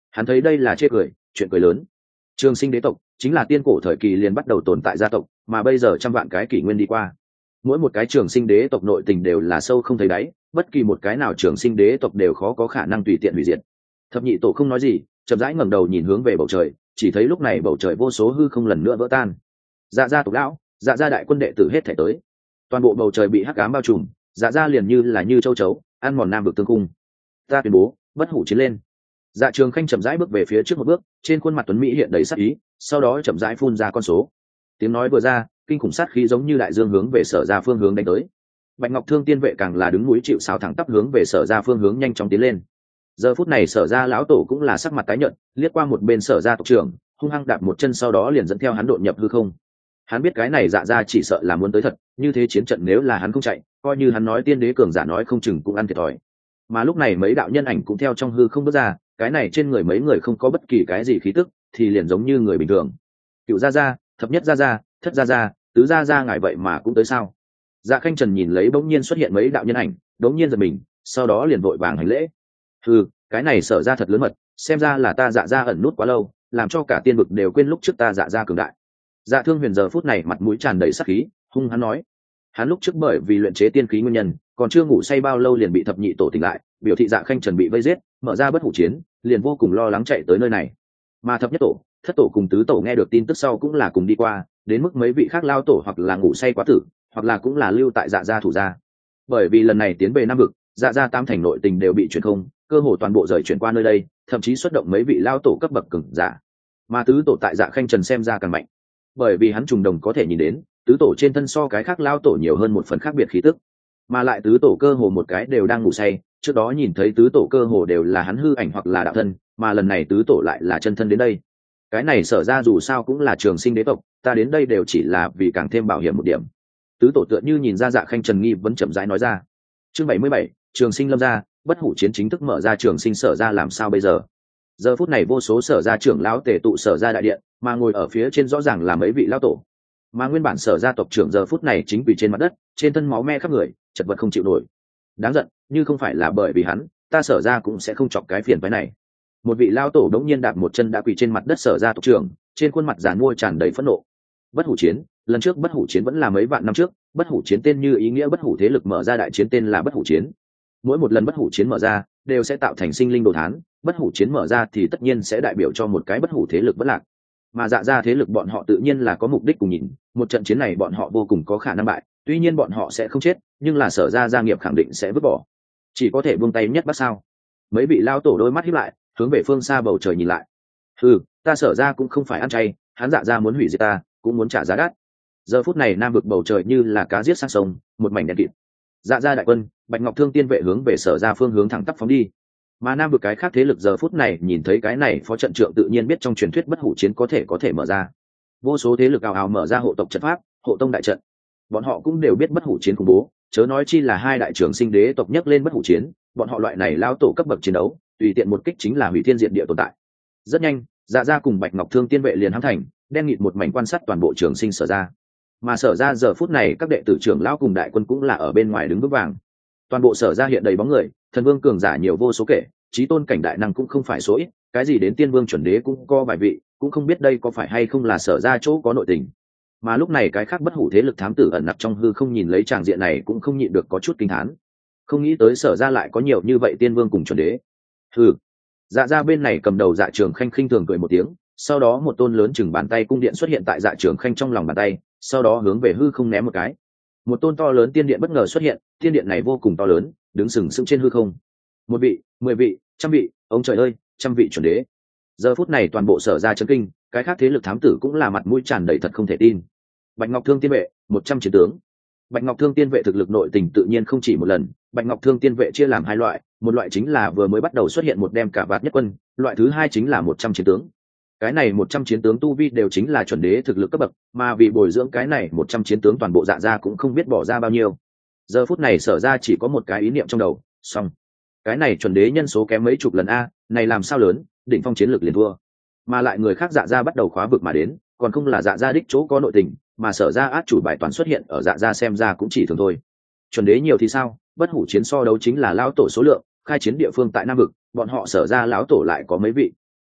Hắn thấy đây là chê cười, chuyện cười lớn. Trường Sinh đế tộc chính là tiên cổ thời kỳ liền bắt đầu tồn tại gia tộc, mà bây giờ trăm vạn cái kỷ nguyên đi qua, mỗi một cái Trường Sinh đế tộc nội tình đều là sâu không thấy đáy, bất kỳ một cái nào Trường Sinh đế tộc đều khó có khả năng tùy tiện hủy diệt. Thập nhị tổ không nói gì, chậm rãi ngẩng đầu nhìn hướng về bầu trời, chỉ thấy lúc này bầu trời vô số hư không lần nữa vỡ tan. Dạ gia tộc lão, dạ gia đại quân đệ tử hết thể tới, toàn bộ bầu trời bị hắc ám bao trùm, dạ gia liền như là như châu chấu ăn mòn nam vực tương cung. Ta tuyên bố bất hủ chiến lên. Dạ Trường Khanh chậm rãi bước về phía trước một bước, trên khuôn mặt tuấn mỹ hiện đầy sát ý, sau đó chậm rãi phun ra con số. Tiếng nói vừa ra, kinh khủng sát khí giống như đại dương hướng về Sở Gia phương hướng đánh tới. Bạch Ngọc Thương Tiên vệ càng là đứng núi chịu sào thẳng tắp hướng về Sở Gia phương hướng nhanh chóng tiến lên. Giờ phút này Sở Gia lão tổ cũng là sắc mặt tái nhợt, liếc qua một bên Sở Gia tộc trưởng, hung hăng đạp một chân sau đó liền dẫn theo hắn đột nhập hư không. Hắn biết cái này Dạ Gia chỉ sợ là muốn tới thật, như thế chiến trận nếu là hắn không chạy, coi như hắn nói tiên đế cường giả nói không chừng cũng ăn thiệt thòi. Mà lúc này mấy đạo nhân ảnh cũng theo trong hư không bước ra, cái này trên người mấy người không có bất kỳ cái gì khí tức, thì liền giống như người bình thường. Cựu Gia Gia, thập nhất Gia Gia, thất Gia Gia, tứ Gia Gia ngài vậy mà cũng tới sao? Dạ Khanh Trần nhìn lấy bỗng nhiên xuất hiện mấy đạo nhân ảnh, bỗng nhiên giật mình, sau đó liền vội vàng hành lễ. Ừ, cái này Sở Ra thật lớn mật, xem ra là ta Dạ Gia ẩn nút quá lâu, làm cho cả tiên vực đều quên lúc trước ta Dạ Gia cường đại. Dạ Thương Huyền giờ phút này mặt mũi tràn đầy sát khí, hung hắn nói: hắn lúc trước bởi vì luyện chế tiên khí nguyên nhân, còn chưa ngủ say bao lâu liền bị thập nhị tổ tỉnh lại, biểu thị Dạ Khanh Trần bị vây giết, mở ra bất hủ chiến, liền vô cùng lo lắng chạy tới nơi này. Mà thập nhất tổ, thất tổ cùng tứ tổ nghe được tin tức sau cũng là cùng đi qua, đến mức mấy vị khác lao tổ hoặc là ngủ say quá tử, hoặc là cũng là lưu tại Dạ Gia thủ gia. Bởi vì lần này tiến về Nam vực, Dạ Gia tam thành nội tình đều bị chuyển không, cơ hồ toàn bộ rời chuyển qua nơi đây, thậm chí xuất động mấy vị lao tổ cấp bậc cường giả. Mà tứ tổ tại Dạ Khanh Trần xem ra càng mạnh, bởi vì hắn trùng đồng có thể nhìn đến, tứ tổ trên thân so cái khác lao tổ nhiều hơn một phần khác biệt khí tức, mà lại tứ tổ cơ hồ một cái đều đang ngủ say, trước đó nhìn thấy tứ tổ cơ hồ đều là hắn hư ảnh hoặc là đạo thân, mà lần này tứ tổ lại là chân thân đến đây. Cái này Sở Ra dù sao cũng là Trường Sinh đế tộc, ta đến đây đều chỉ là vì càng thêm bảo hiểm một điểm. Tứ tổ tựa như nhìn ra Dạ Khanh Trần nghi vẫn chậm rãi nói ra. Chương bảy mươi bảy, Trường Sinh lâm ra, bất hủ chiến chính thức mở ra. Trường Sinh Sở Ra làm sao bây giờ? Giờ phút này vô số Sở Ra trưởng lão tề tụ Sở Ra đại điện, mà ngồi ở phía trên rõ ràng là mấy vị lão tổ, mà nguyên bản Sở Gia tộc trưởng giờ phút này chính quỳ trên mặt đất, trên thân máu me khắp người, chật vật không chịu nổi. Đáng giận, như không phải là bởi vì hắn, ta Sở Gia cũng sẽ không chọc cái phiền phái này. Một vị lao tổ đống nhiên đạp một chân đã quỳ trên mặt đất Sở Gia tộc trưởng, trên khuôn mặt giàn mua tràn đầy phẫn nộ. Bất hủ chiến, lần trước bất hủ chiến vẫn là mấy vạn năm trước, bất hủ chiến tên như ý nghĩa bất hủ thế lực mở ra đại chiến tên là bất hủ chiến. Mỗi một lần bất hủ chiến mở ra, đều sẽ tạo thành sinh linh đồ thán, bất hủ chiến mở ra thì tất nhiên sẽ đại biểu cho một cái bất hủ thế lực bất lạc. Mà Dạ Gia thế lực bọn họ tự nhiên là có mục đích cùng nhìn, một trận chiến này bọn họ vô cùng có khả năng bại, tuy nhiên bọn họ sẽ không chết, nhưng là Sở Gia gia nghiệp khẳng định sẽ vứt bỏ, chỉ có thể buông tay nhất bắt sao. Mấy vị lao tổ đôi mắt híp lại, hướng về phương xa bầu trời nhìn lại. Ừ, ta Sở Gia cũng không phải ăn chay, hắn Dạ Gia muốn hủy diệt ta, cũng muốn trả giá đắt. Giờ phút này Nam vực bầu trời như là cá giết sang sông, một mảnh đen kịt. Dạ Gia đại quân, Bạch Ngọc Thương Tiên vệ hướng về Sở Gia phương hướng thẳng tắp phóng đi. Mà Nam vực cái khác thế lực giờ phút này nhìn thấy cái này phó trận trưởng tự nhiên biết trong truyền thuyết bất hủ chiến có thể có thể mở ra. Vô số thế lực ào ào mở ra hộ tộc trận pháp, hộ tông đại trận. Bọn họ cũng đều biết bất hủ chiến khủng bố, chớ nói chi là hai đại trưởng sinh đế tộc nhấc lên bất hủ chiến, bọn họ loại này lao tổ cấp bậc chiến đấu, tùy tiện một kích chính là hủy thiên diệt địa tồn tại. Rất nhanh, Dạ Gia cùng Bạch Ngọc Thương Tiên vệ liền hãm thành, đen nghịt một mảnh quan sát toàn bộ trường sinh Sở Gia. Mà Sở Gia giờ phút này các đệ tử trưởng lão cùng đại quân cũng là ở bên ngoài đứng vững vàng. Toàn bộ Sở Gia hiện đầy bóng người, thần vương cường giả nhiều vô số kể, chí tôn cảnh đại năng cũng không phải số ít, cái gì đến tiên vương chuẩn đế cũng có vài vị, cũng không biết đây có phải hay không là Sở Gia chỗ có nội tình. Mà lúc này cái khác bất hủ thế lực thám tử ẩn nặc trong hư không nhìn lấy tràng diện này cũng không nhịn được có chút kinh thán, không nghĩ tới Sở Gia lại có nhiều như vậy tiên vương cùng chuẩn đế. Hừ. Dạ Gia bên này cầm đầu Dạ Trường Khanh khinh thường cười một tiếng, sau đó một tôn lớn chừng bàn tay cung điện xuất hiện tại Dạ Trường Khanh trong lòng bàn tay, sau đó hướng về hư không ném một cái. Một tôn to lớn tiên điện bất ngờ xuất hiện, tiên điện này vô cùng to lớn, đứng sừng sững trên hư không. Một vị, mười vị, trăm vị, ông trời ơi, trăm vị chuẩn đế. Giờ phút này toàn bộ Sở Gia chấn kinh, cái khác thế lực thám tử cũng là mặt mũi tràn đầy thật không thể tin. Bạch Ngọc Thương Tiên vệ, một trăm chiến tướng. Bạch Ngọc Thương Tiên vệ thực lực nội tình tự nhiên không chỉ một lần, Bạch Ngọc Thương Tiên vệ chia làm hai loại, một loại chính là vừa mới bắt đầu xuất hiện một đem cả vạt nhất quân, loại thứ hai chính là một trăm chiến tướng. Cái này một trăm chiến tướng tu vi đều chính là chuẩn đế thực lực cấp bậc, mà vì bồi dưỡng cái này một trăm chiến tướng toàn bộ Dạ Gia cũng không biết bỏ ra bao nhiêu. Giờ phút này Sở Gia chỉ có một cái ý niệm trong đầu, xong. Cái này chuẩn đế nhân số kém mấy chục lần a, này làm sao lớn, đỉnh phong chiến lược liền thua. Mà lại người khác Dạ Gia bắt đầu khóa vực mà đến, còn không là Dạ Gia đích chỗ có nội tình, mà Sở Gia át chủ bài toàn xuất hiện ở Dạ Gia xem ra cũng chỉ thường thôi. Chuẩn đế nhiều thì sao, bất hủ chiến so đấu chính là lão tổ số lượng, khai chiến địa phương tại Nam vực, bọn họ Sở Gia lão tổ lại có mấy vị.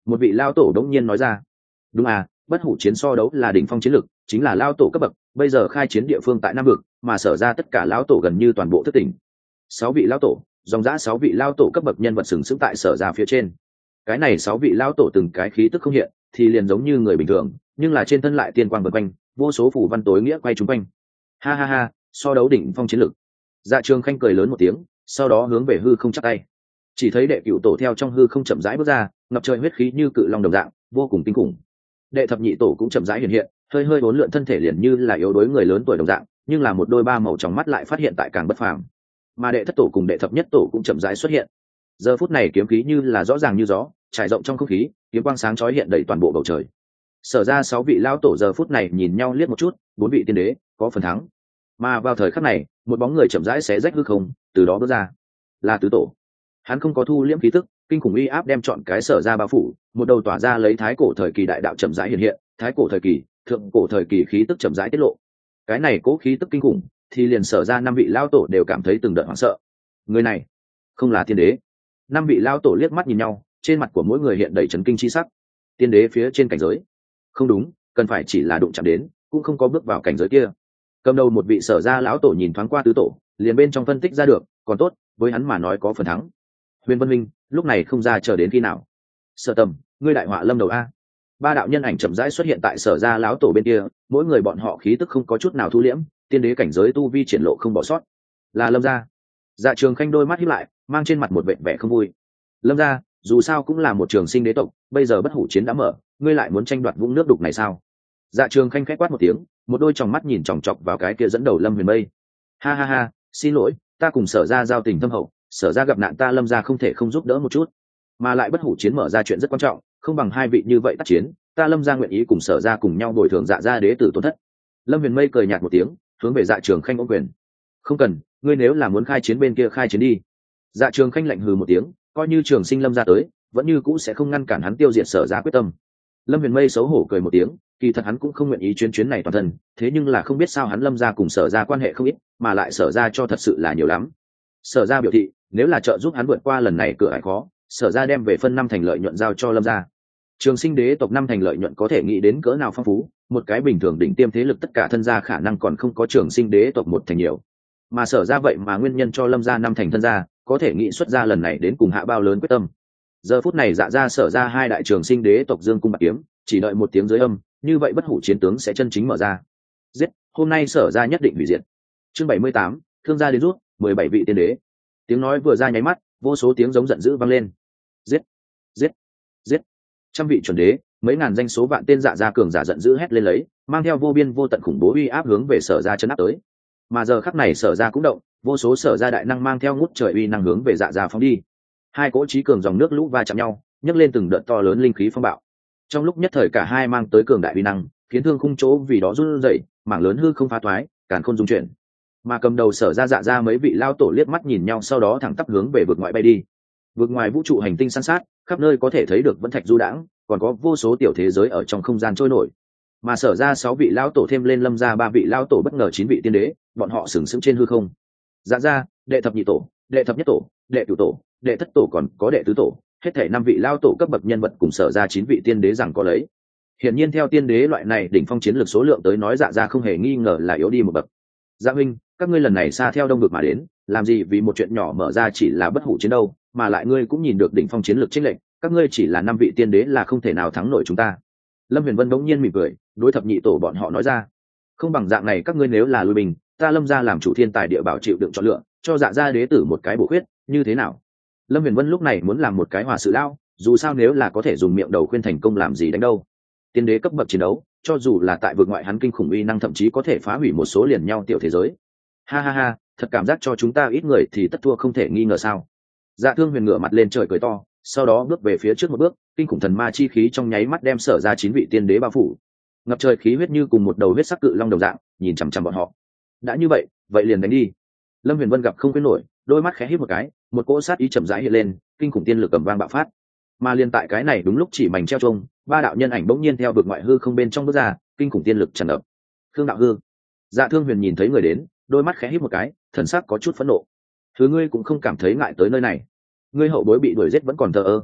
Một vị lao tổ đống nhiên nói ra. Đúng à, bất hủ chiến so đấu là đỉnh phong chiến lực, chính là lao tổ cấp bậc, bây giờ khai chiến địa phương tại Nam vực, mà sở ra tất cả lao tổ gần như toàn bộ thất tỉnh. Sáu vị lao tổ, dòng dã sáu vị lao tổ cấp bậc nhân vật sừng sững tại sở ra phía trên. Cái này sáu vị lao tổ từng cái khí tức không hiện, thì liền giống như người bình thường, nhưng là trên thân lại tiên quang vần quanh, vô số phủ văn tối nghĩa quay chúng quanh. Ha ha ha, so đấu đỉnh phong chiến lực. Dạ Trường Khanh cười lớn một tiếng, sau đó hướng về hư không chắp tay. Chỉ thấy đệ cửu tổ theo trong hư không chậm rãi bước ra, ngập trời huyết khí như cự long đồng dạng, vô cùng kinh khủng. Đệ thập nhị tổ cũng chậm rãi hiện hiện, hơi hơi uốn lượn thân thể liền như là yếu đuối người lớn tuổi đồng dạng, nhưng là một đôi ba màu trong mắt lại phát hiện tại càng bất phàm. Mà đệ thất tổ cùng đệ thập nhất tổ cũng chậm rãi xuất hiện. Giờ phút này kiếm khí như là rõ ràng như gió, trải rộng trong không khí, kiếm quang sáng chói hiện đầy toàn bộ bầu trời. Sở ra sáu vị lão tổ giờ phút này nhìn nhau liếc một chút, bốn vị tiên đế có phần thắng. Mà vào thời khắc này, một bóng người chậm rãi xé rách hư không, từ đó bước ra, là tứ tổ. Hắn không có thu liễm khí tức, kinh khủng uy áp đem trọn cái sở ra bao phủ, một đầu tỏa ra lấy thái cổ thời kỳ đại đạo chậm rãi hiện hiện, thái cổ thời kỳ, thượng cổ thời kỳ khí tức chậm rãi tiết lộ. Cái này cố khí tức kinh khủng, thì liền sở ra năm vị lão tổ đều cảm thấy từng đợt hoảng sợ. Người này, không là tiên đế. Năm vị lão tổ liếc mắt nhìn nhau, trên mặt của mỗi người hiện đầy chấn kinh chi sắc. Tiên đế phía trên cảnh giới, không đúng, cần phải chỉ là đụng chạm đến, cũng không có bước vào cảnh giới kia. Cầm đầu một vị sở ra lão tổ nhìn thoáng qua tứ tổ, liền bên trong phân tích ra được, còn tốt, với hắn mà nói có phần thắng. Huyền Vân Minh lúc này không ra chờ đến khi nào. Sở Tầm, ngươi đại họa lâm đầu a. Ba đạo nhân ảnh chậm rãi xuất hiện tại sở ra lão tổ bên kia, mỗi người bọn họ khí tức không có chút nào thu liễm, tiên đế cảnh giới tu vi triển lộ không bỏ sót. Là Lâm gia. Dạ Trường Khanh đôi mắt híp lại, mang trên mặt một vẻ vẻ không vui. Lâm gia, dù sao cũng là một trường sinh đế tộc, bây giờ bất hủ chiến đã mở, ngươi lại muốn tranh đoạt vũng nước đục này sao? Dạ Trường Khanh khẽ quát một tiếng, một đôi tròng mắt nhìn chòng chọc vào cái kia dẫn đầu Lâm Huyền Mây. Ha ha ha, xin lỗi, ta cùng sở ra giao tình thâm hậu, sở ra gặp nạn ta Lâm gia không thể không giúp đỡ một chút, mà lại bất hủ chiến mở ra chuyện rất quan trọng, không bằng hai vị như vậy tác chiến, ta Lâm gia nguyện ý cùng sở ra cùng nhau bồi thường dạ gia đế tử tổn thất. Lâm Huyền Mây cười nhạt một tiếng, hướng về Dạ Trường Khanh ôm quyền. Không cần, ngươi nếu là muốn khai chiến bên kia khai chiến đi. Dạ Trường Khanh lạnh hừ một tiếng, coi như Trường Sinh Lâm gia tới, vẫn như cũ sẽ không ngăn cản hắn tiêu diệt sở ra quyết tâm. Lâm Huyền Mây xấu hổ cười một tiếng, kỳ thật hắn cũng không nguyện ý chuyến chuyến này toàn thân, thế nhưng là không biết sao hắn Lâm gia cùng sở ra quan hệ không ít, mà lại sở ra cho thật sự là nhiều lắm. Sở ra biểu thị, nếu là trợ giúp hắn vượt qua lần này cửa ải khó, sở ra đem về phân năm thành lợi nhuận giao cho Lâm gia. Trường Sinh đế tộc năm thành lợi nhuận có thể nghĩ đến cỡ nào phong phú, một cái bình thường đỉnh tiêm thế lực tất cả thân gia khả năng còn không có Trường Sinh đế tộc một thành nhiều. Mà sở ra vậy mà nguyên nhân cho Lâm gia năm thành thân gia, có thể nghĩ xuất ra lần này đến cùng hạ bao lớn quyết tâm. Giờ phút này Dạ ra sở ra hai đại Trường Sinh đế tộc Dương cung bạc kiếm, chỉ đợi một tiếng dưới âm, như vậy bất hủ chiến tướng sẽ chân chính mở ra. Giết, hôm nay sở ra nhất định hủy diệt. Chương bảy mươi tám, thương gia đến rút, mười bảy vị tiên đế. Tiếng nói vừa ra nháy mắt, vô số tiếng giống giận dữ vang lên. Giết, giết, giết. Trăm vị chuẩn đế, mấy ngàn danh số vạn tên Dạ gia cường giả giận dữ hét lên lấy, mang theo vô biên vô tận khủng bố uy áp hướng về sở ra chấn áp tới. Mà giờ khắc này sở ra cũng động, vô số sở ra đại năng mang theo ngút trời uy năng hướng về Dạ gia phóng đi. Hai cỗ trí cường dòng nước lũ va chạm nhau, nhấc lên từng đợt to lớn linh khí phong bạo. Trong lúc nhất thời cả hai mang tới cường đại uy năng, khiến thương khung chỗ vì đó run rẩy, mảng lớn hư không phá thoái, càn khôn dung chuyển. Mà cầm đầu sở ra Dạ gia mấy vị lao tổ liếc mắt nhìn nhau, sau đó thẳng tắp hướng về vực ngoại bay đi. Vực ngoài vũ trụ hành tinh san sát, khắp nơi có thể thấy được vẫn thạch du đãng, còn có vô số tiểu thế giới ở trong không gian trôi nổi. Mà sở ra sáu vị lao tổ thêm lên Lâm gia ba vị lao tổ bất ngờ chín vị tiên đế, bọn họ sừng sững trên hư không. Dạ gia, đệ thập nhị tổ, đệ thập nhất tổ, đệ cửu tổ, đệ thất tổ còn có đệ tứ tổ, hết thảy năm vị lao tổ cấp bậc nhân vật cùng sở ra chín vị tiên đế rằng có lấy. Hiển nhiên theo tiên đế loại này đỉnh phong chiến lược số lượng tới nói Dạ gia không hề nghi ngờ là yếu đi một bậc. Dạ huynh, các ngươi lần này xa theo đông vực mà đến, làm gì vì một chuyện nhỏ mở ra chỉ là bất hủ chiến đâu, mà lại ngươi cũng nhìn được đỉnh phong chiến lược chênh lệch, các ngươi chỉ là năm vị tiên đế là không thể nào thắng nổi chúng ta. Lâm Huyền Vân đống nhiên mỉm cười, đối thập nhị tổ bọn họ nói ra, không bằng dạng này các ngươi nếu là lui bình, ta Lâm gia làm chủ thiên tài địa bảo chịu đựng chọn lựa, cho Dạ gia đế tử một cái bổ khuyết, như thế nào? Lâm Huyền Vân lúc này muốn làm một cái hòa sự lao, dù sao nếu là có thể dùng miệng đầu khuyên thành công làm gì đánh đâu. Tiên đế cấp bậc chiến đấu, cho dù là tại vực ngoại hắn kinh khủng uy năng thậm chí có thể phá hủy một số liền nhau tiểu thế giới. Ha ha ha, thật cảm giác cho chúng ta ít người thì tất thua không thể nghi ngờ sao? Dạ Thương Huyền ngửa mặt lên trời cười to, sau đó bước về phía trước một bước, kinh khủng thần ma chi khí trong nháy mắt đem sở ra chín vị tiên đế bao phủ. Ngập trời khí huyết như cùng một đầu huyết sắc cự long đồng dạng, nhìn chằm chằm bọn họ. Đã như vậy, vậy liền đánh đi. Lâm Huyền Vân gặp không quên nổi, đôi mắt khẽ híp một cái, một cỗ sát ý chậm rãi hiện lên, kinh khủng tiên lực cầm vang bạo phát. Mà liên tại cái này đúng lúc chỉ mảnh treo trông, ba đạo nhân ảnh bỗng nhiên theo vực ngoại hư không bên trong bước ra, kinh khủng tiên lực tràn ngập. Khương đạo hư. Dạ Thương Huyền nhìn thấy người đến, đôi mắt khẽ híp một cái, thần sắc có chút phẫn nộ. Thứ ngươi cũng không cảm thấy ngại tới nơi này, ngươi hậu bối bị đuổi giết vẫn còn thờ ơ.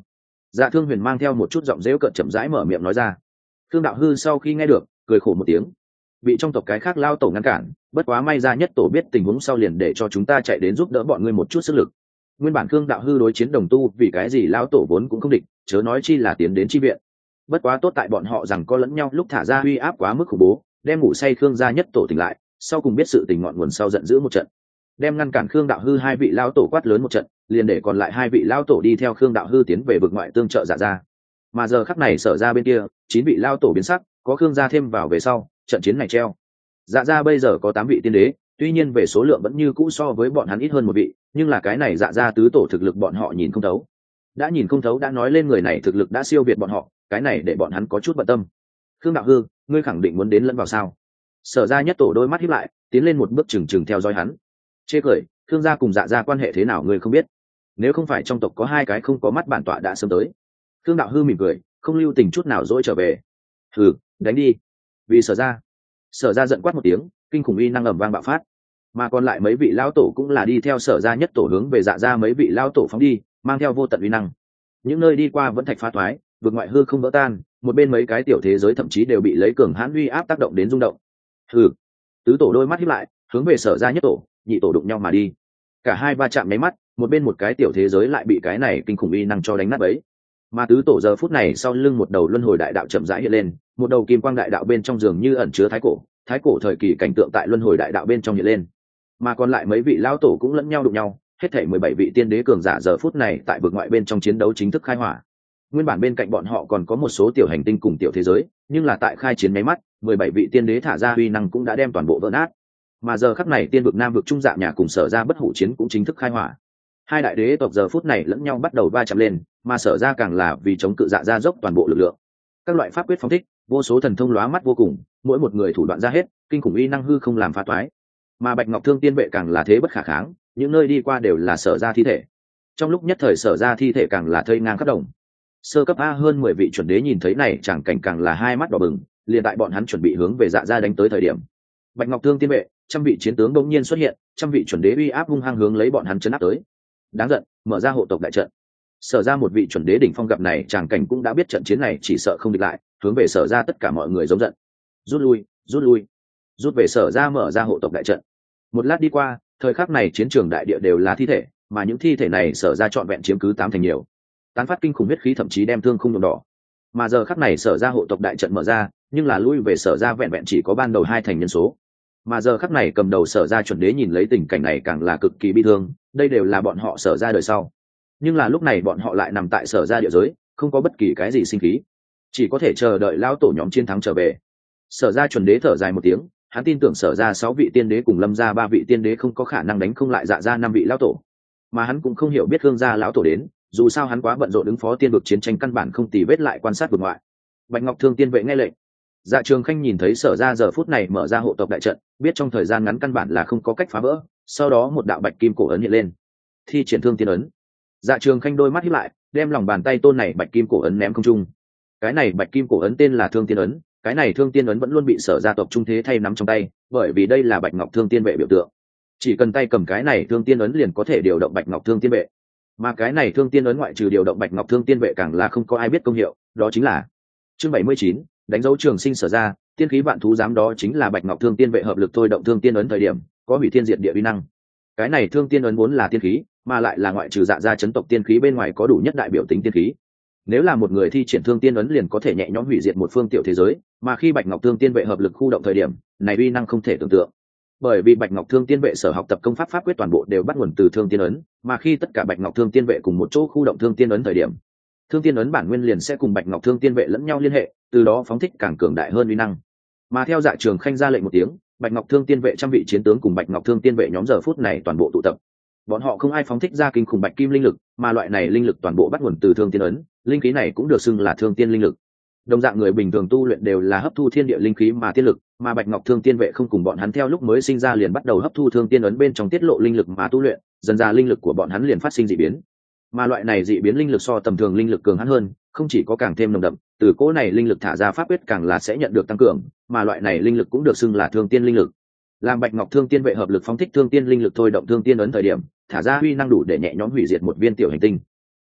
Dạ Thương Huyền mang theo một chút giọng dễu cợt chậm rãi mở miệng nói ra. Thương Đạo Hư sau khi nghe được cười khổ một tiếng, bị trong tộc cái khác lao tổ ngăn cản, bất quá may ra nhất tổ biết tình huống sau liền để cho chúng ta chạy đến giúp đỡ bọn ngươi một chút sức lực. Nguyên bản Thương Đạo Hư đối chiến đồng tu vì cái gì lao tổ vốn cũng không địch, chớ nói chi là tiến đến chi viện. Bất quá tốt tại bọn họ rằng có lẫn nhau lúc thả ra uy áp quá mức khủng bố, đem ngủ say Khương gia nhất tổ tỉnh lại, sau cùng biết sự tình ngọn nguồn sau giận dữ một trận, đem ngăn cản Khương Đạo Hư hai vị lao tổ quát lớn một trận, liền để còn lại hai vị lao tổ đi theo Khương Đạo Hư tiến về vực ngoại tương trợ Dạ gia. Mà giờ khắc này Sở gia bên kia, chín vị lao tổ biến sắc, có Khương gia thêm vào về sau, trận chiến này treo. Dạ gia bây giờ có tám vị tiên đế, tuy nhiên về số lượng vẫn như cũ so với bọn hắn ít hơn một vị, nhưng là cái này Dạ gia tứ tổ thực lực bọn họ nhìn không thấu. Đã nhìn không thấu đã nói lên người này thực lực đã siêu việt bọn họ, cái này để bọn hắn có chút bận tâm. Khương Đạo Hư, ngươi khẳng định muốn đến lẫn vào sao? Sở gia nhất tổ đôi mắt híp lại, tiến lên một bước chừng chừng theo dõi hắn. Chê cười, Khương gia cùng Dạ gia quan hệ thế nào ngươi không biết? Nếu không phải trong tộc có hai cái không có mắt bản tọa đã sớm tới. Khương Đạo Hư mỉm cười, không lưu tình chút nào dỗi trở về. Hừ, đánh đi. Vì Sở gia. Sở gia giận quát một tiếng, kinh khủng uy năng ầm vang bạo phát. Mà còn lại mấy vị lão tổ cũng là đi theo Sở gia nhất tổ hướng về Dạ gia mấy vị lão tổ phóng đi, mang theo vô tận uy năng. Những nơi đi qua vẫn thạch phá thoái, vượt ngoại hư không vỡ tan, một bên mấy cái tiểu thế giới thậm chí đều bị lấy cường hãn uy áp tác động đến rung động. Hừ. Tứ tổ đôi mắt híp lại, hướng về Sở gia nhất tổ, nhị tổ đụng nhau mà đi. Cả hai va chạm mấy mắt, một bên một cái tiểu thế giới lại bị cái này kinh khủng uy năng cho đánh nát bấy. Mà tứ tổ giờ phút này sau lưng một đầu luân hồi đại đạo chậm rãi hiện lên, một đầu kim quang đại đạo bên trong giường như ẩn chứa thái cổ, thái cổ thời kỳ cảnh tượng tại luân hồi đại đạo bên trong hiện lên. Mà còn lại mấy vị lão tổ cũng lẫn nhau đụng nhau, hết thảy mười bảy vị tiên đế cường giả giờ phút này tại vực ngoại bên trong chiến đấu chính thức khai hỏa. Nguyên bản bên cạnh bọn họ còn có một số tiểu hành tinh cùng tiểu thế giới, nhưng là tại khai chiến mấy mắt, mười bảy vị tiên đế thả ra uy năng cũng đã đem toàn bộ vỡ nát. Mà giờ khắc này tiên vực nam vực trung dạ nhà cùng Sở gia bất hủ chiến cũng chính thức khai hỏa. Hai đại đế tộc giờ phút này lẫn nhau bắt đầu va chạm lên, mà Sở gia càng là vì chống cự Dạ gia dốc toàn bộ lực lượng. Các loại pháp quyết phóng thích, vô số thần thông lóa mắt vô cùng, mỗi một người thủ đoạn ra hết, kinh khủng uy năng hư không làm phá toái. Mà Bạch Ngọc Thương tiên vệ càng là thế bất khả kháng, những nơi đi qua đều là Sở gia thi thể. Trong lúc nhất thời Sở gia thi thể càng là thây ngang khắp đồng. Sơ cấp A hơn mười vị chuẩn đế nhìn thấy này chẳng cảnh càng là hai mắt đỏ bừng, liền tại bọn hắn chuẩn bị hướng về Dạ gia đánh tới thời điểm, Bạch Ngọc Thương tiên vệ, trăm vị chiến tướng bỗng nhiên xuất hiện, trăm vị chuẩn đế uy áp hung hăng hướng lấy bọn hắn chấn áp tới. Đáng giận, mở ra hộ tộc đại trận. Sở ra một vị chuẩn đế đỉnh phong gặp này tràng cảnh cũng đã biết trận chiến này chỉ sợ không địch lại, hướng về Sở ra tất cả mọi người giống giận. Rút lui, rút lui. Rút về Sở ra mở ra hộ tộc đại trận. Một lát đi qua, thời khắc này chiến trường đại địa đều là thi thể, mà những thi thể này Sở ra trọn vẹn chiếm cứ tám thành nhiều. Tán phát kinh khủng huyết khí thậm chí đem thương không nhuộm đỏ. Mà giờ khắc này Sở ra hộ tộc đại trận mở ra, nhưng là lui về Sở ra vẹn vẹn chỉ có ban đầu hai thành nhân số. Mà giờ khắc này cầm đầu Sở ra chuẩn đế nhìn lấy tình cảnh này càng là cực kỳ bi thương, đây đều là bọn họ Sở ra đời sau. Nhưng là lúc này bọn họ lại nằm tại Sở ra địa giới, không có bất kỳ cái gì sinh khí, chỉ có thể chờ đợi lão tổ nhóm chiến thắng trở về. Sở ra chuẩn đế thở dài một tiếng, hắn tin tưởng Sở ra sáu vị tiên đế cùng Lâm gia ba vị tiên đế không có khả năng đánh không lại Dạ ra năm vị lão tổ, mà hắn cũng không hiểu biết Khương gia lão tổ đến, dù sao hắn quá bận rộn ứng phó tiên vực chiến tranh căn bản không tì vết lại quan sát vực ngoại. Bạch Ngọc Thương tiên vệ nghe lệnh. Dạ Trường Khanh nhìn thấy Sở ra giờ phút này mở ra hộ tộc đại trận, biết trong thời gian ngắn căn bản là không có cách phá vỡ, sau đó một đạo bạch kim cổ ấn hiện lên, thi triển thương tiên ấn. Dạ Trường Khanh đôi mắt híp lại, đem lòng bàn tay tôn này bạch kim cổ ấn ném không trung. Cái này bạch kim cổ ấn tên là thương tiên ấn, cái này thương tiên ấn vẫn luôn bị Sở gia tộc trung thế thay nắm trong tay, bởi vì đây là Bạch Ngọc Thương tiên vệ biểu tượng. Chỉ cần tay cầm cái này thương tiên ấn liền có thể điều động Bạch Ngọc Thương tiên vệ. Mà cái này thương tiên ấn ngoại trừ điều động Bạch Ngọc Thương tiên vệ càng là không có ai biết công hiệu, đó chính là chương bảy mươi chín, đánh dấu trường sinh Sở ra, tiên khí vạn thú giám, đó chính là Bạch Ngọc Thương tiên vệ hợp lực thôi động thương tiên ấn thời điểm có hủy thiên diệt địa uy năng. Cái này thương tiên ấn vốn là tiên khí, mà lại là ngoại trừ Dạ gia chấn tộc tiên khí bên ngoài có đủ nhất đại biểu tính tiên khí. Nếu là một người thi triển thương tiên ấn liền có thể nhẹ nhõm hủy diệt một phương tiểu thế giới, mà khi Bạch Ngọc Thương tiên vệ hợp lực khu động thời điểm này uy năng không thể tưởng tượng. Bởi vì Bạch Ngọc Thương tiên vệ sở học tập công pháp pháp quyết toàn bộ đều bắt nguồn từ thương tiên ấn, mà khi tất cả Bạch Ngọc Thương tiên vệ cùng một chỗ khu động thương tiên ấn thời điểm, thương tiên ấn bản nguyên liền sẽ cùng Bạch Ngọc Thương tiên vệ lẫn nhau liên hệ, từ đó phóng thích càng cường đại hơn uy năng. Mà theo Dạ Trường Khanh ra lệnh một tiếng, Bạch Ngọc Thương tiên vệ trăm vị chiến tướng cùng Bạch Ngọc Thương tiên vệ nhóm giờ phút này toàn bộ tụ tập. Bọn họ không ai phóng thích ra kinh khủng bạch kim linh lực, mà loại này linh lực toàn bộ bắt nguồn từ thương tiên ấn, linh khí này cũng được xưng là thương tiên linh lực. Đồng dạng người bình thường tu luyện đều là hấp thu thiên địa linh khí mà tiên lực, mà Bạch Ngọc Thương tiên vệ không cùng bọn hắn theo lúc mới sinh ra liền bắt đầu hấp thu thương tiên ấn bên trong tiết lộ linh lực mà tu luyện, dần ra linh lực của bọn hắn liền phát sinh dị biến. Mà loại này dị biến linh lực so tầm thường linh lực cường hắn hơn, không chỉ có càng thêm nồng đậm, từ cỗ này linh lực thả ra pháp quyết càng là sẽ nhận được tăng cường, mà loại này linh lực cũng được xưng là thương tiên linh lực. Làm Bạch Ngọc Thương tiên vệ hợp lực phóng thích thương tiên linh lực thôi động thương tiên ấn thời điểm, thả ra huy năng đủ để nhẹ nhõm hủy diệt một viên tiểu hành tinh.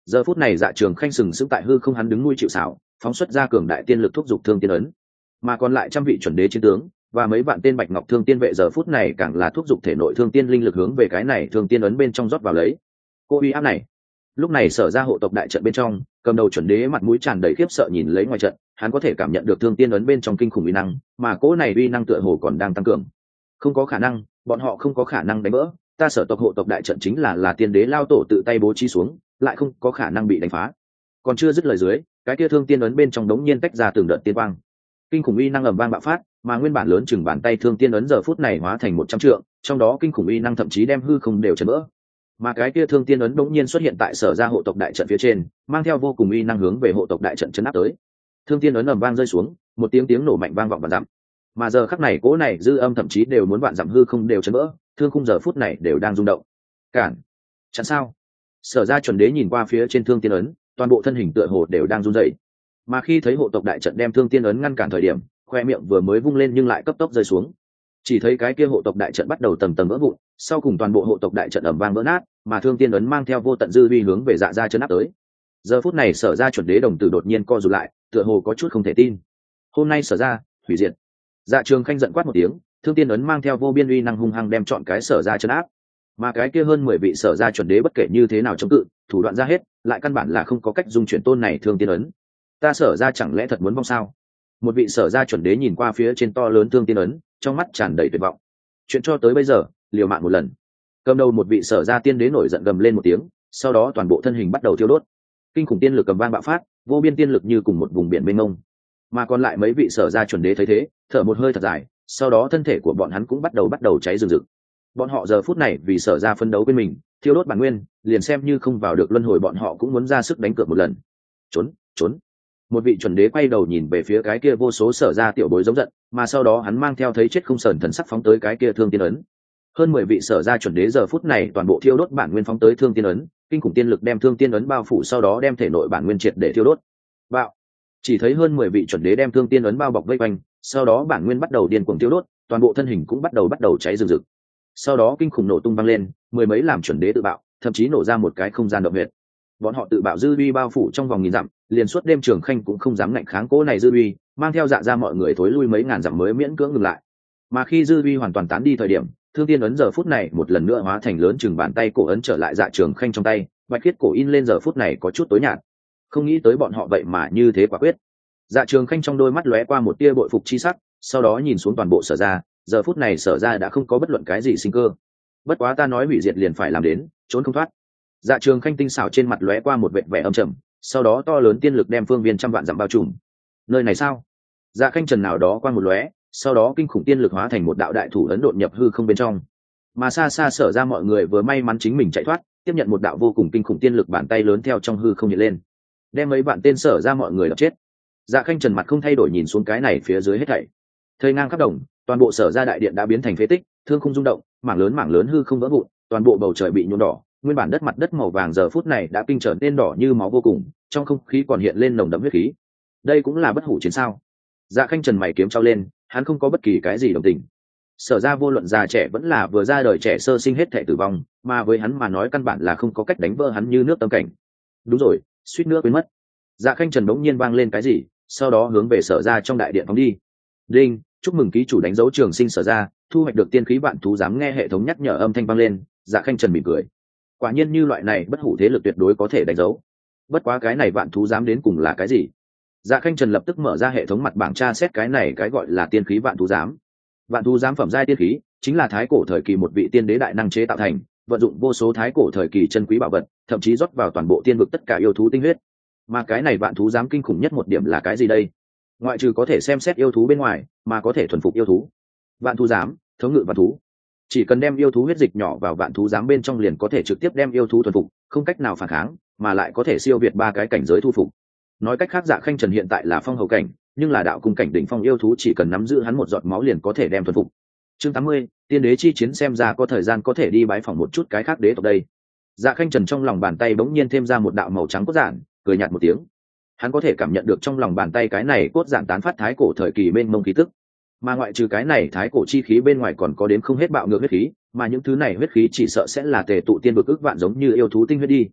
Giờ phút này Dạ Trường Khanh sừng sững tại hư không, hắn đứng nuôi chịu xảo, phóng xuất ra cường đại tiên lực thúc giục thương tiên ấn, mà còn lại trăm vị chuẩn đế chiến tướng và mấy vạn tên bạch ngọc thương tiên vệ giờ phút này càng là thúc giục thể nội thương tiên linh lực hướng về cái này thương tiên ấn bên trong rót vào lấy. Cô uy áp này, lúc này Sở Ra hộ tộc đại trận bên trong, cầm đầu chuẩn đế mặt mũi tràn đầy khiếp sợ nhìn lấy ngoài trận, hắn có thể cảm nhận được thương tiên ấn bên trong kinh khủng uy năng, mà cỗ này uy năng tựa hồ còn đang tăng cường. Không có khả năng, bọn họ không có khả năng đánh vỡ, ta Sở tộc hộ tộc đại trận chính là là tiên đế lao tổ tự tay bố trí xuống, lại không có khả năng bị đánh phá. Còn chưa dứt lời dưới, cái kia thương tiên ấn bên trong đống nhiên tách ra từng đợt tiên quang, kinh khủng uy năng ầm vang bạo phát, mà nguyên bản lớn chừng bàn tay thương tiên ấn giờ phút này hóa thành một trăm trượng, trong đó kinh khủng uy năng thậm chí đem hư không đều chấn vỡ. Mà cái kia thương tiên ấn đống nhiên xuất hiện tại Sở Ra hộ tộc đại trận phía trên, mang theo vô cùng uy năng hướng về hộ tộc đại trận chấn áp tới. Thương tiên ấn ầm vang rơi xuống, một tiếng tiếng nổ mạnh vang vọng vạn dặm. Mà giờ khắc này cỗ này dư âm thậm chí đều muốn vạn dặm hư không đều chấn vỡ, thương khung giờ phút này đều đang rung động. Cản, chặn sao? Sở Ra chuẩn đế nhìn qua phía trên thương tiên ấn, toàn bộ thân hình tựa hồ đều đang run rẩy. Mà khi thấy hộ tộc đại trận đem thương tiên ấn ngăn cản thời điểm, khoe miệng vừa mới vung lên nhưng lại cấp tốc rơi xuống. Chỉ thấy cái kia hộ tộc đại trận bắt đầu tầng tầng vỡ vụn, sau cùng toàn bộ hộ tộc đại trận ầm vang vỡ nát, mà thương tiên ấn mang theo vô tận dư uy hướng về Dạ Ra chấn áp tới. Giờ phút này Sở Ra chuẩn đế đồng tử đột nhiên co rụt lại, tựa hồ có chút không thể tin. Hôm nay Sở Ra hủy diệt. Dạ Trường Khanh giận quát một tiếng, thương tiên ấn mang theo vô biên uy năng hung hăng đem chọn cái Sở Ra chấn áp. Mà cái kia hơn mười vị Sở Ra chuẩn đế bất kể như thế nào chống cự, thủ đoạn ra hết, lại căn bản là không có cách dung chuyển tôn này thương tiên ấn. Ta Sở Ra chẳng lẽ thật muốn vong sao? Một vị Sở Ra chuẩn đế nhìn qua phía trên to lớn thương tiên ấn, trong mắt tràn đầy tuyệt vọng. Chuyện cho tới bây giờ, liều mạng một lần. Cầm đầu một vị Sở Ra tiên đế nổi giận gầm lên một tiếng, sau đó toàn bộ thân hình bắt đầu thiêu đốt. Kinh khủng tiên lực cầm vang bạo phát, vô biên tiên lực như cùng một vùng biển mênh mông. Mà còn lại mấy vị Sở Ra chuẩn đế thấy thế, thở một hơi thật dài, sau đó thân thể của bọn hắn cũng bắt đầu bắt đầu cháy rừng rực. Bọn họ giờ phút này vì Sở Ra phân đấu bên mình, thiêu đốt bản nguyên, liền xem như không vào được luân hồi bọn họ cũng muốn ra sức đánh cược một lần. Trốn, trốn. Một vị chuẩn đế quay đầu nhìn về phía cái kia vô số Sở Ra tiểu bối giống giận, mà sau đó hắn mang theo thấy chết không sờn thần sắc phóng tới cái kia thương tiên ấn. Hơn mười vị Sở Ra chuẩn đế giờ phút này toàn bộ thiêu đốt bản nguyên phóng tới thương tiên ấn, kinh khủng tiên lực đem thương tiên ấn bao phủ, sau đó đem thể nội bản nguyên triệt để thiêu đốt. Bạo. Chỉ thấy hơn mười vị chuẩn đế đem thương tiên ấn bao bọc vây quanh, sau đó bản nguyên bắt đầu điên cuồng thiêu đốt, toàn bộ thân hình cũng bắt đầu bắt đầu cháy rừng rực. Sau đó kinh khủng nổ tung vang lên, mười mấy làm chuẩn đế tự bạo, thậm chí nổ ra một cái không gian động huyệt. Bọn họ tự bạo dư uy bao phủ trong vòng nghìn dặm, liền suốt đêm Trường Khanh cũng không dám ngạnh kháng cỗ này dư uy, mang theo Dạ Ra mọi người thối lui mấy ngàn dặm mới miễn cưỡng ngừng lại. Mà khi dư uy hoàn toàn tán đi thời điểm, thương tiên ấn giờ phút này một lần nữa hóa thành lớn chừng bàn tay cổ ấn trở lại Dạ Trường Khanh trong tay, bạch khiết cổ in lên giờ phút này có chút tối nhạt. Không nghĩ tới bọn họ vậy mà như thế quả quyết. Dạ Trường Khanh trong đôi mắt lóe qua một tia bội phục chi sắc, sau đó nhìn xuống toàn bộ Sở Ra, giờ phút này Sở Ra đã không có bất luận cái gì sinh cơ. Bất quá ta nói hủy diệt liền phải làm đến, trốn không thoát. Dạ Trường Khanh tinh xảo trên mặt lóe qua một vệt vẻ âm trầm, sau đó to lớn tiên lực đem phương viên trăm vạn dặm bao trùm. Nơi này sao? Dạ Khanh trần nào đó qua một lóe, sau đó kinh khủng tiên lực hóa thành một đạo đại thủ ấn đột nhập hư không bên trong. Mà xa xa Sở Ra mọi người vừa may mắn chính mình chạy thoát, tiếp nhận một đạo vô cùng kinh khủng tiên lực bàn tay lớn theo trong hư không hiện lên, đem mấy bạn tên Sở Ra mọi người đập chết. Dạ Khanh trần mặt không thay đổi nhìn xuống cái này phía dưới hết thảy. Thời ngang khắp đồng, toàn bộ Sở Ra đại điện đã biến thành phế tích, thương khung rung động, mảng lớn mảng lớn hư không vỡ vụn, toàn bộ bầu trời bị nhuộm đỏ, nguyên bản đất mặt đất màu vàng giờ phút này đã kinh trở nên đỏ như máu vô cùng, trong không khí còn hiện lên nồng đậm huyết khí. Đây cũng là bất hủ chiến sao? Dạ Khanh trần mày kiếm trao lên, hắn không có bất kỳ cái gì đồng tình. Sở Ra vô luận già trẻ vẫn là vừa ra đời trẻ sơ sinh hết thể tử vong, mà với hắn mà nói căn bản là không có cách đánh vỡ hắn như nước tâm cảnh. Đúng rồi, suýt nữa quên mất. Dạ Khanh trần đống nhiên vang lên cái gì, sau đó hướng về Sở Ra trong đại điện phóng đi. Đinh, chúc mừng ký chủ đánh dấu trường sinh Sở Ra, thu hoạch được tiên khí vạn thú giám. Nghe hệ thống nhắc nhở âm thanh vang lên, Dạ Khanh trần mỉm cười. Quả nhiên như loại này bất hủ thế lực tuyệt đối có thể đánh dấu. Bất quá cái này vạn thú giám đến cùng là cái gì? Dạ Khanh trần lập tức mở ra hệ thống mặt bảng tra xét cái này cái gọi là tiên khí vạn thú giám. Vạn thú giám phẩm giai tiên khí, chính là thái cổ thời kỳ một vị tiên đế đại năng chế tạo thành, vận dụng vô số thái cổ thời kỳ chân quý bảo vật, thậm chí rót vào toàn bộ tiên vực tất cả yêu thú tinh huyết. Mà cái này vạn thú giám kinh khủng nhất một điểm là cái gì đây? Ngoại trừ có thể xem xét yêu thú bên ngoài, mà có thể thuần phục yêu thú. Vạn thú giám, thống ngự vạn thú. Chỉ cần đem yêu thú huyết dịch nhỏ vào vạn thú giám bên trong liền có thể trực tiếp đem yêu thú thuần phục, không cách nào phản kháng, mà lại có thể siêu việt ba cái cảnh giới thu phục. Nói cách khác, Dạ Khanh trần hiện tại là phong hầu cảnh, nhưng là đạo cung cảnh đỉnh phong yêu thú chỉ cần nắm giữ hắn một giọt máu liền có thể đem thuần phục. Chương tám mươi, tiên đế chi chiến, xem ra có thời gian có thể đi bái phỏng một chút cái khác đế tộc đây. Dạ Khanh trần trong lòng bàn tay bỗng nhiên thêm ra một đạo màu trắng cốt giản, cười nhạt một tiếng. Hắn có thể cảm nhận được trong lòng bàn tay cái này cốt giản tán phát thái cổ thời kỳ mênh mông khí tức, mà ngoại trừ cái này thái cổ chi khí bên ngoài còn có đến không hết bạo ngược huyết khí, mà những thứ này huyết khí chỉ sợ sẽ là tề tụ tiên vực ước vạn giống như yêu thú tinh huyết đi.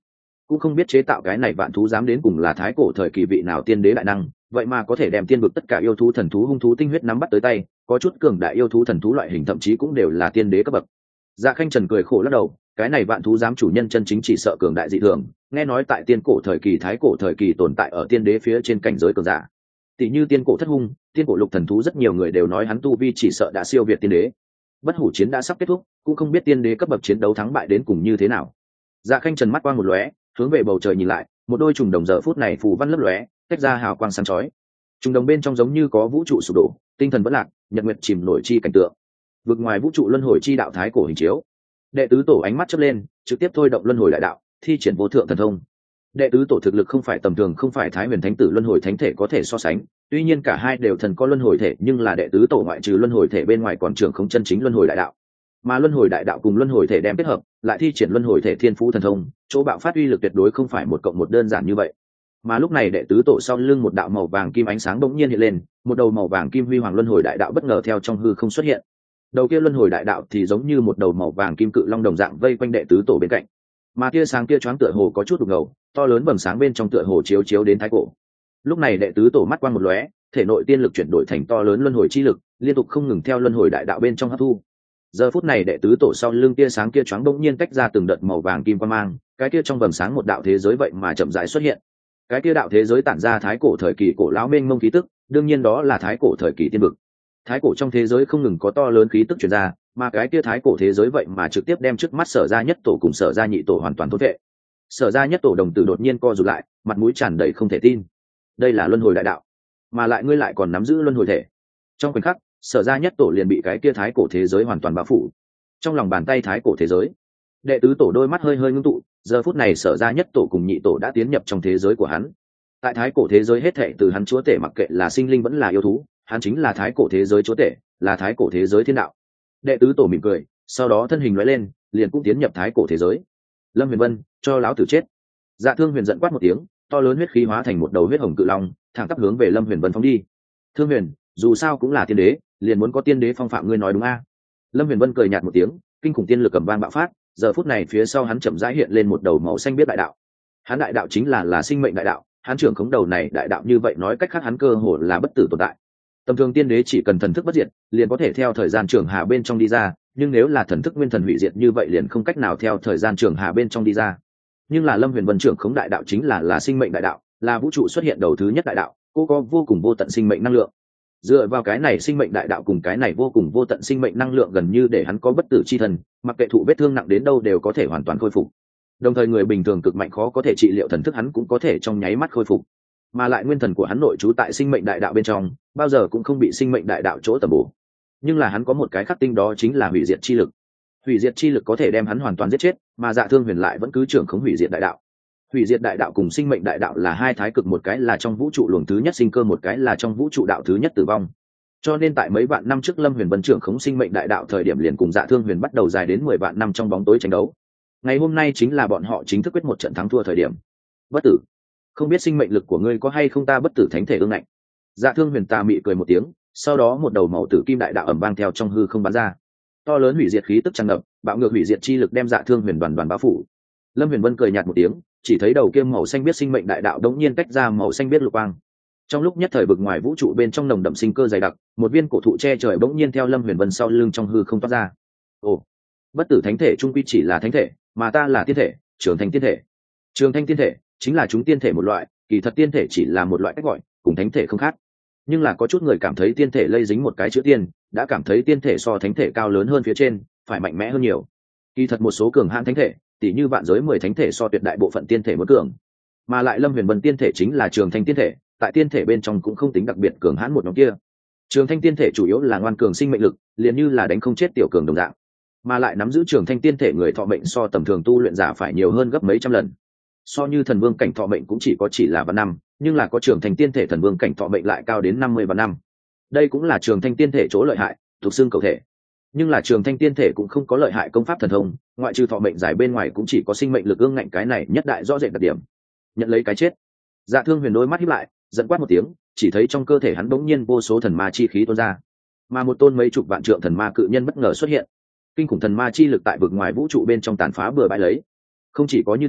cũng không biết chế tạo cái này vạn thú dám đến cùng là thái cổ thời kỳ vị nào tiên đế đại năng, vậy mà có thể đem tiên vực tất cả yêu thú thần thú hung thú tinh huyết nắm bắt tới tay, có chút cường đại yêu thú thần thú loại hình thậm chí cũng đều là tiên đế cấp bậc. Dạ Khanh Trần cười khổ lắc đầu, cái này vạn thú giám chủ nhân chân chính chỉ sợ cường đại dị thường, nghe nói tại tiên cổ thời kỳ thái cổ thời kỳ tồn tại ở tiên đế phía trên cảnh giới cường giả. Tỷ như tiên cổ thất hung, tiên cổ lục thần thú, rất nhiều người đều nói hắn tu vi chỉ sợ đã siêu việt tiên đế. Bất hủ chiến đã sắp kết thúc, cũng không biết tiên đế cấp bậc chiến đấu thắng bại đến cùng như thế nào. Dạ Khanh Trần mắt quang một lóe, hướng về bầu trời nhìn lại, một đôi trùng đồng giờ phút này phù văn lấp lóe, tách ra hào quang sáng chói. Trùng đồng bên trong giống như có vũ trụ sụp đổ, tinh thần vẫn lạc, nhật nguyệt chìm nổi chi cảnh tượng. Vượt ngoài vũ trụ luân hồi chi đạo thái cổ hình chiếu. Đệ tứ tổ ánh mắt chớp lên, trực tiếp thôi động luân hồi đại đạo, thi triển vô thượng thần thông. Đệ tứ tổ thực lực không phải tầm thường, không phải Thái Huyền Thánh Tử luân hồi thánh thể có thể so sánh, tuy nhiên cả hai đều thần có luân hồi thể, nhưng là đệ tứ tổ ngoại trừ luân hồi thể bên ngoài còn trưởng không chân chính luân hồi đại đạo. Mà luân hồi đại đạo cùng luân hồi thể đem kết hợp, lại thi triển luân hồi thể thiên phú thần thông, chỗ bạo phát uy lực tuyệt đối không phải một cộng một đơn giản như vậy. Mà lúc này đệ tứ tổ sau lưng một đạo màu vàng kim ánh sáng bỗng nhiên hiện lên, một đầu màu vàng kim huy hoàng luân hồi đại đạo bất ngờ theo trong hư không xuất hiện. Đầu kia luân hồi đại đạo thì giống như một đầu màu vàng kim cự long đồng dạng vây quanh đệ tứ tổ bên cạnh, mà tia sáng kia choáng tựa hồ có chút đục ngầu, to lớn vầng sáng bên trong tựa hồ chiếu chiếu đến thái cổ. Lúc này đệ tứ tổ mắt quang một lóe, thể nội tiên lực chuyển đổi thành to lớn luân hồi chi lực, liên tục không ngừng theo luân hồi đại đạo bên trong hấp thu. Giờ phút này đệ tứ tổ sau lưng tia sáng kia choáng bỗng nhiên tách ra từng đợt màu vàng kim quang mang, cái kia trong vầng sáng một đạo thế giới vậy mà chậm rãi xuất hiện. Cái kia đạo thế giới tản ra thái cổ thời kỳ cổ lão mênh mông khí tức, đương nhiên đó là thái cổ thời kỳ tiên vực. Thái cổ trong thế giới không ngừng có to lớn khí tức truyền ra, mà cái kia thái cổ thế giới vậy mà trực tiếp đem trước mắt Sở Gia nhất tổ cùng Sở Gia nhị tổ hoàn toàn thôn vệ. Sở Gia nhất tổ đồng tử đột nhiên co rụt lại, mặt mũi tràn đầy không thể tin. Đây là luân hồi đại đạo, mà lại ngươi lại còn nắm giữ luân hồi thể. Trong khoảnh khắc, Sở Gia nhất tổ liền bị cái kia thái cổ thế giới hoàn toàn bao phủ. Trong lòng bàn tay thái cổ thế giới, đệ tứ tổ đôi mắt hơi hơi ngưng tụ, giờ phút này Sở Gia nhất tổ cùng nhị tổ đã tiến nhập trong thế giới của hắn. Tại thái cổ thế giới hết thảy từ hắn chúa tể, mặc kệ là sinh linh vẫn là yêu thú, hắn chính là thái cổ thế giới chúa tể, là thái cổ thế giới thiên đạo. Đệ tứ tổ mỉm cười, sau đó thân hình lóe lên, liền cũng tiến nhập thái cổ thế giới. Lâm Huyền Vân, cho lão tử chết! Dạ Thương Huyền giận quát một tiếng, to lớn huyết khí hóa thành một đầu huyết hồng cự long, thẳng tắp hướng về Lâm Huyền Vân phóng đi. Thương Huyền, dù sao cũng là tiên đế, liền muốn có tiên đế phong phạm, ngươi nói đúng a? Lâm Huyền Vân cười nhạt một tiếng, kinh khủng tiên lực cầm vang bạo phát, giờ phút này phía sau hắn chậm rãi hiện lên một đầu màu xanh biết đại đạo. Hắn đại đạo chính là là sinh mệnh đại đạo, hắn trưởng khống đầu này đại đạo, như vậy nói cách khác hắn cơ hồ là bất tử tồn tại. Tầm thường tiên đế chỉ cần thần thức bất diệt, liền có thể theo thời gian trường hà bên trong đi ra, nhưng nếu là thần thức nguyên thần hủy diệt như vậy liền không cách nào theo thời gian trường hà bên trong đi ra. Nhưng là Lâm Huyền Vân trưởng khống đại đạo chính là là sinh mệnh đại đạo, là vũ trụ xuất hiện đầu thứ nhất đại đạo, cô có vô cùng vô tận sinh mệnh năng lượng. Dựa vào cái này sinh mệnh đại đạo cùng cái này vô cùng vô tận sinh mệnh năng lượng, gần như để hắn có bất tử chi thần, mặc kệ thụ vết thương nặng đến đâu đều có thể hoàn toàn khôi phục. Đồng thời người bình thường cực mạnh khó có thể trị liệu thần thức, hắn cũng có thể trong nháy mắt khôi phục. Mà lại nguyên thần của hắn nội trú tại sinh mệnh đại đạo bên trong, bao giờ cũng không bị sinh mệnh đại đạo chỗ tầm bổ. Nhưng là hắn có một cái khắc tinh, đó chính là hủy diệt chi lực. Hủy diệt chi lực có thể đem hắn hoàn toàn giết chết, mà Dạ Thương Huyền lại vẫn cứ trưởng khống hủy diệt đại đạo. Hủy diệt đại đạo cùng sinh mệnh đại đạo là hai thái cực, một cái là trong vũ trụ luồng thứ nhất sinh cơ, một cái là trong vũ trụ đạo thứ nhất tử vong. Cho nên tại mấy vạn năm trước Lâm Huyền Vân trưởng khống sinh mệnh đại đạo thời điểm, liền cùng Dạ Thương Huyền bắt đầu dài đến mười vạn năm trong bóng tối tranh đấu. Ngày hôm nay chính là bọn họ chính thức quyết một trận thắng thua thời điểm. Bất tử, không biết sinh mệnh lực của ngươi có hay không ta bất tử thánh thể ương ngạnh. Dạ Thương Huyền tà mị cười một tiếng, sau đó một đầu màu tử kim đại đạo ầm vang theo trong hư không bắn ra. To lớn hủy diệt khí tức tràn ngập, bạo ngược hủy diệt chi lực đem Dạ Thương Huyền đoàn đoàn bao phủ. Lâm Huyền Vân cười nhạt một tiếng, chỉ thấy đầu kia màu xanh biết sinh mệnh đại đạo đống nhiên tách ra màu xanh biết lục quang. Trong lúc nhất thời vực ngoài vũ trụ bên trong nồng đậm sinh cơ dày đặc, một viên cổ thụ che trời bỗng nhiên theo Lâm Huyền Vân sau lưng trong hư không toát ra. Ồ, bất tử thánh thể trung quy chỉ là thánh thể, mà ta là tiên thể, trường thành tiên thể. Trường thanh tiên thể chính là chúng tiên thể một loại, kỳ thật tiên thể chỉ là một loại cách gọi, cùng thánh thể không khác. Nhưng là có chút người cảm thấy tiên thể lây dính một cái chữ tiên, đã cảm thấy tiên thể so thánh thể cao lớn hơn phía trên, phải mạnh mẽ hơn nhiều. Kỳ thật một số cường hãn thánh thể, tỷ như vạn giới mười thánh thể so tuyệt đại bộ phận tiên thể muốn cường. Mà lại Lâm Huyền Vân tiên thể chính là trường thanh tiên thể, tại tiên thể bên trong cũng không tính đặc biệt cường hãn một nhóm kia. Trường thanh tiên thể chủ yếu là ngoan cường sinh mệnh lực, liền như là đánh không chết tiểu cường đồng dạng. Mà lại nắm giữ trường thanh tiên thể người thọ mệnh so tầm thường tu luyện giả phải nhiều hơn gấp mấy trăm lần. So như thần vương cảnh thọ mệnh cũng chỉ có chỉ là vạn năm, nhưng là có trường thanh tiên thể thần vương cảnh thọ mệnh lại cao đến năm mươi vạn năm. Đây cũng là trường thanh tiên thể chỗ lợi hại, thuộc xương cầu thể. Nhưng là trường thanh tiên thể cũng không có lợi hại công pháp thần thông, ngoại trừ thọ mệnh dài bên ngoài cũng chỉ có sinh mệnh lực ương ngạnh, cái này nhất đại rõ rệt đặc điểm. Nhận lấy cái chết. Dạ Thương Huyền đôi mắt híp lại, giận quát một tiếng, chỉ thấy trong cơ thể hắn bỗng nhiên vô số thần ma chi khí tuôn ra, mà một tôn mấy chục vạn trượng thần ma cự nhân bất ngờ xuất hiện. Kinh khủng thần ma chi lực tại vực ngoài vũ trụ bên trong tàn phá bừa bãi lấy. Không chỉ có như thế,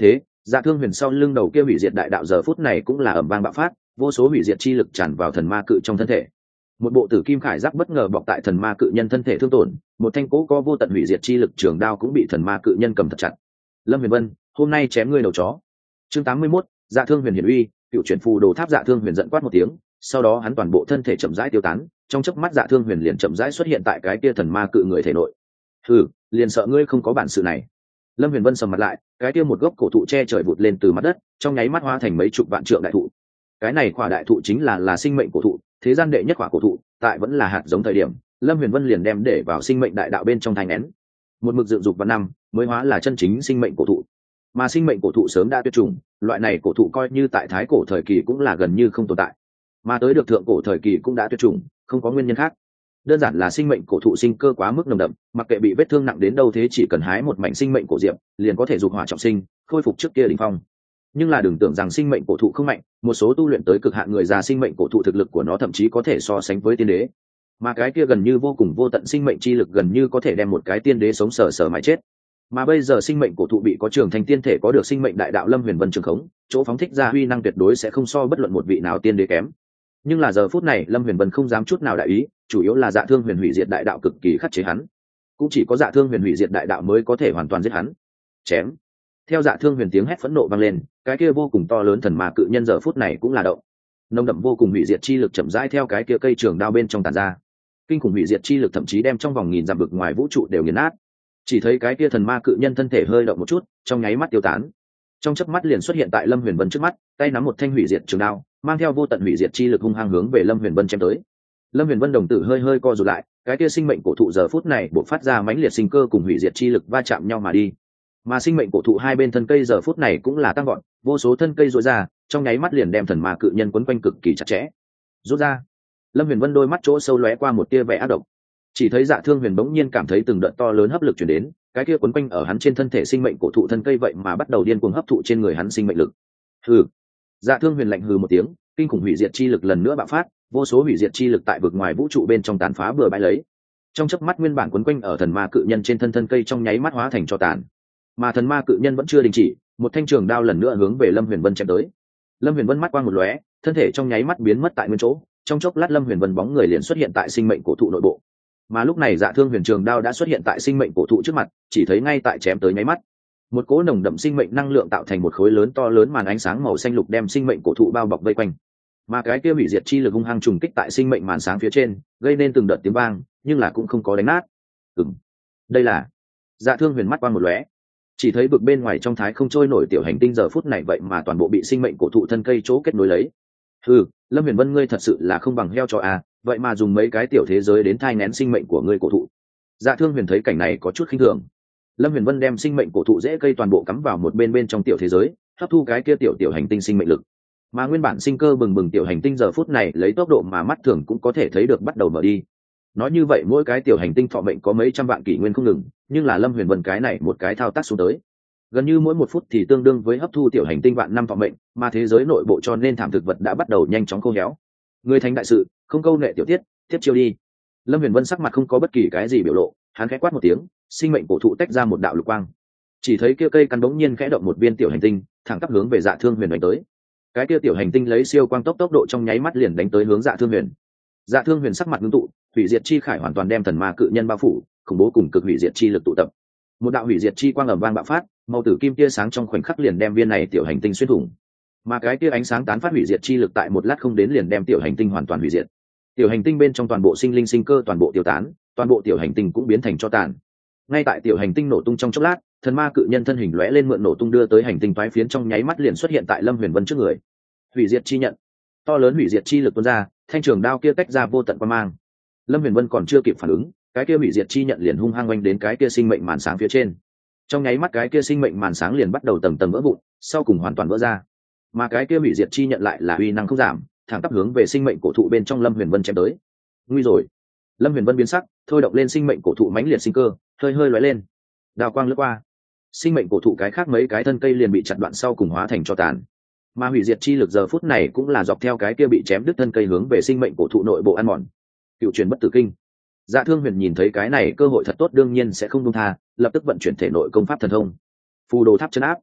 Dạ Thương Huyền sau lưng đầu kia hủy diệt đại đạo giờ phút này cũng là ầm vang bạo phát, vô số hủy diệt chi lực tràn vào thần ma cự trong thân thể. Một bộ tử kim khải giáp bất ngờ bọc tại thần ma cự nhân thân thể thương tổn, một thanh cố có vô tận hủy diệt chi lực trường đao cũng bị thần ma cự nhân cầm thật chặt. Lâm Huyền Vân, hôm nay chém ngươi đầu chó. Chương tám mươi mốt, Dạ Thương Huyền hiển uy, cựu chuyển phù đồ tháp. Dạ Thương Huyền giận quát một tiếng, sau đó hắn toàn bộ thân thể chậm rãi tiêu tán, trong chớp mắt Dạ Thương Huyền liền chậm rãi xuất hiện tại cái kia thần ma cự người thể nội. Hừ, liền sợ ngươi không có bản sự này. Lâm Huyền Vân sầm mặt lại, cái kia một gốc cổ thụ che trời vụt lên từ mặt đất, trong nháy mắt hóa thành mấy chục vạn trượng đại thụ. Cái này quả đại thụ chính là là sinh mệnh cổ thụ, thế gian đệ nhất quả cổ thụ, tại vẫn là hạt giống thời điểm, Lâm Huyền Vân liền đem để vào sinh mệnh đại đạo bên trong thành nén. Một mực dựng dục vào năm, mới hóa là chân chính sinh mệnh cổ thụ. Mà sinh mệnh cổ thụ sớm đã tuyệt chủng, loại này cổ thụ coi như tại thái cổ thời kỳ cũng là gần như không tồn tại. Mà tới được thượng cổ thời kỳ cũng đã tuyệt chủng, không có nguyên nhân khác. Đơn giản là sinh mệnh cổ thụ sinh cơ quá mức nồng đậm, mặc kệ bị vết thương nặng đến đâu thế chỉ cần hái một mảnh sinh mệnh cổ diệp, liền có thể dục hỏa trọng sinh, khôi phục trước kia đỉnh phong. Nhưng là đừng tưởng rằng sinh mệnh cổ thụ không mạnh, một số tu luyện tới cực hạn người già sinh mệnh cổ thụ thực lực của nó thậm chí có thể so sánh với tiên đế. Mà cái kia gần như vô cùng vô tận sinh mệnh chi lực gần như có thể đem một cái tiên đế sống sờ sờ mà chết. Mà bây giờ sinh mệnh cổ thụ bị có trường thành tiên thể có được sinh mệnh đại đạo Lâm Huyền Vân trường khống, chỗ phóng thích ra huy năng tuyệt đối sẽ không so bất luận một vị nào tiên đế kém. Nhưng là giờ phút này Lâm Huyền Vân không dám chút nào đại ý, chủ yếu là Dạ Thương Huyền hủy diệt đại đạo cực kỳ khắc chế hắn, cũng chỉ có Dạ Thương Huyền hủy diệt đại đạo mới có thể hoàn toàn giết hắn. Chém. Theo Dạ Thương Huyền tiếng hét phẫn nộ vang lên, cái kia vô cùng to lớn thần ma cự nhân giờ phút này cũng là động. Nồng đậm vô cùng hủy diệt chi lực chậm rãi theo cái kia cây trường đao bên trong tàn ra. Kinh khủng hủy diệt chi lực thậm chí đem trong vòng nghìn dặm vực ngoài vũ trụ đều nghiền nát. Chỉ thấy cái kia thần ma cự nhân thân thể hơi động một chút, trong nháy mắt tiêu tán. Trong chớp mắt liền xuất hiện tại Lâm Huyền Vân trước mắt, tay nắm một thanh hủy diệt trường đao, mang theo vô tận hủy diệt chi lực hung hăng hướng về Lâm Huyền Vân chém tới. Lâm Huyền Vân đồng tử hơi hơi co rụt lại, cái kia sinh mệnh cổ thụ giờ phút này bộc phát ra mãnh liệt sinh cơ cùng hủy diệt chi lực va chạm nhau mà đi. Mà sinh mệnh cổ thụ hai bên thân cây giờ phút này cũng là tăng gọn, vô số thân cây rối ra, trong nháy mắt liền đem thần ma cự nhân quấn quanh cực kỳ chặt chẽ. Rút ra. Lâm Huyền Vân đôi mắt chỗ sâu lóe qua một tia vẻ ác độc. Chỉ thấy Dạ Thương Huyền bỗng nhiên cảm thấy từng đợt to lớn hấp lực truyền đến, cái kia quấn quanh ở hắn trên thân thể sinh mệnh cổ thụ thân cây vậy mà bắt đầu điên cuồng hấp thụ trên người hắn sinh mệnh lực. Hừ. Dạ Thương Huyền lạnh hừ một tiếng, kinh khủng hủy diệt chi lực lần nữa bạo phát, vô số hủy diệt chi lực tại vực ngoài vũ trụ bên trong tàn phá bừa bãi lấy. Trong chớp mắt nguyên bản quấn quanh ở thần ma cự nhân trên thân thân cây trong nháy mắt hóa thành tro tàn. Mà thần ma cự nhân vẫn chưa đình chỉ, một thanh trường đao lần nữa hướng về Lâm Huyền Vân chém tới. Lâm Huyền Vân mắt quang một lóe, thân thể trong nháy mắt biến mất tại nguyên chỗ, trong chốc lát Lâm Huyền Vân bóng người liền xuất hiện tại sinh mệnh cổ thụ nội bộ. Mà lúc này Dạ Thương Huyền trường đao đã xuất hiện tại sinh mệnh cổ thụ trước mặt, chỉ thấy ngay tại chém tới nháy mắt, một cỗ nồng đậm sinh mệnh năng lượng tạo thành một khối lớn to lớn màn ánh sáng màu xanh lục đem sinh mệnh cổ thụ bao bọc vây quanh. Mà cái kia hủy diệt chi lực hung hăng trùng kích tại sinh mệnh màn sáng phía trên, gây nên từng đợt tiếng vang, nhưng là cũng không có đánh nát. Ừm, đây là. Dạ Thương Huyền mắt quang một lóe, chỉ thấy vực bên ngoài trong thái không trôi nổi tiểu hành tinh giờ phút này vậy mà toàn bộ bị sinh mệnh cổ thụ thân cây chỗ kết nối lấy. Ừ, Lâm Huyền Vân ngươi thật sự là không bằng heo cho à, vậy mà dùng mấy cái tiểu thế giới đến thai nghén sinh mệnh của ngươi cổ thụ. Dạ Thương Huyền thấy cảnh này có chút khinh thường. Lâm Huyền Vân đem sinh mệnh cổ thụ rễ cây toàn bộ cắm vào một bên bên trong tiểu thế giới, hấp thu cái kia tiểu tiểu hành tinh sinh mệnh lực. Mà nguyên bản sinh cơ bừng bừng tiểu hành tinh giờ phút này lấy tốc độ mà mắt thường cũng có thể thấy được bắt đầu mở đi. Nói như vậy mỗi cái tiểu hành tinh thọ mệnh có mấy trăm vạn kỷ nguyên không ngừng, nhưng là Lâm Huyền Vân cái này một cái thao tác xuống tới, gần như mỗi một phút thì tương đương với hấp thu tiểu hành tinh vạn năm thọ mệnh, mà thế giới nội bộ cho nên thảm thực vật đã bắt đầu nhanh chóng khô héo. Người thành đại sự, không câu nệ tiểu tiết, tiếp chiêu đi. Lâm Huyền Vân sắc mặt không có bất kỳ cái gì biểu lộ, hắn khẽ quát một tiếng, sinh mệnh cổ thụ tách ra một đạo lục quang. Chỉ thấy kia cây căn bỗng nhiên khẽ động một viên tiểu hành tinh, thẳng tắp hướng về Dạ Thương Huyền đánh tới. Cái kia tiểu hành tinh lấy siêu quang tốc tốc độ trong nháy mắt liền đánh tới hướng Dạ Thương Huyền. Dạ Thương Huyền sắc mặt ngưng tụ, hủy diệt chi khải hoàn toàn đem thần ma cự nhân bao phủ, khủng bố cùng cực hủy diệt chi lực tụ tập. Một đạo hủy diệt chi quang ầm vang bạo phát, màu tử kim tia sáng trong khoảnh khắc liền đem viên này tiểu hành tinh xuyên thủng. Mà cái tia ánh sáng tán phát hủy diệt chi lực tại một lát không đến liền đem tiểu hành tinh hoàn toàn hủy diệt. Tiểu hành tinh bên trong toàn bộ sinh linh sinh cơ toàn bộ tiêu tán, toàn bộ tiểu hành tinh cũng biến thành tro tàn. Ngay tại tiểu hành tinh nổ tung trong chốc lát, thần ma cự nhân thân hình lóe lên mượn nổ tung đưa tới hành tinh toái phiến trong nháy mắt liền xuất hiện tại Lâm Huyền Vân trước người. Hủy diệt chi nhận, to lớn hủy diệt chi lực tuôn ra, thanh trường đao kia tách ra vô tận quang mang. Lâm Huyền Vân còn chưa kịp phản ứng, cái kia hủy diệt chi nhận liền hung hăng oanh đến cái kia sinh mệnh màn sáng phía trên. Trong nháy mắt cái kia sinh mệnh màn sáng liền bắt đầu tầng tầng vỡ vụn, sau cùng hoàn toàn vỡ ra. Mà cái kia hủy diệt chi nhận lại là uy năng không giảm, thẳng tắp hướng về sinh mệnh cổ thụ bên trong Lâm Huyền Vân chém tới. Nguy rồi. Lâm Huyền Vân biến sắc, thôi động lên sinh mệnh cổ thụ mãnh liệt sinh cơ, hơi hơi lóe lên. Đao quang lướt qua, sinh mệnh cổ thụ cái khác mấy cái thân cây liền bị chặt đoạn sau cùng hóa thành tro tàn. Mà hủy diệt chi lực giờ phút này cũng là dọc theo cái kia bị chém đứt thân cây hướng về sinh mệnh cổ thụ nội bộ ăn mòn. Cựu truyền bất tử kinh. Dạ Thương Huyền nhìn thấy cái này cơ hội thật tốt đương nhiên sẽ không buông tha, lập tức vận chuyển thể nội công pháp thần thông. Phù đồ tháp chấn áp.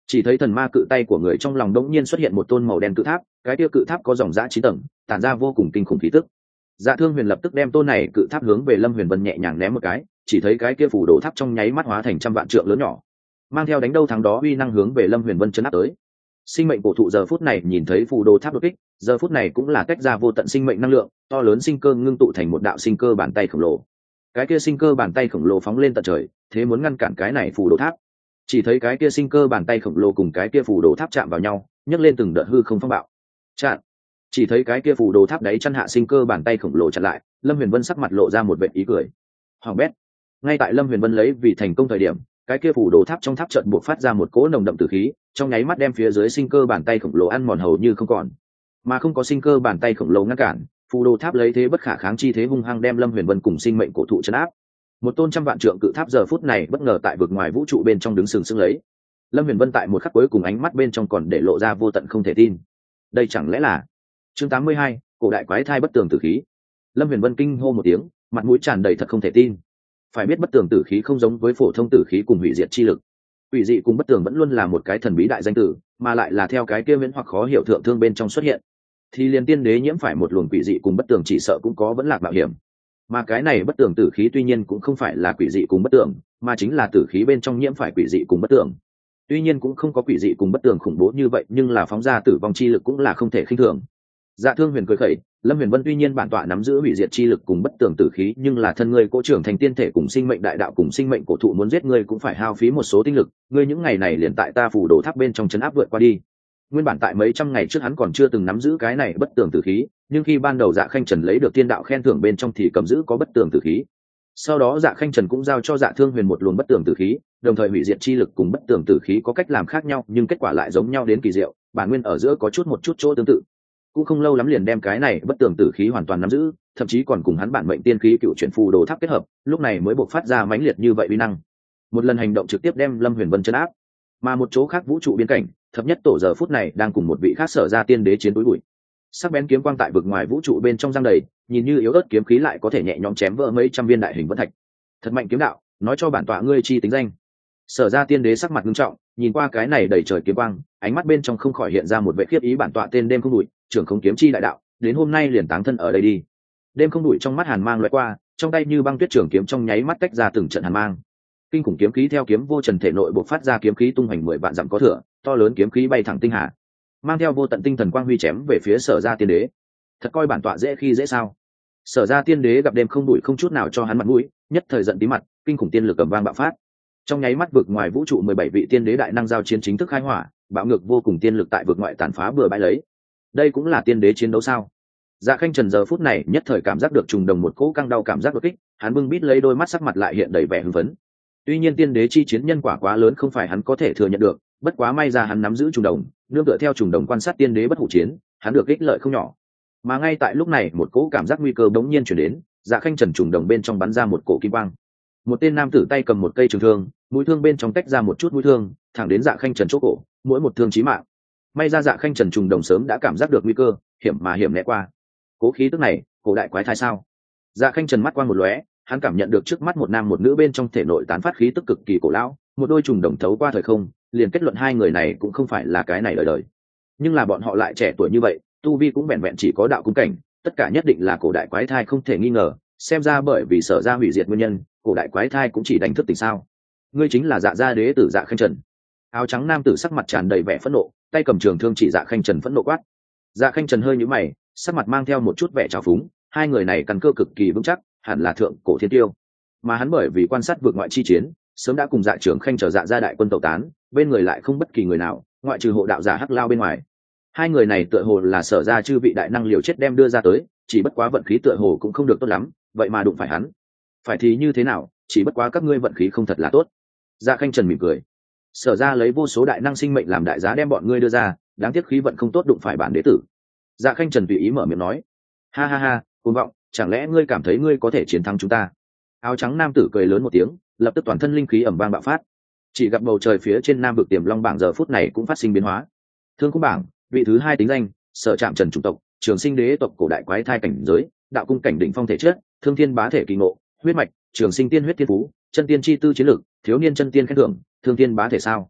Chỉ thấy thần ma cự tay của người trong lòng đống nhiên xuất hiện một tôn màu đen cự tháp, cái kia cự tháp có dòng dã chín tầng, tản ra vô cùng kinh khủng khí tức. Dạ Thương Huyền lập tức đem tôn này cự tháp hướng về Lâm Huyền Vân nhẹ nhàng ném một cái, chỉ thấy cái kia phủ đồ tháp trong nháy mắt hóa thành trăm vạn trượng lớn nhỏ, mang theo đánh đâu thắng đó uy năng hướng về Lâm Huyền Vân chấn áp tới. Sinh mệnh cổ thụ giờ phút này nhìn thấy phủ đồ tháp đột kích, giờ phút này cũng là tách ra vô tận sinh mệnh năng lượng, to lớn sinh cơ ngưng tụ thành một đạo sinh cơ bàn tay khổng lồ. Cái kia sinh cơ bàn tay khổng lồ phóng lên tận trời, thế muốn ngăn cản cái này phủ đồ tháp. Chỉ thấy cái kia sinh cơ bàn tay khổng lồ cùng cái kia phủ đồ tháp chạm vào nhau, nhấc lên từng đợt hư không phong bạo. Chặn. Chỉ thấy cái kia phủ đồ tháp đáy chân hạ sinh cơ bàn tay khổng lồ chặn lại, Lâm Huyền Vân sắc mặt lộ ra một vệt ý cười. Hoàng bét. Ngay tại Lâm Huyền Vân lấy vì thành công thời điểm, cái kia phủ đồ tháp trong tháp chợt buộc phát ra một cỗ nồng đậm tử khí, trong nháy mắt đem phía dưới sinh cơ bàn tay khổng lồ ăn mòn hầu như không còn. Mà không có sinh cơ bàn tay khổng lồ ngăn cản, phủ đồ tháp lấy thế bất khả kháng chi thế hung hăng đem Lâm Huyền Vân cùng sinh mệnh cổ thụ trấn áp. Một tôn trăm vạn trượng cự tháp giờ phút này bất ngờ tại vực ngoài vũ trụ bên trong đứng sừng sững lấy. Lâm Huyền Vân tại một khắc cuối cùng ánh mắt bên trong còn để lộ ra vô tận không thể tin. Đây chẳng lẽ là chương tám mươi hai, cổ đại quái thai bất tường tử khí. Lâm Huyền Vân kinh hô một tiếng, mặt mũi tràn đầy thật không thể tin. Phải biết bất tường tử khí không giống với phổ thông tử khí cùng hủy diệt chi lực. Hủy dị cùng bất tường vẫn luôn là một cái thần bí đại danh tử, mà lại là theo cái kia viễn hoặc khó hiểu thượng thương bên trong xuất hiện. Thì liền tiên đế nhiễm phải một luồng quỷ dị cùng bất tường chỉ sợ cũng có vẫn lạc mạo hiểm. Mà cái này bất tường tử khí tuy nhiên cũng không phải là quỷ dị cùng bất tường, mà chính là tử khí bên trong nhiễm phải quỷ dị cùng bất tường. Tuy nhiên cũng không có quỷ dị cùng bất tường khủng bố như vậy, nhưng là phóng ra tử vong chi lực cũng là không thể khinh thường. Dạ Thương Huyền cười khẩy, Lâm Huyền Vân tuy nhiên bản tọa nắm giữ hủy diệt chi lực cùng bất tường tử khí, nhưng là thân ngươi cố trưởng thành tiên thể cùng sinh mệnh đại đạo cùng sinh mệnh cổ thụ muốn giết ngươi cũng phải hao phí một số tinh lực, ngươi những ngày này liền tại ta phủ đồ tháp bên trong trấn áp vượt qua đi. Nguyên bản tại mấy trăm ngày trước hắn còn chưa từng nắm giữ cái này bất tường tử khí, nhưng khi ban đầu Dạ Khanh Trần lấy được tiên đạo khen thưởng bên trong thì cầm giữ có bất tường tử khí. Sau đó Dạ Khanh Trần cũng giao cho Dạ Thương Huyền một luồng bất tường tử khí, đồng thời hủy diệt chi lực cùng bất tường tử khí có cách làm khác nhau, nhưng kết quả lại giống nhau đến kỳ diệu, bản nguyên ở giữa có chút một chút chỗ tương tự. Cũng không lâu lắm liền đem cái này bất tường tử khí hoàn toàn nắm giữ, thậm chí còn cùng hắn bản mệnh tiên khí cựu chuyển phù đồ tháp kết hợp, lúc này mới bộc phát ra mãnh liệt như vậy uy năng. Một lần hành động trực tiếp đem Lâm Huyền Vân trấn áp. Mà một chỗ khác vũ trụ biên cảnh, thập nhất tổ giờ phút này đang cùng một vị khác sở ra tiên đế chiến đối bụi. Sắc bén kiếm quang tại vực ngoài vũ trụ bên trong giăng đầy, nhìn như yếu ớt kiếm khí lại có thể nhẹ nhõm chém vỡ mấy trăm viên đại hình vân thạch. Thật mạnh kiếm đạo, nói cho bản tọa ngươi chi tính danh. Sở ra tiên đế sắc mặt nghiêm trọng, nhìn qua cái này đầy trời kiếm quang, ánh mắt bên trong không khỏi hiện ra một vẻ khiếp ý. Bản tọa tên đêm không đủi, trưởng không kiếm chi đại đạo, đến hôm nay liền táng thân ở đây đi. Đêm không đủi trong mắt hàn mang lóe qua, trong tay như băng tuyết trường kiếm trong nháy mắt tách ra từng trận hàn mang. Kinh khủng kiếm khí theo kiếm vô trần thể nội bộc phát ra, kiếm khí tung hoành mười vạn dặm có thừa, to lớn kiếm khí bay thẳng tinh hà, mang theo vô tận tinh thần quang huy chém về phía sở gia tiên đế. Thật coi bản tọa dễ khi dễ sao? Sở gia tiên đế gặp đêm không đủi không chút nào cho hắn mặt mũi, nhất thời giận tí mặt, kinh khủng tiên lực cầm vang bạo phát. Trong nháy mắt vực ngoài vũ trụ mười bảy vị tiên đế đại năng giao chiến chính thức khai hỏa, bạo ngược vô cùng tiên lực tại vực ngoại tàn phá bừa bãi lấy. Đây cũng là tiên đế chiến đấu sao? Dạ Khanh Trần giờ phút này nhất thời cảm giác được trùng đồng một cỗ căng đau cảm giác đột kích, hắn bưng bít lấy đôi mắt, sắc mặt lại hiện đầy vẻ hưng phấn. Tuy nhiên tiên đế chi chiến nhân quả quá lớn không phải hắn có thể thừa nhận được, bất quá may ra hắn nắm giữ trùng đồng, nương tựa theo trùng đồng quan sát tiên đế bất hủ chiến, hắn được ích lợi không nhỏ. Mà ngay tại lúc này một cỗ cảm giác nguy cơ bỗng nhiên chuyển đến, Dạ Khanh Trần trùng đồng bên trong bắn ra một cổ kim quang. Một tên nam tử tay cầm một cây trường thương, mũi thương bên trong tách ra một chút mũi thương, thẳng đến Dạ Khanh Trần chỗ cổ, mỗi một thương chí mạng. May ra Dạ Khanh Trần trùng đồng sớm đã cảm giác được nguy cơ, hiểm mà hiểm né qua. Cố khí tức này, cổ đại quái thai sao? Dạ Khanh Trần mắt quang một lóe, hắn cảm nhận được trước mắt một nam một nữ bên trong thể nội tán phát khí tức cực kỳ cổ lão, một đôi trùng đồng thấu qua thời không, liền kết luận hai người này cũng không phải là cái này đời đời. Nhưng là bọn họ lại trẻ tuổi như vậy, tu vi cũng vẹn vẹn chỉ có đạo cung cảnh, tất cả nhất định là cổ đại quái thai không thể nghi ngờ. Xem ra bởi vì sở ra hủy diệt nguyên nhân, cổ đại quái thai cũng chỉ đánh thức tỉnh sao? Ngươi chính là Dạ gia đế tử Dạ Khanh Trần. Áo trắng nam tử sắc mặt tràn đầy vẻ phẫn nộ, tay cầm trường thương chỉ Dạ Khanh Trần phẫn nộ quát. Dạ Khanh Trần hơi nhíu mày, sắc mặt mang theo một chút vẻ trào phúng, hai người này căn cơ cực kỳ vững chắc, hẳn là thượng cổ thiên tiêu. Mà hắn bởi vì quan sát vượt ngoại chi chiến, sớm đã cùng Dạ trưởng Khanh trở Dạ gia đại quân tẩu tán, bên người lại không bất kỳ người nào, ngoại trừ hộ đạo giả Hắc Lao bên ngoài. Hai người này tựa hồ là sở ra chư vị đại năng liều chết đem đưa ra tới, chỉ bất quá vận khí tựa hồ cũng không được tốt lắm, vậy mà đụng phải hắn. Phải thì như thế nào, chỉ bất quá các ngươi vận khí không thật là tốt. Dạ Khanh Trần mỉm cười. Sở ra lấy vô số đại năng sinh mệnh làm đại giá đem bọn ngươi đưa ra, đáng tiếc khí vận không tốt đụng phải bản đế tử. Dạ Khanh Trần tùy ý mở miệng nói. Ha ha ha, cuồng vọng, chẳng lẽ ngươi cảm thấy ngươi có thể chiến thắng chúng ta? Áo trắng nam tử cười lớn một tiếng, lập tức toàn thân linh khí ẩm vang bạo phát. Chỉ gặp bầu trời phía trên nam vực tiềm long bảng giờ phút này cũng phát sinh biến hóa. Thương khung bảng, vị thứ hai tính danh, sở trạm Trần chủng tộc, trường sinh đế tộc cổ đại quái thai cảnh giới, đạo cung cảnh đỉnh phong thể chất, thương thiên bá thể kỳ ngộ, huyết mạch, trường sinh tiên huyết thiên phú, chân tiên chi tư chiến lược, thiếu niên chân tiên khen thưởng, thương thiên bá thể sao?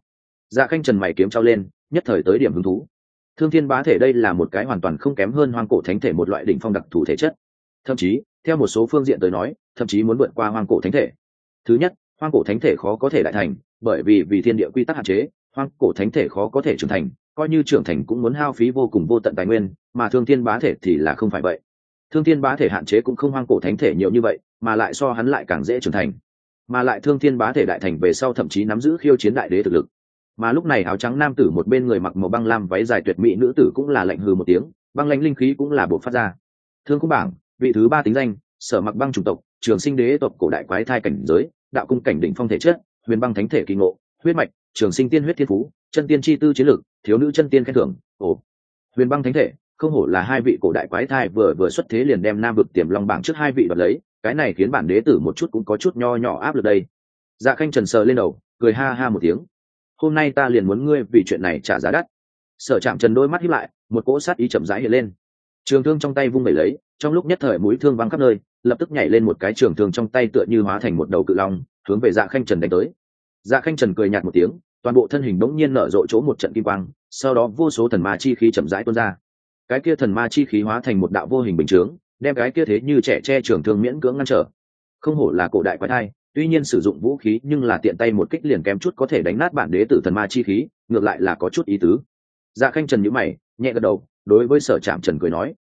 Dạ Khanh Trần mày kiếm trao lên, nhất thời tới điểm hứng thú. Thương thiên bá thể đây là một cái hoàn toàn không kém hơn hoang cổ thánh thể một loại đỉnh phong đặc thù thể chất, thậm chí theo một số phương diện tới nói thậm chí muốn vượt qua hoang cổ thánh thể. Thứ nhất, hoang cổ thánh thể khó có thể đại thành, bởi vì vì thiên địa quy tắc hạn chế, hoang cổ thánh thể khó có thể trưởng thành, coi như trưởng thành cũng muốn hao phí vô cùng vô tận tài nguyên, mà thương thiên bá thể thì là không phải vậy. Thương thiên bá thể hạn chế cũng không hoang cổ thánh thể nhiều như vậy, mà lại so hắn lại càng dễ trưởng thành, mà lại thương thiên bá thể đại thành về sau thậm chí nắm giữ khiêu chiến đại đế thực lực. Mà lúc này áo trắng nam tử một bên người mặc màu băng lam váy dài tuyệt mỹ nữ tử cũng là lạnh hừ một tiếng, băng lãnh linh khí cũng là bộc phát ra. Thương cung bảng vị thứ ba tính danh, sở mặc băng chủng tộc, trường sinh đế tộc cổ đại quái thai cảnh giới, đạo cung cảnh đỉnh phong thể chất, huyền băng thánh thể kỳ ngộ, huyết mạch, trường sinh tiên huyết thiên phú, chân tiên chi tư chiến lược, thiếu nữ chân tiên khen thưởng. Ồ, huyền băng thánh thể, không hổ là hai vị cổ đại quái thai vừa vừa xuất thế liền đem nam vực tiềm long bảng trước hai vị đoạt lấy, cái này khiến bản đế tử một chút cũng có chút nho nhỏ áp lực đây. Dạ Khanh Trần sờ lên đầu, cười ha ha một tiếng. Hôm nay ta liền muốn ngươi vì chuyện này trả giá đắt. Sở Trạm Trần đôi mắt híp lại, một cỗ sát ý chậm rãi hiện lên. Trường thương trong tay vung vẩy lấy, trong lúc nhất thời mũi thương văng khắp nơi, lập tức nhảy lên một cái trường thương trong tay tựa như hóa thành một đầu cự long, hướng về Dạ Khanh Trần đánh tới. Dạ Khanh Trần cười nhạt một tiếng, toàn bộ thân hình bỗng nhiên nở rộ chỗ một trận kim quang, sau đó vô số thần ma chi khí chậm rãi tuôn ra. Cái kia thần ma chi khí hóa thành một đạo vô hình bình chướng, đem cái kia thế như trẻ che trường thương miễn cưỡng ngăn trở. Không hổ là cổ đại quái thai, tuy nhiên sử dụng vũ khí nhưng là tiện tay một kích liền kém chút có thể đánh nát bản đế tử thần ma chi khí, ngược lại là có chút ý tứ. Dạ Khanh Trần nhíu mày, nhẹ gật đầu, đối với Sở Trạm Trần cười nói: